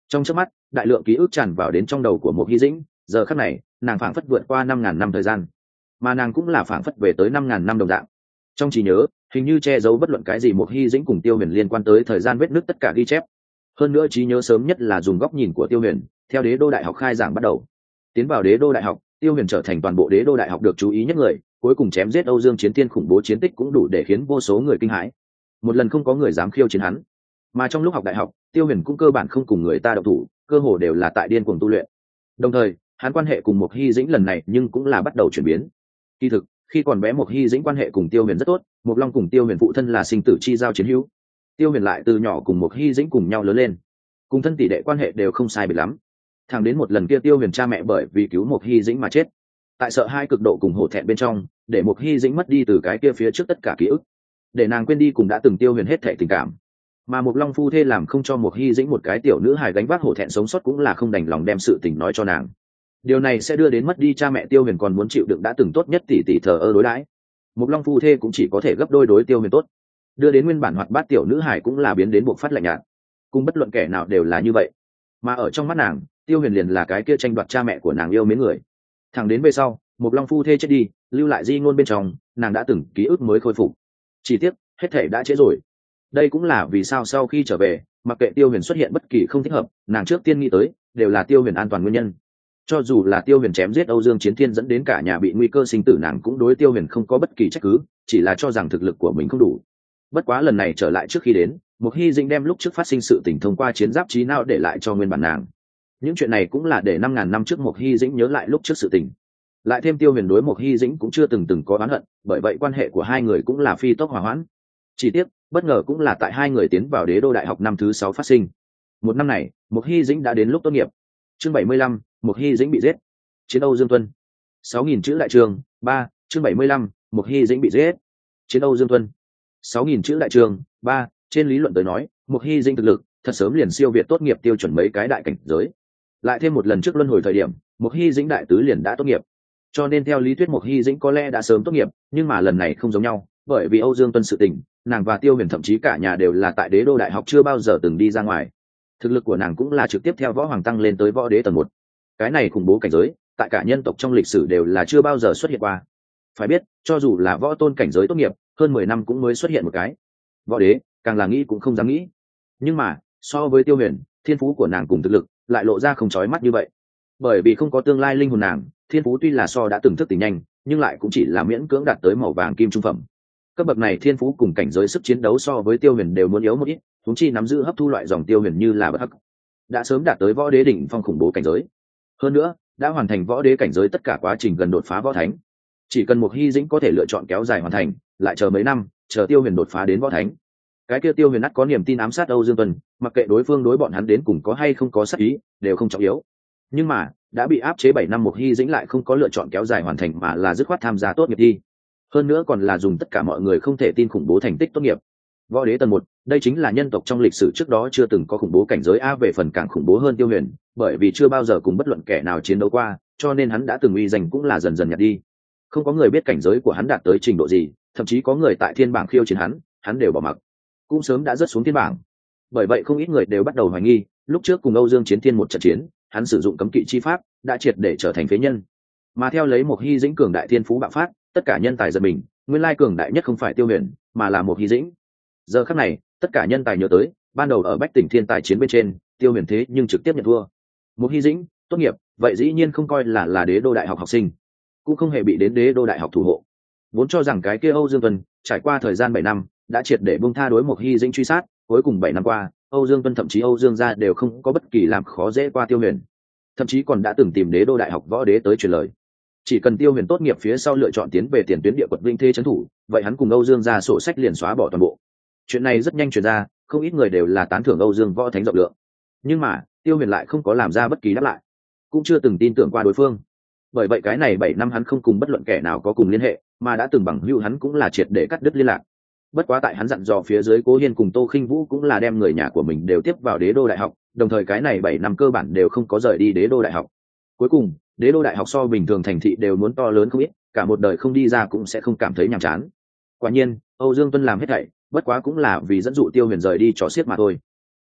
Trong chớp mắt đại lượng ký ức tràn vào đến trong đầu của một hy dĩnh, giờ khắc này nàng phảng phất vượt qua năm ngàn năm thời gian, mà nàng cũng là phảng phất về tới năm ngàn năm đồng dạng. Trong trí nhớ hình như che giấu bất luận cái gì một hy dĩnh cùng Tiêu Huyền liên quan tới thời gian vết nứt tất cả ghi chép. Hơn nữa trí nhớ sớm nhất là dùng góc nhìn của Tiêu Huyền, theo đế đô đại học khai giảng bắt đầu. Tiến vào đế đô đại học, Tiêu Huyền trở thành toàn bộ đế đô đại học được chú ý nhất người, cuối cùng chém giết Âu Dương Chiến Thiên khủng bố chiến tích cũng đủ để khiến vô số người kinh hãi. Một lần không có người dám khiêu chiến hắn. Mà trong lúc học đại học, Tiêu Huyền cũng cơ bản không cùng người ta động thủ, cơ hồ đều là tại điên cuồng tu luyện. Đồng thời hắn quan hệ cùng một hy dĩnh lần này nhưng cũng là bắt đầu chuyển biến. Kỳ thực khi còn bé một hy dĩnh quan hệ cùng Tiêu Huyền rất tốt, một long cùng Tiêu Huyền phụ thân là sinh tử chi giao chiến hữu. Tiêu Huyền lại từ nhỏ cùng một hy dĩnh cùng nhau lớn lên, cùng thân tỷ đệ quan hệ đều không sai biệt lắm. Thẳng đến một lần kia Tiêu Huyền cha mẹ bởi vì cứu một hy dĩnh mà chết, tại sợ hai cực độ cùng hổ thẹn bên trong, để một hy dĩnh mất đi từ cái kia phía trước tất cả ký ức, để nàng quên đi cùng đã từng Tiêu Huyền hết thệ tình cảm. Mà một long phu thê làm không cho một hy dĩnh một cái tiểu nữ hài gánh vác hổ thẹn sống sót cũng là không đành lòng đem sự tình nói cho nàng. Điều này sẽ đưa đến mất đi cha mẹ Tiêu Huyền còn muốn chịu đựng đã từng tốt nhất tỷ tỷ thờ ơ đối đãi. Một long phu thê cũng chỉ có thể gấp đôi đối Tiêu Huyền tốt, đưa đến nguyên bản hoạt bát tiểu nữ hài cũng là biến đến buộc phát lạnh nhạt, cùng bất luận kẻ nào đều là như vậy. Mà ở trong mắt nàng, Tiêu Huyền liền là cái kia tranh đoạt cha mẹ của nàng yêu mến người. Thẳng đến về sau một long phu thê chết đi, lưu lại di ngôn bên trong, nàng đã từng ký ức mới khôi phục. Chỉ tiếc hết thể đã trễ rồi. Đây cũng là vì sao sau khi trở về, mặc kệ Tiêu Huyền xuất hiện bất kỳ không thích hợp, nàng trước tiên nghĩ tới đều là Tiêu Huyền an toàn nguyên nhân. Cho dù là Tiêu Huyền chém giết Âu Dương Chiến Thiên dẫn đến cả nhà bị nguy cơ sinh tử, nàng cũng đối Tiêu Huyền không có bất kỳ trách cứ, chỉ là cho rằng thực lực của mình không đủ. Bất quá lần này trở lại trước khi đến, một hy dĩnh đem lúc trước phát sinh sự tình thông qua chiến giáp trí não để lại cho nguyên bản nàng. Những chuyện này cũng là để năm ngàn năm trước một hy dĩnh nhớ lại lúc trước sự tình. Lại thêm Tiêu Huyền đối một hy dĩnh cũng chưa từng từng có oán hận, bởi vậy quan hệ của hai người cũng là phi tốc hòa hoãn. Chỉ tiếc bất ngờ cũng là tại hai người tiến vào đế đô đại học năm thứ sáu phát sinh. Một năm này một hy dĩnh đã đến lúc tốt nghiệp. Chương bảy mươi lăm, một hy dĩnh bị giết. Chiến Âu Dương Tuân. Sáu nghìn chữ đại trường ba. Chương bảy mươi lăm, một hy dĩnh bị giết. Chiến Âu Dương Tuân. Sáu nghìn chữ đại trường ba. Trên lý luận tới nói, một hy dĩnh thực lực thật sớm liền siêu việt tốt nghiệp tiêu chuẩn mấy cái đại cảnh giới. Lại thêm một lần trước luân hồi thời điểm, một hy dĩnh đại tứ liền đã tốt nghiệp, cho nên theo lý thuyết một hy dĩnh có lẽ đã sớm tốt nghiệp. Nhưng mà lần này không giống nhau, bởi vì Âu Dương Tuân sự tình, nàng và Tiêu Huyền thậm chí cả nhà đều là tại đế đô đại học chưa bao giờ từng đi ra ngoài. Thực lực của nàng cũng là trực tiếp theo võ hoàng tăng lên tới võ đế tầng một. Cái này khủng bố cảnh giới, tại cả nhân tộc trong lịch sử đều là chưa bao giờ xuất hiện qua. Phải biết, cho dù là võ tôn cảnh giới tốt nghiệp, hơn mười năm cũng mới xuất hiện một cái. Võ đế, càng là nghĩ cũng không dám nghĩ. Nhưng mà, so với Tiêu Huyền, thiên phú của nàng cùng thực lực lại lộ ra không chói mắt như vậy. Bởi vì không có tương lai linh hồn nàng, thiên phú tuy là so đã từng thức tỉnh nhanh, nhưng lại cũng chỉ là miễn cưỡng đạt tới màu vàng kim trung phẩm. Cấp bậc này thiên phú cùng cảnh giới sức chiến đấu so với Tiêu Huyền đều muốn yếu một ít, huống chi nắm giữ hấp thu loại dòng Tiêu Huyền như là bất hắc, đã sớm đạt tới võ đế đỉnh phong khủng bố cảnh giới. Hơn nữa, đã hoàn thành võ đế cảnh giới tất cả quá trình gần đột phá võ thánh. Chỉ cần một hy dĩnh có thể lựa chọn kéo dài hoàn thành, lại chờ mấy năm, chờ Tiêu Huyền đột phá đến võ thánh. Cái kia Tiêu Huyền ắt có niềm tin ám sát Âu Dương Tuân, mặc kệ đối phương đối bọn hắn đến cùng có hay không có sát ý, đều không trọng yếu. Nhưng mà, đã bị áp chế bảy năm một hy dĩnh lại không có lựa chọn kéo dài hoàn thành mà là dứt khoát tham gia tốt nghiệp thi. Hơn nữa còn là dùng tất cả mọi người không thể tin khủng bố thành tích tốt nghiệp. Võ đế tầng một, đây chính là nhân tộc trong lịch sử trước đó chưa từng có khủng bố cảnh giới a. Về phần càng khủng bố hơn Tiêu Huyền, bởi vì chưa bao giờ cùng bất luận kẻ nào chiến đấu qua, cho nên hắn đã từng uy danh cũng là dần dần nhạt đi. Không có người biết cảnh giới của hắn đạt tới trình độ gì, thậm chí có người tại thiên bảng khiêu chiến hắn, hắn đều bỏ mặc, cũng sớm đã rớt xuống thiên bảng. Bởi vậy không ít người đều bắt đầu hoài nghi, lúc trước cùng Âu Dương Chiến Thiên một trận chiến, hắn sử dụng cấm kỵ chi pháp, đã triệt để trở thành phế nhân. Mà theo lấy một hy dĩnh cường đại thiên phú bạo phát, tất cả nhân tài giật mình, nguyên lai cường đại nhất không phải Tiêu Huyền, mà là một hy dĩnh. Giờ khắc này, tất cả nhân tài nhớ tới, ban đầu ở Bách Tỉnh Thiên Tài chiến bên trên, Tiêu Huyền thế nhưng trực tiếp nhận thua. Một hy dĩnh tốt nghiệp, vậy dĩ nhiên không coi là là đế đô đại học học sinh, cũng không hề bị đến đế đô đại học thủ hộ. Vốn cho rằng cái kia Âu Dương Tuân trải qua thời gian bảy năm, đã triệt để buông tha đối một hy dĩnh truy sát, cuối cùng bảy năm qua, Âu Dương Tuân thậm chí Âu Dương gia đều không có bất kỳ làm khó dễ qua Tiêu Huyền, thậm chí còn đã từng tìm đế đô đại học võ đế tới truyền lời, chỉ cần Tiêu Huyền tốt nghiệp phía sau lựa chọn tiến về tiền tuyến địa quật Vinh Thê trấn thủ, vậy hắn cùng Âu Dương gia sổ sách liền xóa bỏ toàn bộ. Chuyện này rất nhanh truyền ra, không ít người đều là tán thưởng Âu Dương võ thánh rộng lượng. Nhưng mà Tiêu Huyền lại không có làm ra bất kỳ đáp lại, cũng chưa từng tin tưởng qua đối phương. Bởi vậy cái này bảy năm hắn không cùng bất luận kẻ nào có cùng liên hệ, mà đã từng bằng hữu hắn cũng là triệt để cắt đứt liên lạc. Bất quá tại hắn dặn dò phía dưới, Cố Hiên cùng Tô Khinh Vũ cũng là đem người nhà của mình đều tiếp vào đế đô đại học, đồng thời cái này bảy năm cơ bản đều không có rời đi đế đô đại học. Cuối cùng đế đô đại học so bình thường thành thị đều muốn to lớn không ít, cả một đời không đi ra cũng sẽ không cảm thấy nhàm chán. Quả nhiên Âu Dương Tuân làm hết thảy, bất quá cũng là vì dẫn dụ Tiêu Huyền rời đi trò xiết mà thôi.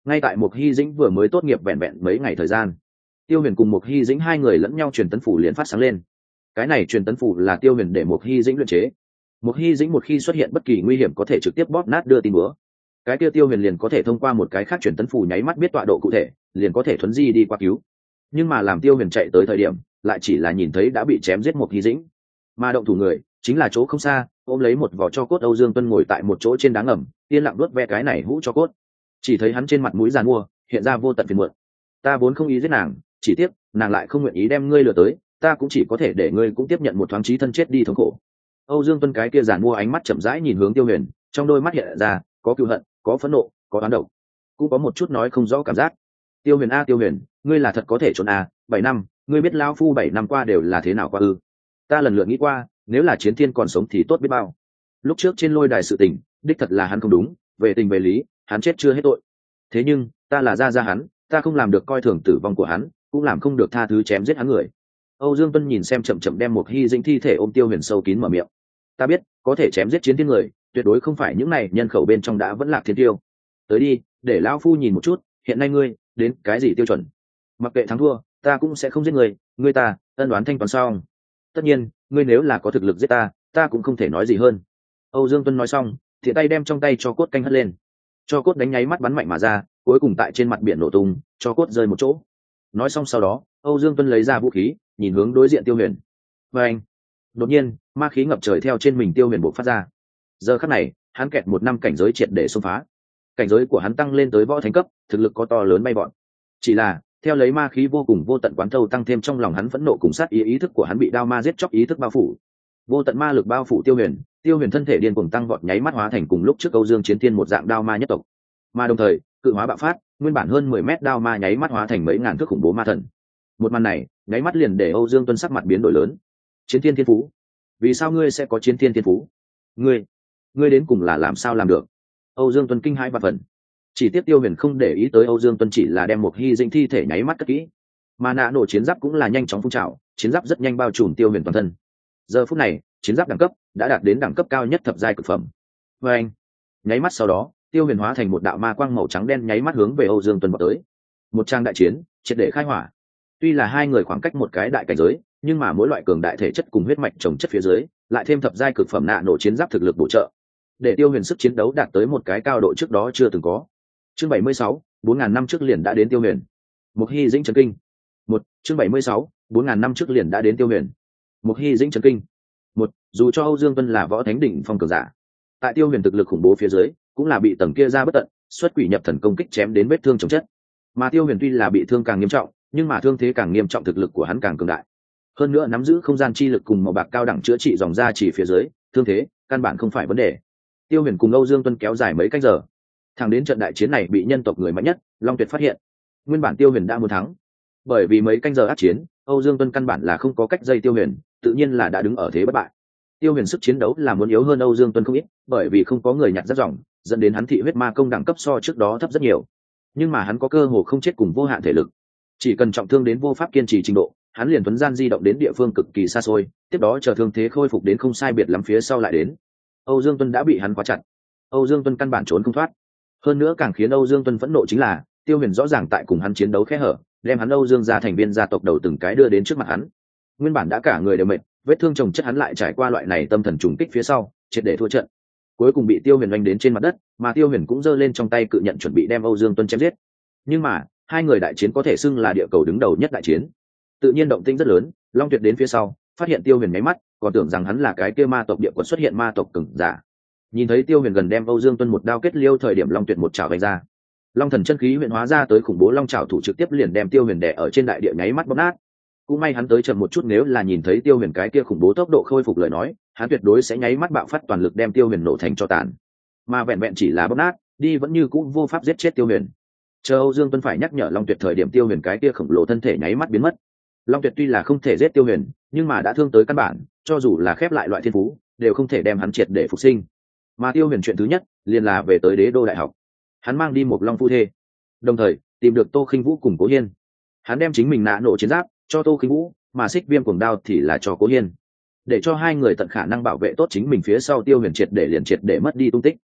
ngay tại Mục Hy Dĩnh vừa mới tốt nghiệp vẹn vẹn mấy ngày thời gian, Tiêu Huyền cùng Mục Hy Dĩnh hai người lẫn nhau truyền tấn phủ liền phát sáng lên. Cái này truyền tấn phủ là Tiêu Huyền để Mục Hy Dĩnh luyện chế. Mục Hy Dĩnh một khi xuất hiện bất kỳ nguy hiểm có thể trực tiếp bóp nát đưa tin búa. Cái kia Tiêu Huyền liền có thể thông qua một cái khác truyền tấn phủ nháy mắt biết tọa độ cụ thể, liền có thể thuấn di đi qua cứu. Nhưng mà làm Tiêu Huyền chạy tới thời điểm, lại chỉ là nhìn thấy đã bị chém giết Mục Hy Dĩnh. Mà động thủ người chính là chỗ không xa, ôm lấy một vỏ cho cốt Âu Dương Tuân ngồi tại một chỗ trên đá ngầm, yên lặng đuốt ve cái này hũ cho cốt. Chỉ thấy hắn trên mặt mũi giàn mua hiện ra vô tận phiền muộn. Ta vốn không ý giết nàng, chỉ tiếc nàng lại không nguyện ý đem ngươi lừa tới, ta cũng chỉ có thể để ngươi cũng tiếp nhận một thoáng chí thân chết đi thống khổ. Âu Dương Tuân cái kia giàn mua ánh mắt chậm rãi nhìn hướng Tiêu Huyền, trong đôi mắt hiện ra có cừu hận, có phẫn nộ, có oán độc, cũng có một chút nói không rõ cảm giác. Tiêu Huyền a Tiêu Huyền, ngươi là thật có thể trốn a, bảy năm, ngươi biết lão phu bảy năm qua đều là thế nào qua ư? Ta lần lượt nghĩ qua, nếu là Chiến Thiên còn sống thì tốt biết bao. Lúc trước trên lôi đài sự tình, đích thật là hắn không đúng, về tình về lý, hắn chết chưa hết tội. Thế nhưng, ta là gia gia hắn, ta không làm được coi thường tử vong của hắn, cũng làm không được tha thứ chém giết hắn người. Âu Dương Tuân nhìn xem chậm chậm đem một hy dĩnh thi thể ôm Tiêu Huyền sâu kín mở miệng. Ta biết, có thể chém giết Chiến Thiên người, tuyệt đối không phải những này nhân khẩu bên trong đã vẫn lạc thiên tiêu. Tới đi, để lão phu nhìn một chút, hiện nay ngươi đến cái gì tiêu chuẩn? Mặc kệ thắng thua, ta cũng sẽ không giết người, ngươi ta ân đoán thanh toán xong. Tất nhiên, ngươi nếu là có thực lực giết ta, ta cũng không thể nói gì hơn. Âu Dương Tuân nói xong, thì tay đem trong tay cho cốt canh hất lên. Cho cốt đánh nháy mắt bắn mạnh mà ra, cuối cùng tại trên mặt biển nổ tung, cho cốt rơi một chỗ. Nói xong sau đó, Âu Dương Tuân lấy ra vũ khí, nhìn hướng đối diện Tiêu Huyền. Và anh, đột nhiên, ma khí ngập trời theo trên mình Tiêu Huyền bộc phát ra. Giờ khắc này, hắn kẹt một năm cảnh giới triệt để xông phá. Cảnh giới của hắn tăng lên tới võ thánh cấp, thực lực có to lớn bay vọt. Chỉ là, theo lấy ma khí vô cùng vô tận quán thâu tăng thêm trong lòng hắn phẫn nộ cùng sát ý ý thức của hắn bị đao ma giết chóc ý thức bao phủ. Vô tận ma lực bao phủ Tiêu Huyền, Tiêu Huyền thân thể điên cuồng tăng vọt nháy mắt hóa thành cùng lúc trước Âu Dương Chiến Thiên một dạng đao ma nhất tộc. Mà đồng thời, cự hóa bạo phát, nguyên bản hơn mười mét đao ma nháy mắt hóa thành mấy ngàn thước khủng bố ma thần. Một màn này, nháy mắt liền để Âu Dương Tuân sắc mặt biến đổi lớn. Chiến Thiên thiên phú? Vì sao ngươi sẽ có Chiến Thiên thiên phú? Ngươi, ngươi đến cùng là làm sao làm được? Âu Dương Tuân kinh hãi vạn phần. Chỉ tiếc Tiêu Huyền không để ý tới Âu Dương Tuân, chỉ là đem một hy dĩnh thi thể nháy mắt cất kỹ. Mà nã nổ chiến giáp cũng là nhanh chóng phun trào, chiến giáp rất nhanh bao trùm Tiêu Huyền toàn thân. Giờ phút này, chiến giáp đẳng cấp đã đạt đến đẳng cấp cao nhất thập giai cực phẩm. Và anh, nháy mắt sau đó, Tiêu Huyền hóa thành một đạo ma quang màu trắng đen nháy mắt hướng về Âu Dương Tuân vọt tới. Một trang đại chiến, triệt để khai hỏa. Tuy là hai người khoảng cách một cái đại cảnh giới, nhưng mà mỗi loại cường đại thể chất cùng huyết mạch trồng chất phía dưới, lại thêm thập giai cực phẩm nã nổ chiến giáp thực lực bổ trợ, để Tiêu Huyền sức chiến đấu đạt tới một cái cao độ trước đó chưa từng có. Chương bảy mươi sáu, bốn ngàn năm trước liền đã đến Tiêu Huyền. Một hy dĩnh chấn kinh. Một, chương bảy mươi sáu, bốn ngàn năm trước liền đã đến Tiêu Huyền. Một hy dĩnh chấn kinh. Một, dù cho Âu Dương Tuân là võ thánh đỉnh phong cường giả, tại Tiêu Huyền thực lực khủng bố phía dưới, cũng là bị tầng kia ra bất tận, xuất quỷ nhập thần công kích chém đến vết thương chồng chất. Mà Tiêu Huyền tuy là bị thương càng nghiêm trọng, nhưng mà thương thế càng nghiêm trọng thực lực của hắn càng cường đại. Hơn nữa nắm giữ không gian chi lực cùng màu bạc cao đẳng chữa trị dòng da chỉ phía dưới, thương thế căn bản không phải vấn đề. Tiêu Huyền cùng Âu Dương Tuân kéo dài mấy canh giờ, thẳng đến trận đại chiến này bị nhân tộc người mạnh nhất Long Tuyệt phát hiện. Nguyên bản Tiêu Huyền đã muốn thắng, bởi vì mấy canh giờ ác chiến, Âu Dương Tuân căn bản là không có cách dây Tiêu Huyền, tự nhiên là đã đứng ở thế bất bại. Tiêu Huyền sức chiến đấu là muốn yếu hơn Âu Dương Tuân không ít, bởi vì không có người nhặt rất dòng, dẫn đến hắn thị huyết ma công đẳng cấp so trước đó thấp rất nhiều. Nhưng mà hắn có cơ hồ không chết cùng vô hạn thể lực, chỉ cần trọng thương đến vô pháp kiên trì trình độ, hắn liền tuấn gian di động đến địa phương cực kỳ xa xôi, tiếp đó chờ thương thế khôi phục đến không sai biệt lắm phía sau lại đến. Âu Dương Tuân đã bị hắn khóa chặt, Âu Dương Tuân căn bản trốn không thoát. Hơn nữa càng khiến Âu Dương Tuân phẫn nộ chính là, Tiêu Huyền rõ ràng tại cùng hắn chiến đấu kẽ hở, đem hắn Âu Dương gia thành viên gia tộc đầu từng cái đưa đến trước mặt hắn. Nguyên bản đã cả người đều mệt, vết thương chồng chất hắn lại trải qua loại này tâm thần trùng kích phía sau, triệt để thua trận. Cuối cùng bị Tiêu Huyền đánh đến trên mặt đất, mà Tiêu Huyền cũng giơ lên trong tay cự nhận chuẩn bị đem Âu Dương Tuân chém giết. Nhưng mà, hai người đại chiến có thể xưng là địa cầu đứng đầu nhất đại chiến. Tự nhiên động tĩnh rất lớn, Long Tuyệt đến phía sau, phát hiện Tiêu Huyền nháy mắt, còn tưởng rằng hắn là cái kia ma tộc địa quật xuất hiện ma tộc cường giả. Nhìn thấy Tiêu Huyền gần đem Âu Dương Tuân một đao kết liêu thời điểm, Long Tuyệt một chảo vạch ra. Long thần chân khí huyện hóa ra tới khủng bố long chảo thủ trực tiếp liền đem Tiêu Huyền đè ở trên đại địa nháy mắt bóp nát. Cũng may hắn tới chậm một chút, nếu là nhìn thấy Tiêu Huyền cái kia khủng bố tốc độ khôi phục lời nói, hắn tuyệt đối sẽ nháy mắt bạo phát toàn lực đem Tiêu Huyền nổ thành tro tàn. Mà vẹn vẹn chỉ là bóp nát, đi vẫn như cũ vô pháp giết chết Tiêu Huyền. Chờ Âu Dương Tuân phải nhắc nhở Long Tuyệt thời điểm, Tiêu Huyền cái kia khổng lồ thân thể nháy mắt biến mất. Long Tuyệt tuy là không thể giết Tiêu Huyền, nhưng mà đã thương tới căn bản, cho dù là khép lại loại thiên phú, đều không thể đem hắn triệt để phục sinh. Mà Tiêu Huyền chuyện thứ nhất liền là về tới Đế Đô đại học. Hắn mang đi một long phu thê, đồng thời tìm được Tô Khinh Vũ cùng Cố Hiên. Hắn đem chính mình nã nổ chiến giáp cho Tô Khinh Vũ, mà xích viêm cuồng đao thì là cho Cố Hiên, để cho hai người tận khả năng bảo vệ tốt chính mình phía sau Tiêu Huyền triệt để liền triệt để mất đi tung tích.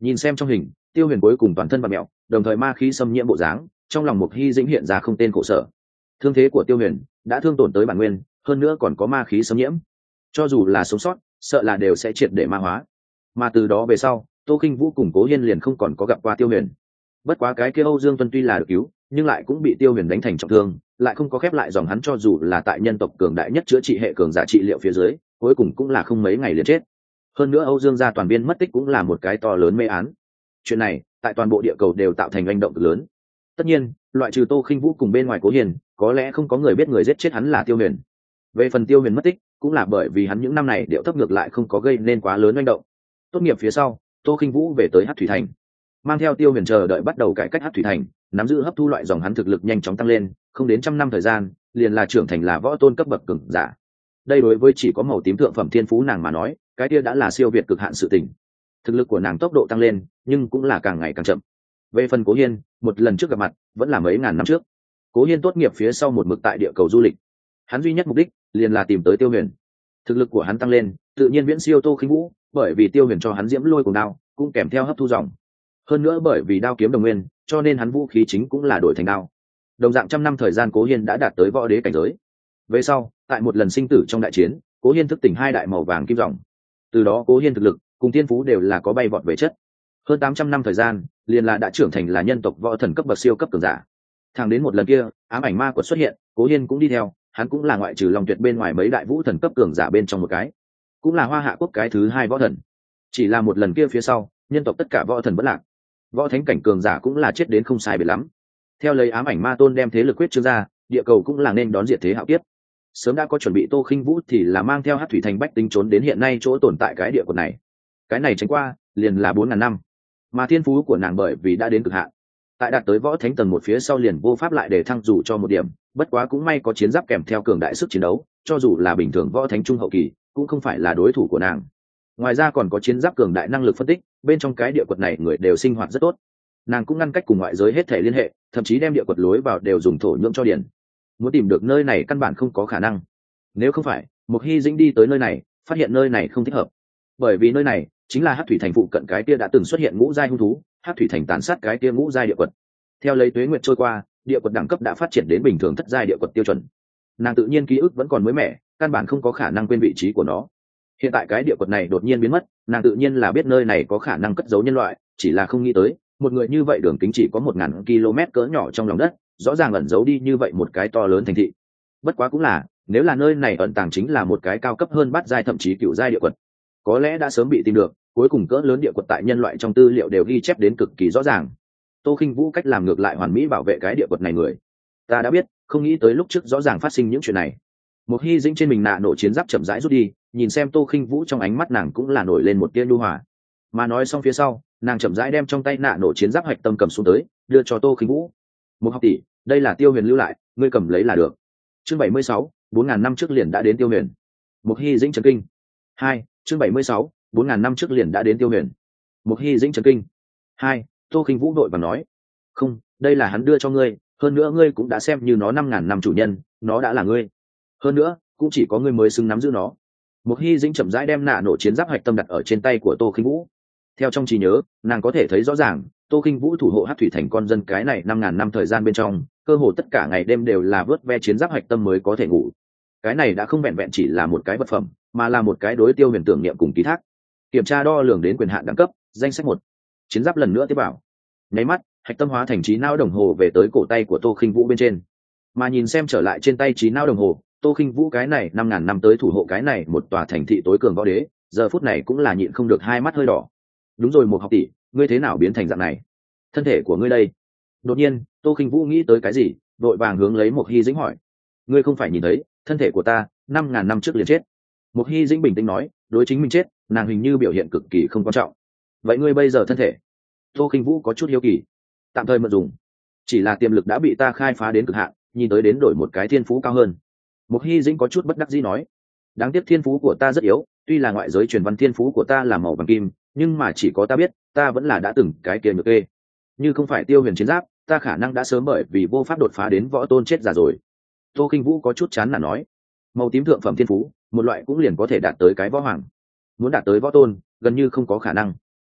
Nhìn xem trong hình, Tiêu Huyền cuối cùng toàn thân bặm mẹo, đồng thời ma khí xâm nhiễm bộ dáng, trong lòng Mục Hy Dĩnh hiện ra không tên khổ sở. Thương thế của Tiêu Huyền đã thương tổn tới bản nguyên, hơn nữa còn có ma khí xâm nhiễm, cho dù là sống sót, sợ là đều sẽ triệt để ma hóa. Mà từ đó về sau, Tô Khinh Vũ cùng Cố Hiên liền không còn có gặp qua Tiêu Huyền. Bất quá cái kia Âu Dương Tuân tuy là được cứu, nhưng lại cũng bị Tiêu Huyền đánh thành trọng thương, lại không có khép lại dòng hắn, cho dù là tại nhân tộc cường đại nhất chữa trị hệ cường giả trị liệu phía dưới, cuối cùng cũng là không mấy ngày liền chết. Hơn nữa Âu Dương gia toàn viên mất tích cũng là một cái to lớn mê án. Chuyện này tại toàn bộ địa cầu đều tạo thành hành động cực lớn. Tất nhiên, loại trừ Tô Khinh Vũ cùng bên ngoài Cố Hiền, có lẽ không có người biết người giết chết hắn là Tiêu Huyền. Về phần Tiêu Huyền mất tích, cũng là bởi vì hắn những năm này điệu thấp ngược lại không có gây nên quá lớn hành động. Tốt nghiệp phía sau, Tô Khinh Vũ về tới Hắc Thủy Thành, mang theo Tiêu Huyền chờ đợi bắt đầu cải cách Hắc Thủy Thành, nắm giữ hấp thu loại dòng hắn thực lực nhanh chóng tăng lên, không đến trăm năm thời gian, liền là trưởng thành là võ tôn cấp bậc cường giả. Đây đối với chỉ có màu tím thượng phẩm thiên phú nàng mà nói, cái kia đã là siêu việt cực hạn sự tình. Thực lực của nàng tốc độ tăng lên, nhưng cũng là càng ngày càng chậm. Về phần Cố Hiên, một lần trước gặp mặt, vẫn là mấy ngàn năm trước. Cố Hiên tốt nghiệp phía sau một mực tại địa cầu du lịch, hắn duy nhất mục đích liền là tìm tới Tiêu Huyền. Thực lực của hắn tăng lên, tự nhiên viễn siêu Tô Khinh Vũ, bởi vì Tiêu Huyền cho hắn diễm lôi cùng đao, cũng kèm theo hấp thu dòng. Hơn nữa bởi vì đao kiếm đồng nguyên, cho nên hắn vũ khí chính cũng là đổi thành đao. Đồng dạng trăm năm thời gian, Cố Hiên đã đạt tới võ đế cảnh giới. Về sau, tại một lần sinh tử trong đại chiến, Cố Hiên thức tỉnh hai đại màu vàng kim dòng. Từ đó Cố Hiên thực lực cùng thiên phú đều là có bay vọt về chất. Hơn tám trăm năm thời gian, liền là đã trưởng thành là nhân tộc võ thần cấp bậc siêu cấp cường giả. Thẳng đến một lần kia, ám ảnh ma quật xuất hiện, Cố Hiên cũng đi theo, hắn cũng là ngoại trừ Long Tuyệt bên ngoài mấy đại vũ thần cấp cường giả bên trong một cái, cũng là Hoa Hạ quốc cái thứ hai võ thần. Chỉ là một lần kia phía sau, nhân tộc tất cả võ thần bất lạc, võ thánh cảnh cường giả cũng là chết đến không sai biệt lắm. Theo lấy ám ảnh ma tôn đem thế lực quyết trương ra, địa cầu cũng là nên đón diệt thế hạo kiếp. Sớm đã có chuẩn bị Tô Khinh Vũ thì là mang theo Hắc Thủy Thành bách tính trốn đến hiện nay chỗ tồn tại cái địa quật này. Cái này tránh qua liền là bốn ngàn năm, mà thiên phú của nàng bởi vì đã đến cực hạn, tại đạt tới võ thánh tầng một phía sau liền vô pháp lại để thăng dù cho một điểm. Bất quá cũng may có chiến giáp kèm theo cường đại sức chiến đấu, cho dù là bình thường võ thánh trung hậu kỳ cũng không phải là đối thủ của nàng. Ngoài ra còn có chiến giáp cường đại năng lực phân tích, bên trong cái địa quật này người đều sinh hoạt rất tốt. Nàng cũng ngăn cách cùng ngoại giới hết thể liên hệ, thậm chí đem địa quật lối vào đều dùng thổ nhưỡng cho điển. Muốn tìm được nơi này căn bản không có khả năng. Nếu không phải Mục Hy Dĩnh đi tới nơi này, phát hiện nơi này không thích hợp, bởi vì nơi này chính là Hắc Thủy Thành phụ cận cái kia đã từng xuất hiện ngũ giai hung thú, Hắc Thủy Thành tàn sát cái kia ngũ giai địa quật. Theo lấy tuế nguyệt trôi qua, địa quật đẳng cấp đã phát triển đến bình thường thất giai địa quật tiêu chuẩn. Nàng tự nhiên ký ức vẫn còn mới mẻ, căn bản không có khả năng quên vị trí của nó. Hiện tại cái địa quật này đột nhiên biến mất, nàng tự nhiên là biết nơi này có khả năng cất giấu nhân loại, chỉ là không nghĩ tới một người như vậy đường kính chỉ có một ngàn km cỡ nhỏ trong lòng đất, rõ ràng ẩn giấu đi như vậy một cái to lớn thành thị. Bất quá cũng là, nếu là nơi này ẩn tàng chính là một cái cao cấp hơn bát giai thậm chí cửu giai địa quật, có lẽ đã sớm bị tìm được. Cuối cùng cỡ lớn địa quật tại nhân loại trong tư liệu đều ghi chép đến cực kỳ rõ ràng. Tô Khinh Vũ cách làm ngược lại hoàn mỹ bảo vệ cái địa quật này người. Ta đã biết, không nghĩ tới lúc trước rõ ràng phát sinh những chuyện này. Một Hy Dĩnh trên mình nạ nổ chiến giáp chậm rãi rút đi, nhìn xem Tô Khinh Vũ trong ánh mắt nàng cũng là nổi lên một tia nhu hòa. Mà nói xong phía sau, nàng chậm rãi đem trong tay nạ nổ chiến giáp hạch tâm cầm xuống tới, đưa cho Tô Khinh Vũ. Một học tỷ, đây là Tiêu Huyền lưu lại, ngươi cầm lấy là được. Chương bảy mươi sáu, bốn ngàn năm trước liền đã đến Tiêu Huyền. Một Hy Dĩnh chấn kinh. Hai, chương bảy mươi sáu, bốn ngàn năm trước liền đã đến Tiêu Huyền. Một Hy Dĩnh chấn kinh. Hai, Tô Khinh Vũ đội và nói, không, đây là hắn đưa cho ngươi, hơn nữa ngươi cũng đã xem như nó năm ngàn năm chủ nhân, nó đã là ngươi. Hơn nữa, cũng chỉ có ngươi mới xứng nắm giữ nó. Một Hy Dĩnh chậm rãi đem nạ nổ chiến giáp hạch tâm đặt ở trên tay của Tô Khinh Vũ. Theo trong trí nhớ, nàng có thể thấy rõ ràng, Tô Khinh Vũ thủ hộ Hắc Thủy Thành con dân cái này năm ngàn năm thời gian bên trong, cơ hồ tất cả ngày đêm đều là vớt ve chiến giáp hạch tâm mới có thể ngủ. Cái này đã không vẹn vẹn chỉ là một cái vật phẩm, mà là một cái đối Tiêu Huyền tưởng niệm cùng ký thác. Kiểm tra đo lường đến quyền hạn đẳng cấp, danh sách một. Chiến giáp lần nữa tiếp bảo. Nháy mắt, hạch tâm hóa thành trí não đồng hồ về tới cổ tay của Tô Khinh Vũ bên trên. Mà nhìn xem trở lại trên tay trí não đồng hồ, Tô Khinh Vũ cái này năm ngàn năm tới thủ hộ cái này một tòa thành thị tối cường võ đế, giờ phút này cũng là nhịn không được hai mắt hơi đỏ. Đúng rồi Một học tỷ, ngươi thế nào biến thành dạng này? Thân thể của ngươi đây? Đột nhiên, Tô Khinh Vũ nghĩ tới cái gì, vội vàng hướng lấy Một Hy Dĩnh hỏi. Ngươi không phải nhìn thấy, thân thể của ta năm ngàn năm trước liền chết. Một Hy Dĩnh bình tĩnh nói, đối chính mình chết, nàng hình như biểu hiện cực kỳ không quan trọng. Vậy ngươi bây giờ thân thể? Tô Khinh Vũ có chút hiếu kỳ. Tạm thời mượn dùng, chỉ là tiềm lực đã bị ta khai phá đến cực hạn, nhìn tới đến đổi một cái thiên phú cao hơn. Một Hy Dĩnh có chút bất đắc dĩ nói, đáng tiếc thiên phú của ta rất yếu, tuy là ngoại giới truyền văn thiên phú của ta là màu vàng kim, nhưng mà chỉ có ta biết, ta vẫn là đã từng cái kia nhược kê. Như không phải Tiêu Huyền chiến giáp, ta khả năng đã sớm bởi vì vô pháp đột phá đến võ tôn chết già rồi. Tô Khinh Vũ có chút chán nản nói, màu tím thượng phẩm thiên phú, một loại cũng liền có thể đạt tới cái võ hoàng. Muốn đạt tới võ tôn, gần như không có khả năng.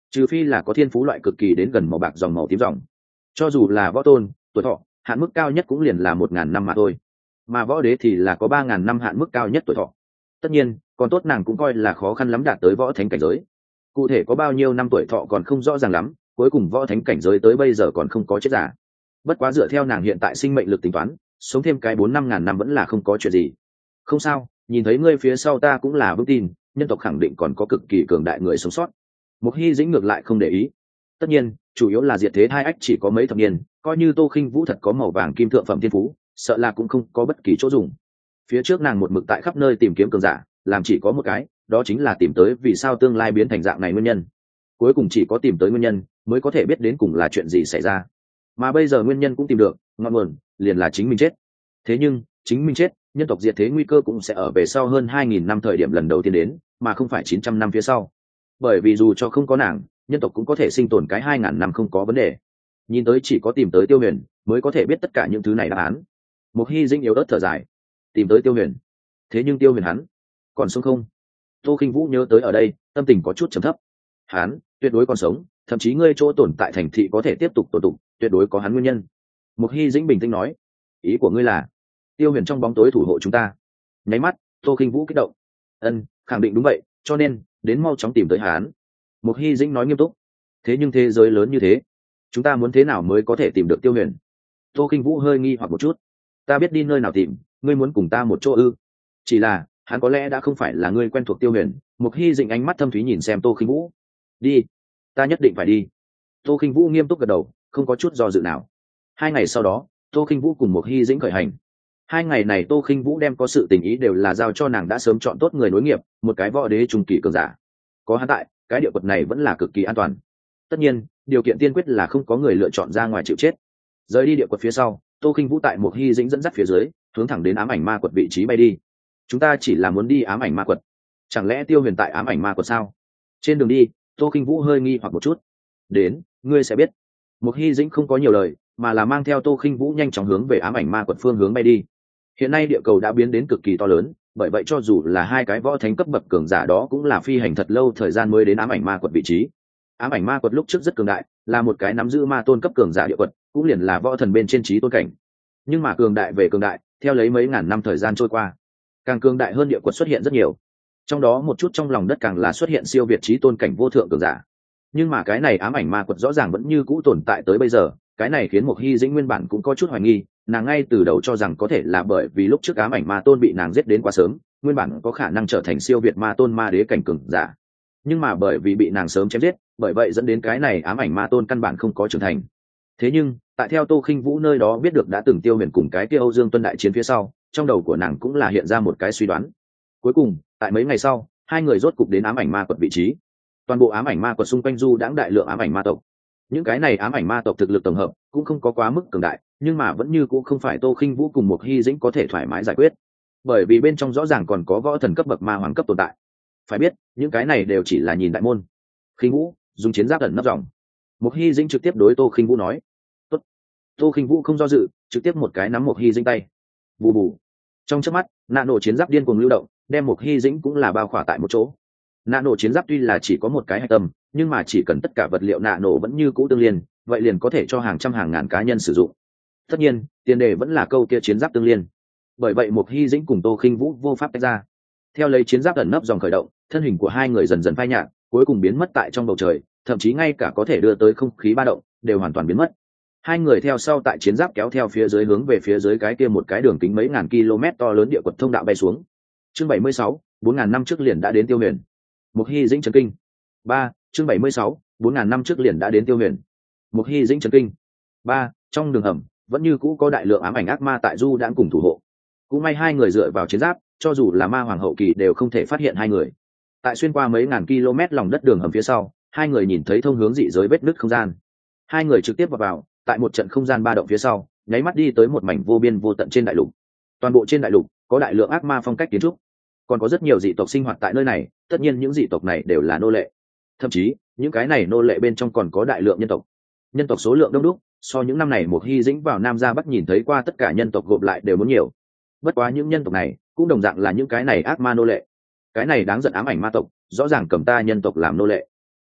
trừ phi là có thiên phú loại cực kỳ đến gần màu bạc dòng màu tím dòng. Cho dù là võ tôn, tuổi thọ hạn mức cao nhất cũng liền là một ngàn năm mà thôi, mà võ đế thì là có ba ngàn năm hạn mức cao nhất tuổi thọ. Tất nhiên còn tốt nàng cũng coi là khó khăn lắm đạt tới võ thánh cảnh giới. Cụ thể có bao nhiêu năm tuổi thọ còn không rõ ràng lắm, cuối cùng võ thánh cảnh giới tới bây giờ còn không có chết giả. Bất quá dựa theo nàng hiện tại sinh mệnh lực tính toán, sống thêm cái bốn năm ngàn năm vẫn là không có chuyện gì. Không sao, nhìn thấy ngươi phía sau ta cũng là vững tin, nhân tộc khẳng định còn có cực kỳ cường đại người sống sót. Mục Hy Dĩnh ngược lại không để ý. Tất nhiên chủ yếu là diệt thế hai ách chỉ có mấy thập niên, coi như Tô Khinh Vũ thật có màu vàng kim thượng phẩm thiên phú, sợ là cũng không có bất kỳ chỗ dùng. Phía trước nàng một mực tại khắp nơi tìm kiếm cường giả, làm chỉ có một cái, đó chính là tìm tới vì sao tương lai biến thành dạng này nguyên nhân. Cuối cùng chỉ có tìm tới nguyên nhân mới có thể biết đến cùng là chuyện gì xảy ra. Mà bây giờ nguyên nhân cũng tìm được, ngọn nguồn liền là chính mình chết. Thế nhưng chính mình chết, nhân tộc diệt thế nguy cơ cũng sẽ ở về sau hơn hai nghìn năm thời điểm lần đầu tiên đến, mà không phải chín trăm năm phía sau. Bởi vì dù cho không có nàng, nhân tộc cũng có thể sinh tồn cái hai ngàn năm không có vấn đề. Nhìn tới chỉ có tìm tới Tiêu Huyền mới có thể biết tất cả những thứ này đáp án. Mục Hy Dĩnh yếu ớt thở dài, tìm tới Tiêu Huyền. Thế nhưng Tiêu Huyền hắn còn sống không? Tô Khinh Vũ nhớ tới ở đây, tâm tình có chút trầm thấp. Hắn tuyệt đối còn sống, thậm chí ngươi chỗ tồn tại thành thị có thể tiếp tục tồn tụ, tuyệt đối có hắn nguyên nhân. Mục Hy Dĩnh bình tĩnh nói, ý của ngươi là Tiêu Huyền trong bóng tối thủ hộ chúng ta? Nháy mắt Tô Khinh Vũ kích động. Ân, khẳng định đúng vậy, cho nên đến mau chóng tìm tới hắn. Mục Hy Dĩnh nói nghiêm túc. Thế nhưng thế giới lớn như thế, chúng ta muốn thế nào mới có thể tìm được Tiêu Huyền? Tô Khinh Vũ hơi nghi hoặc một chút. Ta biết đi nơi nào tìm, ngươi muốn cùng ta một chỗ ư? Chỉ là hắn có lẽ đã không phải là ngươi quen thuộc Tiêu Huyền. Mục Hy Dĩnh ánh mắt thâm thúy nhìn xem Tô Khinh Vũ. Đi, ta nhất định phải đi. Tô Khinh Vũ nghiêm túc gật đầu, không có chút do dự nào. Hai ngày sau đó, Tô Khinh Vũ cùng Mục Hy Dĩnh khởi hành. Hai ngày này Tô Khinh Vũ đem có sự tình ý đều là giao cho nàng đã sớm chọn tốt người nối nghiệp, một cái võ đế trung kỳ cường giả. Có hắn tại, cái địa quật này vẫn là cực kỳ an toàn. Tất nhiên điều kiện tiên quyết là không có người lựa chọn ra ngoài chịu chết. Rời đi địa quật phía sau, Tô Khinh Vũ tại Mục Hy Dĩnh dẫn dắt phía dưới hướng thẳng đến ám ảnh ma quật vị trí bay đi. Chúng ta chỉ là muốn đi ám ảnh ma quật, chẳng lẽ Tiêu Huyền tại ám ảnh ma quật sao? Trên đường đi Tô Khinh Vũ hơi nghi hoặc một chút. Đến ngươi sẽ biết. Mục Hy Dĩnh không có nhiều lời, mà là mang theo Tô Khinh Vũ nhanh chóng hướng về ám ảnh ma quật phương hướng bay đi. Hiện nay địa cầu đã biến đến cực kỳ to lớn, bởi vậy cho dù là hai cái võ thánh cấp bậc cường giả đó cũng là phi hành thật lâu thời gian mới đến ám ảnh ma quật vị trí. Ám ảnh ma quật lúc trước rất cường đại, là một cái nắm giữ ma tôn cấp cường giả địa quật, cũng liền là võ thần bên trên trí tôn cảnh. Nhưng mà cường đại về cường đại, theo lấy mấy ngàn năm thời gian trôi qua, càng cường đại hơn địa quật xuất hiện rất nhiều. Trong đó một chút trong lòng đất càng là xuất hiện siêu việt trí tôn cảnh vô thượng cường giả. Nhưng mà cái này ám ảnh ma quật rõ ràng vẫn như cũ tồn tại tới bây giờ, cái này khiến Mục Hy Dĩnh nguyên bản cũng có chút hoài nghi, nàng ngay từ đầu cho rằng có thể là bởi vì lúc trước ám ảnh ma tôn bị nàng giết đến quá sớm, nguyên bản có khả năng trở thành siêu việt ma tôn ma đế cảnh cường giả. Nhưng mà bởi vì bị nàng sớm chém giết, bởi vậy dẫn đến cái này ám ảnh ma tôn căn bản không có trưởng thành. Thế nhưng tại theo Tô Khinh Vũ nơi đó biết được đã từng Tiêu Huyền cùng cái kia Âu Dương Tuân đại chiến phía sau, trong đầu của nàng cũng là hiện ra một cái suy đoán. Cuối cùng tại mấy ngày sau, hai người rốt cục đến ám ảnh ma quật vị trí. Toàn bộ ám ảnh ma quật xung quanh du đãng đại lượng ám ảnh ma tộc. Những cái này ám ảnh ma tộc thực lực tổng hợp cũng không có quá mức cường đại, nhưng mà vẫn như cũng không phải Tô Khinh Vũ cùng Mục Hy Dĩnh có thể thoải mái giải quyết, bởi vì bên trong rõ ràng còn có võ thần cấp bậc ma hoàng cấp tồn tại. Phải biết những cái này đều chỉ là nhìn đại môn. Khinh Vũ dùng chiến giáp ẩn nấp dòng. Mục Hy Dĩnh trực tiếp đối Tô Khinh Vũ nói. Tốt. Tô Khinh Vũ không do dự, trực tiếp một cái nắm Mục Hy Dĩnh tay. Bù bù. Trong chớp mắt, nạn nổ chiến giáp điên cuồng lưu động, đem Mục Hy Dĩnh cũng là bao khỏa tại một chỗ. Nạn nổ chiến giáp tuy là chỉ có một cái hạch tâm, nhưng mà chỉ cần tất cả vật liệu nạn nổ vẫn như cũ tương liên, vậy liền có thể cho hàng trăm hàng ngàn cá nhân sử dụng. Tất nhiên tiền đề vẫn là câu kia chiến giáp tương liên. Bởi vậy Mục Hy Dĩnh cùng Tô Khinh Vũ vô pháp tách ra. Theo lấy chiến giáp ẩn nấp dòng khởi động, thân hình của hai người dần dần phai nhạt, cuối cùng biến mất tại trong bầu trời, thậm chí ngay cả có thể đưa tới không khí ba động đều hoàn toàn biến mất. Hai người theo sau tại chiến giáp kéo theo phía dưới hướng về phía dưới cái kia một cái đường kính mấy ngàn km to lớn địa quật thông đạo bay xuống. Chương bảy mươi sáu, bốn ngàn năm trước liền đã đến Tiêu Huyền. Mục Hy Dĩnh chấn kinh. ba, chương bảy mươi sáu, bốn ngàn năm trước liền đã đến Tiêu Huyền. Mục Hy Dĩnh chấn kinh. ba, trong đường hầm vẫn như cũ có đại lượng ám ảnh ác ma tại du đãng cùng thủ hộ. Cũng may hai người dựa vào chiến giáp, cho dù là ma hoàng hậu kỳ đều không thể phát hiện hai người. Tại xuyên qua mấy ngàn km lòng đất đường hầm phía sau, hai người nhìn thấy thông hướng dị giới vết nứt không gian. Hai người trực tiếp vào vào, tại một trận không gian ba động phía sau, nháy mắt đi tới một mảnh vô biên vô tận trên đại lục. Toàn bộ trên đại lục có đại lượng ác ma phong cách kiến trúc, còn có rất nhiều dị tộc sinh hoạt tại nơi này, tất nhiên những dị tộc này đều là nô lệ. Thậm chí những cái này nô lệ bên trong còn có đại lượng nhân tộc. Nhân tộc số lượng đông đúc, so những năm này Mục Hy Dĩnh vào Nam ra Bắc nhìn thấy qua tất cả nhân tộc gộp lại đều muốn nhiều. Bất quá những nhân tộc này cũng đồng dạng là những cái này ác ma nô lệ. Cái này đáng giận ám ảnh ma tộc, rõ ràng cầm ta nhân tộc làm nô lệ.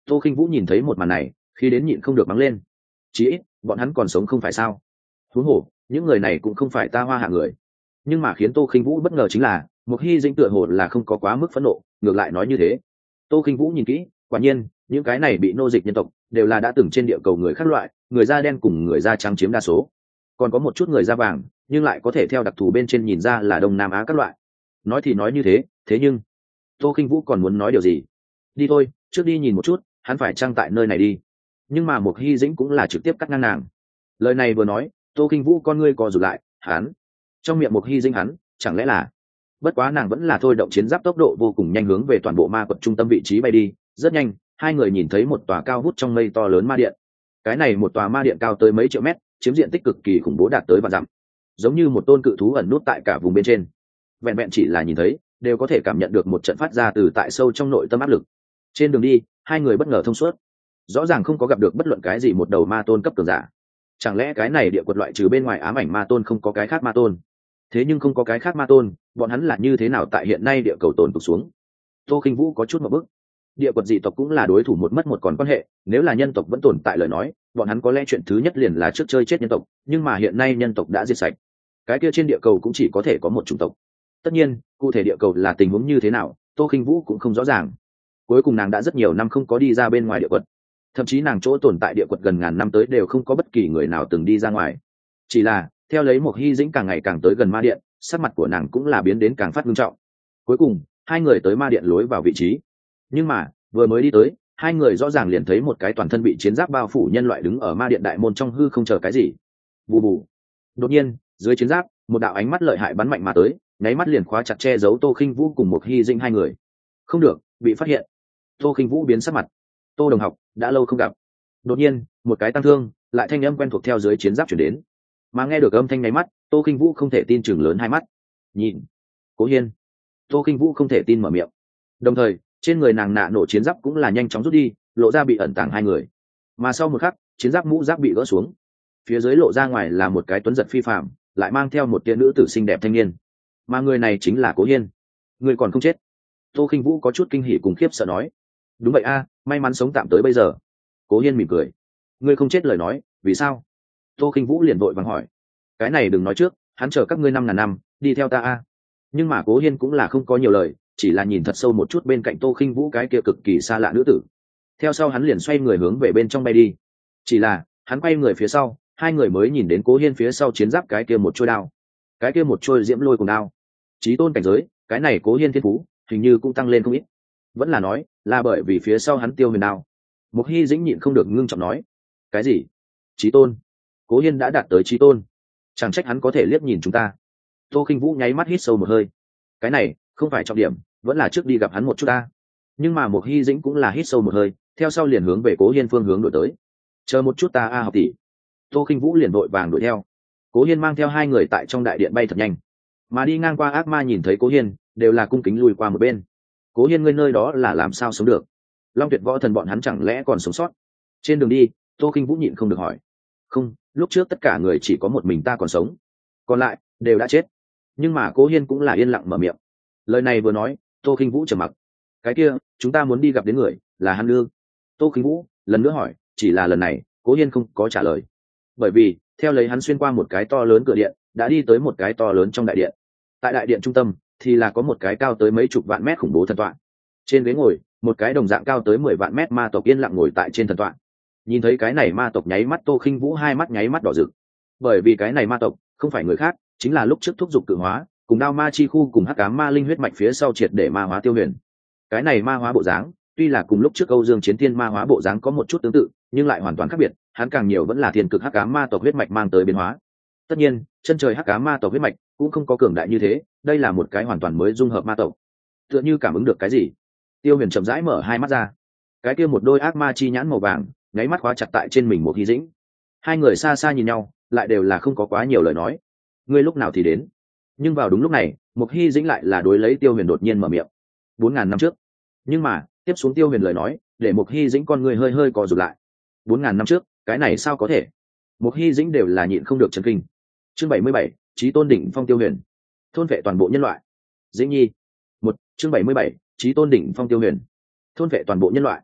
Tô Khinh Vũ nhìn thấy một màn này, khi đến nhịn không được mắng lên. Chí ít bọn hắn còn sống không phải sao? Huống hồ những người này cũng không phải ta Hoa hạ người. Nhưng mà khiến Tô Khinh Vũ bất ngờ chính là một Hy Dĩnh tựa hồ là không có quá mức phẫn nộ, ngược lại nói như thế. Tô Khinh Vũ nhìn kỹ, quả nhiên những cái này bị nô dịch nhân tộc đều là đã từng trên địa cầu người khác loại, người da đen cùng người da trắng chiếm đa số, còn có một chút người da vàng, nhưng lại có thể theo đặc thù bên trên nhìn ra là Đông Nam Á các loại. Nói thì nói như thế, thế nhưng Tô Khinh Vũ còn muốn nói điều gì? Đi thôi, trước đi nhìn một chút, hắn phải trang tại nơi này đi. Nhưng mà một Hy Dĩnh cũng là trực tiếp cắt ngang nàng. Lời này vừa nói, Tô Khinh Vũ con ngươi co rụt lại, hắn trong miệng một Hy Dĩnh hắn, chẳng lẽ là? Bất quá nàng vẫn là thôi động chiến giáp tốc độ vô cùng nhanh hướng về toàn bộ ma quật trung tâm vị trí bay đi. Rất nhanh, hai người nhìn thấy một tòa cao vút trong mây to lớn ma điện. Cái này một tòa ma điện cao tới mấy triệu mét, chiếm diện tích cực kỳ khủng bố đạt tới vạn dặm, giống như một tôn cự thú ẩn nút tại cả vùng bên trên. Vẹn vẹn chỉ là nhìn thấy, đều có thể cảm nhận được một trận phát ra từ tại sâu trong nội tâm áp lực. Trên đường đi, hai người bất ngờ thông suốt, rõ ràng không có gặp được bất luận cái gì một đầu ma tôn cấp cường giả. Chẳng lẽ cái này địa quật loại trừ bên ngoài ám ảnh ma tôn không có cái khác ma tôn? Thế nhưng không có cái khác ma tôn, bọn hắn là như thế nào tại hiện nay địa cầu tồn tụ xuống? Tô Khinh Vũ có chút một bức. Địa quật dị tộc cũng là đối thủ một mất một còn quan hệ, nếu là nhân tộc vẫn tồn tại lời nói, bọn hắn có lẽ chuyện thứ nhất liền là trước chơi chết nhân tộc, nhưng mà hiện nay nhân tộc đã diệt sạch, cái kia trên địa cầu cũng chỉ có thể có một chủng tộc. Tất nhiên, cụ thể địa cầu là tình huống như thế nào, Tô Khinh Vũ cũng không rõ ràng. Cuối cùng nàng đã rất nhiều năm không có đi ra bên ngoài địa quật, thậm chí nàng chỗ tồn tại địa quật gần ngàn năm tới đều không có bất kỳ người nào từng đi ra ngoài. Chỉ là theo lấy một Hy Dĩnh càng ngày càng tới gần ma điện, sắc mặt của nàng cũng là biến đến càng phát nghiêm trọng. Cuối cùng hai người tới ma điện lối vào vị trí, nhưng mà vừa mới đi tới, hai người rõ ràng liền thấy một cái toàn thân bị chiến giáp bao phủ nhân loại đứng ở ma điện đại môn trong hư không chờ cái gì. Bù bù. Đột nhiên dưới chiến giáp, một đạo ánh mắt lợi hại bắn mạnh mà tới, nháy mắt liền khóa chặt che giấu Tô Khinh Vũ cùng một Hy Dĩnh hai người. Không được, bị phát hiện. Tô Khinh Vũ biến sắc mặt. Tô đồng học, đã lâu không gặp. Đột nhiên một cái tăng thương, lại thanh âm quen thuộc theo dưới chiến giáp truyền đến. Mà nghe được âm thanh nháy mắt, Tô Khinh Vũ không thể tin chừng lớn hai mắt. Nhìn, Cố Hiên. Tô Khinh Vũ không thể tin mở miệng. Đồng thời trên người nàng nạ nổ chiến giáp cũng là nhanh chóng rút đi, lộ ra bị ẩn tàng hai người. Mà sau một khắc, chiến giáp mũ giáp bị gỡ xuống, phía dưới lộ ra ngoài là một cái tuấn giật phi phàm, lại mang theo một tia nữ tử xinh đẹp thanh niên. Mà người này chính là Cố Hiên. Người còn không chết? Tô Khinh Vũ có chút kinh hỉ cùng khiếp sợ nói. Đúng vậy a, may mắn sống tạm tới bây giờ. Cố Hiên mỉm cười. Ngươi không chết lời nói, vì sao? Tô Khinh Vũ liền vội vàng hỏi. Cái này đừng nói trước, hắn chờ các ngươi năm ngàn năm, đi theo ta a. Nhưng mà Cố Hiên cũng là không có nhiều lời, chỉ là nhìn thật sâu một chút bên cạnh Tô Khinh Vũ cái kia cực kỳ xa lạ nữ tử. Theo sau hắn liền xoay người hướng về bên trong bay đi. Chỉ là hắn quay người phía sau, hai người mới nhìn đến Cố Hiên phía sau chiến giáp cái kia một trôi đao, cái kia một trôi diễm lôi cùng đao. Chí tôn cảnh giới, cái này Cố Hiên thiên phú hình như cũng tăng lên không ít. Vẫn là nói là bởi vì phía sau hắn tiêu huyền đao. Một Hy Dĩnh nhịn không được ngưng trọng nói. Cái gì? Chí tôn? Cố Hiên đã đạt tới chí tôn, chẳng trách hắn có thể liếc nhìn chúng ta. Tô Khinh Vũ nháy mắt hít sâu một hơi. Cái này không phải trọng điểm, vẫn là trước đi gặp hắn một chút ta. Nhưng mà một Hy Dĩnh cũng là hít sâu một hơi, theo sau liền hướng về Cố Hiên phương hướng đổi tới. Chờ một chút ta a học tỷ. Tô Khinh Vũ liền vội vàng đuổi theo. Cố Hiên mang theo hai người tại trong đại điện bay thật nhanh, mà đi ngang qua ác ma nhìn thấy Cố Hiên đều là cung kính lùi qua một bên. Cố Hiên ngươi nơi đó là làm sao sống được? Long Tuyệt Võ Thần bọn hắn chẳng lẽ còn sống sót? Trên đường đi, Tô Khinh Vũ nhịn không được hỏi. Không, lúc trước tất cả người chỉ có một mình ta còn sống, còn lại đều đã chết. Nhưng mà Cố Hiên cũng là yên lặng mở miệng. Lời này vừa nói, Tô Khinh Vũ trầm mặc. Cái kia chúng ta muốn đi gặp đến người là hắn đưa. Tô Khinh Vũ lần nữa hỏi, chỉ là lần này Cố Hiên không có trả lời, bởi vì theo lấy hắn xuyên qua một cái to lớn cửa điện, đã đi tới một cái to lớn trong đại điện. Tại đại điện trung tâm thì là có một cái cao tới mấy chục vạn mét khủng bố thần tọa. Trên ghế ngồi một cái đồng dạng cao tới mười vạn mét ma tộc yên lặng ngồi tại trên thần tọa. Nhìn thấy cái này ma tộc nháy mắt Tô Khinh Vũ hai mắt nháy mắt đỏ rực, bởi vì cái này ma tộc không phải người khác, chính là lúc trước thúc giục cự hóa cùng đao ma chi khu cùng hắc ám ma linh huyết mạch phía sau triệt để ma hóa Tiêu Huyền. Cái này ma hóa bộ dáng tuy là cùng lúc trước Âu Dương Chiến Thiên ma hóa bộ dáng có một chút tương tự, nhưng lại hoàn toàn khác biệt, hắn càng nhiều vẫn là thiên cực hắc ám ma tộc huyết mạch mang tới biến hóa. Tất nhiên chân trời hắc ám ma tộc huyết mạch cũng không có cường đại như thế, đây là một cái hoàn toàn mới dung hợp ma tộc. Tựa như cảm ứng được cái gì, Tiêu Huyền chậm rãi mở hai mắt ra, cái kia một đôi ác ma chi nhãn màu vàng nháy mắt khóa chặt tại trên mình một Hy Dĩnh. Hai người xa xa nhìn nhau, lại đều là không có quá nhiều lời nói. Ngươi lúc nào thì đến? Nhưng vào đúng lúc này, một Hy Dĩnh lại là đối lấy Tiêu Huyền đột nhiên mở miệng. Bốn ngàn năm trước. Nhưng mà tiếp xuống Tiêu Huyền lời nói để một Hy Dĩnh con người hơi hơi co rụt lại. Bốn ngàn năm trước, cái này sao có thể? Một Hy Dĩnh đều là nhịn không được chấn kinh. Chương bảy mươi bảy, Chí tôn đỉnh phong Tiêu Huyền, thôn vệ toàn bộ nhân loại. Dĩnh Nhi. Một chương bảy mươi bảy, Chí tôn đỉnh phong Tiêu Huyền, thôn vệ toàn bộ nhân loại.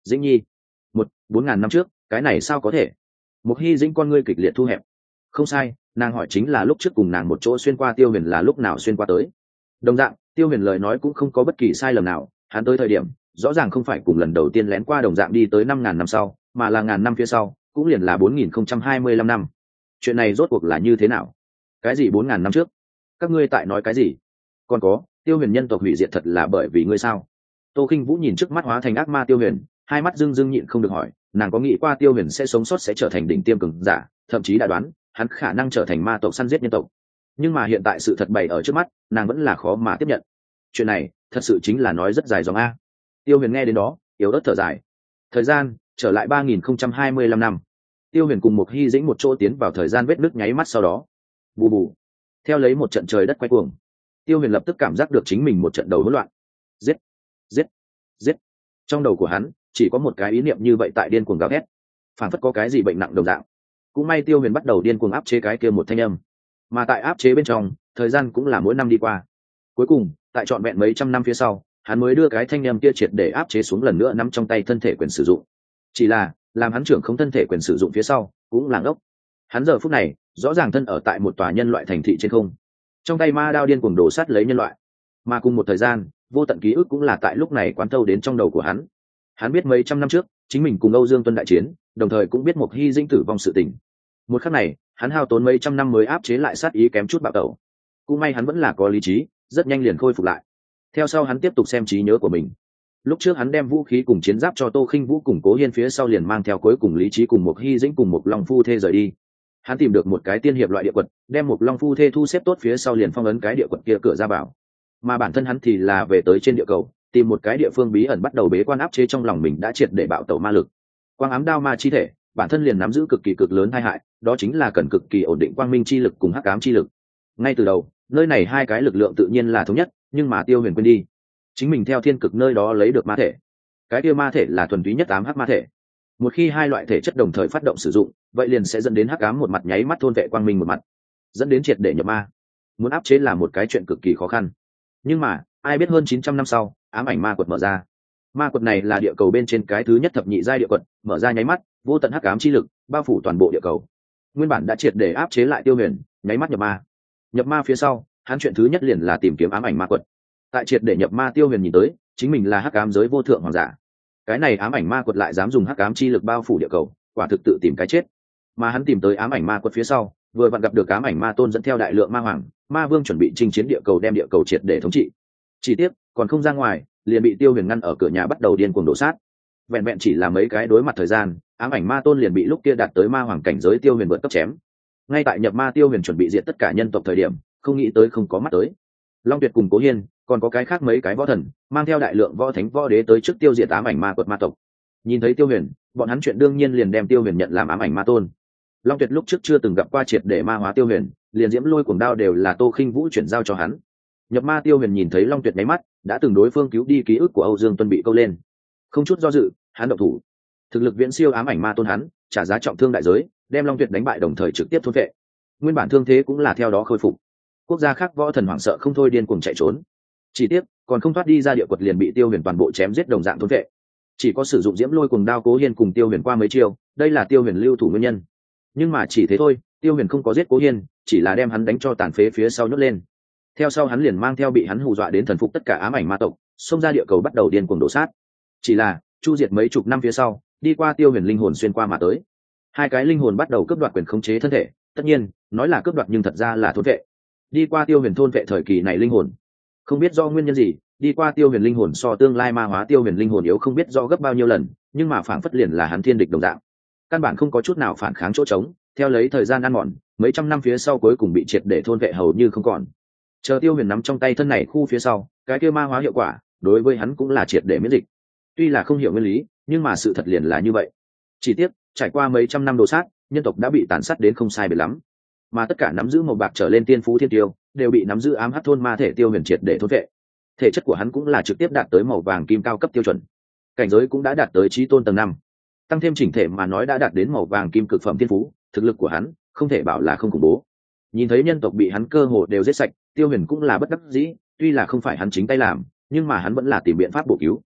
Dĩnh Nhi. Một, bốn ngàn năm trước, cái này sao có thể? Một Hy Dĩnh con ngươi kịch liệt thu hẹp. Không sai, nàng hỏi chính là lúc trước cùng nàng một chỗ xuyên qua Tiêu Huyền là lúc nào xuyên qua tới. Đồng dạng, Tiêu Huyền lời nói cũng không có bất kỳ sai lầm nào, hắn tới thời điểm, rõ ràng không phải cùng lần đầu tiên lén qua đồng dạng đi tới năm ngàn năm sau, mà là ngàn năm phía sau, cũng liền là bốn nghìn không trăm hai mươi lăm năm. Chuyện này rốt cuộc là như thế nào? Cái gì bốn ngàn năm trước? Các ngươi tại nói cái gì? Còn có, Tiêu Huyền nhân tộc hủy diệt thật là bởi vì ngươi sao? Tô Khinh Vũ nhìn trước mắt hóa thành ác ma Tiêu Huyền, hai mắt rưng rưng nhịn không được hỏi, nàng có nghĩ qua Tiêu Huyền sẽ sống sót sẽ trở thành đỉnh tiêm cường giả, thậm chí đã đoán hắn khả năng trở thành ma tộc săn giết nhân tộc. Nhưng mà hiện tại sự thật bày ở trước mắt, nàng vẫn là khó mà tiếp nhận. Chuyện này, thật sự chính là nói rất dài dòng a. Tiêu Huyền nghe đến đó, yếu ớt thở dài. Thời gian trở lại ba nghìn không trăm hai mươi lăm năm. Tiêu Huyền cùng một Hy Dĩnh một chỗ tiến vào thời gian vết nứt nháy mắt sau đó. Bù bù. Theo lấy một trận trời đất quay cuồng, Tiêu Huyền lập tức cảm giác được chính mình một trận đầu hỗn loạn. Giết, giết, giết. Trong đầu của hắn chỉ có một cái ý niệm như vậy tại điên cuồng gào thét, phản phất có cái gì bệnh nặng đồng dạng. Cũng may Tiêu Huyền bắt đầu điên cuồng áp chế cái kia một thanh âm, mà tại áp chế bên trong, thời gian cũng là mỗi năm đi qua. Cuối cùng, tại trọn vẹn mấy trăm năm phía sau, hắn mới đưa cái thanh âm kia triệt để áp chế xuống lần nữa nắm trong tay thân thể quyền sử dụng. Chỉ là, làm hắn trưởng không thân thể quyền sử dụng phía sau, cũng là ngốc. Hắn giờ phút này, rõ ràng thân ở tại một tòa nhân loại thành thị trên không. Trong tay ma đao điên cuồng đổ sát lấy nhân loại. Mà cùng một thời gian, vô tận ký ức cũng là tại lúc này quán thâu đến trong đầu của hắn. Hắn biết mấy trăm năm trước, chính mình cùng Âu Dương Tuân đại chiến, đồng thời cũng biết một Hy Dĩnh tử vong sự tình. Một khắc này, hắn hao tốn mấy trăm năm mới áp chế lại sát ý kém chút bạo tẩu. Cũng may hắn vẫn là có lý trí, rất nhanh liền khôi phục lại. Theo sau hắn tiếp tục xem trí nhớ của mình. Lúc trước hắn đem vũ khí cùng chiến giáp cho Tô Khinh Vũ cùng Cố Hiên, phía sau liền mang theo cuối cùng lý trí cùng một Hy Dĩnh cùng một Long Phu Thê rời đi. Hắn tìm được một cái tiên hiệp loại địa quật, đem một Long Phu Thê thu xếp tốt phía sau liền phong ấn cái địa quật kia cửa ra vào. Mà bản thân hắn thì là về tới trên địa cầu, tìm một cái địa phương bí ẩn bắt đầu bế quan áp chế trong lòng mình đã triệt để bạo tẩu ma lực. Quang ám đao ma chi thể, bản thân liền nắm giữ cực kỳ cực lớn tai hại, đó chính là cần cực kỳ ổn định quang minh chi lực cùng hắc ám chi lực. Ngay từ đầu, nơi này hai cái lực lượng tự nhiên là thống nhất, nhưng mà Tiêu Huyền quên đi, chính mình theo thiên cực nơi đó lấy được ma thể. Cái kia ma thể là thuần túy nhất ám hắc ma thể. Một khi hai loại thể chất đồng thời phát động sử dụng, vậy liền sẽ dẫn đến hắc ám một mặt nháy mắt thôn vệ quang minh một mặt, dẫn đến triệt để nhập ma. Muốn áp chế là một cái chuyện cực kỳ khó khăn. Nhưng mà, ai biết hơn chín trăm năm sau, ám ảnh ma quật mở ra. Ma quật này là địa cầu bên trên cái thứ nhất thập nhị giai địa quật, mở ra nháy mắt, vô tận hắc ám chi lực bao phủ toàn bộ địa cầu. Nguyên bản đã triệt để áp chế lại Tiêu Huyền, nháy mắt nhập ma. Nhập ma phía sau, hắn chuyện thứ nhất liền là tìm kiếm ám ảnh ma quật. Tại triệt để nhập ma, Tiêu Huyền nhìn tới, chính mình là hắc ám giới vô thượng hoàng giả. Cái này ám ảnh ma quật lại dám dùng hắc ám chi lực bao phủ địa cầu, quả thực tự tìm cái chết. Mà hắn tìm tới ám ảnh ma quật phía sau, vừa vặn gặp được ám ảnh ma tôn dẫn theo đại lượng ma hoàng, ma vương chuẩn bị chinh chiến địa cầu, đem địa cầu triệt để thống trị. Chỉ tiếc, còn không ra ngoài, liền bị Tiêu Huyền ngăn ở cửa nhà bắt đầu điên cuồng đổ sát. Vẹn vẹn chỉ là mấy cái đối mặt thời gian, ám ảnh ma tôn liền bị lúc kia đạt tới ma hoàng cảnh giới Tiêu Huyền vượt cấp chém. Ngay tại nhập ma Tiêu Huyền chuẩn bị diệt tất cả nhân tộc thời điểm, không nghĩ tới không có mắt tới. Long Tuyệt cùng Cố Hiên, còn có cái khác mấy cái võ thần, mang theo đại lượng võ thánh võ đế tới trước tiêu diệt ám ảnh ma quật ma tộc. Nhìn thấy Tiêu Huyền, bọn hắn chuyện đương nhiên liền đem Tiêu Huyền nhận làm ám ảnh ma tôn. Long Tuyệt lúc trước chưa từng gặp qua triệt để ma hóa Tiêu Huyền, liền diễm lôi cuồng đao đều là Tô Khinh Vũ chuyển giao cho hắn. Nhập ma Tiêu Huyền nhìn thấy Long Tuyệt nháy mắt, đã từng đối phương cứu đi ký ức của Âu Dương Tuân bị câu lên, không chút do dự, hắn động thủ. Thực lực viễn siêu ám ảnh ma tôn hắn, trả giá trọng thương đại giới, đem Long Tuyệt đánh bại đồng thời trực tiếp thôn vệ. Nguyên bản thương thế cũng là theo đó khôi phục. Quốc gia khác võ thần hoảng sợ không thôi điên cuồng chạy trốn. Chỉ tiếc, còn không thoát đi ra địa quật liền bị Tiêu Huyền toàn bộ chém giết đồng dạng thôn vệ. Chỉ có sử dụng diễm lôi cuồng đao Cố Hiên cùng Tiêu Huyền qua mấy chiêu, đây là Tiêu Huyền lưu thủ nguyên nhân. Nhưng mà chỉ thế thôi, Tiêu Huyền không có giết Cố Hiên, chỉ là đem hắn đánh cho tàn phế phía sau nhốt lên. Theo sau hắn liền mang theo bị hắn hù dọa đến thần phục tất cả ám ảnh ma tộc, xông ra địa cầu bắt đầu điên cuồng đổ sát. Chỉ là, chu diệt mấy chục năm phía sau, đi qua Tiêu Huyền linh hồn xuyên qua mà tới. Hai cái linh hồn bắt đầu cướp đoạt quyền khống chế thân thể, tất nhiên, nói là cướp đoạt nhưng thật ra là thôn vệ. Đi qua Tiêu Huyền thôn vệ thời kỳ này linh hồn, không biết do nguyên nhân gì, đi qua Tiêu Huyền linh hồn so tương lai ma hóa Tiêu Huyền linh hồn yếu không biết do gấp bao nhiêu lần, nhưng mà phản phất liền là hắn thiên địch đồng dạng, căn bản không có chút nào phản kháng chỗ trống. Theo lấy thời gian ăn mòn, mấy trăm năm phía sau cuối cùng bị triệt để thôn vệ hầu như không còn. Chờ Tiêu Huyền nắm trong tay thân này khu phía sau, cái kia ma hóa hiệu quả đối với hắn cũng là triệt để miễn dịch. Tuy là không hiểu nguyên lý, nhưng mà sự thật liền là như vậy. Chỉ tiếc, trải qua mấy trăm năm đồ sát, nhân tộc đã bị tàn sát đến không sai biệt lắm, mà tất cả nắm giữ màu bạc trở lên tiên phú thiên tiêu đều bị nắm giữ ám hắc thôn ma thể Tiêu Huyền triệt để thôn vệ. Thể chất của hắn cũng là trực tiếp đạt tới màu vàng kim cao cấp tiêu chuẩn, cảnh giới cũng đã đạt tới chí tôn tầng năm, tăng thêm chỉnh thể mà nói đã đạt đến màu vàng kim cực phẩm tiên phú. Thực lực của hắn không thể bảo là không khủng bố. Nhìn thấy nhân tộc bị hắn cơ hồ đều giết sạch, Tiêu Huyền cũng là bất đắc dĩ, tuy là không phải hắn chính tay làm, nhưng mà hắn vẫn là tìm biện pháp bổ cứu.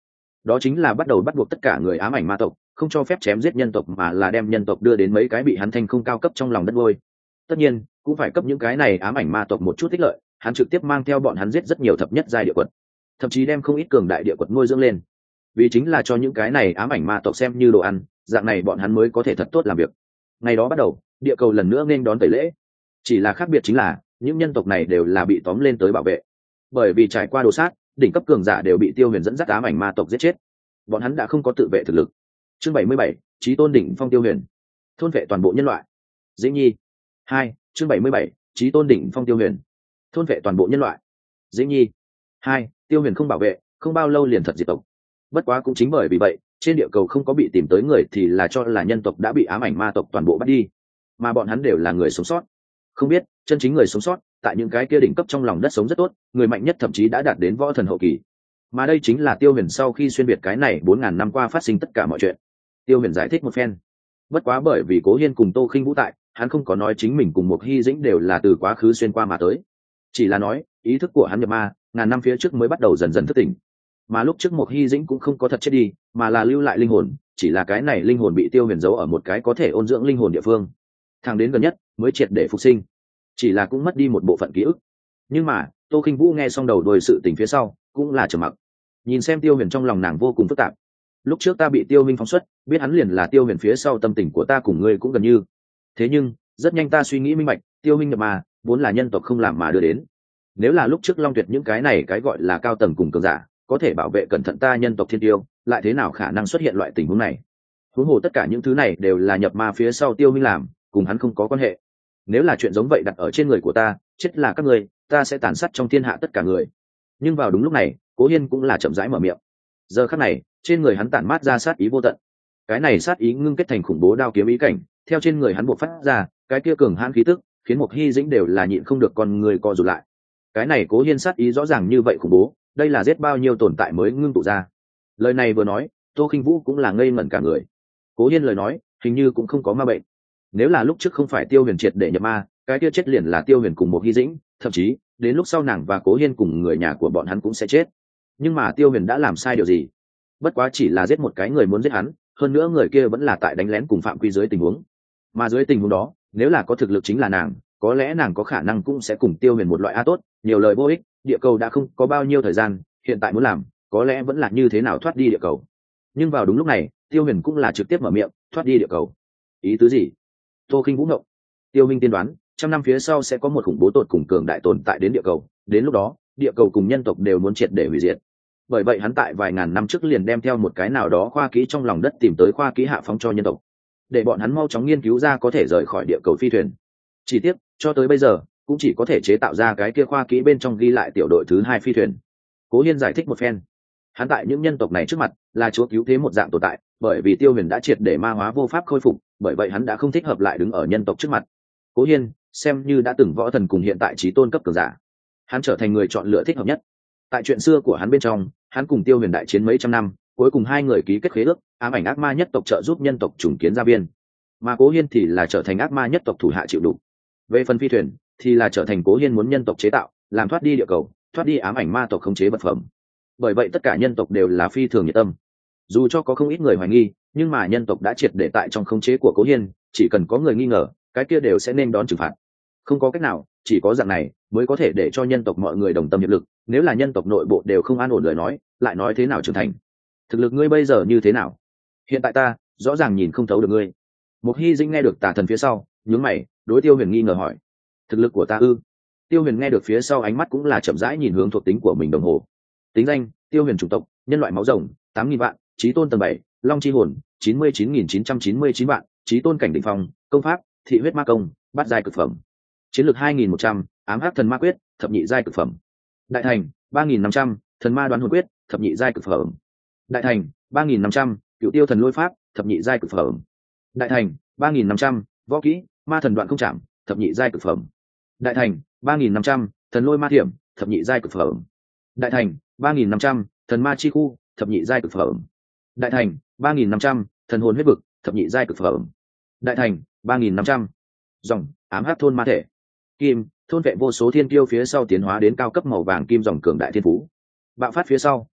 đó chính là bắt đầu bắt buộc tất cả người ám ảnh ma tộc không cho phép chém giết nhân tộc, mà là đem nhân tộc đưa đến mấy cái bị hắn thanh không cao cấp trong lòng đất ngôi. Tất nhiên cũng phải cấp những cái này ám ảnh ma tộc một chút ích lợi, hắn trực tiếp mang theo bọn hắn giết rất nhiều thập nhất giai địa quật, thậm chí đem không ít cường đại địa quật nuôi dưỡng lên, vì chính là cho những cái này ám ảnh ma tộc xem như đồ ăn, dạng này bọn hắn mới có thể thật tốt làm việc. Ngày đó bắt đầu, địa cầu lần nữa nên đón tẩy lễ, chỉ là khác biệt chính là những nhân tộc này đều là bị tóm lên tới bảo vệ, bởi vì trải qua đồ sát, đỉnh cấp cường giả đều bị Tiêu Huyền dẫn dắt ám ảnh ma tộc giết chết, bọn hắn đã không có tự vệ thực lực. Chương bảy mươi bảy, Chí tôn đỉnh phong Tiêu Huyền, thôn vệ toàn bộ nhân loại. Dĩ Nhi hai, chương bảy mươi bảy, Chí tôn đỉnh phong Tiêu Huyền, thôn vệ toàn bộ nhân loại. Dĩ Nhi hai, Tiêu Huyền không bảo vệ, không bao lâu liền thật diệt tộc. Bất quá cũng chính bởi vì vậy, trên địa cầu không có bị tìm tới người thì là cho là nhân tộc đã bị ám ảnh ma tộc toàn bộ bắt đi, mà bọn hắn đều là người sống sót. Không biết chân chính người sống sót tại những cái kia đỉnh cấp trong lòng đất sống rất tốt, người mạnh nhất thậm chí đã đạt đến võ thần hậu kỳ, mà đây chính là Tiêu Huyền sau khi xuyên việt cái này bốn ngàn năm qua phát sinh tất cả mọi chuyện. Tiêu Huyền giải thích một phen, bất quá bởi vì Cố Hiên cùng Tô Khinh Vũ tại, hắn không có nói chính mình cùng một Hy Dĩnh đều là từ quá khứ xuyên qua mà tới, chỉ là nói ý thức của hắn nhập ma ngàn năm phía trước mới bắt đầu dần dần thức tỉnh, mà lúc trước một Hy Dĩnh cũng không có thật chết đi, mà là lưu lại linh hồn, chỉ là cái này linh hồn bị Tiêu Huyền giấu ở một cái có thể ôn dưỡng linh hồn địa phương, thang đến gần nhất mới triệt để phục sinh, chỉ là cũng mất đi một bộ phận ký ức. Nhưng mà Tô Khinh Vũ nghe xong đầu đuôi sự tình phía sau cũng là trầm mặc, nhìn xem Tiêu Huyền trong lòng nàng vô cùng phức tạp. Lúc trước ta bị Tiêu Minh phóng xuất, biết hắn liền là Tiêu Huyền phía sau tâm tình của ta cùng ngươi cũng gần như. Thế nhưng rất nhanh ta suy nghĩ minh bạch, Tiêu Minh nhập mà vốn là nhân tộc không làm mà đưa đến. Nếu là lúc trước Long Tuyệt những cái này cái gọi là cao tầng cùng cường giả có thể bảo vệ cẩn thận ta nhân tộc thiên tiêu, lại thế nào khả năng xuất hiện loại tình huống này? Huống hồ tất cả những thứ này đều là nhập ma phía sau Tiêu Minh làm, cùng hắn không có quan hệ. Nếu là chuyện giống vậy đặt ở trên người của ta, chết là các ngươi, ta sẽ tàn sát trong thiên hạ tất cả người. Nhưng vào đúng lúc này, Cố Hiên cũng là chậm rãi mở miệng. Giờ khắc này, trên người hắn tản mát ra sát ý vô tận. Cái này sát ý ngưng kết thành khủng bố đao kiếm ý cảnh, theo trên người hắn bộc phát ra, cái kia cường hãn khí tức, khiến một Hy Dĩnh đều là nhịn không được con người co rụt lại. Cái này Cố Hiên sát ý rõ ràng như vậy khủng bố, đây là giết bao nhiêu tồn tại mới ngưng tụ ra. Lời này vừa nói, Tô Khinh Vũ cũng là ngây ngẩn cả người. Cố Hiên lời nói, hình như cũng không có ma bệnh. Nếu là lúc trước không phải Tiêu Huyền triệt để nhập ma, cái kia chết liền là Tiêu Huyền cùng một Hy Dĩnh, thậm chí đến lúc sau nàng và Cố Hiên cùng người nhà của bọn hắn cũng sẽ chết. Nhưng mà Tiêu Huyền đã làm sai điều gì? Bất quá chỉ là giết một cái người muốn giết hắn, hơn nữa người kia vẫn là tại đánh lén cùng phạm quy dưới tình huống. Mà dưới tình huống đó, nếu là có thực lực chính là nàng, có lẽ nàng có khả năng cũng sẽ cùng Tiêu Huyền một loại a tốt, nhiều lời vô ích, địa cầu đã không có bao nhiêu thời gian, hiện tại muốn làm, có lẽ vẫn là như thế nào thoát đi địa cầu. Nhưng vào đúng lúc này, Tiêu Huyền cũng là trực tiếp mở miệng, thoát đi địa cầu. Ý tứ gì? Tô Khinh Vũ ngộng. Tiêu Minh tiên đoán, trăm năm phía sau sẽ có một khủng bố tột cùng cường đại tồn tại đến địa cầu, đến lúc đó, địa cầu cùng nhân tộc đều muốn triệt để hủy diệt. Bởi vậy hắn tại vài ngàn năm trước liền đem theo một cái nào đó khoa kỹ trong lòng đất tìm tới khoa kỹ hạ phóng cho nhân tộc, để bọn hắn mau chóng nghiên cứu ra có thể rời khỏi địa cầu phi thuyền. Chỉ tiếc, cho tới bây giờ, cũng chỉ có thể chế tạo ra cái kia khoa kỹ bên trong ghi lại tiểu đội thứ hai phi thuyền. Cố Hiên giải thích một phen. Hắn tại những nhân tộc này trước mặt là chúa cứu thế một dạng tồn tại, bởi vì Tiêu Huyền đã triệt để ma hóa vô pháp khôi phục, bởi vậy hắn đã không thích hợp lại đứng ở nhân tộc trước mặt. Cố Hiên xem như đã từng võ thần cùng hiện tại chí tôn cấp cường giả, hắn trở thành người chọn lựa thích hợp nhất. Tại chuyện xưa của hắn bên trong, hắn cùng Tiêu Huyền đại chiến mấy trăm năm, cuối cùng hai người ký kết khế ước, ám ảnh ác ma nhất tộc trợ giúp nhân tộc trùng kiến gia viên, mà Cố Hiên thì là trở thành ác ma nhất tộc thủ hạ chịu đủ. Về phần phi thuyền thì là trở thành Cố Hiên muốn nhân tộc chế tạo, làm thoát đi địa cầu, thoát đi ám ảnh ma tộc khống chế vật phẩm. Bởi vậy tất cả nhân tộc đều là phi thường nhiệt tâm, dù cho có không ít người hoài nghi, nhưng mà nhân tộc đã triệt để tại trong khống chế của Cố Hiên, chỉ cần có người nghi ngờ, cái kia đều sẽ nên đón trừng phạt. Không có cách nào, chỉ có dạng này mới có thể để cho nhân tộc mọi người đồng tâm hiệp lực. Nếu là nhân tộc nội bộ đều không an ổn lời nói, lại nói thế nào trưởng thành? Thực lực ngươi bây giờ như thế nào? Hiện tại ta rõ ràng nhìn không thấu được ngươi. Một Hy Dĩnh nghe được tà thần phía sau, nhướng mày, đối Tiêu Huyền nghi ngờ hỏi: thực lực của ta ư? Tiêu Huyền nghe được phía sau, ánh mắt cũng là chậm rãi nhìn hướng thuộc tính của mình đồng hồ. Tính danh: Tiêu Huyền, chủng tộc nhân loại máu rồng, tám nghìn vạn, chí tôn tầng bảy, long chi hồn, chín mươi chín nghìn chín trăm chín mươi chín vạn, chí tôn cảnh đỉnh phong, công pháp thị huyết ma công, bát giai cực phẩm, chiến lược hai nghìn một trăm, ám hắc thần ma quyết, thập nhị giai cực phẩm. Đại thành ba nghìn năm trăm, thần ma đoán hồn quyết, thập nhị giai cực phẩm. Đại thành ba nghìn năm trăm, cựu tiêu thần lôi pháp, thập nhị giai cực phẩm. Đại thành ba nghìn năm trăm, võ kỹ ma thần đoạn không chạm, thập nhị giai cực phẩm. Đại thành ba nghìn năm trăm, thần lôi ma thiểm, thập nhị giai cực phẩm. Đại thành ba nghìn năm trăm, thần ma chi khu, thập nhị giai cực phẩm. Đại thành ba nghìn năm trăm, thần hồn huyết vực, thập nhị giai cực phẩm. Đại thành ba nghìn năm trăm, dòng ám hắc thôn ma thể. Kim thôn vệ vô số thiên kiêu phía sau tiến hóa đến cao cấp màu vàng kim dòng cường đại thiên phú. Bạo phát phía sau,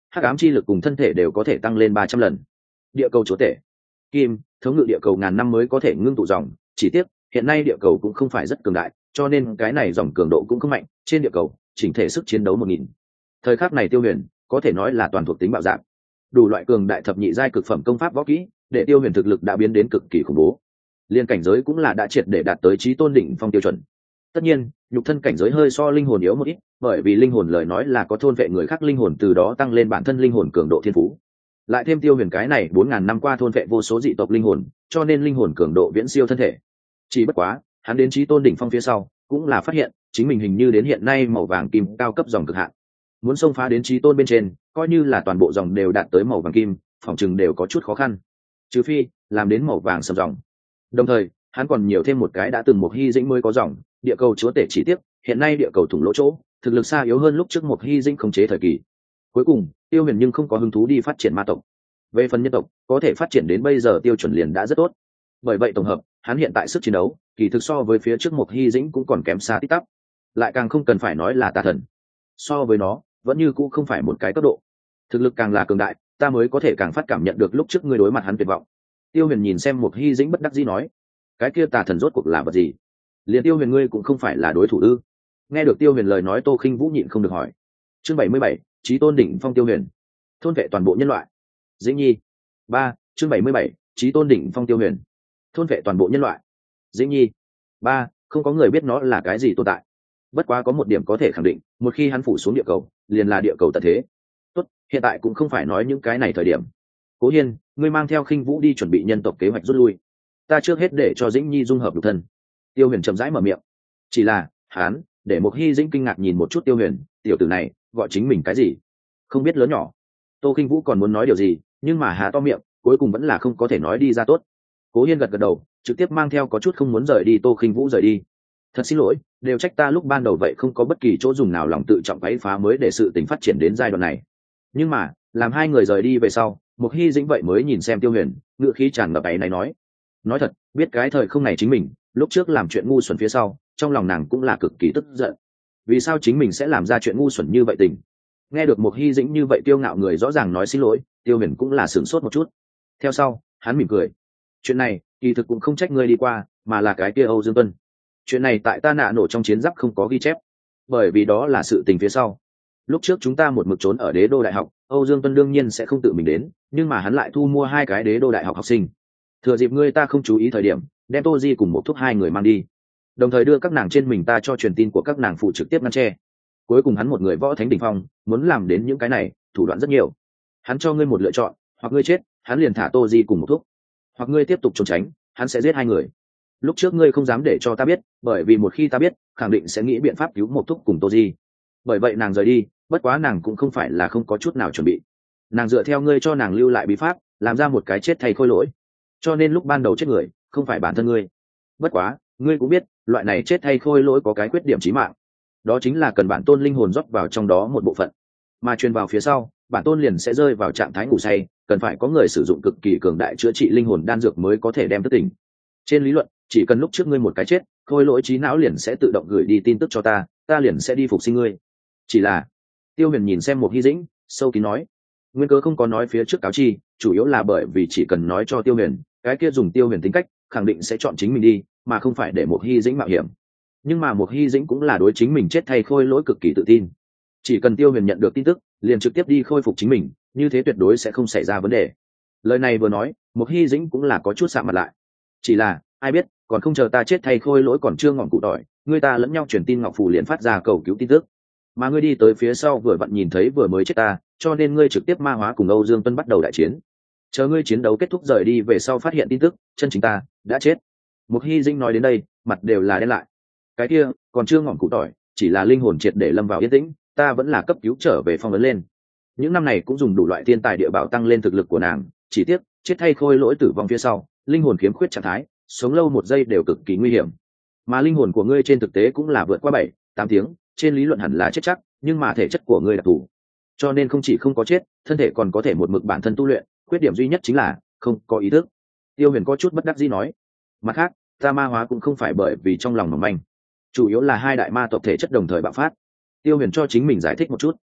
hắc ám chi lực cùng thân thể đều có thể tăng lên ba trăm lần. Địa cầu chúa tể kim thống ngự địa cầu ngàn năm mới có thể ngưng tụ dòng, chỉ tiếc hiện nay địa cầu cũng không phải rất cường đại, cho nên cái này dòng cường độ cũng không mạnh. Trên địa cầu chỉnh thể sức chiến đấu một nghìn. Thời khắc này Tiêu Huyền có thể nói là toàn thuộc tính bạo dạng, đủ loại cường đại thập nhị giai cực phẩm công pháp võ kỹ, để Tiêu Huyền thực lực đã biến đến cực kỳ khủng bố. Liên cảnh giới cũng là đã triệt để đạt tới chí tôn đỉnh phong tiêu chuẩn. Tất nhiên nhục thân cảnh giới hơi so linh hồn yếu một ít, bởi vì linh hồn lời nói là có thôn vệ người khác linh hồn, từ đó tăng lên bản thân linh hồn cường độ thiên phú. Lại thêm Tiêu Huyền cái này bốn ngàn năm qua thôn vệ vô số dị tộc linh hồn, cho nên linh hồn cường độ viễn siêu thân thể. Chỉ bất quá hắn đến chí tôn đỉnh phong phía sau cũng là phát hiện chính mình hình như đến hiện nay màu vàng kim cao cấp dòng cực hạn, muốn xông phá đến chí tôn bên trên, coi như là toàn bộ dòng đều đạt tới màu vàng kim, phòng chừng đều có chút khó khăn, trừ phi làm đến màu vàng sầm dòng. Đồng thời hắn còn nhiều thêm một cái đã từng một hy dĩnh mới có dòng địa cầu chúa tể, chỉ tiếp hiện nay địa cầu thủng lỗ chỗ thực lực xa yếu hơn lúc trước một hy dĩnh khống chế thời kỳ. Cuối cùng Tiêu Huyền nhưng không có hứng thú đi phát triển ma tộc, về phần nhân tộc có thể phát triển đến bây giờ tiêu chuẩn liền đã rất tốt. Bởi vậy tổng hợp hắn hiện tại sức chiến đấu kỳ thực so với phía trước một hy dĩnh cũng còn kém xa tít tắp, lại càng không cần phải nói là tà thần, so với nó vẫn như cũ không phải một cái cấp độ. Thực lực càng là cường đại, ta mới có thể càng phát cảm nhận được lúc trước ngươi đối mặt hắn tuyệt vọng. Tiêu Huyền nhìn xem một hy dĩnh bất đắc dĩ nói, cái kia tà thần rốt cuộc là vật gì? Liền Tiêu Huyền ngươi cũng không phải là đối thủ ư? Nghe được Tiêu Huyền lời nói, Tô Khinh Vũ nhịn không được hỏi. Chương bảy mươi bảy, chí tôn đỉnh phong Tiêu Huyền, thôn vệ toàn bộ nhân loại. Dĩnh Nhi. Ba. Chương bảy mươi bảy, chí tôn đỉnh phong Tiêu Huyền, thôn vệ toàn bộ nhân loại. Dĩnh Nhi. Ba. Không có người biết nó là cái gì tồn tại. Bất quá có một điểm có thể khẳng định, một khi hắn phủ xuống địa cầu, liền là địa cầu tận thế. Tốt, hiện tại cũng không phải nói những cái này thời điểm. Cố Hiên, ngươi mang theo Khinh Vũ đi chuẩn bị nhân tộc kế hoạch rút lui. Ta trước hết để cho Dĩnh Nhi dung hợp nhục thân. Tiêu Huyền chậm rãi mở miệng. Chỉ là hắn để một hy dĩnh kinh ngạc nhìn một chút Tiêu Huyền, tiểu tử này gọi chính mình cái gì, không biết lớn nhỏ. Tô Khinh Vũ còn muốn nói điều gì, nhưng mà há to miệng cuối cùng vẫn là không có thể nói đi ra. Tốt. Cố Hiên gật gật đầu, trực tiếp mang theo có chút không muốn rời đi Tô Khinh Vũ rời đi. Thật xin lỗi, đều trách ta lúc ban đầu vậy không có bất kỳ chỗ dùng nào lòng tự trọng quấy phá mới để sự tình phát triển đến giai đoạn này. Nhưng mà làm hai người rời đi về sau, một hy dĩnh vậy mới nhìn xem Tiêu Huyền, ngựa khí tràn ngập áy náy nói, nói thật, biết cái thời không này chính mình lúc trước làm chuyện ngu xuẩn phía sau, trong lòng nàng cũng là cực kỳ tức giận. Vì sao chính mình sẽ làm ra chuyện ngu xuẩn như vậy tình? Nghe được một hy dĩnh như vậy tiêu ngạo người rõ ràng nói xin lỗi, Tiêu Huyền cũng là sửng sốt một chút. Theo sau hắn mỉm cười, chuyện này kỳ thực cũng không trách ngươi đi qua, mà là cái kia Âu Dương Tuân. Chuyện này tại ta nạ nổ trong chiến giáp không có ghi chép, bởi vì đó là sự tình phía sau. Lúc trước chúng ta một mực trốn ở đế đô đại học, Âu Dương Tuân đương nhiên sẽ không tự mình đến, nhưng mà hắn lại thu mua hai cái đế đô đại học học sinh, thừa dịp ngươi ta không chú ý thời điểm đem Tô Di cùng một thúc hai người mang đi, đồng thời đưa các nàng trên mình ta cho truyền tin của các nàng phụ trực tiếp ngăn che. Cuối cùng hắn một người võ thánh đỉnh phong, muốn làm đến những cái này thủ đoạn rất nhiều. Hắn cho ngươi một lựa chọn, hoặc ngươi chết, hắn liền thả Tô Di cùng một thúc, hoặc ngươi tiếp tục trốn tránh, hắn sẽ giết hai người. Lúc trước ngươi không dám để cho ta biết, bởi vì một khi ta biết khẳng định sẽ nghĩ biện pháp cứu một thúc cùng Tô Di, bởi vậy nàng rời đi. Bất quá nàng cũng không phải là không có chút nào chuẩn bị, nàng dựa theo ngươi cho nàng lưu lại bí pháp làm ra một cái chết thay khôi lỗi, cho nên lúc ban đầu chết người không phải bản thân ngươi. Bất quá ngươi cũng biết loại này chết thay khôi lỗi có cái khuyết điểm chí mạng, đó chính là cần bản tôn linh hồn rót vào trong đó một bộ phận, mà truyền vào phía sau bản tôn liền sẽ rơi vào trạng thái ngủ say, cần phải có người sử dụng cực kỳ cường đại chữa trị linh hồn đan dược mới có thể đem thức tỉnh. Trên lý luận chỉ cần lúc trước ngươi một cái chết, khôi lỗi trí não liền sẽ tự động gửi đi tin tức cho ta, ta liền sẽ đi phục sinh ngươi. Chỉ là Tiêu Huyền nhìn xem một hy dĩnh, sâu kín nói, nguyên cớ không có nói phía trước cáo chi, chủ yếu là bởi vì chỉ cần nói cho Tiêu Huyền, cái kia dùng Tiêu Huyền tính cách khẳng định sẽ chọn chính mình đi, mà không phải để một hy dĩnh mạo hiểm. Nhưng mà một hy dĩnh cũng là đối chính mình chết thay khôi lỗi cực kỳ tự tin, chỉ cần Tiêu Huyền nhận được tin tức liền trực tiếp đi khôi phục chính mình, như thế tuyệt đối sẽ không xảy ra vấn đề. Lời này vừa nói, một hy dĩnh cũng là có chút sạm mặt lại. Chỉ là ai biết, còn không chờ ta chết thay khôi lỗi còn chưa ngọn cụ tỏi, người ta lẫn nhau truyền tin ngọc phù liền phát ra cầu cứu tin tức, mà ngươi đi tới phía sau vừa vặn nhìn thấy vừa mới chết ta, cho nên ngươi trực tiếp ma hóa cùng Âu Dương Tuân bắt đầu đại chiến. Chờ ngươi chiến đấu kết thúc rời đi về sau phát hiện tin tức chân chính ta đã chết. Một hy dĩnh nói đến đây mặt đều là đen lại. Cái kia còn chưa ngọn cụ tỏi, chỉ là linh hồn triệt để lâm vào yên tĩnh, ta vẫn là cấp cứu trở về phong ấn lên. Những năm này cũng dùng đủ loại thiên tài địa bảo tăng lên thực lực của nàng, chỉ tiếc chết thay khôi lỗi tử vong phía sau, linh hồn khiếm khuyết trạng thái, sống lâu một giây đều cực kỳ nguy hiểm. Mà linh hồn của ngươi trên thực tế cũng là vượt qua bảy tám tiếng, trên lý luận hẳn là chết chắc, nhưng mà thể chất của ngươi đặc thù, cho nên không chỉ không có chết, thân thể còn có thể một mực bản thân tu luyện, khuyết điểm duy nhất chính là không có ý thức. Tiêu Huyền có chút bất đắc dĩ nói, mặt khác ta ma hóa cũng không phải bởi vì trong lòng mỏng manh, chủ yếu là hai đại ma tộc thể chất đồng thời bạo phát. Tiêu Huyền cho chính mình giải thích một chút,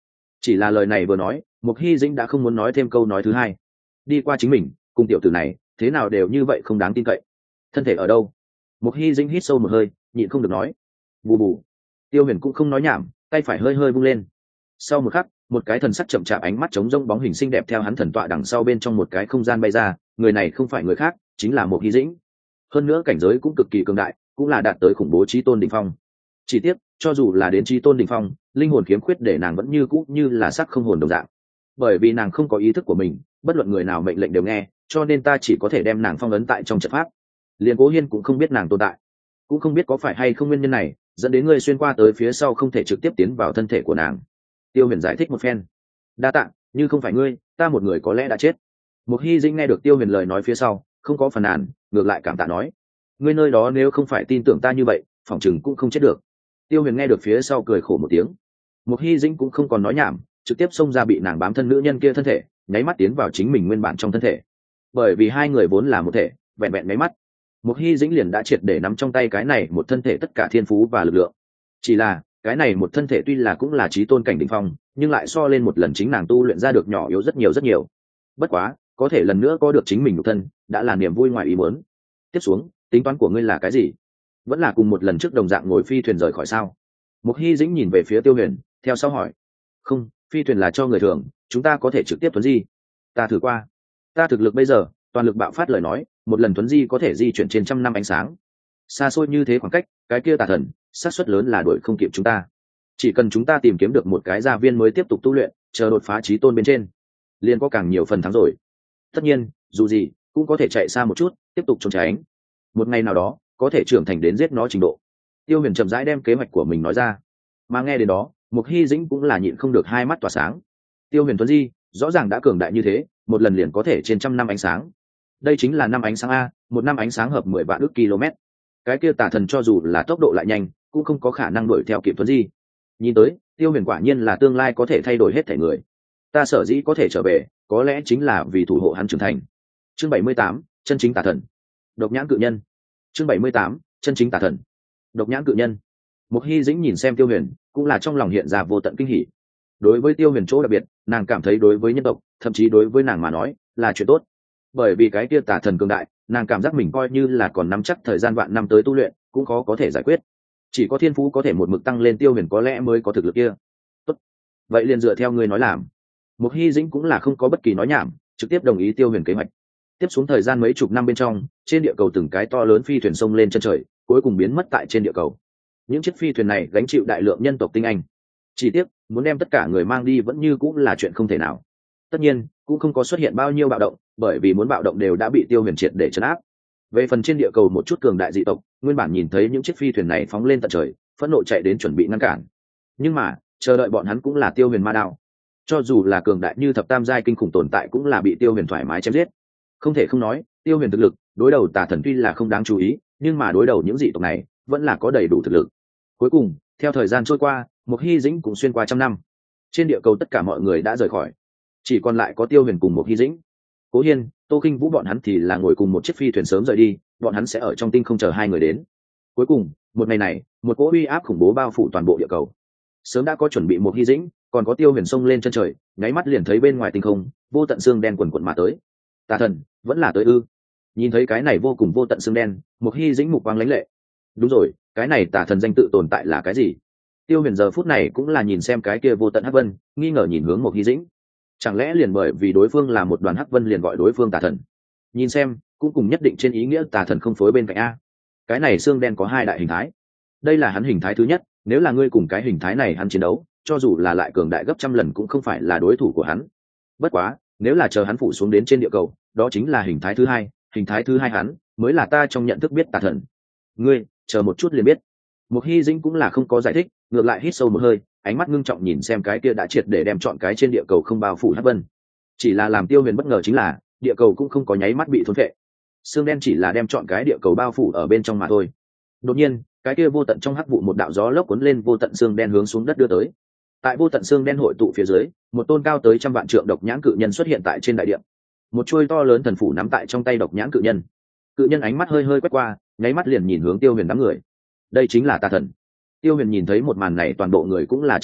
Chỉ là lời này vừa nói, Mục Hy Dĩnh đã không muốn nói thêm câu nói thứ hai. Đi qua chính mình, cùng tiểu tử này thế nào đều như vậy không đáng tin cậy. Thân thể ở đâu? Mục Hy Dĩnh hít sâu một hơi, nhịn không được nói. Bù bù. Tiêu Huyền cũng không nói nhảm, tay phải hơi hơi vung lên. Sau một khắc, một cái thần sắc chậm chạp ánh mắt trống rỗng bóng hình xinh đẹp theo hắn thần tọa đằng sau bên trong một cái không gian bay ra, người này không phải người khác, chính là Mục Hy Dĩnh. Hơn nữa cảnh giới cũng cực kỳ cường đại, cũng là đạt tới khủng bố chí tôn đỉnh phong. Chỉ tiếc, cho dù là đến chí tôn đỉnh phong, linh hồn khiếm khuyết để nàng vẫn như cũ như là sắc không hồn đồng dạng. Bởi vì nàng không có ý thức của mình, bất luận người nào mệnh lệnh đều nghe, cho nên ta chỉ có thể đem nàng phong ấn tại trong trận pháp. Liên Cố Hiên cũng không biết nàng tồn tại, cũng không biết có phải hay không nguyên nhân này dẫn đến ngươi xuyên qua tới phía sau không thể trực tiếp tiến vào thân thể của nàng. Tiêu Huyền giải thích một phen. Đa tạ, như không phải ngươi, ta một người có lẽ đã chết. Mục Hy Dĩnh nghe được Tiêu Huyền lời nói phía sau, không có phàn nàn, ngược lại cảm tạ nói: ngươi nơi đó nếu không phải tin tưởng ta như vậy, phỏng chừng cũng không chết được. Tiêu Huyền nghe được phía sau cười khổ một tiếng. Mục Hy Dĩnh cũng không còn nói nhảm, trực tiếp xông ra bị nàng bám thân nữ nhân kia thân thể, nháy mắt tiến vào chính mình nguyên bản trong thân thể. Bởi vì hai người vốn là một thể, vẹn vẹn nháy mắt, Mục Hy Dĩnh liền đã triệt để nắm trong tay cái này một thân thể tất cả thiên phú và lực lượng. Chỉ là cái này một thân thể tuy là cũng là chí tôn cảnh đỉnh phong, nhưng lại so lên một lần chính nàng tu luyện ra được nhỏ yếu rất nhiều rất nhiều. Bất quá, có thể lần nữa có được chính mình nhục thân, đã là niềm vui ngoài ý muốn. Tiếp xuống, tính toán của ngươi là cái gì? Vẫn là cùng một lần trước đồng dạng ngồi phi thuyền rời khỏi sao? Mục Hy Dĩnh nhìn về phía Tiêu Huyền, theo sau hỏi. Không, phi thuyền là cho người thường, chúng ta có thể trực tiếp tuấn di. Ta thử qua, ta thực lực bây giờ toàn lực bạo phát lời nói, một lần tuấn di có thể di chuyển trên trăm năm ánh sáng. Xa xôi như thế khoảng cách, cái kia tà thần xác suất lớn là đuổi không kịp chúng ta. Chỉ cần chúng ta tìm kiếm được một cái gia viên mới tiếp tục tu luyện, chờ đột phá chí tôn bên trên, liền có càng nhiều phần thắng rồi. Tất nhiên, dù gì cũng có thể chạy xa một chút, tiếp tục trốn tránh. Một ngày nào đó có thể trưởng thành đến giết nó trình độ. Tiêu Huyền chậm rãi đem kế hoạch của mình nói ra. Mà nghe đến đó, Mục Hy Dĩnh cũng là nhịn không được hai mắt tỏa sáng. Tiêu Huyền tuấn di rõ ràng đã cường đại như thế, một lần liền có thể trên trăm năm ánh sáng. Đây chính là năm ánh sáng a, một năm ánh sáng hợp mười vạn ức km. Cái kia tà thần cho dù là tốc độ lại nhanh, cũng không có khả năng đuổi theo kịp tuấn di. Nhìn tới, Tiêu Huyền quả nhiên là tương lai có thể thay đổi hết thể người. Ta sở dĩ có thể trở về, có lẽ chính là vì thủ hộ hắn trưởng thành. Chương bảy mươi tám, chân chính tà thần. Độc nhãn cự nhân. Chương bảy mươi tám, chân chính tà thần. Độc nhãn cự nhân. Mục Hy Dĩnh nhìn xem Tiêu Huyền, cũng là trong lòng hiện ra vô tận kinh hỉ. Đối với Tiêu Huyền chỗ đặc biệt, nàng cảm thấy đối với nhân tộc, thậm chí đối với nàng mà nói, là chuyện tốt. Bởi vì cái kia tà thần cường đại, nàng cảm giác mình coi như là còn nắm chắc thời gian vạn năm tới tu luyện, cũng khó có thể giải quyết. Chỉ có thiên phú có thể một mực tăng lên, Tiêu Huyền có lẽ mới có thực lực kia. Tốt, vậy liền dựa theo ngươi nói làm. Mục Hy Dĩnh cũng là không có bất kỳ nói nhảm, trực tiếp đồng ý Tiêu Huyền kế hoạch. Tiếp xuống thời gian mấy chục năm bên trong, trên địa cầu từng cái to lớn phi thuyền sông lên chân trời, cuối cùng biến mất tại trên địa cầu. Những chiếc phi thuyền này gánh chịu đại lượng nhân tộc tinh anh. Chỉ tiếc, muốn đem tất cả người mang đi vẫn như cũng là chuyện không thể nào. Tất nhiên, cũng không có xuất hiện bao nhiêu bạo động, bởi vì muốn bạo động đều đã bị Tiêu Huyền triệt để trấn áp. Về phần trên địa cầu một chút cường đại dị tộc, nguyên bản nhìn thấy những chiếc phi thuyền này phóng lên tận trời, phẫn nộ chạy đến chuẩn bị ngăn cản. Nhưng mà, chờ đợi bọn hắn cũng là Tiêu Huyền ma đao. Cho dù là cường đại như thập tam giai kinh khủng tồn tại cũng là bị Tiêu Huyền thoải mái chém giết. Không thể không nói, Tiêu Huyền thực lực đối đầu tà thần tuy là không đáng chú ý, nhưng mà đối đầu những dị tộc này vẫn là có đầy đủ thực lực. Cuối cùng, theo thời gian trôi qua, Mục Hy Dĩnh cũng xuyên qua trăm năm. Trên địa cầu tất cả mọi người đã rời khỏi, chỉ còn lại có Tiêu Huyền cùng Mục Hy Dĩnh. Cố Hiên, Tô Kinh Vũ bọn hắn thì là ngồi cùng một chiếc phi thuyền sớm rời đi, bọn hắn sẽ ở trong tinh không chờ hai người đến. Cuối cùng, một ngày này, một cỗ uy áp khủng bố bao phủ toàn bộ địa cầu. Sớm đã có chuẩn bị Mục Hy Dĩnh, còn có Tiêu Huyền xông lên chân trời, nháy mắt liền thấy bên ngoài tinh không, vô tận xương đen quần quần mà tới. Tà thần, vẫn là tới ư? Nhìn thấy cái này vô cùng vô tận xương đen, Mục Hy Dĩnh mục quang lãnh lệ. Đúng rồi, cái này tà thần danh tự tồn tại là cái gì? Tiêu Huyền giờ phút này cũng là nhìn xem cái kia vô tận hắc vân, nghi ngờ nhìn hướng Mục Hy Dĩnh. Chẳng lẽ liền bởi vì đối phương là một đoàn hắc vân liền gọi đối phương tà thần? Nhìn xem, cũng cùng nhất định trên ý nghĩa tà thần không phối bên cạnh a. Cái này xương đen có hai đại hình thái. Đây là hắn hình thái thứ nhất, nếu là ngươi cùng cái hình thái này hắn chiến đấu, cho dù là lại cường đại gấp trăm lần cũng không phải là đối thủ của hắn. Bất quá, nếu là chờ hắn phủ xuống đến trên địa cầu, đó chính là hình thái thứ hai, hình thái thứ hai hắn mới là ta trong nhận thức biết tà thần. Ngươi, chờ một chút liền biết. Mục Hy Dĩnh cũng là không có giải thích, ngược lại hít sâu một hơi, ánh mắt ngưng trọng nhìn xem cái kia đã triệt để đem chọn cái trên địa cầu không bao phủ hắc vân. Chỉ là làm Tiêu Huyền bất ngờ chính là, địa cầu cũng không có nháy mắt bị thôn phệ. Xương đen chỉ là đem chọn cái địa cầu bao phủ ở bên trong mà thôi. Đột nhiên, cái kia vô tận trong hắc vụ một đạo gió lốc cuốn lên vô tận xương đen hướng xuống đất đưa tới. Tại vô tận xương đen hội tụ phía dưới, một tôn cao tới trăm vạn trượng độc nhãn cự nhân xuất hiện tại trên đại địa. Một chuôi to lớn thần phủ nắm tại trong tay độc nhãn cự nhân. Cự nhân ánh mắt hơi hơi quét qua, nháy mắt liền nhìn hướng Tiêu Huyền đám người. Đây chính là tà thần. Tiêu Huyền nhìn thấy một màn này toàn bộ người cũng là chấn kinh,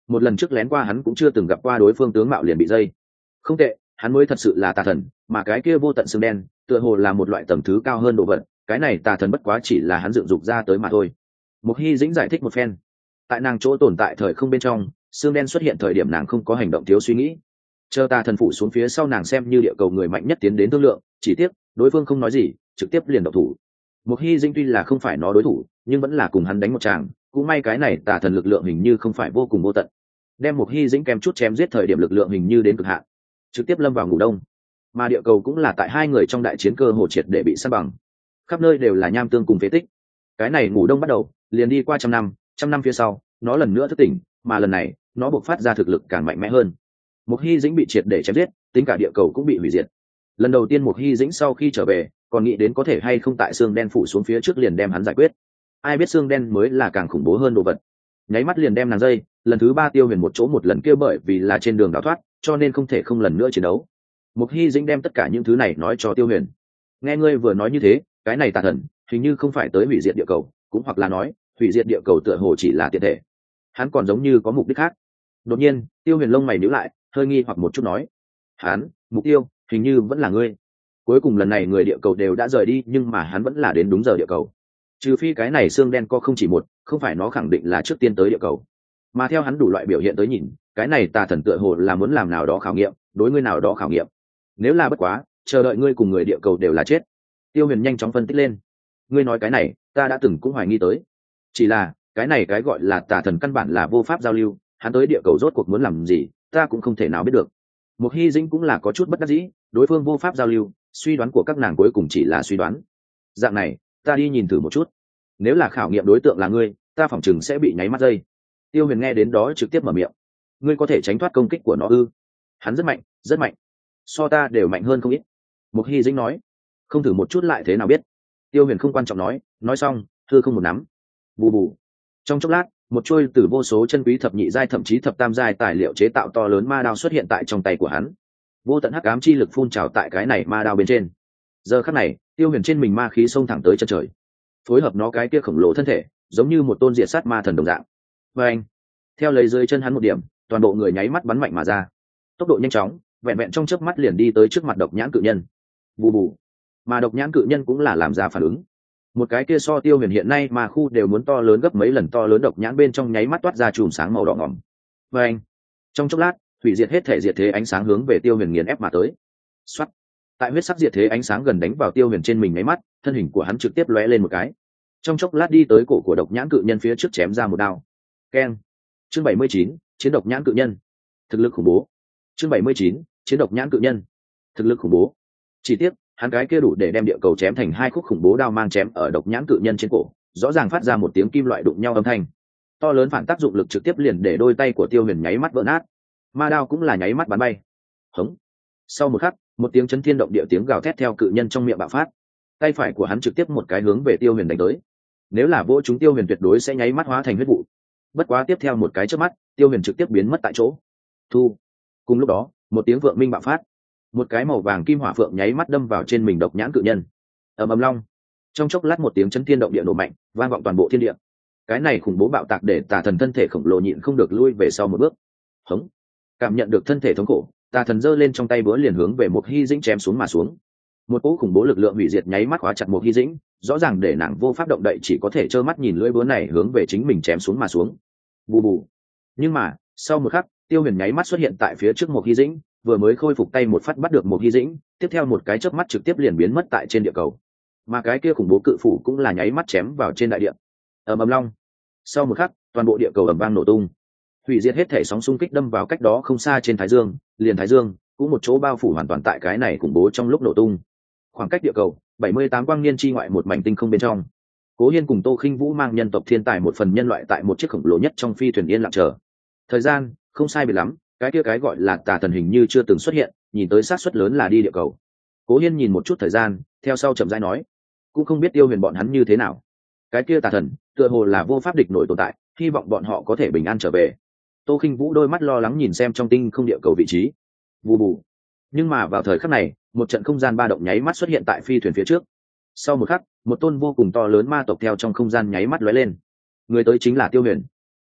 một lần trước lén qua hắn cũng chưa từng gặp qua đối phương tướng mạo liền bị dây. Không tệ, hắn mới thật sự là tà thần, mà cái kia vô tận xương đen tựa hồ là một loại tầng thứ cao hơn đồ vật, cái này tà thần bất quá chỉ là hắn dựng dục ra tới mà thôi. Mục Hy Dĩnh giải thích một phen. Tại nàng chỗ tồn tại thời không bên trong, xương đen xuất hiện thời điểm nàng không có hành động thiếu suy nghĩ. Chờ tà thần phủ xuống phía sau nàng xem như địa cầu người mạnh nhất tiến đến thương lượng, chỉ tiếc đối phương không nói gì, trực tiếp liền động thủ. Mục Hy Dĩnh tuy là không phải nó đối thủ, nhưng vẫn là cùng hắn đánh một tràng, cũng may cái này tà thần lực lượng hình như không phải vô cùng vô tận. Đem Mục Hy Dĩnh kèm chút chém giết thời điểm lực lượng hình như đến cực hạn, trực tiếp lâm vào ngủ đông. Mà địa cầu cũng là tại hai người trong đại chiến cơ hồ triệt để bị san bằng, khắp nơi đều là nham tương cùng phế tích. Cái này ngủ đông bắt đầu liền đi qua trăm năm, trăm năm phía sau nó lần nữa thức tỉnh, mà lần này nó buộc phát ra thực lực càng mạnh mẽ hơn. Mục Hy Dĩnh bị triệt để chém giết, tính cả địa cầu cũng bị hủy diệt. Lần đầu tiên Mục Hy Dĩnh sau khi trở về còn nghĩ đến có thể hay không tại xương đen phủ xuống phía trước liền đem hắn giải quyết, ai biết xương đen mới là càng khủng bố hơn đồ vật, nháy mắt liền đem nàng dây. Lần thứ ba Tiêu Huyền một chỗ một lần kia bởi vì là trên đường đào thoát cho nên không thể không lần nữa chiến đấu. Mục Hy Dĩnh đem tất cả những thứ này nói cho Tiêu Huyền. Nghe ngươi vừa nói như thế, cái này tà thần hình như không phải tới hủy diệt địa cầu, cũng hoặc là nói hủy diệt địa cầu tựa hồ chỉ là tiện thể, hắn còn giống như có mục đích khác. Đột nhiên Tiêu Huyền lông mày nhíu lại, hơi nghi hoặc một chút nói, hắn mục tiêu hình như vẫn là ngươi. Cuối cùng lần này người địa cầu đều đã rời đi, nhưng mà hắn vẫn là đến đúng giờ địa cầu. Trừ phi cái này xương đen có không chỉ một, không phải nó khẳng định là trước tiên tới địa cầu. Mà theo hắn đủ loại biểu hiện tới nhìn, cái này tà thần tựa hồ là muốn làm nào đó khảo nghiệm, đối ngươi nào đó khảo nghiệm. Nếu là bất quá, chờ đợi ngươi cùng người địa cầu đều là chết. Tiêu Huyền nhanh chóng phân tích lên. Ngươi nói cái này, ta đã từng cũng hoài nghi tới. Chỉ là, cái này cái gọi là tà thần căn bản là vô pháp giao lưu, hắn tới địa cầu rốt cuộc muốn làm gì, ta cũng không thể nào biết được. Mục Hy Dĩnh cũng là có chút bất đắc dĩ, đối phương vô pháp giao lưu, suy đoán của các nàng cuối cùng chỉ là suy đoán. Dạng này, ta đi nhìn thử một chút. Nếu là khảo nghiệm đối tượng là ngươi, ta phỏng chừng sẽ bị nháy mắt dây. Tiêu Huyền nghe đến đó trực tiếp mở miệng. Ngươi có thể tránh thoát công kích của nó ư? Hắn rất mạnh, rất mạnh. So ta đều mạnh hơn không ít. Mục Hy Dĩnh nói. Không thử một chút lại thế nào biết. Tiêu Huyền không quan trọng nói, nói xong, thưa không một nắm. Bù bù. Trong chốc lát, một trôi từ vô số chân quý thập nhị giai thậm chí thập tam giai tài liệu chế tạo to lớn ma đao xuất hiện tại trong tay của hắn. Vô tận hắc ám chi lực phun trào tại cái này ma đao bên trên. Giờ khắc này, Tiêu Huyền trên mình ma khí xông thẳng tới chân trời, phối hợp nó cái kia khổng lồ thân thể, giống như một tôn diệt sát ma thần đồng dạng. Và anh, theo lấy dưới chân hắn một điểm, toàn bộ người nháy mắt bắn mạnh mà ra, tốc độ nhanh chóng, vẹn vẹn trong chớp mắt liền đi tới trước mặt độc nhãn cự nhân. Bù bù. Mà độc nhãn cự nhân cũng là làm ra phản ứng. Một cái kia so Tiêu Huyền hiện nay mà khu đều muốn to lớn gấp mấy lần to lớn độc nhãn bên trong nháy mắt toát ra chùm sáng màu đỏ ngỏm. Và anh, trong chốc lát, hủy diệt hết thể diệt thế ánh sáng hướng về Tiêu Huyền nghiền ép mà tới. Soát. Tại huyết sắc diệt thế ánh sáng gần đánh vào Tiêu Huyền trên mình nháy mắt, thân hình của hắn trực tiếp lóe lên một cái, trong chốc lát đi tới cổ của độc nhãn cự nhân phía trước chém ra một đao. Keng. Chương bảy mươi chín, chiến độc nhãn cự nhân. Thực lực khủng bố. Chương bảy mươi chín, chiến độc nhãn cự nhân. Thực lực khủng bố. Chỉ tiếc, hắn cái kia đủ để đem địa cầu chém thành hai khúc khủng bố đao mang chém ở độc nhãn cự nhân trên cổ, rõ ràng phát ra một tiếng kim loại đụng nhau âm thanh. To lớn phản tác dụng lực trực tiếp liền để đôi tay của Tiêu Huyền nháy mắt vỡ nát. Ma đao cũng là nháy mắt bắn bay. Hống. Sau một khắc, một tiếng chấn thiên động địa tiếng gào thét theo cự nhân trong miệng bạo phát. Tay phải của hắn trực tiếp một cái hướng về Tiêu Huyền đánh tới. Nếu là vỗ chúng Tiêu Huyền tuyệt đối sẽ nháy mắt hóa thành huyết vụ. Bất quá tiếp theo một cái chớp mắt, Tiêu Huyền trực tiếp biến mất tại chỗ. Thu. Cùng lúc đó, một tiếng vượng minh bạo phát, một cái màu vàng kim hỏa phượng nháy mắt đâm vào trên mình độc nhãn cự nhân. Ầm ầm long. Trong chốc lát một tiếng chấn thiên động địa nổ mạnh, vang vọng toàn bộ thiên địa. Cái này khủng bố bạo tạc để tà thần thân thể khổng lồ nhịn không được lui về sau một bước. Hống. Cảm nhận được thân thể thống khổ, tà thần giơ lên trong tay búa liền hướng về một Hy Dĩnh chém xuống mà xuống. Một cỗ khủng bố lực lượng hủy diệt nháy mắt khóa chặt một Hy Dĩnh, rõ ràng để nàng vô pháp động đậy, chỉ có thể trơ mắt nhìn lưỡi búa này hướng về chính mình chém xuống mà xuống. Bù bù. Nhưng mà sau một khắc, Tiêu Huyền nháy mắt xuất hiện tại phía trước một Hy Dĩnh, vừa mới khôi phục tay một phát bắt được một Hy Dĩnh, tiếp theo một cái chớp mắt trực tiếp liền biến mất tại trên địa cầu. Mà cái kia khủng bố cự phủ cũng là nháy mắt chém vào trên đại địa. Ầm ầm long. Sau một khắc, toàn bộ địa cầu ầm vang nổ tung, hủy diệt hết thể sóng xung kích đâm vào cách đó không xa trên Thái Dương, liền Thái Dương cũng một chỗ bao phủ hoàn toàn tại cái này khủng bố trong lúc nổ tung. Khoảng cách địa cầu bảy mươi tám quang niên chi ngoại một mảnh tinh không bên trong, Cố Hiên cùng Tô Khinh Vũ mang nhân tộc thiên tài một phần nhân loại tại một chiếc khổng lồ nhất trong phi thuyền yên lặng chờ. Thời gian không sai biệt lắm, cái kia cái gọi là tà thần hình như chưa từng xuất hiện, nhìn tới xác suất lớn là đi địa cầu. Cố Hiên nhìn một chút thời gian, theo sau chậm rãi nói, cũng không biết Tiêu Huyền bọn hắn như thế nào. Cái kia tà thần tựa hồ là vô pháp địch nổi tồn tại, hy vọng bọn họ có thể bình an trở về. Tô Khinh Vũ đôi mắt lo lắng nhìn xem trong tinh không địa cầu vị trí. Bù bù. Nhưng mà vào thời khắc này, một trận không gian ba động nháy mắt xuất hiện tại phi thuyền phía trước. Sau một khắc, một tôn vô cùng to lớn ma tộc theo trong không gian nháy mắt lóe lên. Người tới chính là Tiêu Huyền.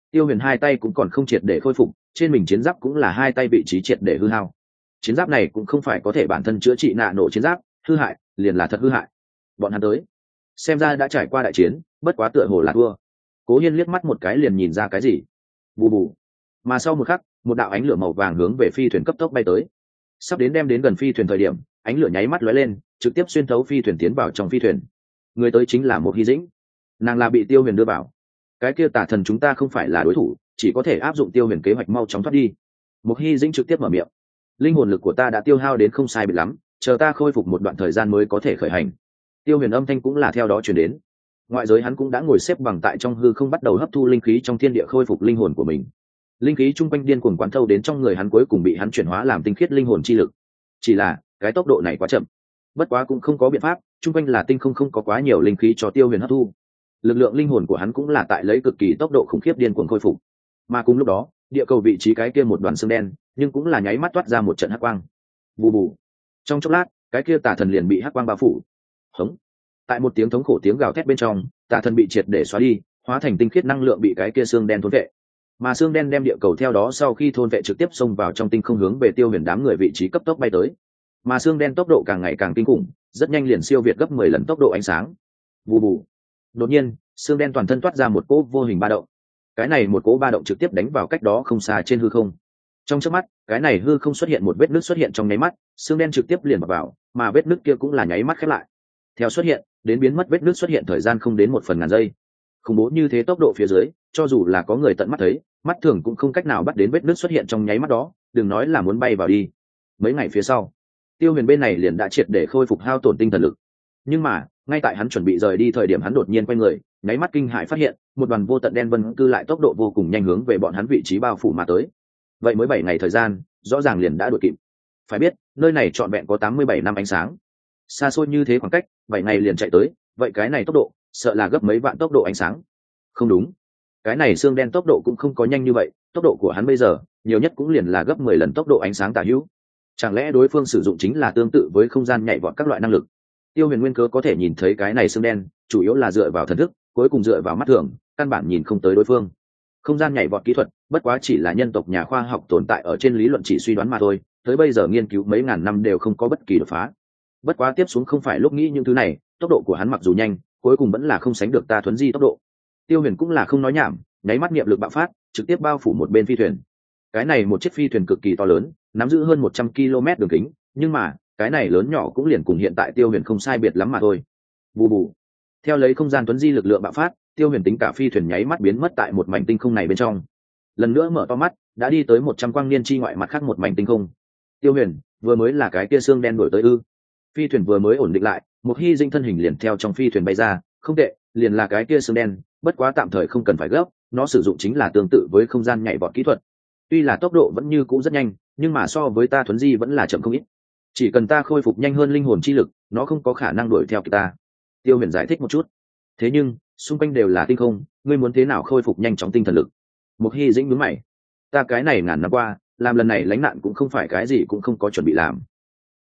Tiêu Huyền hai tay cũng còn không triệt để khôi phục, trên mình chiến giáp cũng là hai tay vị trí triệt để hư hao. Chiến giáp này cũng không phải có thể bản thân chữa trị nạ nổ chiến giáp, hư hại liền là thật hư hại. Bọn hắn tới, xem ra đã trải qua đại chiến, bất quá tựa hồ là thua. Cố Hiên liếc mắt một cái liền nhìn ra cái gì. Bù bù. Mà sau một khắc, một đạo ánh lửa màu vàng hướng về phi thuyền cấp tốc bay tới. Sắp đến đem đến gần phi thuyền thời điểm, ánh lửa nháy mắt lóe lên, trực tiếp xuyên thấu phi thuyền tiến vào trong phi thuyền. Người tới chính là một Hy Dĩnh. Nàng là bị Tiêu Huyền đưa vào. Cái kia tà thần chúng ta không phải là đối thủ, chỉ có thể áp dụng Tiêu Huyền kế hoạch mau chóng thoát đi. Một Hy Dĩnh trực tiếp mở miệng. Linh hồn lực của ta đã tiêu hao đến không sai biệt lắm, chờ ta khôi phục một đoạn thời gian mới có thể khởi hành. Tiêu Huyền âm thanh cũng là theo đó truyền đến. Ngoại giới hắn cũng đã ngồi xếp bằng tại trong hư không bắt đầu hấp thu linh khí trong thiên địa khôi phục linh hồn của mình. Linh khí chung quanh điên cuồng quán thâu đến trong người hắn, cuối cùng bị hắn chuyển hóa làm tinh khiết linh hồn chi lực. Chỉ là cái tốc độ này quá chậm. Bất quá cũng không có biện pháp, chung quanh là tinh không, không có quá nhiều linh khí cho Tiêu Huyền hấp thu. Lực lượng linh hồn của hắn cũng là tại lấy cực kỳ tốc độ khủng khiếp điên cuồng khôi phục. Mà cùng lúc đó, địa cầu vị trí cái kia một đoàn xương đen, nhưng cũng là nháy mắt toát ra một trận hắc quang. Bù bù. Trong chốc lát, cái kia tà thần liền bị hắc quang bao phủ. Hống. Tại một tiếng thống khổ tiếng gào thét bên trong, tà thần bị triệt để xóa đi, hóa thành tinh khiết năng lượng bị cái kia xương đen thôn vệ. Mà xương đen đem địa cầu theo đó sau khi thôn vệ trực tiếp xông vào trong tinh không hướng về Tiêu Huyền đám người vị trí cấp tốc bay tới. Mà xương đen tốc độ càng ngày càng kinh khủng, rất nhanh liền siêu việt gấp mười lần tốc độ ánh sáng. Bù bù. Đột nhiên, xương đen toàn thân toát ra một cỗ vô hình ba động. Cái này một cỗ ba động trực tiếp đánh vào cách đó không xa trên hư không. Trong chớp mắt, cái này hư không xuất hiện một vết nứt xuất hiện trong nháy mắt, xương đen trực tiếp liền vào, vào, mà vết nứt kia cũng là nháy mắt khép lại. Theo xuất hiện, đến biến mất vết nứt xuất hiện thời gian không đến một phần ngàn giây. Khủng bố như thế tốc độ phía dưới, cho dù là có người tận mắt thấy, mắt thường cũng không cách nào bắt đến vết nứt xuất hiện trong nháy mắt đó, đừng nói là muốn bay vào đi. Mấy ngày phía sau, Tiêu Huyền bên này liền đã triệt để khôi phục hao tổn tinh thần lực. Nhưng mà, ngay tại hắn chuẩn bị rời đi thời điểm, hắn đột nhiên quay người, nháy mắt kinh hãi phát hiện, một đoàn vô tận đen vân cư lại tốc độ vô cùng nhanh hướng về bọn hắn vị trí bao phủ mà tới. Vậy mới bảy ngày thời gian, rõ ràng liền đã đuổi kịp. Phải biết, nơi này trọn vẹn có tám mươi bảy năm ánh sáng. Xa xôi như thế khoảng cách, bảy ngày liền chạy tới, vậy cái này tốc độ, sợ là gấp mấy vạn tốc độ ánh sáng. Không đúng, cái này xương đen tốc độ cũng không có nhanh như vậy, tốc độ của hắn bây giờ, nhiều nhất cũng liền là gấp mười lần tốc độ ánh sáng tả hữu. Chẳng lẽ đối phương sử dụng chính là tương tự với không gian nhảy vọt các loại năng lực? Tiêu Huyền nguyên cớ có thể nhìn thấy cái này xương đen, chủ yếu là dựa vào thần thức, cuối cùng dựa vào mắt thường, căn bản nhìn không tới đối phương. Không gian nhảy vọt kỹ thuật, bất quá chỉ là nhân tộc nhà khoa học tồn tại ở trên lý luận chỉ suy đoán mà thôi, tới bây giờ nghiên cứu mấy ngàn năm đều không có bất kỳ đột phá. Bất quá tiếp xuống không phải lúc nghĩ những thứ này, tốc độ của hắn mặc dù nhanh, cuối cùng vẫn là không sánh được ta thuấn di tốc độ. Tiêu Huyền cũng là không nói nhảm, nháy mắt niệm lực bạo phát, trực tiếp bao phủ một bên phi thuyền. Cái này một chiếc phi thuyền cực kỳ to lớn, nắm giữ hơn một trăm ki lô mét đường kính, nhưng mà, cái này lớn nhỏ cũng liền cùng hiện tại Tiêu Huyền không sai biệt lắm mà thôi. Bù bù. Theo lấy không gian tuấn di lực lượng bạo phát, Tiêu Huyền tính cả phi thuyền nháy mắt biến mất tại một mảnh tinh không này bên trong. Lần nữa mở to mắt, đã đi tới một trăm quang niên chi ngoại mặt khác một mảnh tinh không. Tiêu Huyền, vừa mới là cái kia xương đen đổi tới ư? Phi thuyền vừa mới ổn định lại, một Hy Dĩnh thân hình liền theo trong phi thuyền bay ra, không tệ, liền là cái kia xương đen, bất quá tạm thời không cần phải gấp, nó sử dụng chính là tương tự với không gian nhảy vọt kỹ thuật. Tuy là tốc độ vẫn như cũ rất nhanh, nhưng mà so với ta thuấn di vẫn là chậm không ít. Chỉ cần ta khôi phục nhanh hơn linh hồn chi lực, nó không có khả năng đuổi theo kịp ta. Tiêu Huyền giải thích một chút. Thế nhưng, xung quanh đều là tinh không, ngươi muốn thế nào khôi phục nhanh chóng tinh thần lực? Một Hy Dĩnh nhướng mày. Ta cái này ngàn năm qua, làm lần này lánh nạn cũng không phải cái gì cũng không có chuẩn bị làm.